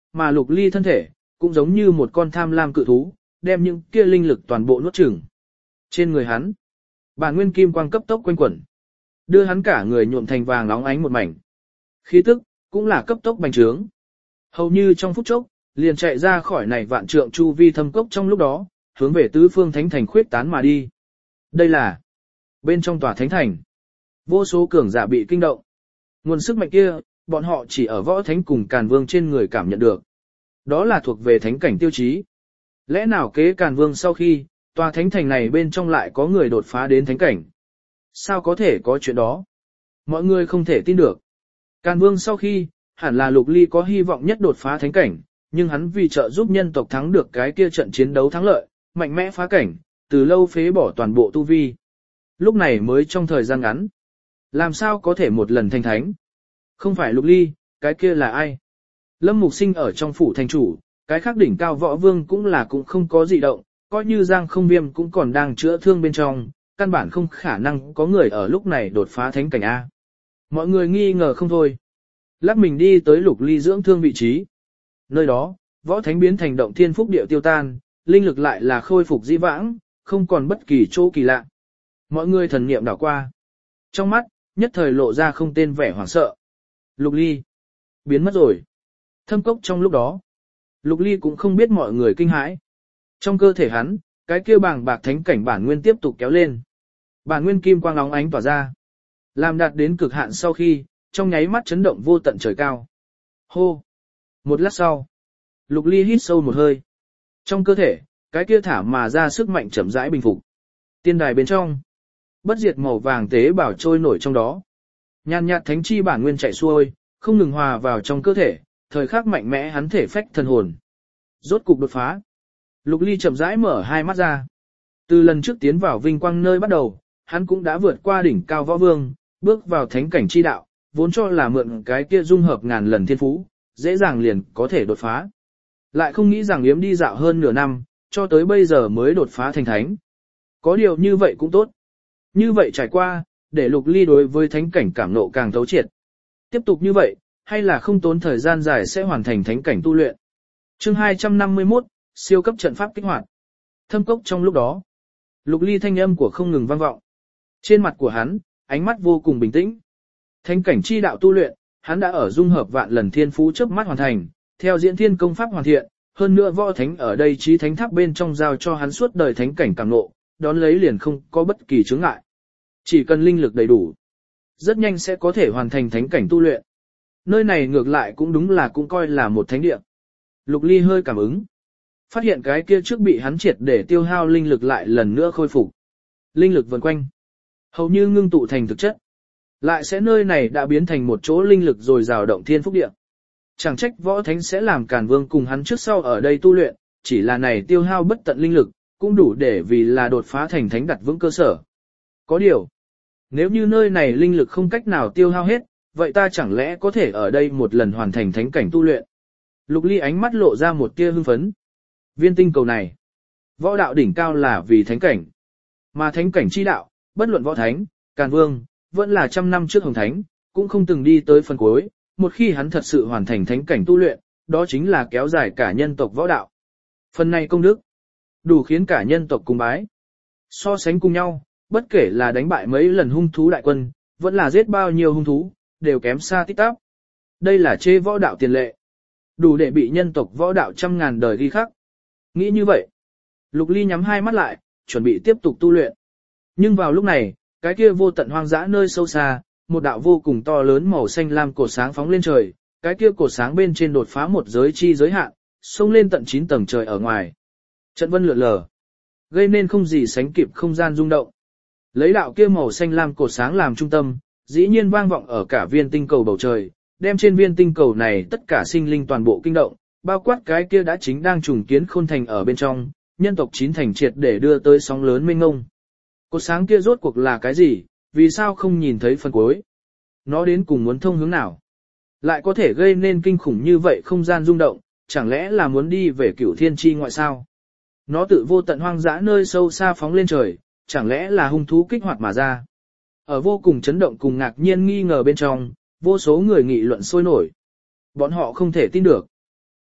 S1: mà Lục Ly thân thể, cũng giống như một con tham lam cự thú, đem những kia linh lực toàn bộ nuốt chửng. Trên người hắn, bản nguyên kim quang cấp tốc quanh quẩn, đưa hắn cả người nhuộm thành vàng óng ánh một mảnh. Khí tức cũng là cấp tốc bành trướng. Hầu như trong phút chốc, liền chạy ra khỏi này vạn trượng chu vi thâm cốc trong lúc đó, hướng về tứ phương thánh thành khuyết tán mà đi. Đây là bên trong tòa thánh thành, vô số cường giả bị kinh động. Nguồn sức mạnh kia, bọn họ chỉ ở võ thánh cùng Càn Vương trên người cảm nhận được. Đó là thuộc về thánh cảnh tiêu chí. Lẽ nào kế Càn Vương sau khi, tòa thánh thành này bên trong lại có người đột phá đến thánh cảnh? Sao có thể có chuyện đó? Mọi người không thể tin được. Càn Vương sau khi, hẳn là Lục Ly có hy vọng nhất đột phá thánh cảnh, nhưng hắn vì trợ giúp nhân tộc thắng được cái kia trận chiến đấu thắng lợi, mạnh mẽ phá cảnh, từ lâu phế bỏ toàn bộ tu vi. Lúc này mới trong thời gian ngắn. Làm sao có thể một lần thành thánh? Không phải Lục Ly, cái kia là ai? Lâm Mục Sinh ở trong phủ thành chủ, cái khác đỉnh cao võ vương cũng là cũng không có gì động, coi như Giang Không Viêm cũng còn đang chữa thương bên trong, căn bản không khả năng có người ở lúc này đột phá thánh cảnh A. Mọi người nghi ngờ không thôi. Lắc mình đi tới Lục Ly dưỡng thương vị trí. Nơi đó, võ thánh biến thành động thiên phúc địa tiêu tan, linh lực lại là khôi phục dĩ vãng, không còn bất kỳ chỗ kỳ lạ. Mọi người thần niệm đảo qua. Trong mắt, nhất thời lộ ra không tên vẻ hoảng sợ. Lục Ly biến mất rồi. Thâm cốc trong lúc đó, Lục Ly cũng không biết mọi người kinh hãi. Trong cơ thể hắn, cái kia bàng bạc thánh cảnh bản nguyên tiếp tục kéo lên. Bản nguyên kim quang óng ánh tỏa ra. Làm đạt đến cực hạn sau khi, trong nháy mắt chấn động vô tận trời cao. Hô! Một lát sau, Lục Ly hít sâu một hơi. Trong cơ thể, cái kia thả mà ra sức mạnh chậm rãi bình phục. Tiên đài bên trong, bất diệt màu vàng tế bảo trôi nổi trong đó. Nhàn nhạt thánh chi bản nguyên chạy xuôi, không ngừng hòa vào trong cơ thể, thời khắc mạnh mẽ hắn thể phách thần hồn. Rốt cục đột phá. Lục Ly chậm rãi mở hai mắt ra. Từ lần trước tiến vào vinh quang nơi bắt đầu, hắn cũng đã vượt qua đỉnh cao võ vương, bước vào thánh cảnh chi đạo, vốn cho là mượn cái kia dung hợp ngàn lần thiên phú, dễ dàng liền có thể đột phá. Lại không nghĩ rằng yếm đi dạo hơn nửa năm, cho tới bây giờ mới đột phá thành thánh. Có điều như vậy cũng tốt. Như vậy trải qua, để Lục Ly đối với thánh cảnh cảm nộ càng thấu triệt. Tiếp tục như vậy, hay là không tốn thời gian dài sẽ hoàn thành thánh cảnh tu luyện. Chương hai trăm năm mươi mốt, siêu cấp trận pháp kích hoạt. Thâm cốc trong lúc đó, Lục Ly thanh âm của không ngừng vang vọng. Trên mặt của hắn, ánh mắt vô cùng bình tĩnh. Thánh cảnh chi đạo tu luyện, hắn đã ở dung hợp vạn lần thiên phú chớp mắt hoàn thành, theo diễn thiên công pháp hoàn thiện, hơn nữa võ thánh ở đây trí thánh tháp bên trong giao cho hắn suốt đời thánh cảnh cảm ngộ, đón lấy liền không có bất kỳ chướng ngại. Chỉ cần linh lực đầy đủ, rất nhanh sẽ có thể hoàn thành thánh cảnh tu luyện. Nơi này ngược lại cũng đúng là cũng coi là một thánh địa. Lục Ly hơi cảm ứng, phát hiện cái kia trước bị hắn triệt để tiêu hao linh lực lại lần nữa khôi phục. Linh lực vần quanh, hầu như ngưng tụ thành thực chất. Lại sẽ nơi này đã biến thành một chỗ linh lực rồi rào động thiên phúc địa. Chẳng trách võ thánh sẽ làm Càn Vương cùng hắn trước sau ở đây tu luyện, chỉ là này tiêu hao bất tận linh lực, cũng đủ để vì là đột phá thành thánh đặt vững cơ sở. Có điều, nếu như nơi này linh lực không cách nào tiêu hao hết, vậy ta chẳng lẽ có thể ở đây một lần hoàn thành thánh cảnh tu luyện? Lục Ly ánh mắt lộ ra một tia hưng phấn. Viên tinh cầu này, võ đạo đỉnh cao là vì thánh cảnh. Mà thánh cảnh chi đạo, bất luận võ thánh, Càn Vương, vẫn là trăm năm trước hồng thánh, cũng không từng đi tới phần cuối. Một khi hắn thật sự hoàn thành thánh cảnh tu luyện, đó chính là kéo dài cả nhân tộc võ đạo. Phần này công đức, đủ khiến cả nhân tộc cung bái. So sánh cùng nhau, bất kể là đánh bại mấy lần hung thú đại quân, vẫn là giết bao nhiêu hung thú, đều kém xa tích tắp. Đây là chê võ đạo tiền lệ. Đủ để bị nhân tộc võ đạo trăm ngàn đời ghi khắc. Nghĩ như vậy, Lục Ly nhắm hai mắt lại, chuẩn bị tiếp tục tu luyện. Nhưng vào lúc này, cái kia vô tận hoang dã nơi sâu xa, một đạo vô cùng to lớn màu xanh lam cột sáng phóng lên trời, cái kia cột sáng bên trên đột phá một giới chi giới hạn, xông lên tận chín tầng trời ở ngoài. Trận vân lượn lờ, gây nên không gì sánh kịp không gian rung động. Lấy đạo kia màu xanh lam cột sáng làm trung tâm, dĩ nhiên vang vọng ở cả viên tinh cầu bầu trời, đem trên viên tinh cầu này tất cả sinh linh toàn bộ kinh động, bao quát cái kia đã chính đang trùng kiến khôn thành ở bên trong, nhân tộc chín thành triệt để đưa tới sóng lớn mênh mông. Cột sáng kia rốt cuộc là cái gì, vì sao không nhìn thấy phần cuối? Nó đến cùng muốn thông hướng nào? Lại có thể gây nên kinh khủng như vậy không gian rung động, chẳng lẽ là muốn đi về cửu thiên chi ngoại sao? Nó tự vô tận hoang dã nơi sâu xa phóng lên trời, chẳng lẽ là hung thú kích hoạt mà ra? Ở vô cùng chấn động cùng ngạc nhiên nghi ngờ bên trong, vô số người nghị luận sôi nổi. Bọn họ không thể tin được.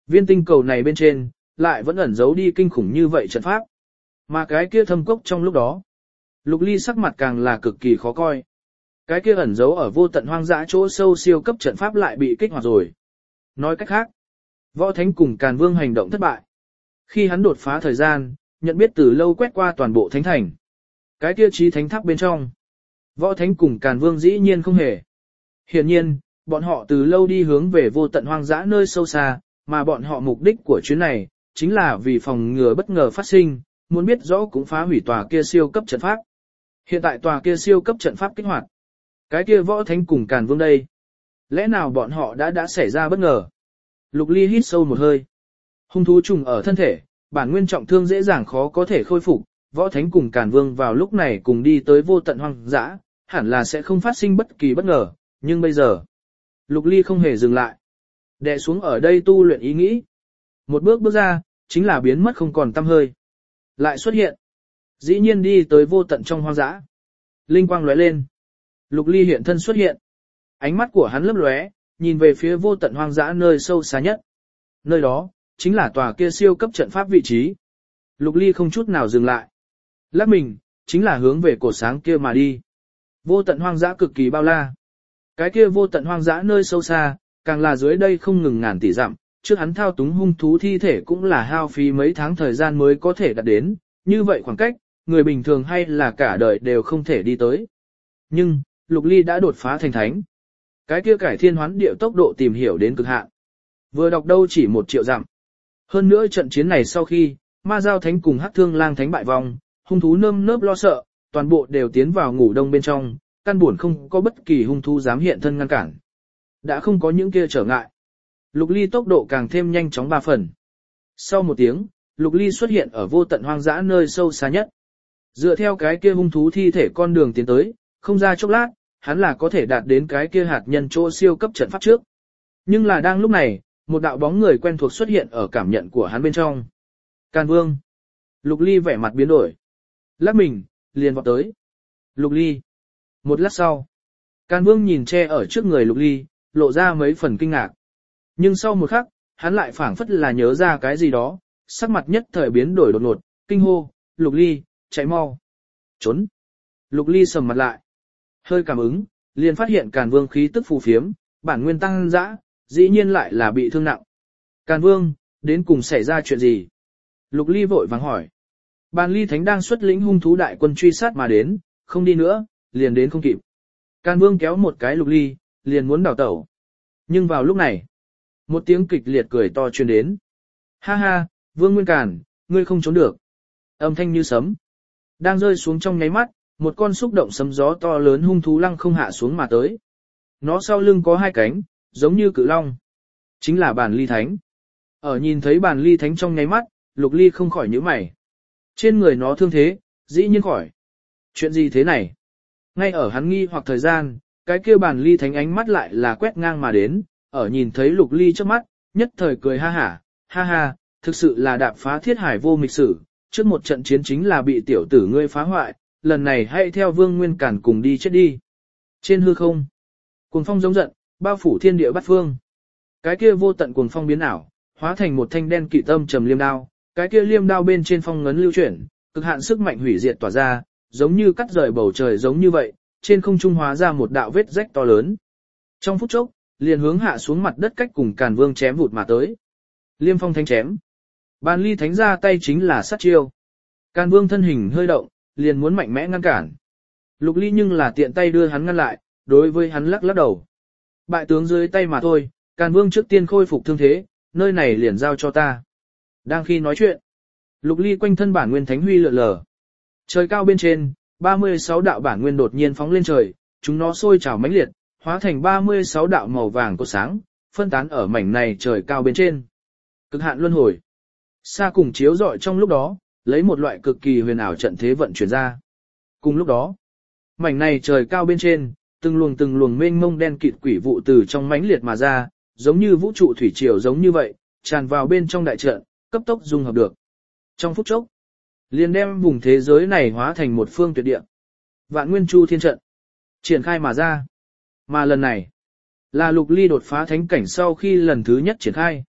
S1: Viên tinh cầu này bên trên, lại vẫn ẩn giấu đi kinh khủng như vậy trận pháp. Mà cái kia thâm cốc trong lúc đó, Lục Ly sắc mặt càng là cực kỳ khó coi. Cái kia ẩn giấu ở vô tận hoang dã chỗ sâu siêu cấp trận pháp lại bị kích hoạt rồi. Nói cách khác, Võ Thánh cùng Càn Vương hành động thất bại. Khi hắn đột phá thời gian, nhận biết từ lâu quét qua toàn bộ thánh thành. Cái kia trí thánh tháp bên trong, Võ Thánh cùng Càn Vương dĩ nhiên không hề. Hiển nhiên, bọn họ từ lâu đi hướng về vô tận hoang dã nơi sâu xa, mà bọn họ mục đích của chuyến này, chính là vì phòng ngừa bất ngờ phát sinh, muốn biết rõ cũng phá hủy tòa kia siêu cấp trận pháp. Hiện tại tòa kia siêu cấp trận pháp kích hoạt. Cái kia Võ Thánh cùng Càn Vương đây. Lẽ nào bọn họ đã đã xảy ra bất ngờ? Lục Ly hít sâu một hơi. Hung thú trùng ở thân thể, bản nguyên trọng thương dễ dàng khó có thể khôi phục, Võ Thánh cùng Càn Vương vào lúc này cùng đi tới vô tận hoang dã, hẳn là sẽ không phát sinh bất kỳ bất ngờ, nhưng bây giờ, Lục Ly không hề dừng lại. Đè xuống ở đây tu luyện ý nghĩ. Một bước bước ra, chính là biến mất không còn tăm hơi. Lại xuất hiện. Dĩ nhiên đi tới vô tận trong hoang dã. Linh quang lóe lên. Lục Ly hiện thân xuất hiện. Ánh mắt của hắn lấp lóe, nhìn về phía vô tận hoang dã nơi sâu xa nhất. Nơi đó, chính là tòa kia siêu cấp trận pháp vị trí. Lục Ly không chút nào dừng lại. Lắc mình, chính là hướng về cột sáng kia mà đi. Vô tận hoang dã cực kỳ bao la. Cái kia vô tận hoang dã nơi sâu xa, càng là dưới đây không ngừng ngàn tỷ dặm, trước hắn thao túng hung thú thi thể cũng là hao phí mấy tháng thời gian mới có thể đạt đến, như vậy khoảng cách, người bình thường hay là cả đời đều không thể đi tới. Nhưng, Lục Ly đã đột phá thành thánh. Cái kia cải thiên hoán địa tốc độ tìm hiểu đến cực hạn. Vừa đọc đâu chỉ một triệu dặm. Hơn nữa trận chiến này sau khi, Ma Giao Thánh cùng Hắc Thương Lang Thánh bại vong, hung thú nơm nớp lo sợ, toàn bộ đều tiến vào ngủ đông bên trong, căn buồn không có bất kỳ hung thú dám hiện thân ngăn cản. Đã không có những kia trở ngại. Lục Ly tốc độ càng thêm nhanh chóng ba phần. Sau một tiếng, Lục Ly xuất hiện ở vô tận hoang dã nơi sâu xa nhất. Dựa theo cái kia hung thú thi thể con đường tiến tới, không ra chốc lát, hắn là có thể đạt đến cái kia hạt nhân chỗ siêu cấp trận pháp trước. Nhưng là đang lúc này, một đạo bóng người quen thuộc xuất hiện ở cảm nhận của hắn bên trong. Càn Vương. Lục Ly vẻ mặt biến đổi. Lắc mình, liền vọt tới. Lục Ly. Một lát sau, Càn Vương nhìn che ở trước người Lục Ly, lộ ra mấy phần kinh ngạc. Nhưng sau một khắc, hắn lại phảng phất là nhớ ra cái gì đó, sắc mặt nhất thời biến đổi đột ngột, kinh hô, Lục Ly, chạy mau. Trốn. Lục Ly sầm mặt lại. Hơi cảm ứng, liền phát hiện Càn Vương khí tức phù phiếm, bản nguyên tăng dã, dĩ nhiên lại là bị thương nặng. Càn Vương, đến cùng xảy ra chuyện gì? Lục Ly vội vàng hỏi. Bàn Ly Thánh đang xuất lĩnh hung thú đại quân truy sát mà đến, không đi nữa, liền đến không kịp. Càn Vương kéo một cái Lục Ly, liền muốn đào tẩu. Nhưng vào lúc này, một tiếng kịch liệt cười to truyền đến. Ha ha, Vương Nguyên Càn, ngươi không trốn được. Âm thanh như sấm. Đang rơi xuống trong nháy mắt, một con xúc động sấm gió to lớn hung thú lăng không hạ xuống mà tới. Nó sau lưng có hai cánh, giống như cự long. Chính là Bàn Ly Thánh. Ở nhìn thấy Bàn Ly Thánh trong nháy mắt, Lục Ly không khỏi nhíu mày. Trên người nó thương thế, dĩ nhiên khỏi. Chuyện gì thế này? Ngay ở hắn nghi hoặc thời gian, cái kia Bàn Ly Thánh ánh mắt lại là quét ngang mà đến, ở nhìn thấy Lục Ly trước mắt, nhất thời cười ha hả, ha ha, thực sự là đạp phá thiết hải vô mịch sử, trước một trận chiến chính là bị tiểu tử ngươi phá hoại, lần này hãy theo Vương Nguyên Cản cùng đi chết đi. Trên hư không, cuồng phong giống giận, bao phủ thiên địa bát phương. Cái kia vô tận cuồng phong biến ảo, hóa thành một thanh đen kỵ tâm trầm liêm đao, cái kia liêm đao bên trên phong ngấn lưu chuyển, cực hạn sức mạnh hủy diệt tỏa ra, giống như cắt rời bầu trời giống như vậy, trên không trung hóa ra một đạo vết rách to lớn. Trong phút chốc, liền hướng hạ xuống mặt đất cách cùng Càn Vương chém vụt mà tới. Liêm phong thánh chém. Bàn Ly Thánh ra tay chính là sát chiêu. Càn Vương thân hình hơi động, liền muốn mạnh mẽ ngăn cản. Lục Ly nhưng là tiện tay đưa hắn ngăn lại, đối với hắn lắc lắc đầu. Bại tướng dưới tay mà thôi, Càn Vương trước tiên khôi phục thương thế, nơi này liền giao cho ta. Đang khi nói chuyện, Lục Ly quanh thân bản nguyên thánh huy lượn lờ. Trời cao bên trên, ba mươi sáu đạo bản nguyên đột nhiên phóng lên trời, chúng nó sôi trào mãnh liệt, hóa thành ba mươi sáu đạo màu vàng cột sáng, phân tán ở mảnh này trời cao bên trên. Cực hạn luân hồi. Sa cùng chiếu rọi trong lúc đó, lấy một loại cực kỳ huyền ảo trận thế vận chuyển ra. Cùng lúc đó, mảnh này trời cao bên trên, từng luồng từng luồng mênh mông đen kịt quỷ vụ từ trong mãnh liệt mà ra, giống như vũ trụ thủy triều giống như vậy, tràn vào bên trong đại trận, cấp tốc dung hợp được. Trong phút chốc, liền đem vùng thế giới này hóa thành một phương tuyệt địa. Vạn Nguyên Chu Thiên trận triển khai mà ra. Mà lần này, là Lục Ly đột phá thánh cảnh sau khi lần thứ nhất triển khai.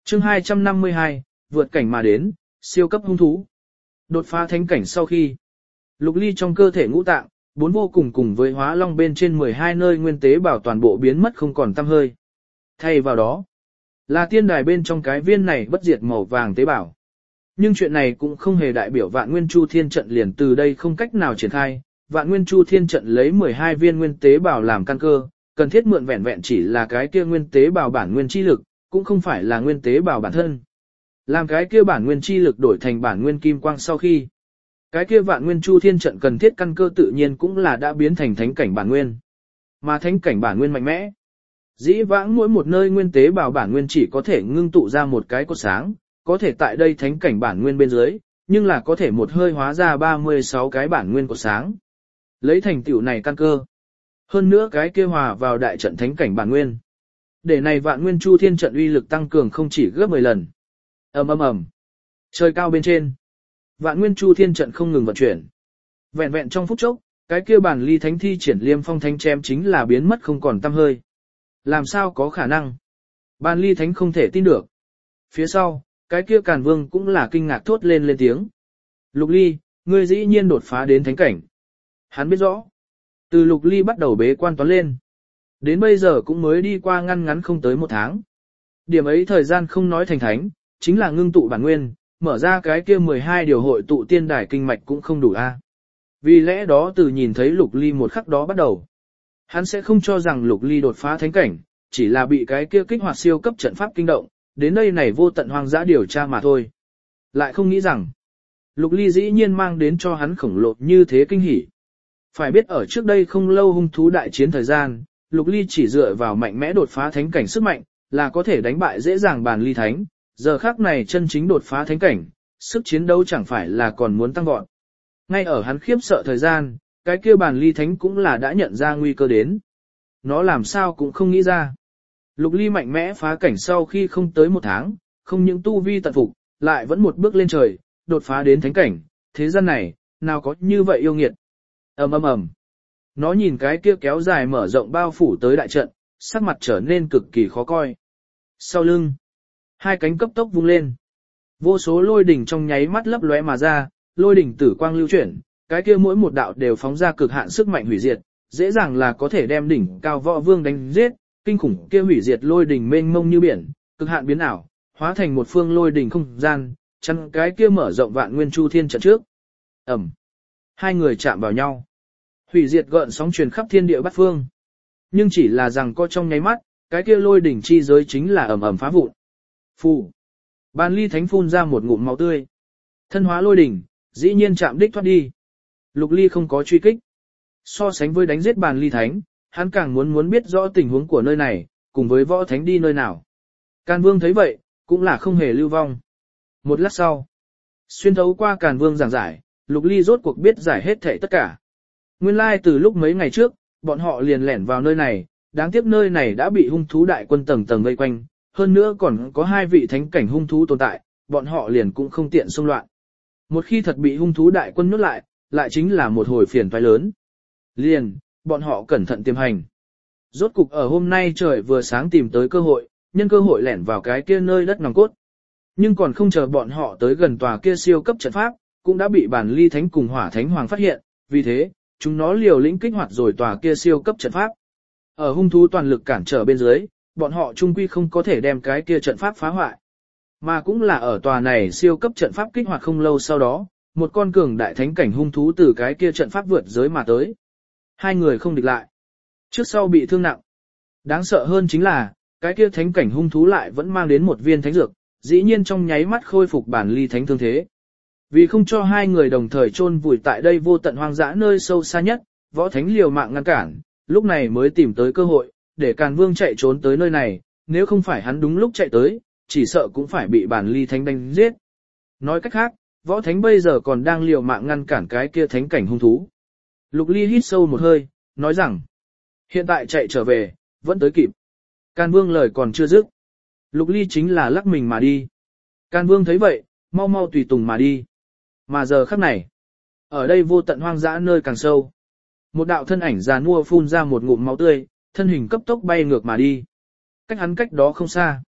S1: Chương hai trăm năm mươi hai, vượt cảnh mà đến, siêu cấp hung thú. Đột phá thánh cảnh sau khi, Lục Ly trong cơ thể ngũ tạng, bốn vô cùng cùng với hóa long bên trên mười hai nơi nguyên tế bào toàn bộ biến mất không còn tăm hơi. Thay vào đó, là tiên đài bên trong cái viên này bất diệt màu vàng tế bào. Nhưng chuyện này cũng không hề đại biểu Vạn Nguyên Chu Thiên trận liền từ đây không cách nào triển khai. Vạn Nguyên Chu Thiên trận lấy mười hai viên nguyên tế bào làm căn cơ, cần thiết mượn vẹn vẹn chỉ là cái kia nguyên tế bào bản nguyên chi lực, cũng không phải là nguyên tế bào bản thân. Làm cái kia bản nguyên chi lực đổi thành bản nguyên kim quang sau khi, cái kia Vạn Nguyên Chu Thiên trận cần thiết căn cơ tự nhiên cũng là đã biến thành thánh cảnh bản nguyên. Mà thánh cảnh bản nguyên mạnh mẽ, dĩ vãng mỗi một nơi nguyên tế bào bản nguyên chỉ có thể ngưng tụ ra một cái cột sáng, có thể tại đây thánh cảnh bản nguyên bên dưới, nhưng là có thể một hơi hóa ra ba mươi sáu cái bản nguyên cột sáng. Lấy thành tựu này căn cơ. Hơn nữa cái kia hòa vào đại trận thánh cảnh bản nguyên. Để này Vạn Nguyên Chu Thiên trận uy lực tăng cường không chỉ gấp mười lần. Ầm ầm ầm. Trời cao bên trên, Vạn Nguyên Chu Thiên trận không ngừng vận chuyển. Vẹn vẹn trong phút chốc, cái kia bản ly thánh thi triển liêm phong thánh chém chính là biến mất không còn tăm hơi. Làm sao có khả năng? Bản ly thánh không thể tin được. Phía sau, cái kia Càn Vương cũng là kinh ngạc thốt lên lên tiếng. Lục Ly, ngươi dĩ nhiên đột phá đến thánh cảnh. Hắn biết rõ. Từ Lục Ly bắt đầu bế quan toán lên. Đến bây giờ cũng mới đi qua ngăn ngắn không tới một tháng. Điểm ấy thời gian không nói thành thánh, chính là ngưng tụ bản nguyên, mở ra cái kia mười hai điều hội tụ tiên đài kinh mạch cũng không đủ a. Vì lẽ đó từ nhìn thấy Lục Ly một khắc đó bắt đầu, hắn sẽ không cho rằng Lục Ly đột phá thánh cảnh, chỉ là bị cái kia kích hoạt siêu cấp trận pháp kinh động, đến đây này vô tận hoang dã điều tra mà thôi. Lại không nghĩ rằng, Lục Ly dĩ nhiên mang đến cho hắn khổng lồ như thế kinh hỉ. Phải biết ở trước đây không lâu hung thú đại chiến thời gian, Lục Ly chỉ dựa vào mạnh mẽ đột phá thánh cảnh sức mạnh, là có thể đánh bại dễ dàng bàn ly thánh, giờ khác này chân chính đột phá thánh cảnh, sức chiến đấu chẳng phải là còn muốn tăng vọt. Ngay ở hắn khiếp sợ thời gian, cái kia bàn ly thánh cũng là đã nhận ra nguy cơ đến. Nó làm sao cũng không nghĩ ra. Lục Ly mạnh mẽ phá cảnh sau khi không tới một tháng, không những tu vi tận phục, lại vẫn một bước lên trời, đột phá đến thánh cảnh, thế gian này, nào có như vậy yêu nghiệt. Ầm ầm ầm. Nó nhìn cái kia kéo dài mở rộng bao phủ tới đại trận, sắc mặt trở nên cực kỳ khó coi. Sau lưng, hai cánh cấp tốc vung lên. Vô số lôi đỉnh trong nháy mắt lấp lóe mà ra, lôi đỉnh tử quang lưu chuyển, cái kia mỗi một đạo đều phóng ra cực hạn sức mạnh hủy diệt, dễ dàng là có thể đem đỉnh cao võ vương đánh giết, kinh khủng kia hủy diệt lôi đỉnh mênh mông như biển, cực hạn biến ảo, hóa thành một phương lôi đỉnh không gian, chắn cái kia mở rộng Vạn Nguyên Chu Thiên trận trước. Ầm. Hai người chạm vào nhau. Hủy diệt gợn sóng truyền khắp thiên địa bát phương. Nhưng chỉ là rằng có trong nháy mắt, cái kia lôi đỉnh chi giới chính là ầm ầm phá vụn. Phù. Bàn ly thánh phun ra một ngụm máu tươi. Thân hóa lôi đỉnh, dĩ nhiên chạm đích thoát đi. Lục Ly không có truy kích. So sánh với đánh giết bàn ly thánh, hắn càng muốn muốn biết rõ tình huống của nơi này, cùng với võ thánh đi nơi nào. Càn Vương thấy vậy, cũng là không hề lưu vong. Một lát sau, xuyên thấu qua Càn Vương giảng giải, Lục Ly rốt cuộc biết giải hết thảy tất cả. Nguyên lai like từ lúc mấy ngày trước, bọn họ liền lẻn vào nơi này, đáng tiếc nơi này đã bị hung thú đại quân tầng tầng vây quanh, hơn nữa còn có hai vị thánh cảnh hung thú tồn tại, bọn họ liền cũng không tiện xông loạn. Một khi thật bị hung thú đại quân nhốt lại, lại chính là một hồi phiền toái lớn. Liền, bọn họ cẩn thận tiềm hành. Rốt cục ở hôm nay trời vừa sáng tìm tới cơ hội, nhân cơ hội lẻn vào cái kia nơi đất nòng cốt. Nhưng còn không chờ bọn họ tới gần tòa kia siêu cấp trận pháp, cũng đã bị bản ly thánh cùng hỏa thánh hoàng phát hiện, vì thế, chúng nó liều lĩnh kích hoạt rồi tòa kia siêu cấp trận pháp. Ở hung thú toàn lực cản trở bên dưới, bọn họ chung quy không có thể đem cái kia trận pháp phá hoại. Mà cũng là ở tòa này siêu cấp trận pháp kích hoạt không lâu sau đó, một con cường đại thánh cảnh hung thú từ cái kia trận pháp vượt giới mà tới. Hai người không địch lại. Trước sau bị thương nặng. Đáng sợ hơn chính là, cái kia thánh cảnh hung thú lại vẫn mang đến một viên thánh dược, dĩ nhiên trong nháy mắt khôi phục bản ly thánh thương thế. Vì không cho hai người đồng thời chôn vùi tại đây vô tận hoang dã nơi sâu xa nhất, võ thánh liều mạng ngăn cản, lúc này mới tìm tới cơ hội, để Càn Vương chạy trốn tới nơi này, nếu không phải hắn đúng lúc chạy tới, chỉ sợ cũng phải bị bản ly thánh đánh giết. Nói cách khác, võ thánh bây giờ còn đang liều mạng ngăn cản cái kia thánh cảnh hung thú. Lục Ly hít sâu một hơi, nói rằng, hiện tại chạy trở về, vẫn tới kịp. Càn Vương lời còn chưa dứt. Lục Ly chính là lắc mình mà đi. Càn Vương thấy vậy, mau mau tùy tùng mà đi. Mà giờ khắc này, ở đây vô tận hoang dã nơi càng sâu. Một đạo thân ảnh già nua phun ra một ngụm máu tươi, thân hình cấp tốc bay ngược mà đi. Cách hắn cách đó không xa.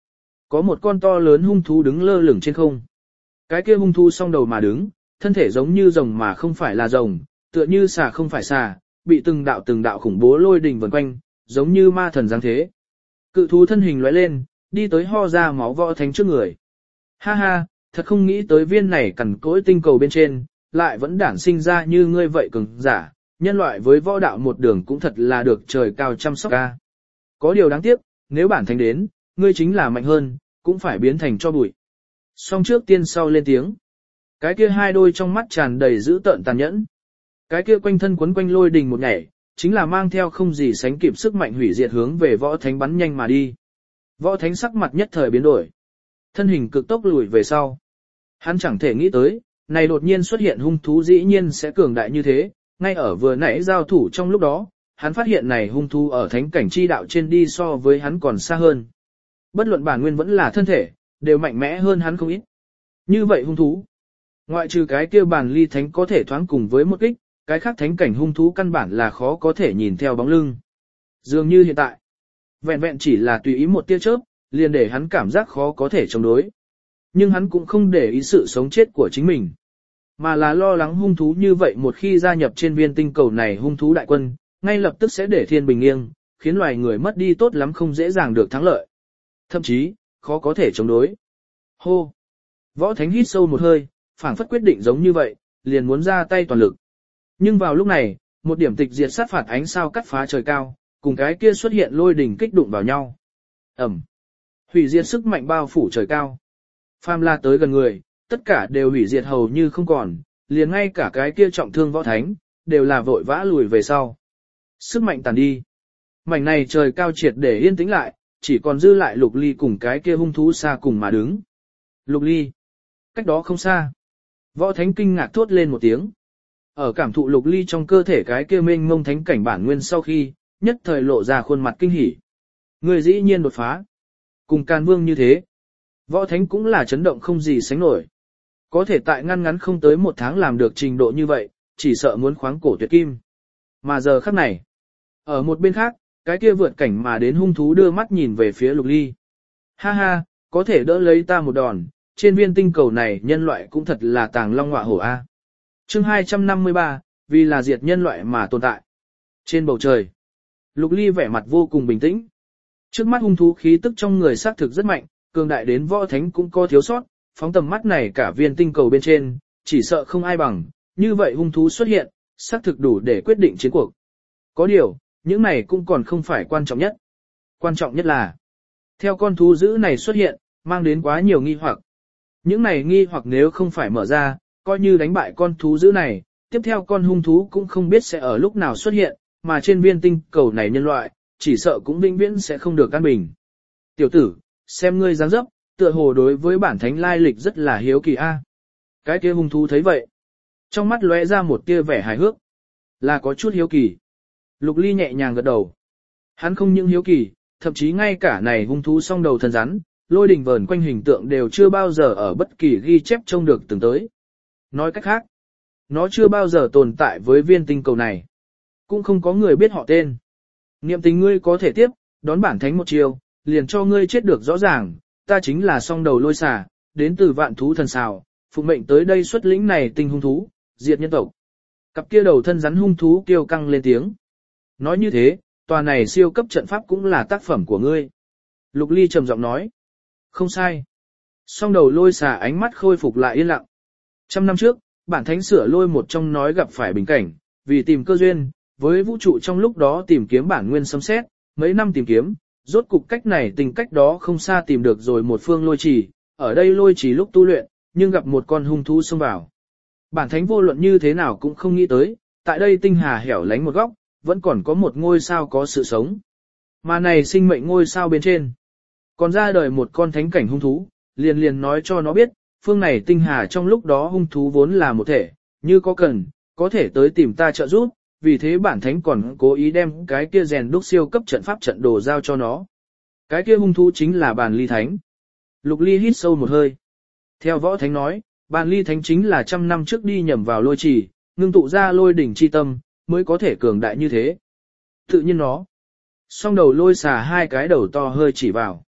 S1: Có một con to lớn hung thú đứng lơ lửng trên không. Cái kia hung thú song đầu mà đứng, thân thể giống như rồng mà không phải là rồng, tựa như xà không phải xà, bị từng đạo từng đạo khủng bố lôi đình vần quanh, giống như ma thần giáng thế. Cự thú thân hình lóe lên, đi tới ho ra máu võ thánh trước người. Ha ha, thật không nghĩ tới viên này cằn cỗi tinh cầu bên trên, lại vẫn đản sinh ra như ngươi vậy cường giả, nhân loại với võ đạo một đường cũng thật là được trời cao chăm sóc ca. Có điều đáng tiếc, nếu bản thánh đến, ngươi chính là mạnh hơn, cũng phải biến thành cho bụi. Song trước tiên sau lên tiếng. Cái kia hai đôi trong mắt tràn đầy dữ tợn tàn nhẫn. Cái kia quanh thân quấn quanh lôi đình một nhảy, chính là mang theo không gì sánh kịp sức mạnh hủy diệt hướng về võ thánh bắn nhanh mà đi. Võ thánh sắc mặt nhất thời biến đổi. Thân hình cực tốc lùi về sau. Hắn chẳng thể nghĩ tới, này đột nhiên xuất hiện hung thú dĩ nhiên sẽ cường đại như thế, ngay ở vừa nãy giao thủ trong lúc đó, hắn phát hiện này hung thú ở thánh cảnh chi đạo trên đi so với hắn còn xa hơn. Bất luận bản nguyên vẫn là thân thể, đều mạnh mẽ hơn hắn không ít. Như vậy hung thú, ngoại trừ cái kia bản ly thánh có thể thoáng cùng với một kích, cái khác thánh cảnh hung thú căn bản là khó có thể nhìn theo bóng lưng. Dường như hiện tại, vẹn vẹn chỉ là tùy ý một tia chớp, liền để hắn cảm giác khó có thể chống đối. Nhưng hắn cũng không để ý sự sống chết của chính mình, mà là lo lắng hung thú như vậy một khi gia nhập trên viên tinh cầu này hung thú đại quân, ngay lập tức sẽ để thiên bình nghiêng, khiến loài người mất đi tốt lắm không dễ dàng được thắng lợi. Thậm chí, khó có thể chống đối. Hô! Võ Thánh hít sâu một hơi, phảng phất quyết định giống như vậy, liền muốn ra tay toàn lực. Nhưng vào lúc này, một điểm tịch diệt sát phạt ánh sao cắt phá trời cao, cùng cái kia xuất hiện lôi đỉnh kích đụng vào nhau. Ẩm! Hủy diệt sức mạnh bao phủ trời cao. Phàm la tới gần người, tất cả đều hủy diệt hầu như không còn, liền ngay cả cái kia trọng thương Võ Thánh, đều là vội vã lùi về sau. Sức mạnh tàn đi. Mảnh này trời cao triệt để yên tĩnh lại, chỉ còn dư lại Lục Ly cùng cái kia hung thú xa cùng mà đứng. Lục Ly. Cách đó không xa. Võ Thánh kinh ngạc thốt lên một tiếng. Ở cảm thụ Lục Ly trong cơ thể cái kia mênh mông thánh cảnh bản nguyên sau khi, nhất thời lộ ra khuôn mặt kinh hỉ. Người dĩ nhiên đột phá. Cùng Càn Vương như thế. Võ Thánh cũng là chấn động không gì sánh nổi. Có thể tại ngăn ngắn không tới một tháng làm được trình độ như vậy, chỉ sợ muốn khoáng cổ tuyệt kim. Mà giờ khắc này, ở một bên khác, cái kia vượt cảnh mà đến hung thú đưa mắt nhìn về phía Lục Ly. Ha ha, có thể đỡ lấy ta một đòn, trên viên tinh cầu này nhân loại cũng thật là tàng long ngọa hổ a. Chương hai trăm năm mươi ba, vì là diệt nhân loại mà tồn tại. Trên bầu trời, Lục Ly vẻ mặt vô cùng bình tĩnh. Trước mắt hung thú khí tức trong người xác thực rất mạnh, cường đại đến Võ Thánh cũng có thiếu sót, phóng tầm mắt này cả viên tinh cầu bên trên, chỉ sợ không ai bằng, như vậy hung thú xuất hiện, xác thực đủ để quyết định chiến cuộc. Có điều, những này cũng còn không phải quan trọng nhất. Quan trọng nhất là, theo con thú dữ này xuất hiện, mang đến quá nhiều nghi hoặc. Những này nghi hoặc nếu không phải mở ra, coi như đánh bại con thú dữ này, tiếp theo con hung thú cũng không biết sẽ ở lúc nào xuất hiện, mà trên viên tinh cầu này nhân loại, chỉ sợ cũng vĩnh viễn sẽ không được an bình. Tiểu tử, xem ngươi dáng dấp, tựa hồ đối với bản thánh lai lịch rất là hiếu kỳ a. Cái kia hung thú thấy vậy, trong mắt lóe ra một tia vẻ hài hước, là có chút hiếu kỳ. Lục Ly nhẹ nhàng gật đầu. Hắn không những hiếu kỳ, thậm chí ngay cả này hung thú song đầu thân rắn, lôi đình vờn quanh hình tượng đều chưa bao giờ ở bất kỳ ghi chép trông được từng tới. Nói cách khác, nó chưa bao giờ tồn tại với viên tinh cầu này. Cũng không có người biết họ tên. Niệm tình ngươi có thể tiếp, đón bản thánh một chiều, liền cho ngươi chết được rõ ràng, ta chính là song đầu lôi xà, đến từ vạn thú thần xào, phụ mệnh tới đây xuất lĩnh này tinh hung thú, diệt nhân tộc. Cặp kia đầu thân rắn hung thú kêu căng lên tiếng. Nói như thế, tòa này siêu cấp trận pháp cũng là tác phẩm của ngươi. Lục Ly trầm giọng nói. Không sai. Song đầu lôi xà ánh mắt khôi phục lại yên lặng. Trăm năm trước, bản thánh sửa lôi một trong nói gặp phải bình cảnh, vì tìm cơ duyên, với vũ trụ trong lúc đó tìm kiếm bản nguyên xâm xét, mấy năm tìm kiếm, rốt cục cách này tình cách đó không xa tìm được rồi một phương lôi trì, ở đây lôi trì lúc tu luyện, nhưng gặp một con hung thú xông vào. Bản thánh vô luận như thế nào cũng không nghĩ tới, tại đây tinh hà hẻo lánh một góc, vẫn còn có một ngôi sao có sự sống. Mà này sinh mệnh ngôi sao bên trên, còn ra đời một con thánh cảnh hung thú, liền liền nói cho nó biết, phương này tinh hà trong lúc đó hung thú vốn là một thể, như có cần, có thể tới tìm ta trợ giúp, vì thế bản thánh còn cố ý đem cái kia rèn đúc siêu cấp trận pháp trận đồ giao cho nó. Cái kia hung thú chính là Bàn Ly Thánh. Lục Ly hít sâu một hơi. Theo Võ Thánh nói, Bàn Ly Thánh chính là trăm năm trước đi nhầm vào lôi trì, ngưng tụ ra lôi đỉnh chi tâm, mới có thể cường đại như thế. Tự nhiên nó. Song đầu lôi xà hai cái đầu to hơi chỉ vào.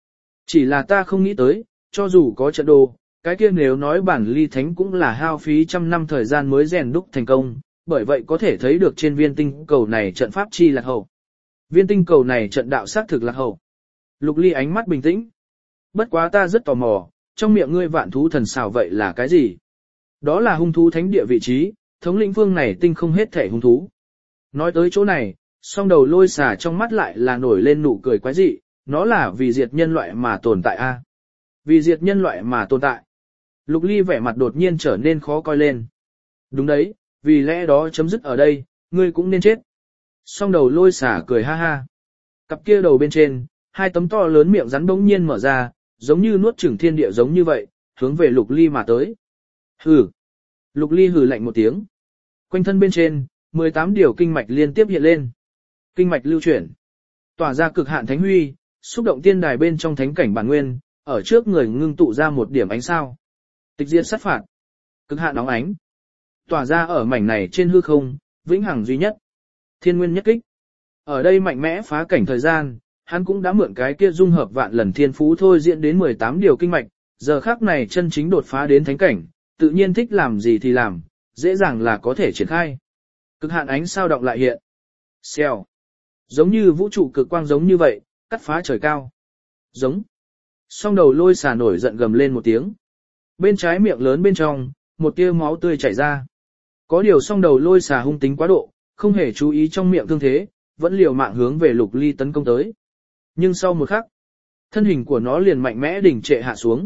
S1: Chỉ là ta không nghĩ tới, cho dù có trận đồ, cái kia nếu nói bản ly thánh cũng là hao phí trăm năm thời gian mới rèn đúc thành công, bởi vậy có thể thấy được trên viên tinh cầu này trận pháp chi lạc hậu. Viên tinh cầu này trận đạo xác thực lạc hậu. Lục Ly ánh mắt bình tĩnh. Bất quá ta rất tò mò, trong miệng ngươi vạn thú thần xào vậy là cái gì? Đó là hung thú thánh địa vị trí, thống lĩnh vương này tinh không hết thể hung thú. Nói tới chỗ này, song đầu lôi xà trong mắt lại là nổi lên nụ cười quái dị, nó là vì diệt nhân loại mà tồn tại a. Vì diệt nhân loại mà tồn tại. Lục Ly vẻ mặt đột nhiên trở nên khó coi lên. Đúng đấy, vì lẽ đó chấm dứt ở đây, ngươi cũng nên chết. Song đầu lôi xà cười ha ha. Cặp kia đầu bên trên, hai tấm to lớn miệng rắn bỗng nhiên mở ra, giống như nuốt chửng thiên địa giống như vậy, hướng về Lục Ly mà tới. Hừ. Lục Ly hừ lạnh một tiếng. Quanh thân bên trên, mười tám điều kinh mạch liên tiếp hiện lên. Kinh mạch lưu chuyển, tỏa ra cực hạn thánh huy, xúc động tiên đài bên trong thánh cảnh bản nguyên, ở trước người ngưng tụ ra một điểm ánh sao. Tịch diệt sát phạt, cực hạn nóng ánh, tỏa ra ở mảnh này trên hư không, vĩnh hằng duy nhất. Thiên nguyên nhất kích. Ở đây mạnh mẽ phá cảnh thời gian, hắn cũng đã mượn cái kia dung hợp vạn lần thiên phú thôi diễn đến mười tám điều kinh mạch, giờ khắc này chân chính đột phá đến thánh cảnh, tự nhiên thích làm gì thì làm, dễ dàng là có thể triển khai. Cực hạn ánh sao động lại hiện. Xèo. Giống như vũ trụ cực quang giống như vậy, cắt phá trời cao. Giống. Song đầu lôi xà nổi giận gầm lên một tiếng. Bên trái miệng lớn bên trong, một tia máu tươi chảy ra. Có điều song đầu lôi xà hung tính quá độ, không hề chú ý trong miệng thương thế, vẫn liều mạng hướng về Lục Ly tấn công tới. Nhưng sau một khắc, thân hình của nó liền mạnh mẽ đỉnh trệ hạ xuống.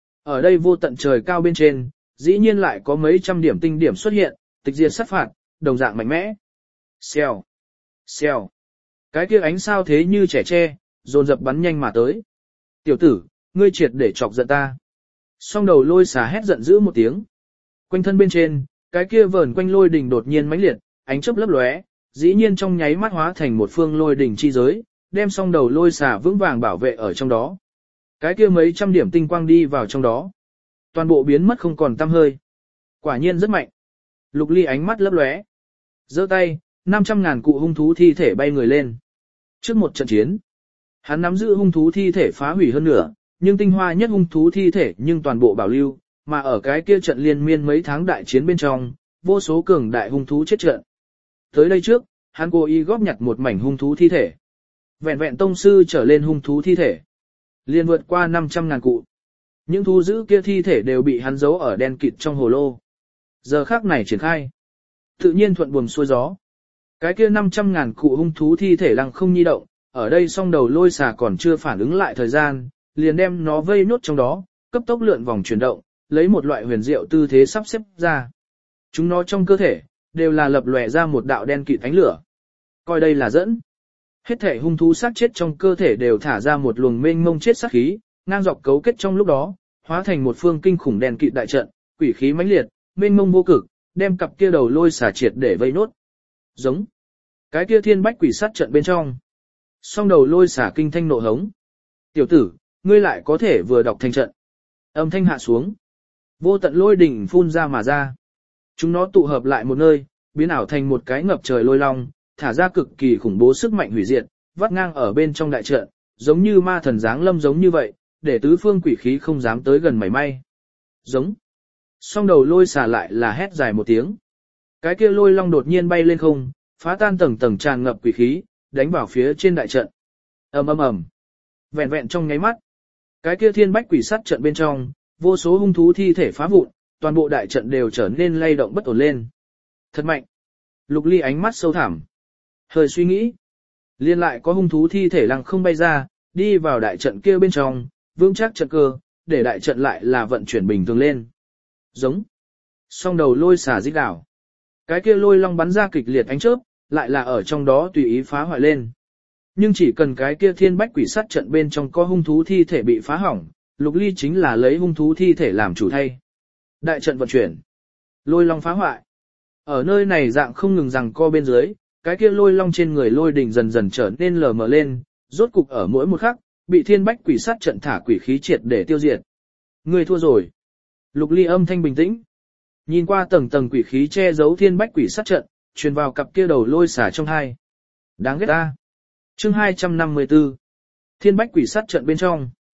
S1: Ở đây vô tận trời cao bên trên, dĩ nhiên lại có mấy trăm điểm tinh điểm xuất hiện, tịch diệt sát phạt, đồng dạng mạnh mẽ. Xèo, xèo. Cái kia ánh sao thế như trẻ tre, dồn dập bắn nhanh mà tới. Tiểu tử, ngươi triệt để chọc giận ta. Song đầu lôi xà hét giận dữ một tiếng. Quanh thân bên trên, cái kia vờn quanh lôi đỉnh đột nhiên mãnh liệt, ánh chớp lấp lóe, dĩ nhiên trong nháy mắt hóa thành một phương lôi đỉnh chi giới, đem song đầu lôi xà vững vàng bảo vệ ở trong đó. Cái kia mấy trăm điểm tinh quang đi vào trong đó, toàn bộ biến mất không còn tăm hơi. Quả nhiên rất mạnh. Lục Ly ánh mắt lấp lóe, giơ tay, năm trăm ngàn cụ hung thú thi thể bay người lên. Trước một trận chiến, hắn nắm giữ hung thú thi thể phá hủy hơn nửa, nhưng tinh hoa nhất hung thú thi thể nhưng toàn bộ bảo lưu, mà ở cái kia trận liên miên mấy tháng đại chiến bên trong, vô số cường đại hung thú chết trận. Tới đây trước, hắn cố ý góp nhặt một mảnh hung thú thi thể. Vẹn vẹn tông sư trở lên hung thú thi thể, liên vượt qua năm trăm ngàn cụ. Những thú dữ kia thi thể đều bị hắn giấu ở đen kịt trong hồ lô. Giờ khắc này triển khai, tự nhiên thuận buồm xuôi gió. Cái kia năm trăm ngàn cụ hung thú thi thể lăng không nhi động, ở đây song đầu lôi xà còn chưa phản ứng lại thời gian, liền đem nó vây nốt trong đó, cấp tốc lượn vòng chuyển động, lấy một loại huyền diệu tư thế sắp xếp ra. Chúng nó trong cơ thể, đều là lập lòe ra một đạo đen kịt ánh lửa. Coi đây là dẫn. Hết thể hung thú sát chết trong cơ thể đều thả ra một luồng mênh mông chết sát khí, ngang dọc cấu kết trong lúc đó, hóa thành một phương kinh khủng đen kịt đại trận, quỷ khí mãnh liệt, mênh mông vô cực, đem cặp kia đầu lôi xà triệt để vây nốt. Giống. Cái kia thiên bách quỷ sát trận bên trong. Song đầu lôi xả kinh thanh nộ hống. Tiểu tử, ngươi lại có thể vừa đọc thành trận. Âm thanh hạ xuống. Vô tận lôi đỉnh phun ra mà ra. Chúng nó tụ hợp lại một nơi, biến ảo thành một cái ngập trời lôi long, thả ra cực kỳ khủng bố sức mạnh hủy diệt, vắt ngang ở bên trong đại trận, giống như ma thần giáng lâm giống như vậy, để tứ phương quỷ khí không dám tới gần mảy may. Giống. Song đầu lôi xả lại là hét dài một tiếng. Cái kia lôi long đột nhiên bay lên không, phá tan tầng tầng tràn ngập quỷ khí, đánh vào phía trên đại trận. Ầm ầm ầm. Vẹn vẹn trong nháy mắt, cái kia thiên bách quỷ sát trận bên trong, vô số hung thú thi thể phá vụn, toàn bộ đại trận đều trở nên lay động bất ổn lên. Thật mạnh. Lục Ly ánh mắt sâu thẳm. Hơi suy nghĩ, liên lại có hung thú thi thể lăng không bay ra, đi vào đại trận kia bên trong, vững chắc trận cơ, để đại trận lại là vận chuyển bình thường lên. Giống. Song đầu lôi xả rít đảo. Cái kia lôi long bắn ra kịch liệt ánh chớp, lại là ở trong đó tùy ý phá hoại lên. Nhưng chỉ cần cái kia thiên bách quỷ sát trận bên trong có hung thú thi thể bị phá hỏng, Lục Ly chính là lấy hung thú thi thể làm chủ thay. Đại trận vận chuyển, lôi long phá hoại. Ở nơi này dạng không ngừng rằng co bên dưới, cái kia lôi long trên người lôi đỉnh dần dần trở nên lờ mờ lên, rốt cục ở mỗi một khắc, bị thiên bách quỷ sát trận thả quỷ khí triệt để tiêu diệt. Người thua rồi. Lục Ly âm thanh bình tĩnh. Nhìn qua tầng tầng quỷ khí che giấu thiên bách quỷ sát trận, truyền vào cặp kia đầu lôi xả trong hai. Đáng ghét ta. Chương hai trăm năm mươi tư. Thiên bách quỷ sát trận bên trong.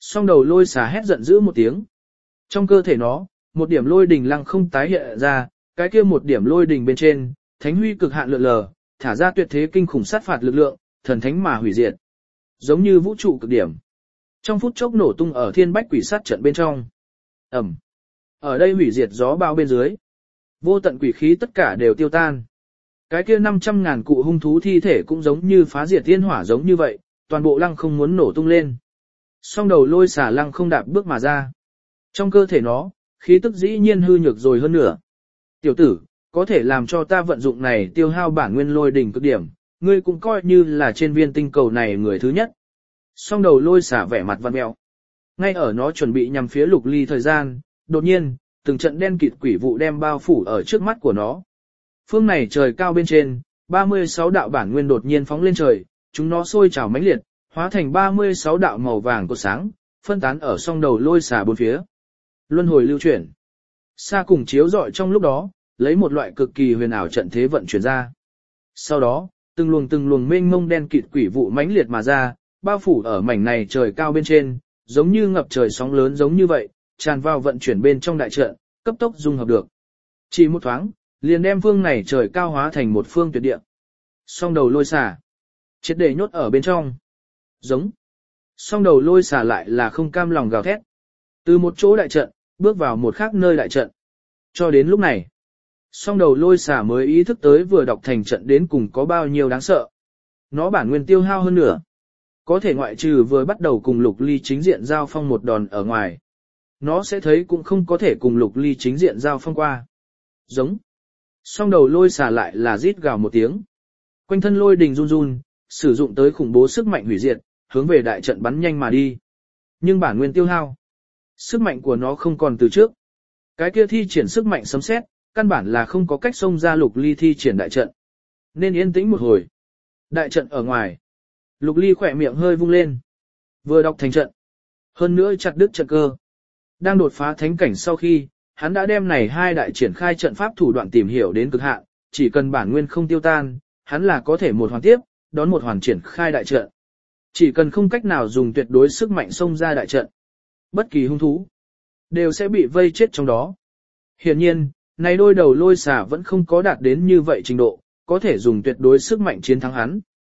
S1: Song đầu lôi xà hét giận dữ một tiếng. Trong cơ thể nó, một điểm lôi đình lăng không tái hiện ra, cái kia một điểm lôi đình bên trên, thánh huy cực hạn lượn lờ, thả ra tuyệt thế kinh khủng sát phạt lực lượng, thần thánh mà hủy diệt. Giống như vũ trụ cực điểm. Trong phút chốc nổ tung ở thiên bách quỷ sát trận bên trong. Ẩm. Ở đây hủy diệt gió bao bên dưới. Vô tận quỷ khí tất cả đều tiêu tan. Cái kia năm trăm ngàn cụ hung thú thi thể cũng giống như phá diệt thiên hỏa giống như vậy, toàn bộ lăng không muốn nổ tung lên. Song đầu lôi xà lăng không đạp bước mà ra. Trong cơ thể nó, khí tức dĩ nhiên hư nhược rồi hơn nữa. Tiểu tử, có thể làm cho ta vận dụng này tiêu hao bản nguyên lôi đỉnh cực điểm, ngươi cũng coi như là trên viên tinh cầu này người thứ nhất. Song đầu lôi xả vẻ mặt văn mèo. Ngay ở nó chuẩn bị nhằm phía Lục Ly thời gian, đột nhiên, từng trận đen kịt quỷ vụ đem bao phủ ở trước mắt của nó. Phương này trời cao bên trên, ba mươi sáu đạo bản nguyên đột nhiên phóng lên trời, chúng nó sôi trào mãnh liệt, hóa thành ba mươi sáu đạo màu vàng của sáng, phân tán ở song đầu lôi xả bốn phía. Luân hồi lưu chuyển. Sa cùng chiếu rọi trong lúc đó, lấy một loại cực kỳ huyền ảo trận thế vận chuyển ra. Sau đó, từng luồng từng luồng mênh mông đen kịt quỷ vụ mãnh liệt mà ra, bao phủ ở mảnh này trời cao bên trên, giống như ngập trời sóng lớn giống như vậy, tràn vào vận chuyển bên trong đại trận, cấp tốc dung hợp được. Chỉ một thoáng, liền đem phương này trời cao hóa thành một phương tuyệt địa. Song đầu lôi xà, triệt để nhốt ở bên trong. Giống. Song đầu lôi xà lại là không cam lòng gào thét. Từ một chỗ đại trận, bước vào một khác nơi đại trận. Cho đến lúc này, song đầu lôi xà mới ý thức tới vừa đọc thành trận đến cùng có bao nhiêu đáng sợ. Nó bản nguyên tiêu hao hơn nữa. Có thể ngoại trừ vừa bắt đầu cùng Lục Ly chính diện giao phong một đòn ở ngoài. Nó sẽ thấy cũng không có thể cùng Lục Ly chính diện giao phong qua. Giống. Song đầu lôi xà lại là rít gào một tiếng. Quanh thân lôi đình run run, sử dụng tới khủng bố sức mạnh hủy diệt, hướng về đại trận bắn nhanh mà đi. Nhưng bản nguyên tiêu hao. Sức mạnh của nó không còn từ trước. Cái kia thi triển sức mạnh sấm sét, căn bản là không có cách xông ra Lục Ly thi triển đại trận. Nên yên tĩnh một hồi. Đại trận ở ngoài. Lục Ly khỏe miệng hơi vung lên. Vừa đọc thành trận. Hơn nữa chặt đứt trận cơ. Đang đột phá thánh cảnh sau khi, hắn đã đem này hai đại triển khai trận pháp thủ đoạn tìm hiểu đến cực hạn, chỉ cần bản nguyên không tiêu tan, hắn là có thể một hoàn tiếp, đón một hoàn triển khai đại trận. Chỉ cần không cách nào dùng tuyệt đối sức mạnh xông ra đại trận. Bất kỳ hung thú đều sẽ bị vây chết trong đó. Hiển nhiên, này đôi đầu lôi xà vẫn không có đạt đến như vậy trình độ, có thể dùng tuyệt đối sức mạnh chiến thắng hắn.